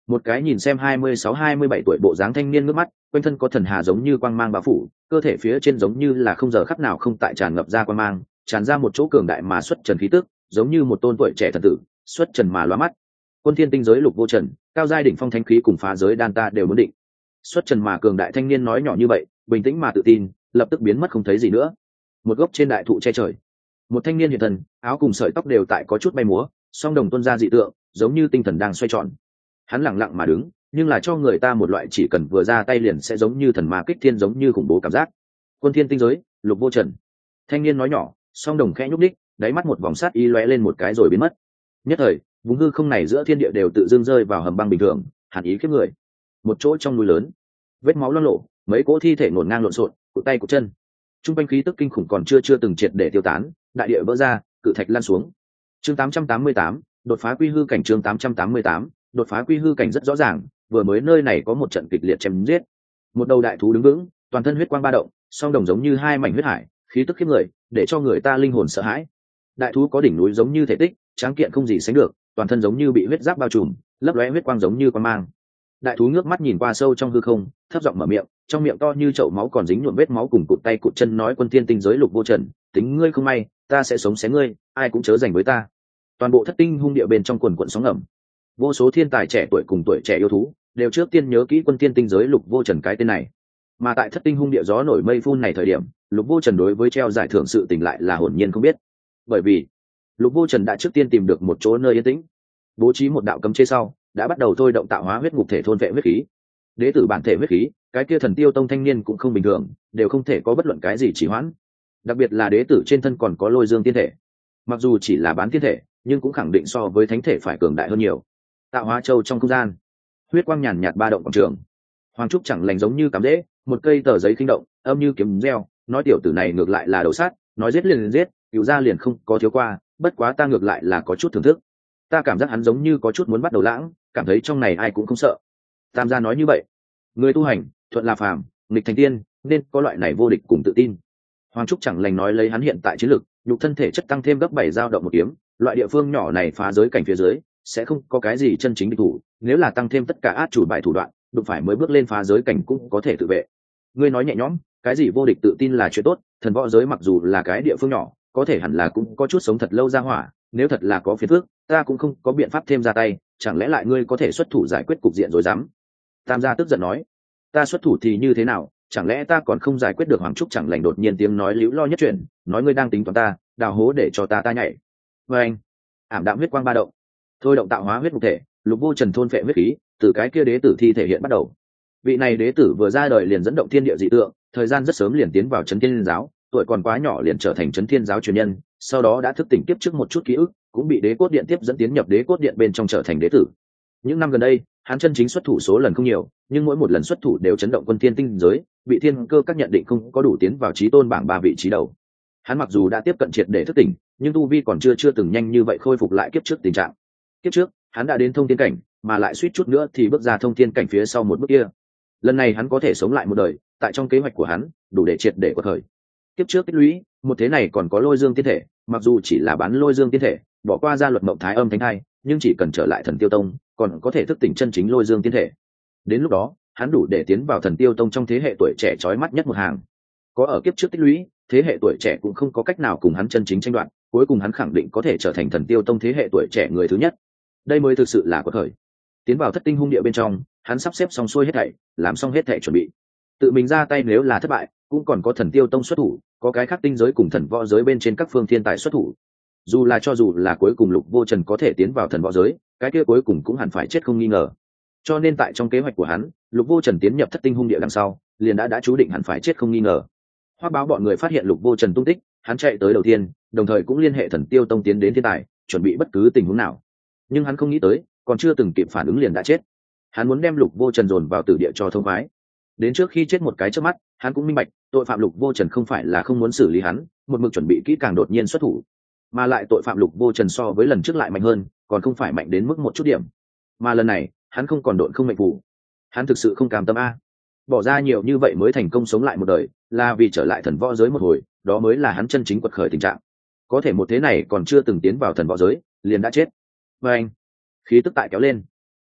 Một cái nhìn xem 26-27 tuổi bộ dáng thanh niên ngước mắt, quanh thân có thần hà giống như quang mang bao phủ, cơ thể phía trên giống như là không giờ khắc nào không tại tràn ngập ra quang mang, tràn ra một chỗ cường đại mà xuất trần khí tức, giống như một tôn tuổi trẻ thần tử, xuất trần mà lóa mắt. Quân thiên tinh giới Lục Vô Trần, cao giai đỉnh phong thánh khí cùng phá giới đan ta đều muốn định. Xuất trần mà cường đại thanh niên nói nhỏ như vậy, bình tĩnh mà tự tin, lập tức biến mất không thấy gì nữa. Một gốc trên đại thụ che trời, một thanh niên hiện thần, áo cùng sợi tóc đều tại có chút bay múa, song đồng tuôn ra dị tượng, giống như tinh thần đang xoay tròn. Hắn lặng lặng mà đứng, nhưng là cho người ta một loại chỉ cần vừa ra tay liền sẽ giống như thần ma kích thiên, giống như khủng bố cảm giác. Quân thiên tinh giới Lục Vô Trần, thanh niên nói nhỏ, song đồng khẽ nhúc đích, đáy mắt một vòng sát ý lóe lên một cái rồi biến mất. Nhất thời vùng hư không này giữa thiên địa đều tự dưng rơi vào hầm băng bình thường, hàn ý khiếp người. Một chỗ trong núi lớn, vết máu loang lổ, mấy cỗ thi thể ngổn ngang lộn xộn, cụt tay cụt chân. Trung quanh khí tức kinh khủng còn chưa từng triệt để tiêu tán, đại địa vỡ ra, cự thạch lan xuống. Chương 888, đột phá quy hư cảnh. Chương 888, đột phá quy hư cảnh. Rất rõ ràng, vừa mới nơi này có một trận kịch liệt chém giết. Một đầu đại thú đứng vững, toàn thân huyết quang ba động, song đồng giống như hai mảnh huyết hải, khí tức khiếp người, để cho người ta linh hồn sợ hãi. Đại thú có đỉnh núi giống như thể tích, tráng kiện không gì sánh được, toàn thân giống như bị huyết giáp bao trùm, lấp lóe huyết quang giống như quang mang. Đại thú ngước mắt nhìn qua sâu trong hư không, thấp giọng mở miệng, trong miệng to như chậu máu còn dính nhuộm vết máu cùng cụt tay cụt chân, nói: Quân thiên tinh giới Lục Vô Trần, tính ngươi không may, ta sẽ sống xé ngươi, ai cũng chớ giành với ta. Toàn bộ thất tinh hung địa bên trong quần quần sóng ngầm, vô số thiên tài trẻ tuổi cùng tuổi trẻ yêu thú đều trước tiên nhớ kỹ Quân thiên tinh giới Lục Vô Trần cái tên này. Mà tại thất tinh hung địa gió nổi mây phun này thời điểm, Lục Vô Trần đối với treo giải thưởng sự tình lại là hồn nhiên không biết, bởi vì Lục Vô Trần đã trước tiên tìm được một chỗ nơi yên tĩnh, bố trí một đạo cấm chế sau, đã bắt đầu thôi động tạo hóa huyết ngục thể thôn vệ huyết khí. Đế tử bản thể huyết khí, cái kia Thần Tiêu Tông thanh niên cũng không bình thường, đều không thể có bất luận cái gì trì hoãn. Đặc biệt là đế tử trên thân còn có Lôi Dương tiên thể, mặc dù chỉ là bán tiên thể, nhưng cũng khẳng định so với thánh thể phải cường đại hơn nhiều. Tạo hóa châu trong không gian, huyết quang nhàn nhạt ba động quảng trường, hoàng trúc chẳng lành giống như cắm rễ, một cây tờ giấy kinh động, âm như kiếm reo, nói tiểu tử này ngược lại là đầu sát, nói giết liền giết, cựu ra liền không có thiếu qua, bất quá ta ngược lại là có chút thưởng thức. Ta cảm giác hắn giống như có chút muốn bắt đầu lãng, cảm thấy trong này ai cũng không sợ. Tam gia nói như vậy, người tu hành thuận là phàm, nghịch thành tiên, nên có loại này vô địch cùng tự tin. Hoàng trúc chẳng lành nói lấy hắn hiện tại chiến lực, nhục thân thể chất tăng thêm gấp 7 dao động một kiếm, loại địa phương nhỏ này phá giới cảnh phía dưới sẽ không có cái gì chân chính địch thủ, nếu là tăng thêm tất cả át chủ bài thủ đoạn, đụng phải mới bước lên phá giới cảnh cũng có thể tự vệ. Ngươi nói nhẹ nhõm, cái gì vô địch tự tin là chuyện tốt, thần võ giới mặc dù là cái địa phương nhỏ, có thể hẳn là cũng có chút sống thật lâu ra hỏa, nếu thật là có phiền phức, ta cũng không có biện pháp thêm ra tay, chẳng lẽ lại ngươi có thể xuất thủ giải quyết cục diện rồi dám? Tam gia tức giận nói, ta xuất thủ thì như thế nào, chẳng lẽ ta còn không giải quyết được? Hoàng trúc chẳng lành đột nhiên tiếng nói liễu lo nhất chuyện, nói ngươi đang tính toán ta, đào hố để cho ta nhảy. Và anh, ảm đạm huyết quang ba động, thôi động tạo hóa huyết ngục thể, Lục Vô Trần thôn phệ huyết khí, từ cái kia đế tử thi thể hiện bắt đầu. Vị này đế tử vừa ra đời liền dẫn động thiên địa dị tượng, thời gian rất sớm liền tiến vào Chấn Thiên giáo, tuổi còn quá nhỏ liền trở thành Chấn Thiên giáo truyền nhân, sau đó đã thức tỉnh tiếp trước một chút ký ức, cũng bị đế cốt điện tiếp dẫn tiến nhập đế cốt điện bên trong trở thành đế tử. Những năm gần đây, hắn chân chính xuất thủ số lần không nhiều, nhưng mỗi một lần xuất thủ đều chấn động quân thiên tinh giới, bị thiên cơ các nhận định không có đủ tiến vào chí tôn bảng 3 vị trí đầu. Hắn mặc dù đã tiếp cận triệt để thức tỉnh, nhưng tu vi còn chưa từng nhanh như vậy khôi phục lại kiếp trước tình trạng. Kiếp trước, hắn đã đến thông thiên cảnh, mà lại suýt chút nữa thì bước ra thông thiên cảnh phía sau một bước kia. Lần này hắn có thể sống lại một đời, tại trong kế hoạch của hắn, đủ để triệt để quật khởi. Kiếp trước tích lũy, một thế này còn có Lôi Dương tiên thể, mặc dù chỉ là bán Lôi Dương tiên thể, bỏ qua gia luật mộng thái âm thánh thai, nhưng chỉ cần trở lại Thần Tiêu Tông, còn có thể thức tỉnh chân chính Lôi Dương tiên thể. Đến lúc đó, hắn đủ để tiến vào Thần Tiêu Tông trong thế hệ tuổi trẻ chói mắt nhất một hàng. Có ở kiếp trước tích lũy, thế hệ tuổi trẻ cũng không có cách nào cùng hắn chân chính tranh đoạt, cuối cùng hắn khẳng định có thể trở thành Thần Tiêu Tông thế hệ tuổi trẻ người thứ nhất. Đây mới thực sự là quật khởi. Tiến vào thất tinh hung địa bên trong, hắn sắp xếp xong xuôi hết thảy, làm xong hết thảy chuẩn bị. Tự mình ra tay nếu là thất bại, cũng còn có Thần Tiêu Tông xuất thủ, có cái khác tinh giới cùng thần võ giới bên trên các phương thiên tài xuất thủ. Cho dù là cuối cùng Lục Vô Trần có thể tiến vào thần võ giới, cái kia cuối cùng cũng hẳn phải chết không nghi ngờ. Cho nên tại trong kế hoạch của hắn, Lục Vô Trần tiến nhập thất tinh hung địa đằng sau, liền đã chú định hẳn phải chết không nghi ngờ. Hoắc báo bọn người phát hiện Lục Vô Trần tung tích, hắn chạy tới đầu tiên, đồng thời cũng liên hệ Thần Tiêu Tông tiến đến thiên tài, chuẩn bị bất cứ tình huống nào. Nhưng hắn không nghĩ tới, còn chưa từng kịp phản ứng liền đã chết. Hắn muốn đem Lục Vô Trần dồn vào tử địa cho thông khoái. Đến trước khi chết một cái chớp mắt, hắn cũng minh bạch, tội phạm Lục Vô Trần không phải là không muốn xử lý hắn, một mực chuẩn bị kỹ càng đột nhiên xuất thủ, mà lại tội phạm Lục Vô Trần so với lần trước lại mạnh hơn, còn không phải mạnh đến mức một chút điểm. Mà lần này, hắn không còn độn không mệnh phủ. Hắn thực sự không cam tâm a. Bỏ ra nhiều như vậy mới thành công sống lại một đời, là vì trở lại thần võ giới một hồi, đó mới là hắn chân chính quật khởi tình trạng. Có thể một thế này còn chưa từng tiến vào thần võ giới, liền đã chết. Và anh, khí tức tại kéo lên.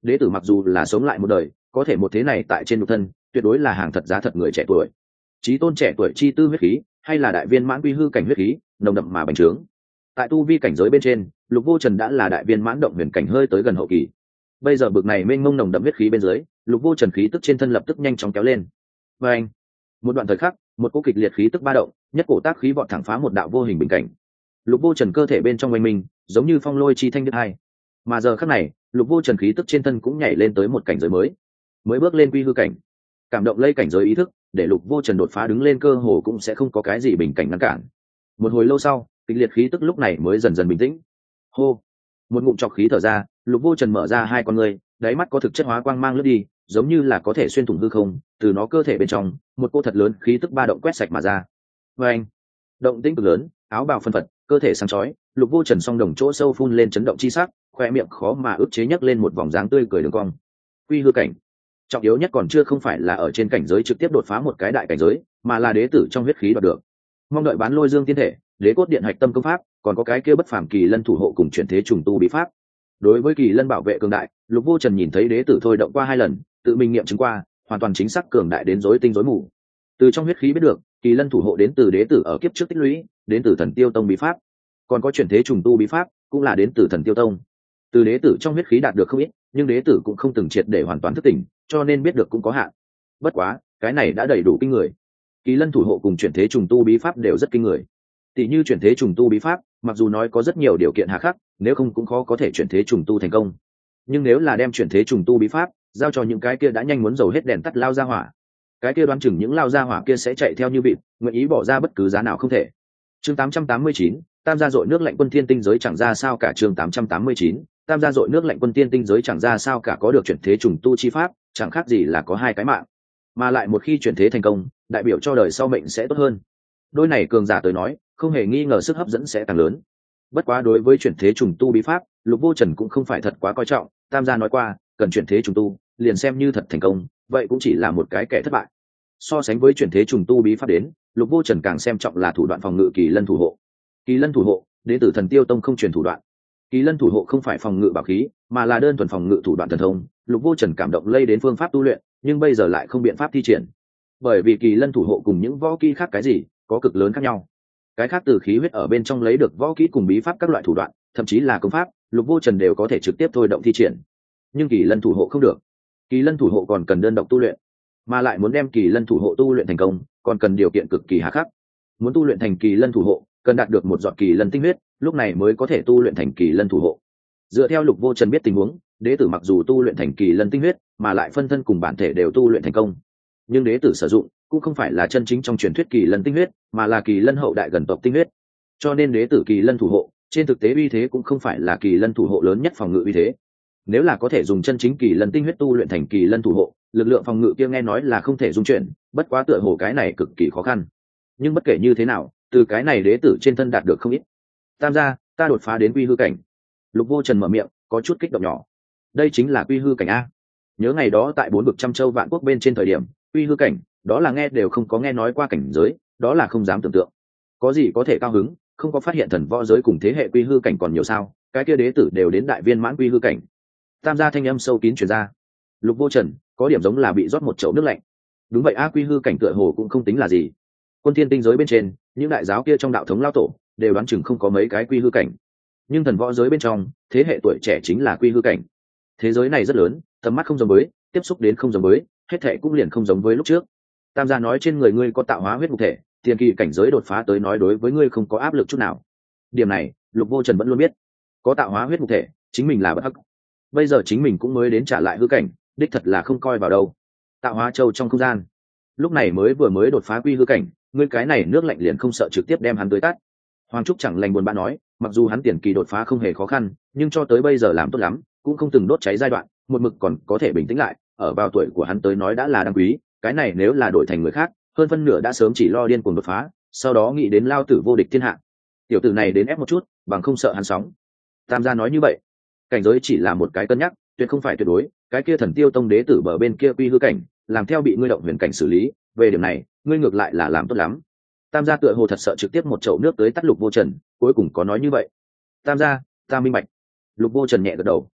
Đế tử mặc dù là sống lại một đời, có thể một thế này tại trên nhục thân tuyệt đối là hàng thật giá thật người trẻ tuổi. Chí tôn trẻ tuổi chi tư huyết khí, hay là đại viên mãn quy hư cảnh huyết khí, nồng đậm mà bành trướng. Tại tu vi cảnh giới bên trên, Lục Vô Trần đã là đại viên mãn động huyền cảnh hơi tới gần hậu kỳ. Bây giờ bực này mênh mông nồng đậm huyết khí bên dưới, Lục Vô Trần khí tức trên thân lập tức nhanh chóng kéo lên. Và anh, một đoạn thời khắc, một cỗ kịch liệt khí tức ba động, nhất cổ tác khí vọt thẳng phá một đạo vô hình bình cảnh. Lục Vô Trần cơ thể bên trong oanh minh, giống như phong lôi chi thanh đứt hai. Mà giờ khắc này, Lục Vô Trần khí tức trên thân cũng nhảy lên tới một cảnh giới mới bước lên quy hư cảnh. Cảm động lây cảnh giới ý thức, để Lục Vô Trần đột phá đứng lên cơ hồ cũng sẽ không có cái gì bình cảnh ngăn cản. Một hồi lâu sau, kịch liệt khí tức lúc này mới dần dần bình tĩnh. Hô, một ngụm trọc khí thở ra, Lục Vô Trần mở ra hai con ngươi, đáy mắt có thực chất hóa quang mang lướt đi, giống như là có thể xuyên thủng hư không, từ nó cơ thể bên trong, một cô thật lớn khí tức ba động quét sạch mà ra. Và anh, động tĩnh cực lớn, áo bào phân phật, cơ thể sáng chói, Lục Vô Trần song đồng chỗ sâu phun lên chấn động chi sắc, khoe miệng khó mà ức chế nhấc lên một vòng dáng tươi cười đường cong. Quy hư cảnh, trọng yếu nhất còn chưa không phải là ở trên cảnh giới trực tiếp đột phá một cái đại cảnh giới, mà là đế tử trong huyết khí đoạt được. Mong đợi bán lôi dương tiên thể, đế cốt điện hạch tâm công pháp, còn có cái kia bất phàm kỳ lân thủ hộ cùng chuyển thế trùng tu bí pháp. Đối với kỳ lân bảo vệ cường đại, Lục Vô Trần nhìn thấy đế tử thôi động qua hai lần, tự mình nghiệm chứng qua, hoàn toàn chính xác cường đại đến rối tinh rối mù. Từ trong huyết khí biết được, kỳ lân thủ hộ đến từ đế tử ở kiếp trước tích lũy, đến từ thần tiêu tông bí pháp, còn có chuyển thế trùng tu bí pháp, cũng là đến từ thần tiêu tông. Từ đế tử trong huyết khí đạt được không ít, nhưng đế tử cũng không từng triệt để hoàn toàn thức tỉnh, cho nên biết được cũng có hạn. Bất quá, cái này đã đầy đủ kinh người. Kỳ lân thủ hộ cùng chuyển thế trùng tu bí pháp đều rất kinh người. Tỷ như chuyển thế trùng tu bí pháp, mặc dù nói có rất nhiều điều kiện hà khắc, nếu không cũng khó có thể chuyển thế trùng tu thành công. Nhưng nếu là đem chuyển thế trùng tu bí pháp giao cho những cái kia đã nhanh muốn dầu hết đèn tắt lao ra hỏa, cái kia đoán chừng những lao ra hỏa kia sẽ chạy theo như vịt, nguyện ý bỏ ra bất cứ giá nào không thể. Chương 889, Tam gia dội nước lạnh quân thiên tinh giới chẳng ra sao cả. Chương 889, Tam gia dội nước lạnh quân thiên tinh giới chẳng ra sao cả, có được chuyển thế trùng tu chi pháp, chẳng khác gì là có hai cái mạng, mà lại một khi chuyển thế thành công, đại biểu cho đời sau mệnh sẽ tốt hơn. Đôi này cường giả tới nói, không hề nghi ngờ sức hấp dẫn sẽ càng lớn. Bất quá đối với chuyển thế trùng tu bí pháp, Lục Vô Trần cũng không phải thật quá coi trọng. Tam gia nói qua, cần chuyển thế trùng tu, liền xem như thật thành công, vậy cũng chỉ là một cái kẻ thất bại. So sánh với chuyển thế trùng tu bí pháp đến, Lục Vô Trần càng xem trọng là thủ đoạn phòng ngự kỳ lân thủ hộ. Kỳ lân thủ hộ, đến từ thần tiêu tông không truyền thủ đoạn. Kỳ lân thủ hộ không phải phòng ngự bảo khí, mà là đơn thuần phòng ngự thủ đoạn thần thông. Lục Vô Trần cảm động lây đến phương pháp tu luyện, nhưng bây giờ lại không biện pháp thi triển, bởi vì kỳ lân thủ hộ cùng những võ kỹ khác cái gì có cực lớn khác nhau. Cái khác từ khí huyết ở bên trong lấy được võ kỹ cùng bí pháp các loại thủ đoạn, thậm chí là công pháp, Lục Vô Trần đều có thể trực tiếp thôi động thi triển. Nhưng kỳ lân thủ hộ không được. Kỳ lân thủ hộ còn cần đơn độc tu luyện, mà lại muốn đem kỳ lân thủ hộ tu luyện thành công, còn cần điều kiện cực kỳ hà khắc. Muốn tu luyện thành kỳ lân thủ hộ, cần đạt được một giọt kỳ lân tinh huyết, lúc này mới có thể tu luyện thành kỳ lân thủ hộ. Dựa theo Lục Vô Trần biết tình huống, đế tử mặc dù tu luyện thành kỳ lân tinh huyết, mà lại phân thân cùng bản thể đều tu luyện thành công, nhưng đế tử sử dụng cũng không phải là chân chính trong truyền thuyết kỳ lân tinh huyết, mà là kỳ lân hậu đại gần tộc tinh huyết. Cho nên đế tử kỳ lân thủ hộ trên thực tế uy thế cũng không phải là kỳ lân thủ hộ lớn nhất phòng ngự uy thế. Nếu là có thể dùng chân chính kỳ lân tinh huyết tu luyện thành kỳ lân thủ hộ, lực lượng phòng ngự kia nghe nói là không thể dung chuyển, bất quá tựa hồ cái này cực kỳ khó khăn. Nhưng bất kể như thế nào, từ cái này đế tử trên thân đạt được không ít. Tam gia, ta đột phá đến quy hư cảnh. Lục Vô Trần mở miệng, có chút kích động nhỏ. Đây chính là quy hư cảnh a. Nhớ ngày đó tại 4 vực trăm châu vạn quốc bên trên thời điểm, quy hư cảnh, đó là nghe đều không có nghe nói qua cảnh giới, đó là không dám tưởng tượng. Có gì có thể cao hứng, không có phát hiện thần võ giới cùng thế hệ quy hư cảnh còn nhiều sao? Cái kia đế tử đều đến đại viên mãn quy hư cảnh. Tam gia thanh âm sâu kín truyền ra. Lục Vô Trần có điểm giống là bị rót một chậu nước lạnh. Đúng vậy a, quy hư cảnh tựa hồ cũng không tính là gì. Quân thiên tinh giới bên trên, những đại giáo kia trong đạo thống lao tổ đều đoán chừng không có mấy cái quy hư cảnh, nhưng thần võ giới bên trong, thế hệ tuổi trẻ chính là quy hư cảnh. Thế giới này rất lớn, tầm mắt không giống với, tiếp xúc đến không giống với, hết thệ cũng liền không giống với lúc trước. Tam gia nói trên người ngươi có tạo hóa huyết mục thể, tiền kỳ cảnh giới đột phá tới nói đối với ngươi không có áp lực chút nào. Điểm này, Lục Vô Trần vẫn luôn biết. Có tạo hóa huyết mục thể, chính mình là bất hắc. Bây giờ chính mình cũng mới đến trả lại hư cảnh, đích thật là không coi vào đâu. Tạo hóa châu trong không gian, lúc này vừa mới đột phá quy hư cảnh, ngươi cái này nước lạnh liền không sợ trực tiếp đem hắn tưới tắt. Hoàng Trúc chẳng lành buồn bã nói, mặc dù hắn tiền kỳ đột phá không hề khó khăn, nhưng cho tới bây giờ làm tốt lắm, cũng không từng đốt cháy giai đoạn, một mực còn có thể bình tĩnh lại, ở vào tuổi của hắn tới nói đã là đáng quý, cái này nếu là đổi thành người khác, hơn phân nửa đã sớm chỉ lo điên cuồng đột phá, sau đó nghĩ đến lao tử vô địch thiên hạ. Tiểu tử này đến ép một chút, bằng không sợ hắn sóng. Tam gia nói như vậy, cảnh giới chỉ là một cái cân nhắc, tuyệt không phải tuyệt đối, cái kia thần tiêu tông đế tử bờ bên kia quy hư cảnh, làm theo bị ngươi động huyền cảnh xử lý, về điểm này, ngươi ngược lại là làm tốt lắm. Tam gia tựa hồ thật sợ trực tiếp một chậu nước tới tắt Lục Vô Trần, cuối cùng có nói như vậy. Tam gia, ta minh bạch. Lục Vô Trần nhẹ gật đầu.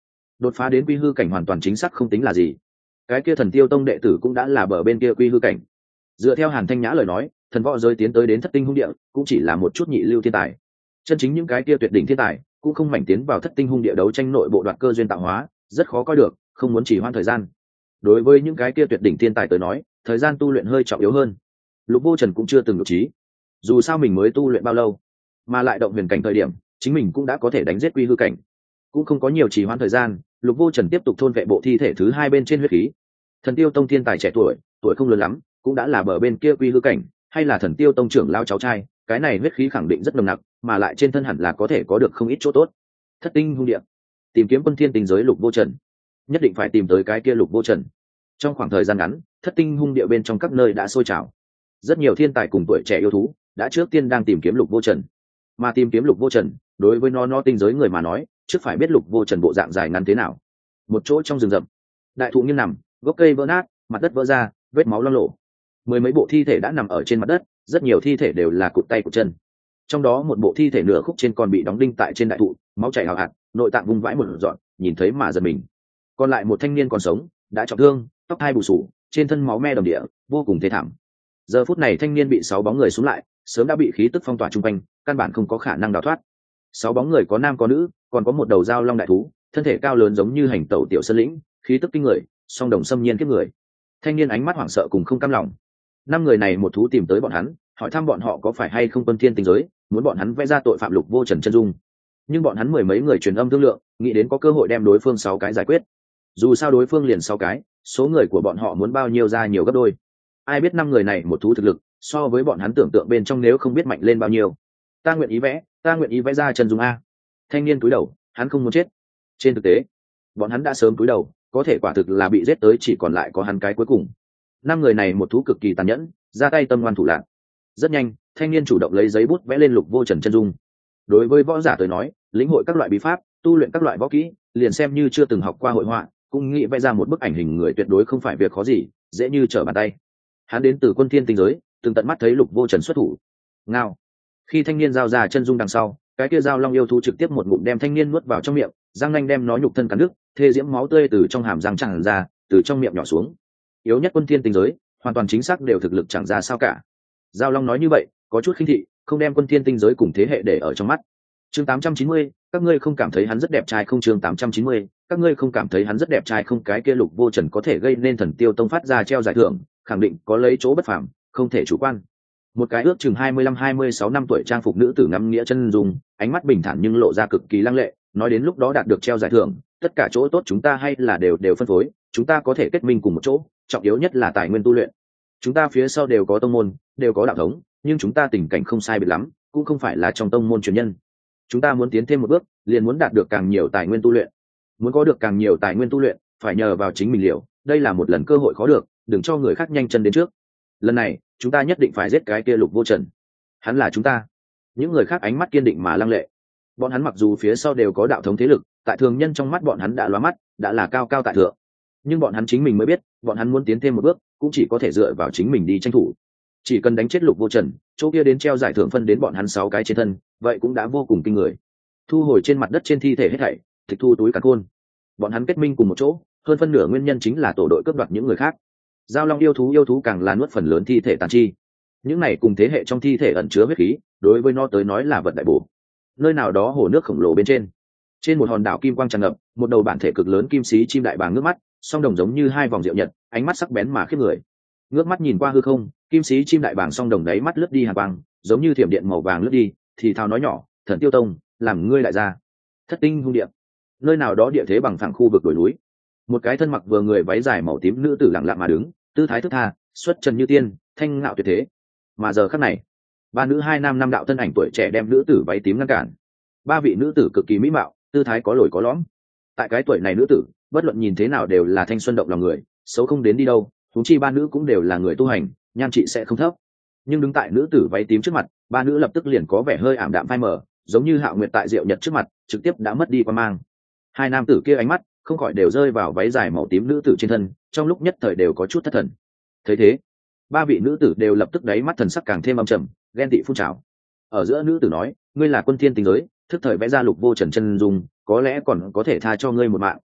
đột phá đến quy hư cảnh hoàn toàn chính xác không tính là gì. Cái kia thần tiêu tông đệ tử cũng đã là bờ bên kia quy hư cảnh. Dựa theo Hàn Thanh Nhã lời nói, thần võ giới tiến tới đến thất tinh hung địa cũng chỉ là một chút nhị lưu thiên tài. Chân chính những cái kia tuyệt đỉnh thiên tài cũng không mảnh tiến vào thất tinh hung địa đấu tranh nội bộ đoạt cơ duyên tạo hóa, rất khó coi được, không muốn chỉ hoãn thời gian. Đối với những cái kia tuyệt đỉnh thiên tài tới nói, thời gian tu luyện hơi trọng yếu hơn. Lục Vô Trần cũng chưa từng nhục trí. Dù sao mình mới tu luyện bao lâu, mà lại động huyền cảnh thời điểm, chính mình cũng đã có thể đánh giết quy hư cảnh, cũng không có nhiều trì hoãn thời gian. Lục Vô Trần tiếp tục thôn vệ bộ thi thể thứ hai bên trên huyết khí. Thần Tiêu Tông thiên tài trẻ tuổi, tuổi không lớn lắm, cũng đã là bờ bên kia quy hư cảnh, hay là Thần Tiêu Tông trưởng lao cháu trai, cái này huyết khí khẳng định rất nồng nặc, mà lại trên thân hẳn là có thể có được không ít chỗ tốt. Thất tinh hung địa, tìm kiếm quân thiên tinh giới Lục Vô Trần, nhất định phải tìm tới cái kia Lục Vô Trần. Trong khoảng thời gian ngắn, thất tinh hung địa bên trong các nơi đã sôi trào, rất nhiều thiên tài cùng tuổi trẻ yêu thú đã trước tiên đang tìm kiếm Lục Vô Trần. Mà tìm kiếm Lục Vô Trần, đối với nó tinh giới người mà nói, trước phải biết Lục Vô Trần bộ dạng dài ngắn thế nào. Một chỗ trong rừng rậm, đại thụ nghiêng nằm, gốc cây vỡ nát, mặt đất vỡ ra, vết máu loang lổ. Mười mấy bộ thi thể đã nằm ở trên mặt đất, rất nhiều thi thể đều là cụt tay cụt chân. Trong đó một bộ thi thể nửa khúc trên còn bị đóng đinh tại trên đại thụ, máu chảy hào hạt, nội tạng vung vãi một dọn, nhìn thấy mà giật mình. Còn lại một thanh niên còn sống, đã trọng thương, tóc hai bù sù, trên thân máu me đầm địa, vô cùng thê thảm. Giờ phút này thanh niên bị 6 bóng người xuống lại, sớm đã bị khí tức phong tỏa chung quanh, căn bản không có khả năng đào thoát. 6 bóng người có nam có nữ, còn có một đầu dao long đại thú, thân thể cao lớn giống như hành tẩu tiểu sơn lĩnh, khí tức kinh người, song đồng xâm nhiên kiếp người. Thanh niên ánh mắt hoảng sợ cùng không cam lòng. 5 người này một thú tìm tới bọn hắn, hỏi thăm bọn họ có phải hay không quân thiên tinh giới, muốn bọn hắn vẽ ra tội phạm Lục Vô Trần chân dung. Nhưng bọn hắn mười mấy người truyền âm thương lượng, nghĩ đến có cơ hội đem đối phương 6 cái giải quyết. Dù sao đối phương liền 6 cái, số người của bọn họ muốn bao nhiêu ra nhiều gấp đôi. Ai biết 5 người này một thú thực lực, so với bọn hắn tưởng tượng bên trong nếu không biết mạnh lên bao nhiêu. Ta nguyện ý vẽ ra chân dung a. Thanh niên cúi đầu, hắn không muốn chết. Trên thực tế, bọn hắn đã sớm cúi đầu, có thể quả thực là bị giết tới chỉ còn lại có hắn cái cuối cùng. 5 người này một thú cực kỳ tàn nhẫn, ra tay tâm ngoan thủ lạn. Rất nhanh, thanh niên chủ động lấy giấy bút vẽ lên Lục Vô Trần chân dung. Đối với võ giả tới nói, lĩnh hội các loại bí pháp, tu luyện các loại võ kỹ, liền xem như chưa từng học qua hội họa, cũng nghĩ vẽ ra một bức ảnh hình người tuyệt đối không phải việc khó gì, dễ như trở bàn tay. Hắn đến từ quân thiên tinh giới, từng tận mắt thấy Lục Vô Trần xuất thủ. Ngao. Khi thanh niên giao ra chân dung đằng sau, cái kia dao long yêu thú trực tiếp một ngụm đem thanh niên nuốt vào trong miệng, răng nanh đem nó nhục thân cắn đứt, thê diễm máu tươi từ trong hàm răng tràn ra, từ trong miệng nhỏ xuống. Yếu nhất quân thiên tinh giới, hoàn toàn chính xác đều thực lực chẳng ra sao cả. Dao long nói như vậy, có chút khinh thị, không đem quân thiên tinh giới cùng thế hệ để ở trong mắt. Chương 890, các ngươi không cảm thấy hắn rất đẹp trai không? Chương 890, các ngươi không cảm thấy hắn rất đẹp trai không? Cái kia Lục Vô Trần có thể gây nên Thần Tiêu Tông phát ra treo giải thưởng, khẳng định có lấy chỗ bất phàm, không thể chủ quan. Một cái ước chừng 25-26 năm tuổi trang phục nữ tử ngắm nghĩa chân dung, ánh mắt bình thản nhưng lộ ra cực kỳ lăng lệ, nói đến lúc đó đạt được treo giải thưởng, tất cả chỗ tốt chúng ta hay là đều phân phối, chúng ta có thể kết minh cùng một chỗ, trọng yếu nhất là tài nguyên tu luyện. Chúng ta phía sau đều có tông môn, đều có đạo thống, nhưng chúng ta tình cảnh không sai biệt lắm, cũng không phải là trong tông môn truyền nhân. Chúng ta muốn tiến thêm một bước, liền muốn đạt được càng nhiều tài nguyên tu luyện. Muốn có được càng nhiều tài nguyên tu luyện, phải nhờ vào chính mình liệu, đây là một lần cơ hội khó được, đừng cho người khác nhanh chân đến trước. Lần này, chúng ta nhất định phải giết cái kia Lục Vô Trần. Hắn là chúng ta. Những người khác ánh mắt kiên định mà lăng lệ. Bọn hắn mặc dù phía sau đều có đạo thống thế lực, tại thường nhân trong mắt bọn hắn đã lóa mắt, đã là cao cao tại thượng. Nhưng bọn hắn chính mình mới biết, bọn hắn muốn tiến thêm một bước, cũng chỉ có thể dựa vào chính mình đi tranh thủ. Chỉ cần đánh chết Lục Vô Trần, chỗ kia đến treo giải thưởng phân đến bọn hắn 6 cái trên thân, vậy cũng đã vô cùng kinh người. Thu hồi trên mặt đất trên thi thể hết thảy, tịch thu túi càn khôn. Bọn hắn kết minh cùng một chỗ, hơn phân nửa nguyên nhân chính là tổ đội cướp đoạt những người khác. Giao long yêu thú càng là nuốt phần lớn thi thể tàn chi. Những này cùng thế hệ trong thi thể ẩn chứa huyết khí, đối với nó tới nói là vật đại bổ. Nơi nào đó hồ nước khổng lồ bên trên một hòn đảo kim quang tràn ngập, một đầu bản thể cực lớn kim xí chim đại bàng ngước mắt, song đồng giống như hai vòng rượu nhật, ánh mắt sắc bén mà khiếp người. Ngước mắt nhìn qua hư không, kim xí chim đại bàng song đồng đáy mắt lướt đi hàn quang, giống như thiểm điện màu vàng lướt đi, thì thào nói nhỏ, Thần Tiêu Tông, làm ngươi đại gia. Thất tinh hung địa. Nơi nào đó địa thế bằng phẳng khu vực đồi núi. Một cái thân mặc vừa người váy dài màu tím nữ tử lặng lặng mà đứng, tư thái thức tha, xuất trần như tiên, thanh ngạo tuyệt thế. Mà giờ khắc này, 3 nữ 2 nam 5 đạo thân ảnh tuổi trẻ đem nữ tử váy tím ngăn cản. 3 vị nữ tử cực kỳ mỹ mạo, tư thái có lồi có lõm. Tại cái tuổi này nữ tử, bất luận nhìn thế nào đều là thanh xuân động lòng người, xấu không đến đi đâu. Huống chi 3 nữ cũng đều là người tu hành, nhan trị sẽ không thấp. Nhưng đứng tại nữ tử váy tím trước mặt, 3 nữ lập tức liền có vẻ hơi ảm đạm phai mờ, giống như Hạo Nguyệt tại Diệu Nhật trước mặt, trực tiếp đã mất đi quan mang. 2 nam tử kia ánh mắt không khỏi đều rơi vào váy dài màu tím nữ tử trên thân, trong lúc nhất thời đều có chút thất thần. Thấy thế, 3 vị nữ tử đều lập tức đáy mắt thần sắc càng thêm âm trầm, ghen tị phun trào. Ở giữa nữ tử nói, ngươi là quân thiên tinh giới, thức thời vẽ ra Lục Vô Trần chân dung, có lẽ còn có thể tha cho ngươi một mạng,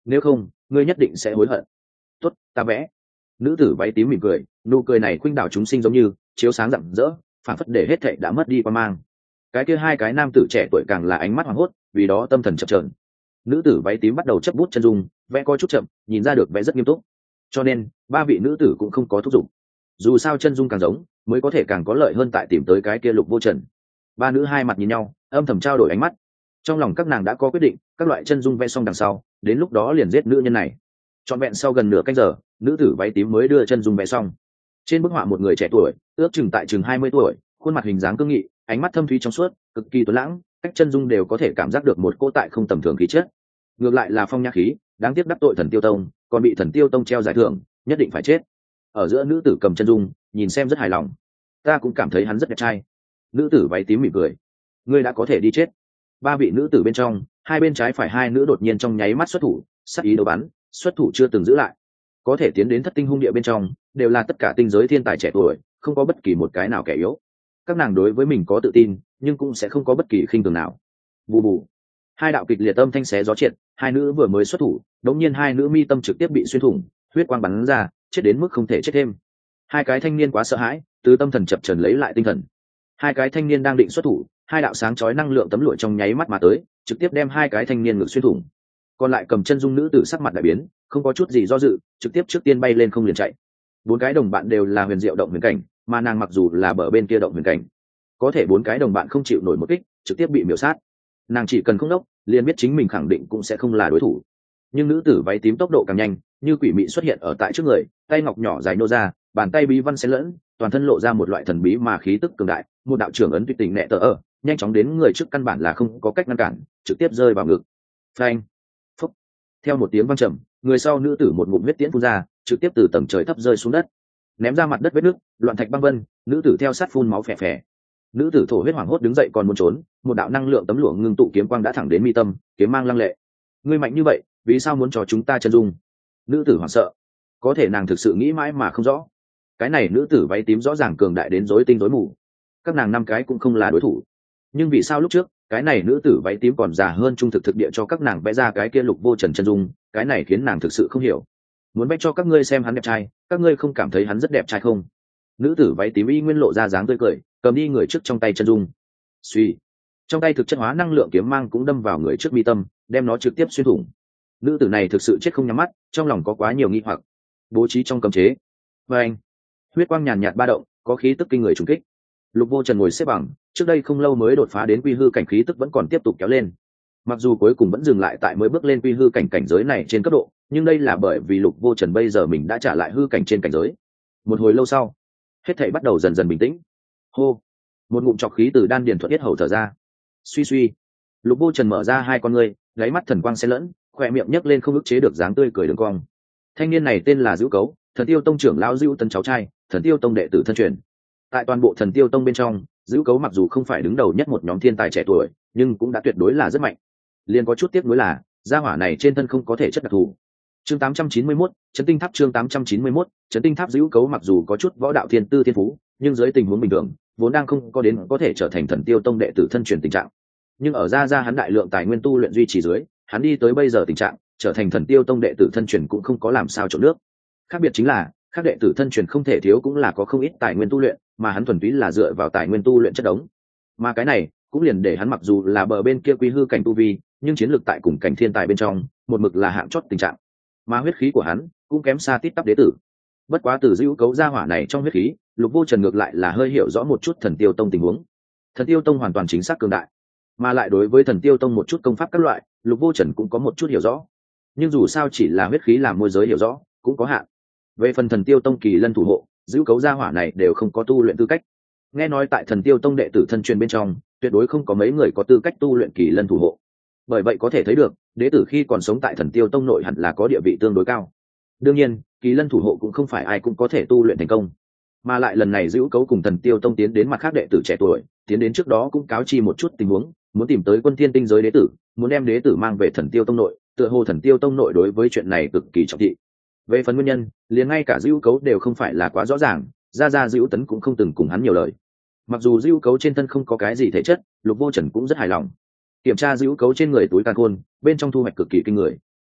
nếu không ngươi nhất định sẽ hối hận. Tốt, ta vẽ. Nữ tử váy tím mỉm cười, nụ cười này khuynh đảo chúng sinh giống như chiếu sáng rạng rỡ, phản phất để hết thệ đã mất đi qua mang. Cái kia hai cái nam tử trẻ tuổi càng là ánh mắt hoảng hốt, vì đó tâm thần chập chờn. Nữ tử váy tím bắt đầu chấp bút chân dung, vẽ có chút chậm, nhìn ra được vẽ rất nghiêm túc, cho nên ba vị nữ tử cũng không có thúc giục. Dù sao chân dung càng giống mới có thể càng có lợi hơn tại tìm tới cái kia Lục Vô Trần. Ba nữ hai mặt nhìn nhau, âm thầm trao đổi ánh mắt. Trong lòng các nàng đã có quyết định, các loại chân dung vẽ xong đằng sau, đến lúc đó liền giết nữ nhân này. Trọn vẹn sau gần nửa canh giờ, nữ tử váy tím mới đưa chân dung vẽ xong. Trên bức họa một người trẻ tuổi, ước chừng tại chừng 20 tuổi, khuôn mặt hình dáng cương nghị, ánh mắt thâm thúy trong suốt, cực kỳ tuấn lãng, cách chân dung đều có thể cảm giác được một cỗ tại không tầm thường khí chất. Ngược lại là phong nhã khí, đáng tiếc đắc tội Thần Tiêu Tông, còn bị Thần Tiêu Tông treo giải thưởng, nhất định phải chết. Ở giữa nữ tử cầm chân dung, nhìn xem rất hài lòng. Ta cũng cảm thấy hắn rất đẹp trai. Nữ tử váy tím mỉm cười. Ngươi đã có thể đi chết. Ba vị nữ tử bên trong, hai bên trái phải hai nữ đột nhiên trong nháy mắt xuất thủ, sát ý đấu bắn, xuất thủ chưa từng giữ lại. Có thể tiến đến Thất Tinh Hung Địa bên trong, đều là tất cả tinh giới thiên tài trẻ tuổi, không có bất kỳ một cái nào kẻ yếu. Các nàng đối với mình có tự tin, nhưng cũng sẽ không có bất kỳ khinh thường nào. Bù bù. Hai đạo kịch liệt âm thanh xé gió triệt, hai nữ vừa mới xuất thủ, đống nhiên hai nữ mi tâm trực tiếp bị xuyên thủng, huyết quang bắn ra, chết đến mức không thể chết thêm. Hai cái thanh niên quá sợ hãi, từ tâm thần chập chờn lấy lại tinh thần. Hai cái thanh niên đang định xuất thủ, hai đạo sáng chói năng lượng tấm lụa trong nháy mắt mà tới, trực tiếp đem hai cái thanh niên ngực xuyên thủng. Còn lại cầm chân dung nữ tử sắc mặt đại biến, không có chút gì do dự, trực tiếp trước tiên bay lên không liền chạy. Bốn cái đồng bạn đều là huyền diệu động huyền cảnh, mà nàng mặc dù là bờ bên kia động huyền cảnh, có thể bốn cái đồng bạn không chịu nổi một kích, trực tiếp bị miểu sát. Nàng chỉ cần không đốc, liền biết chính mình khẳng định cũng sẽ không là đối thủ. Nhưng nữ tử váy tím tốc độ càng nhanh, như quỷ mị xuất hiện ở tại trước người, tay ngọc nhỏ dài nô ra, bàn tay bí văn xen lẫn, toàn thân lộ ra một loại thần bí mà khí tức cường đại, một đạo trưởng ấn tuyệt tình nệ tờ ở, nhanh chóng đến người trước căn bản là không có cách ngăn cản, trực tiếp rơi vào ngực. Phanh. Phúc. Theo một tiếng vang trầm, người sau nữ tử một ngụm huyết tiễn phun ra, trực tiếp từ tầng trời thấp rơi xuống đất, ném ra mặt đất vết nước, loạn thạch băng vân, nữ tử theo sát phun máu phè phè. Nữ tử thổ huyết hoảng hốt đứng dậy còn muốn trốn, một đạo năng lượng tấm lụa ngưng tụ kiếm quang đã thẳng đến mi tâm, kiếm mang lăng lệ. Ngươi mạnh như vậy, vì sao muốn cho chúng ta chân dung? Nữ tử hoảng sợ, có thể nàng thực sự nghĩ mãi mà không rõ. Cái này nữ tử váy tím rõ ràng cường đại đến rối tinh rối mù, các nàng năm cái cũng không là đối thủ. Nhưng vì sao lúc trước cái này nữ tử váy tím còn già hơn trung thực thực địa cho các nàng vẽ ra cái kia Lục Vô Trần chân dung? Cái này khiến nàng thực sự không hiểu. Muốn vẽ cho các ngươi xem hắn đẹp trai, các ngươi không cảm thấy hắn rất đẹp trai không? Nữ tử váy tím y nguyên lộ ra dáng tươi cười, cầm đi người trước trong tay chân dung. Suy, trong tay thực chất hóa năng lượng kiếm mang cũng đâm vào người trước mi tâm, đem nó trực tiếp xuyên thủng. Nữ tử này thực sự chết không nhắm mắt, trong lòng có quá nhiều nghi hoặc. Bố trí trong cấm chế. Và anh, huyết quang nhàn nhạt ba động, có khí tức kinh người trùng kích. Lục Vô Trần ngồi xếp bằng, trước đây không lâu mới đột phá đến quy hư cảnh, khí tức vẫn còn tiếp tục kéo lên. Mặc dù cuối cùng vẫn dừng lại tại mới bước lên quy hư cảnh cảnh giới này trên cấp độ, nhưng đây là bởi vì Lục Vô Trần bây giờ mình đã trả lại hư cảnh trên cảnh giới. Một hồi lâu sau, hết thảy bắt đầu dần dần bình tĩnh. Hô, một ngụm trọc khí từ đan điền thuận yết hầu thở ra. Suy suy, Lục Vô Trần mở ra hai con ngươi, gáy mắt thần quang xen lẫn, khỏe miệng nhấc lên không ức chế được dáng tươi cười đường cong. Thanh niên này tên là Dữu Cấu, Thần Tiêu Tông trưởng lão Dữu Tấn cháu trai, Thần Tiêu Tông đệ tử thân truyền. Tại toàn bộ Thần Tiêu Tông bên trong, Dữu Cấu mặc dù không phải đứng đầu nhất một nhóm thiên tài trẻ tuổi, nhưng cũng đã tuyệt đối là rất mạnh. Liền có chút tiếc nuối là, gia hỏa này trên thân không có thể chất đặc thù. Chương 891, Trấn Tinh Tháp. Chương 891, Trấn Tinh Tháp. Dữu Cấu mặc dù có chút võ đạo thiên tư thiên phú, nhưng dưới tình huống bình thường, vốn đang không có đến có thể trở thành Thần Tiêu Tông đệ tử thân truyền tình trạng. Nhưng ở ra hắn đại lượng tài nguyên tu luyện duy trì dưới, hắn đi tới bây giờ tình trạng trở thành Thần Tiêu Tông đệ tử thân truyền cũng không có làm sao trộn nước. Khác biệt chính là, các đệ tử thân truyền không thể thiếu cũng là có không ít tài nguyên tu luyện, mà hắn thuần túy là dựa vào tài nguyên tu luyện chất đống. Mà cái này cũng liền để hắn mặc dù là bờ bên kia quy hư cảnh tu vi, nhưng chiến lược tại cùng cảnh thiên tài bên trong, một mực là hạng chót tình trạng. Mà huyết khí của hắn cũng kém xa tít tắp đế tử. Bất quá từ Dữu Cấu gia hỏa này trong huyết khí, Lục Vô Trần ngược lại là hơi hiểu rõ một chút Thần Tiêu Tông tình huống. Thần Tiêu Tông hoàn toàn chính xác cường đại, mà lại đối với Thần Tiêu Tông một chút công pháp các loại, Lục Vô Trần cũng có một chút hiểu rõ. Nhưng dù sao chỉ là huyết khí làm môi giới hiểu rõ, cũng có hạn. Về phần Thần Tiêu Tông kỳ lân thủ hộ, Dữu Cấu gia hỏa này đều không có tu luyện tư cách. Nghe nói tại Thần Tiêu Tông đệ tử thân truyền bên trong, tuyệt đối không có mấy người có tư cách tu luyện kỳ lân thủ hộ. Bởi vậy có thể thấy được, đệ tử khi còn sống tại Thần Tiêu Tông nội hẳn là có địa vị tương đối cao. Đương nhiên, kỳ lân thủ hộ cũng không phải ai cũng có thể tu luyện thành công. Mà lại lần này Dữu Cấu cùng Thần Tiêu Tông tiến đến mặt khác đệ tử trẻ tuổi, tiến đến trước đó cũng cáo chi một chút tình huống, muốn tìm tới Quân Thiên tinh giới đệ tử, muốn đem đệ tử mang về Thần Tiêu Tông nội, tựa hồ Thần Tiêu Tông nội đối với chuyện này cực kỳ trọng thị. Về phần nguyên nhân, liền ngay cả Dữu Cấu đều không phải là quá rõ ràng, ra Dữu Tấn cũng không từng cùng hắn nhiều lời. Mặc dù Dữu Cấu trên thân không có cái gì thể chất, Lục Vô Trần cũng rất hài lòng. Kiểm tra Dữu Cấu trên người túi càn khôn, bên trong thu hoạch cực kỳ kinh người.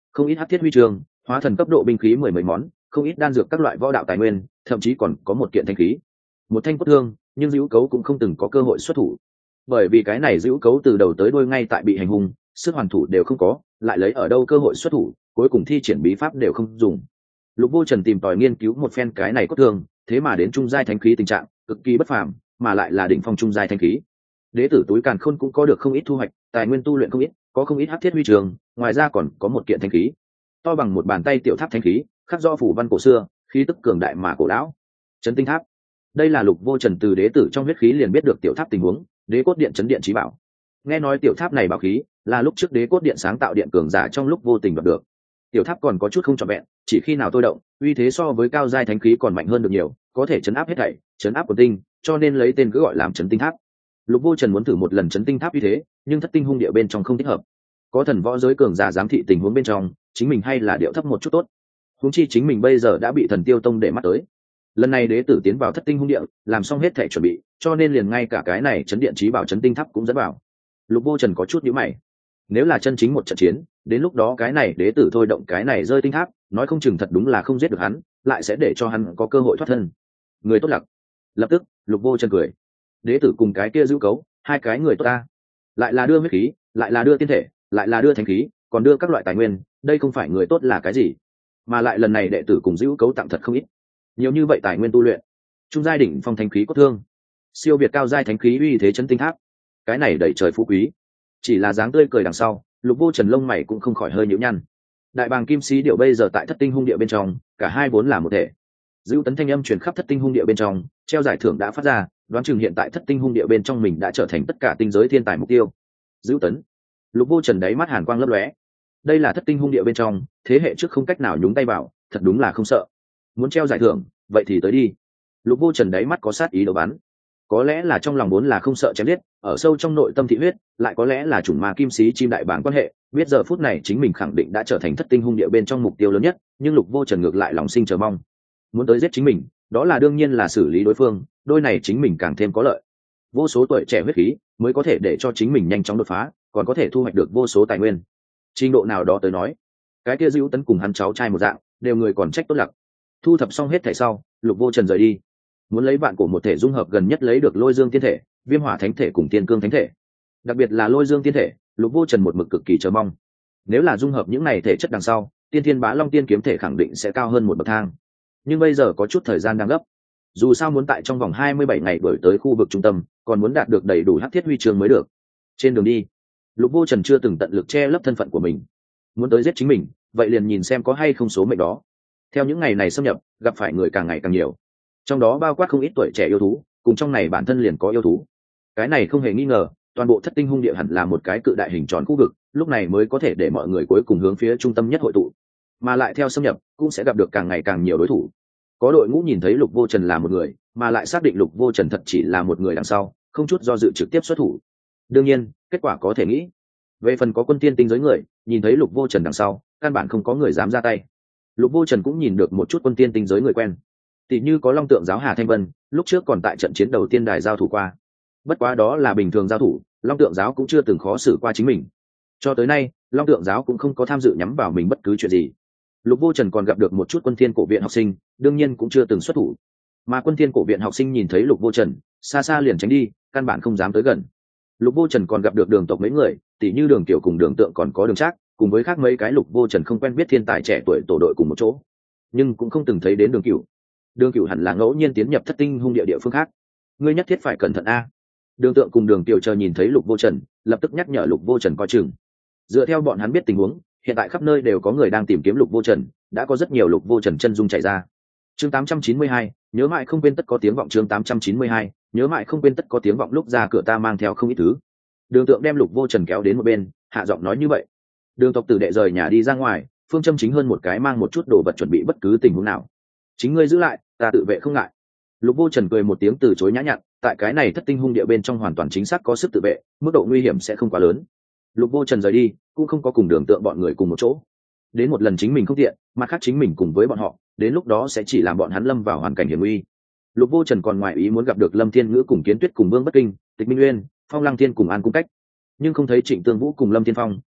không ít hắc thiết huy chương, hóa thần cấp độ binh khí mười mấy món, không ít đan dược các loại võ đạo tài nguyên, thậm chí còn có một kiện thanh khí, một thanh cốt thương, nhưng dữ cấu cũng không từng có cơ hội xuất thủ, bởi vì cái này dữ cấu từ đầu tới đuôi ngay tại bị hành hung, sức hoàn thủ đều không có, lại lấy ở đâu cơ hội xuất thủ, cuối cùng thi triển bí pháp đều không dùng. Lục Vô Trần tìm tòi nghiên cứu một phen cái này cốt thương, thế mà đến trung giai thánh khí tình trạng cực kỳ bất phàm, mà lại là đỉnh phong trung giai thánh khí. Đế tử túi càn khôn cũng có được không ít thu hoạch, tài nguyên tu luyện không ít, có không ít hắc thiết huy trường, ngoài ra còn có một kiện thánh khí, to bằng một bàn tay tiểu tháp thánh khí, khắc do phủ văn cổ xưa, khí tức cường đại mà cổ lão. Chấn tinh tháp. Đây là Lục Vô Trần từ đế tử trong huyết khí liền biết được tiểu tháp tình huống, đế cốt điện chấn điện chí bảo. Nghe nói tiểu tháp này bảo khí là lúc trước đế cốt điện sáng tạo điện cường giả trong lúc vô tình đoạt được. Tiểu tháp còn có chút không trọn vẹn, chỉ khi nào tôi động, uy thế so với cao giai thánh khí còn mạnh hơn được nhiều, có thể chấn áp hết thảy, chấn áp của tinh, cho nên lấy tên cứ gọi làm chấn tinh tháp. Lục Vô Trần muốn thử một lần chấn tinh tháp như thế, nhưng thất tinh hung địa bên trong không thích hợp. Có thần võ giới cường giả giám thị tình huống bên trong, chính mình hay là điệu thấp một chút tốt. Huống chi chính mình bây giờ đã bị Thần Tiêu Tông để mắt tới. Lần này đế tử tiến vào thất tinh hung địa, làm xong hết thể chuẩn bị, cho nên liền ngay cả cái này chấn điện chí bảo chấn tinh tháp cũng dẫn vào. Lục Vô Trần có chút nhíu mày. Nếu là chân chính một trận chiến, đến lúc đó cái này đế tử thôi động cái này rơi tinh tháp, nói không chừng thật đúng là không giết được hắn, lại sẽ để cho hắn có cơ hội thoát thân. Người tốt lặc. Lập tức, Lục Vô Trần cười. Đế tử cùng cái kia giữ cấu, hai cái người tốt ta. Lại là đưa huyết khí, lại là đưa tiên thể, lại là đưa thánh khí, còn đưa các loại tài nguyên, đây không phải người tốt là cái gì? Mà lại lần này đệ tử cùng giữ cấu tặng thật không ít. Nhiều như vậy tài nguyên tu luyện, trung giai đỉnh phong thánh khí cốt thương, siêu việt cao giai thánh khí uy thế chấn tinh tháp, cái này đẩy trời phú quý. Chỉ là dáng tươi cười đằng sau, Lục Vô Trần lông mày cũng không khỏi hơi nhíu nhăn. Đại bàng kim sĩ điệu bây giờ tại thất tinh hung địa bên trong, cả hai vốn là một thể. Dữu tấn thanh âm truyền khắp thất tinh hung địa bên trong, treo giải thưởng đã phát ra, đoán chừng hiện tại thất tinh hung địa bên trong mình đã trở thành tất cả tinh giới thiên tài mục tiêu. Dữu tấn. Lục Vô Trần đáy mắt hàn quang lấp lóe. Đây là thất tinh hung địa bên trong, thế hệ trước không cách nào nhúng tay vào, thật đúng là không sợ. Muốn treo giải thưởng, vậy thì tới đi. Lục Vô Trần đáy mắt có sát ý đồ bắn. Có lẽ là trong lòng vốn là không sợ chém giết, ở sâu trong nội tâm thị huyết, lại có lẽ là chủng ma kim sĩ chim đại bàng quan hệ, biết giờ phút này chính mình khẳng định đã trở thành thất tinh hung địa bên trong mục tiêu lớn nhất, nhưng Lục Vô Trần ngược lại lòng sinh chờ mong. Muốn tới giết chính mình, đó là đương nhiên là xử lý đối phương, đôi này chính mình càng thêm có lợi. Vô số tuổi trẻ huyết khí mới có thể để cho chính mình nhanh chóng đột phá, còn có thể thu hoạch được vô số tài nguyên. Trình độ nào đó tới nói, cái kia Dữu Tấn cùng hắn cháu trai một dạng, đều người còn trách tốt lặc. Thu thập xong hết thảy sau, Lục Vô Trần rời đi. Muốn lấy bạn của một thể dung hợp gần nhất lấy được Lôi Dương tiên thể, Viêm Hỏa thánh thể cùng Tiên Cương thánh thể. Đặc biệt là Lôi Dương tiên thể, Lục Vô Trần một mực cực kỳ chờ mong. Nếu là dung hợp những này thể chất đằng sau, Tiên Thiên Bá Long tiên kiếm thể khẳng định sẽ cao hơn một bậc thang. Nhưng bây giờ có chút thời gian đang gấp. Dù sao muốn tại trong vòng 27 ngày đuổi tới khu vực trung tâm, còn muốn đạt được đầy đủ hắc thiết huy chương mới được. Trên đường đi, Lục Vô Trần chưa từng tận lực che lấp thân phận của mình. Muốn tới giết chính mình, vậy liền nhìn xem có hay không số mệnh đó. Theo những ngày này xâm nhập, gặp phải người càng ngày càng nhiều, trong đó bao quát không ít tuổi trẻ yêu thú, cùng trong này bản thân liền có yêu thú. Cái này không hề nghi ngờ, toàn bộ thất tinh hung địa hẳn là một cái cự đại hình tròn khu vực, lúc này mới có thể để mọi người cuối cùng hướng phía trung tâm nhất hội tụ. Mà lại theo xâm nhập, cũng sẽ gặp được càng ngày càng nhiều đối thủ. Có đội ngũ nhìn thấy Lục Vô Trần là một người, mà lại xác định Lục Vô Trần thật chỉ là một người đằng sau, không chút do dự trực tiếp xuất thủ. Đương nhiên, kết quả có thể nghĩ. Về phần có quân tiên tinh giới người, nhìn thấy Lục Vô Trần đằng sau, căn bản không có người dám ra tay. Lục Vô Trần cũng nhìn được một chút quân tiên tinh giới người quen, tỷ như có Long Tượng giáo Hà Thanh Vân, lúc trước còn tại trận chiến đầu tiên đài giao thủ qua. Bất quá đó là bình thường giao thủ, Long Tượng giáo cũng chưa từng khó xử qua chính mình. Cho tới nay, Long Tượng giáo cũng không có tham dự nhắm vào mình bất cứ chuyện gì. Lục Vô Trần còn gặp được một chút quân thiên cổ viện học sinh, đương nhiên cũng chưa từng xuất thủ. Mà quân thiên cổ viện học sinh nhìn thấy Lục Vô Trần, xa xa liền tránh đi, căn bản không dám tới gần. Lục Vô Trần còn gặp được Đường tộc mấy người, tỷ như Đường Tiểu cùng Đường Tượng còn có Đường Trác, cùng với khác mấy cái Lục Vô Trần không quen biết thiên tài trẻ tuổi tổ đội cùng một chỗ, nhưng cũng không từng thấy đến Đường Cửu. Đường Cửu hẳn là ngẫu nhiên tiến nhập thất tinh hung địa địa phương khác. Ngươi nhất thiết phải cẩn thận a. Đường Tượng cùng Đường Tiểu chờ nhìn thấy Lục Vô Trần, lập tức nhắc nhở Lục Vô Trần coi chừng. Dựa theo bọn hắn biết tình huống, hiện tại khắp nơi đều có người đang tìm kiếm Lục Vô Trần, đã có rất nhiều Lục Vô Trần chân dung chạy ra. Chương 892, nhớ mãi không quên tất có tiếng vọng. Chương 892, nhớ mãi không quên tất có tiếng vọng. Lúc ra cửa ta mang theo không ít thứ. Đường Tượng đem Lục Vô Trần kéo đến một bên, hạ giọng nói như vậy. Đường tộc tử đệ rời nhà đi ra ngoài, phương châm chính hơn một cái mang một chút đồ vật chuẩn bị bất cứ tình huống nào. Chính ngươi giữ lại, ta tự vệ không ngại. Lục Vô Trần cười một tiếng từ chối nhã nhặn, tại cái này thất tinh hung địa bên trong hoàn toàn chính xác có sức tự vệ, mức độ nguy hiểm sẽ không quá lớn. Lục Vô Trần rời đi, cũng không có cùng Đường Tượng bọn người cùng một chỗ. Đến một lần chính mình không tiện, mặt khác chính mình cùng với bọn họ, đến lúc đó sẽ chỉ làm bọn hắn lâm vào hoàn cảnh hiểm nguy. Lục Vô Trần còn ngoài ý muốn gặp được Lâm Thiên Ngữ cùng Kiến Tuyết cùng Vương Bất Kinh, Tịch Minh Uyên, Phong Lăng Thiên cùng An Cung Cách, nhưng không thấy Trịnh Tương Vũ cùng Lâm Thiên Phong,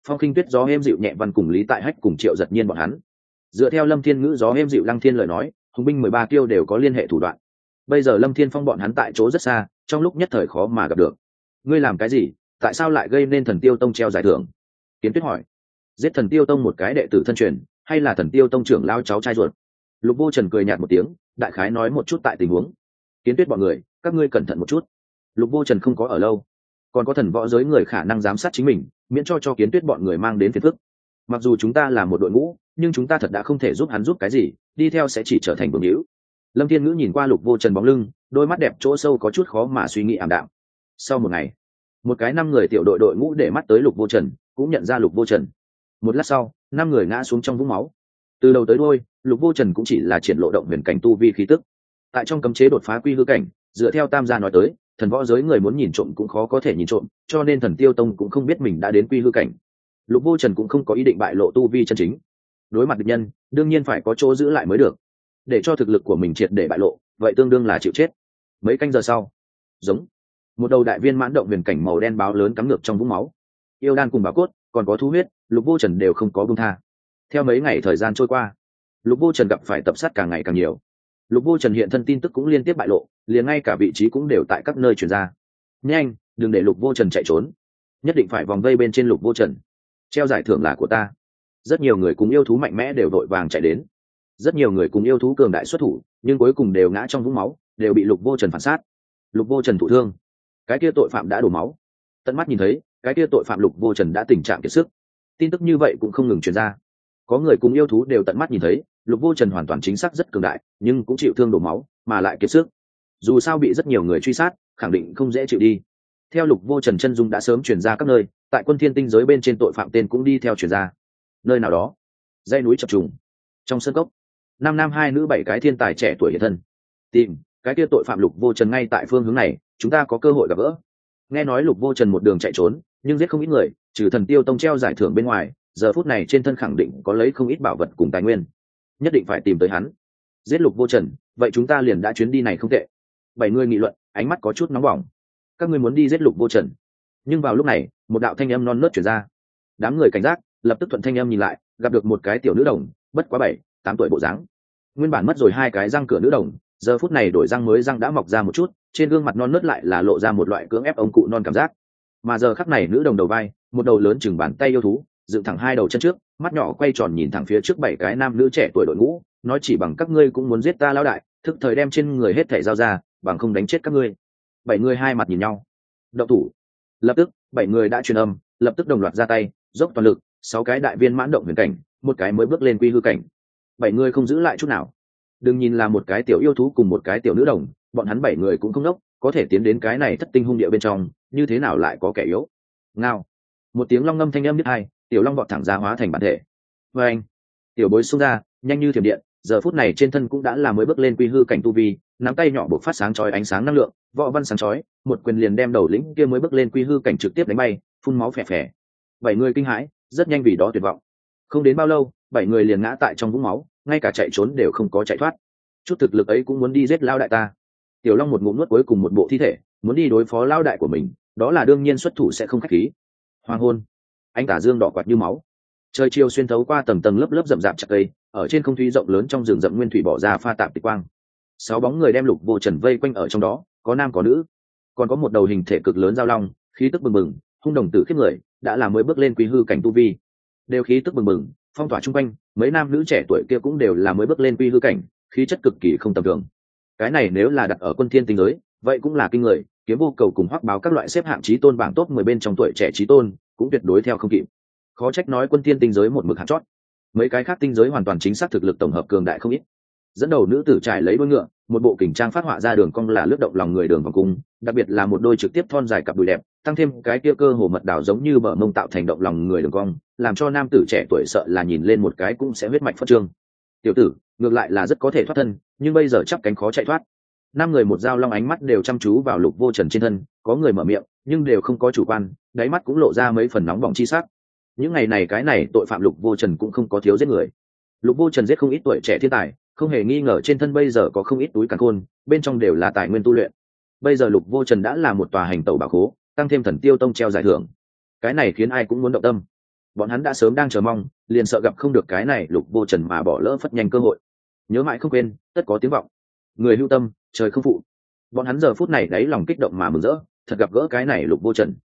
Phong Khinh Tuyết gió êm dịu nhẹ văn cùng Lý Tại Hách cùng Triệu Giật Nhiên bọn hắn. Dựa theo Lâm Thiên Ngữ gió êm dịu Lăng Thiên lời nói, hùng binh 13 kiêu đều có liên hệ thủ đoạn. Bây giờ Lâm Thiên Phong bọn hắn tại chỗ rất xa, trong lúc nhất thời khó mà gặp được. Ngươi làm cái gì? Tại sao lại gây nên Thần Tiêu Tông treo giải thưởng? Kiến Tuyết hỏi. Giết Thần Tiêu Tông một cái đệ tử thân truyền, hay là Thần Tiêu Tông trưởng lao cháu trai ruột? Lục Vô Trần cười nhạt một tiếng, đại khái nói một chút tại tình huống. Kiến Tuyết bọn người, các ngươi cẩn thận một chút. Lục Vô Trần không có ở lâu, còn có thần võ giới người khả năng giám sát chính mình, miễn cho Kiến Tuyết bọn người mang đến phiền phức. Mặc dù chúng ta là một đội ngũ, nhưng chúng ta thật đã không thể giúp hắn giúp cái gì, đi theo sẽ chỉ trở thành vương hữu. Lâm Thiên Ngữ nhìn qua Lục Vô Trần bóng lưng, đôi mắt đẹp chỗ sâu có chút khó mà suy nghĩ ảm đạm. Sau một ngày, một cái 5 người tiểu đội ngũ để mắt tới Lục Vô Trần, cũng nhận ra Lục Vô Trần. Một lát sau, 5 người ngã xuống trong vũng máu. Từ đầu tới đuôi, Lục Vô Trần cũng chỉ là triển lộ động huyền cảnh tu vi khí tức. Tại trong cấm chế đột phá quy hư cảnh, dựa theo Tam gia nói tới, thần võ giới người muốn nhìn trộm cũng khó có thể nhìn trộm, cho nên Thần Tiêu Tông cũng không biết mình đã đến quy hư cảnh. Lục Vô Trần cũng không có ý định bại lộ tu vi chân chính. Đối mặt địch nhân, đương nhiên phải có chỗ giữ lại mới được. Để cho thực lực của mình triệt để bại lộ, vậy tương đương là chịu chết. Mấy canh giờ sau, giống một đầu đại viên mãn động huyền cảnh màu đen báo lớn cắm ngược trong vũng máu. Yêu đan cùng bảo cốt, còn có thú huyết, Lục Vô Trần đều không có buông tha. Theo mấy ngày thời gian trôi qua, Lục Vô Trần gặp phải tập sát càng ngày càng nhiều. Lục Vô Trần hiện thân tin tức cũng liên tiếp bại lộ, liền ngay cả vị trí cũng đều tại các nơi truyền ra. Nhanh, đừng để Lục Vô Trần chạy trốn, nhất định phải vòng vây bên trên Lục Vô Trần. Treo giải thưởng là của ta. Rất nhiều người cùng yêu thú mạnh mẽ đều vội vàng chạy đến. Rất nhiều người cùng yêu thú cường đại xuất thủ, nhưng cuối cùng đều ngã trong vũng máu, đều bị Lục Vô Trần phản sát. Lục Vô Trần thụ thương, cái kia tội phạm đã đổ máu. Tận mắt nhìn thấy, cái kia tội phạm Lục Vô Trần đã tình trạng kiệt sức. Tin tức như vậy cũng không ngừng truyền ra. Có người cùng yêu thú đều tận mắt nhìn thấy, Lục Vô Trần hoàn toàn chính xác rất cường đại, nhưng cũng chịu thương đổ máu, mà lại kiệt sức. Dù sao bị rất nhiều người truy sát, khẳng định không dễ chịu đi. Theo Lục Vô Trần chân dung đã sớm truyền ra các nơi, tại Quân Thiên Tinh giới bên trên tội phạm tên cũng đi theo truyền ra. Nơi nào đó, dãy núi chập trùng, trong sân cốc, 5 nam 2 nữ 7 cái thiên tài trẻ tuổi hiện thân. Tìm cái kia tội phạm Lục Vô Trần ngay tại phương hướng này, chúng ta có cơ hội gặp gỡ. Nghe nói Lục Vô Trần một đường chạy trốn, nhưng giết không ít người, trừ Thần Tiêu Tông treo giải thưởng bên ngoài, giờ phút này trên thân khẳng định có lấy không ít bảo vật cùng tài nguyên, nhất định phải tìm tới hắn. Giết Lục Vô Trần, vậy chúng ta liền đã chuyến đi này không tệ. 7 người nghị luận, ánh mắt có chút nóng bỏng. Các ngươi muốn đi giết Lục Vô Trần? Nhưng vào lúc này, một đạo thanh âm non nớt truyền ra. Đám người cảnh giác, lập tức thuận thanh âm nhìn lại, gặp được một cái tiểu nữ đồng, bất quá 7, 8 tuổi bộ dáng. Nguyên bản mất rồi 2 cái răng cửa nữ đồng, giờ phút này đổi răng mới răng đã mọc ra một chút, trên gương mặt non nớt lại là lộ ra một loại cưỡng ép ông cụ non cảm giác. Mà giờ khắc này nữ đồng đầu vai, một đầu lớn chừng bàn tay yêu thú, dựng thẳng 2 đầu chân trước, mắt nhỏ quay tròn nhìn thẳng phía trước 7 cái nam nữ trẻ tuổi đội ngũ, nói chỉ bằng các ngươi cũng muốn giết ta lão đại, thức thời đem trên người hết thảy giao ra, bằng không đánh chết các ngươi. 7 người hai mặt nhìn nhau. Động thủ. Lập tức, 7 người đã truyền âm, lập tức đồng loạt ra tay, dốc toàn lực, 6 cái đại viên mãn động huyền cảnh, một cái mới bước lên quy hư cảnh. 7 người không giữ lại chút nào. Đừng nhìn là một cái tiểu yêu thú cùng một cái tiểu nữ đồng, bọn hắn 7 người cũng không đốc, có thể tiến đến cái này thất tinh hung địa bên trong, như thế nào lại có kẻ yếu. Ngao. Một tiếng long ngâm thanh âm biết hai, tiểu long vọt thẳng ra hóa thành bản thể. Và anh, tiểu bối xông ra, nhanh như thiểm điện, giờ phút này trên thân cũng đã là mới bước lên quy hư cảnh tu vi, nắm tay nhỏ bộc phát sáng chói ánh sáng năng lượng, võ văn sáng chói, một quyền liền đem đầu lĩnh kia mới bước lên quy hư cảnh trực tiếp đánh bay, phun máu phè phè. 7 người kinh hãi, rất nhanh vì đó tuyệt vọng. Không đến bao lâu, 7 người liền ngã tại trong vũng máu, ngay cả chạy trốn đều không có chạy thoát. Chút thực lực ấy cũng muốn đi giết lao đại ta. Tiểu Long một ngụm nuốt cuối cùng một bộ thi thể, muốn đi đối phó lao đại của mình, đó là đương nhiên xuất thủ sẽ không khách khí. Hoàng hôn, ánh tà dương đỏ quạt như máu, trời chiều xuyên thấu qua tầng tầng lớp lớp rậm rạp chặt cây, ở trên không thủy rộng lớn trong rừng rậm nguyên thủy bỏ ra pha tạp tịch quang. 6 bóng người đem Lục Vô Trần vây quanh ở trong đó, có nam có nữ, còn có một đầu hình thể cực lớn giao long, khí tức bừng bừng, hung đồng tử khiếp người, đã là mới bước lên quy hư cảnh tu vi, đều khí tức bừng bừng, phong tỏa chung quanh. Mấy nam nữ trẻ tuổi kia cũng đều là mới bước lên quy hư cảnh, khí chất cực kỳ không tầm thường. Cái này nếu là đặt ở Quân Thiên Tinh giới, vậy cũng là kinh người. Kiếm Vô Cầu cùng Hoắc Báo các loại xếp hạng chí tôn bảng top 10 bên trong tuổi trẻ chí tôn, cũng tuyệt đối theo không kịp. Khó trách nói Quân Thiên Tinh giới một mực hạng chót. Mấy cái khác tinh giới hoàn toàn chính xác thực lực tổng hợp cường đại không ít. Dẫn đầu nữ tử trải lấy đuôi ngựa, một bộ kình trang phát họa ra đường cong là lướt động lòng người đường vòng cung, đặc biệt là một đôi trực tiếp thon dài cặp đùi đẹp, tăng thêm cái kia cơ hồ mật đảo giống như bờ mông tạo thành động lòng người đường cong, làm cho nam tử trẻ tuổi sợ là nhìn lên một cái cũng sẽ huyết mạch phất trương. Tiểu tử, ngược lại là rất có thể thoát thân, nhưng bây giờ chắp cánh khó chạy thoát. 5 người một dao long ánh mắt đều chăm chú vào Lục Vô Trần trên thân, có người mở miệng, nhưng đều không có chủ quan, đáy mắt cũng lộ ra mấy phần nóng bỏng chi sắc. Những ngày này cái này tội phạm Lục Vô Trần cũng không có thiếu giết người. Lục Vô Trần giết không ít tuổi trẻ thiên tài, không hề nghi ngờ trên thân bây giờ có không ít túi càn khôn, bên trong đều là tài nguyên tu luyện. Bây giờ Lục Vô Trần đã là một tòa hành tẩu bảo khố, tăng thêm Thần Tiêu Tông treo giải thưởng, cái này khiến ai cũng muốn động tâm. bọn hắn đã sớm đang chờ mong, liền sợ gặp không được cái này Lục Vô Trần mà bỏ lỡ phất nhanh cơ hội. Nhớ mãi không quên, tất có tiếng vọng. Người hưu tâm, trời không phụ. Bọn hắn giờ phút này đáy lòng kích động mà mừng rỡ, thật gặp gỡ cái này Lục Vô Trần.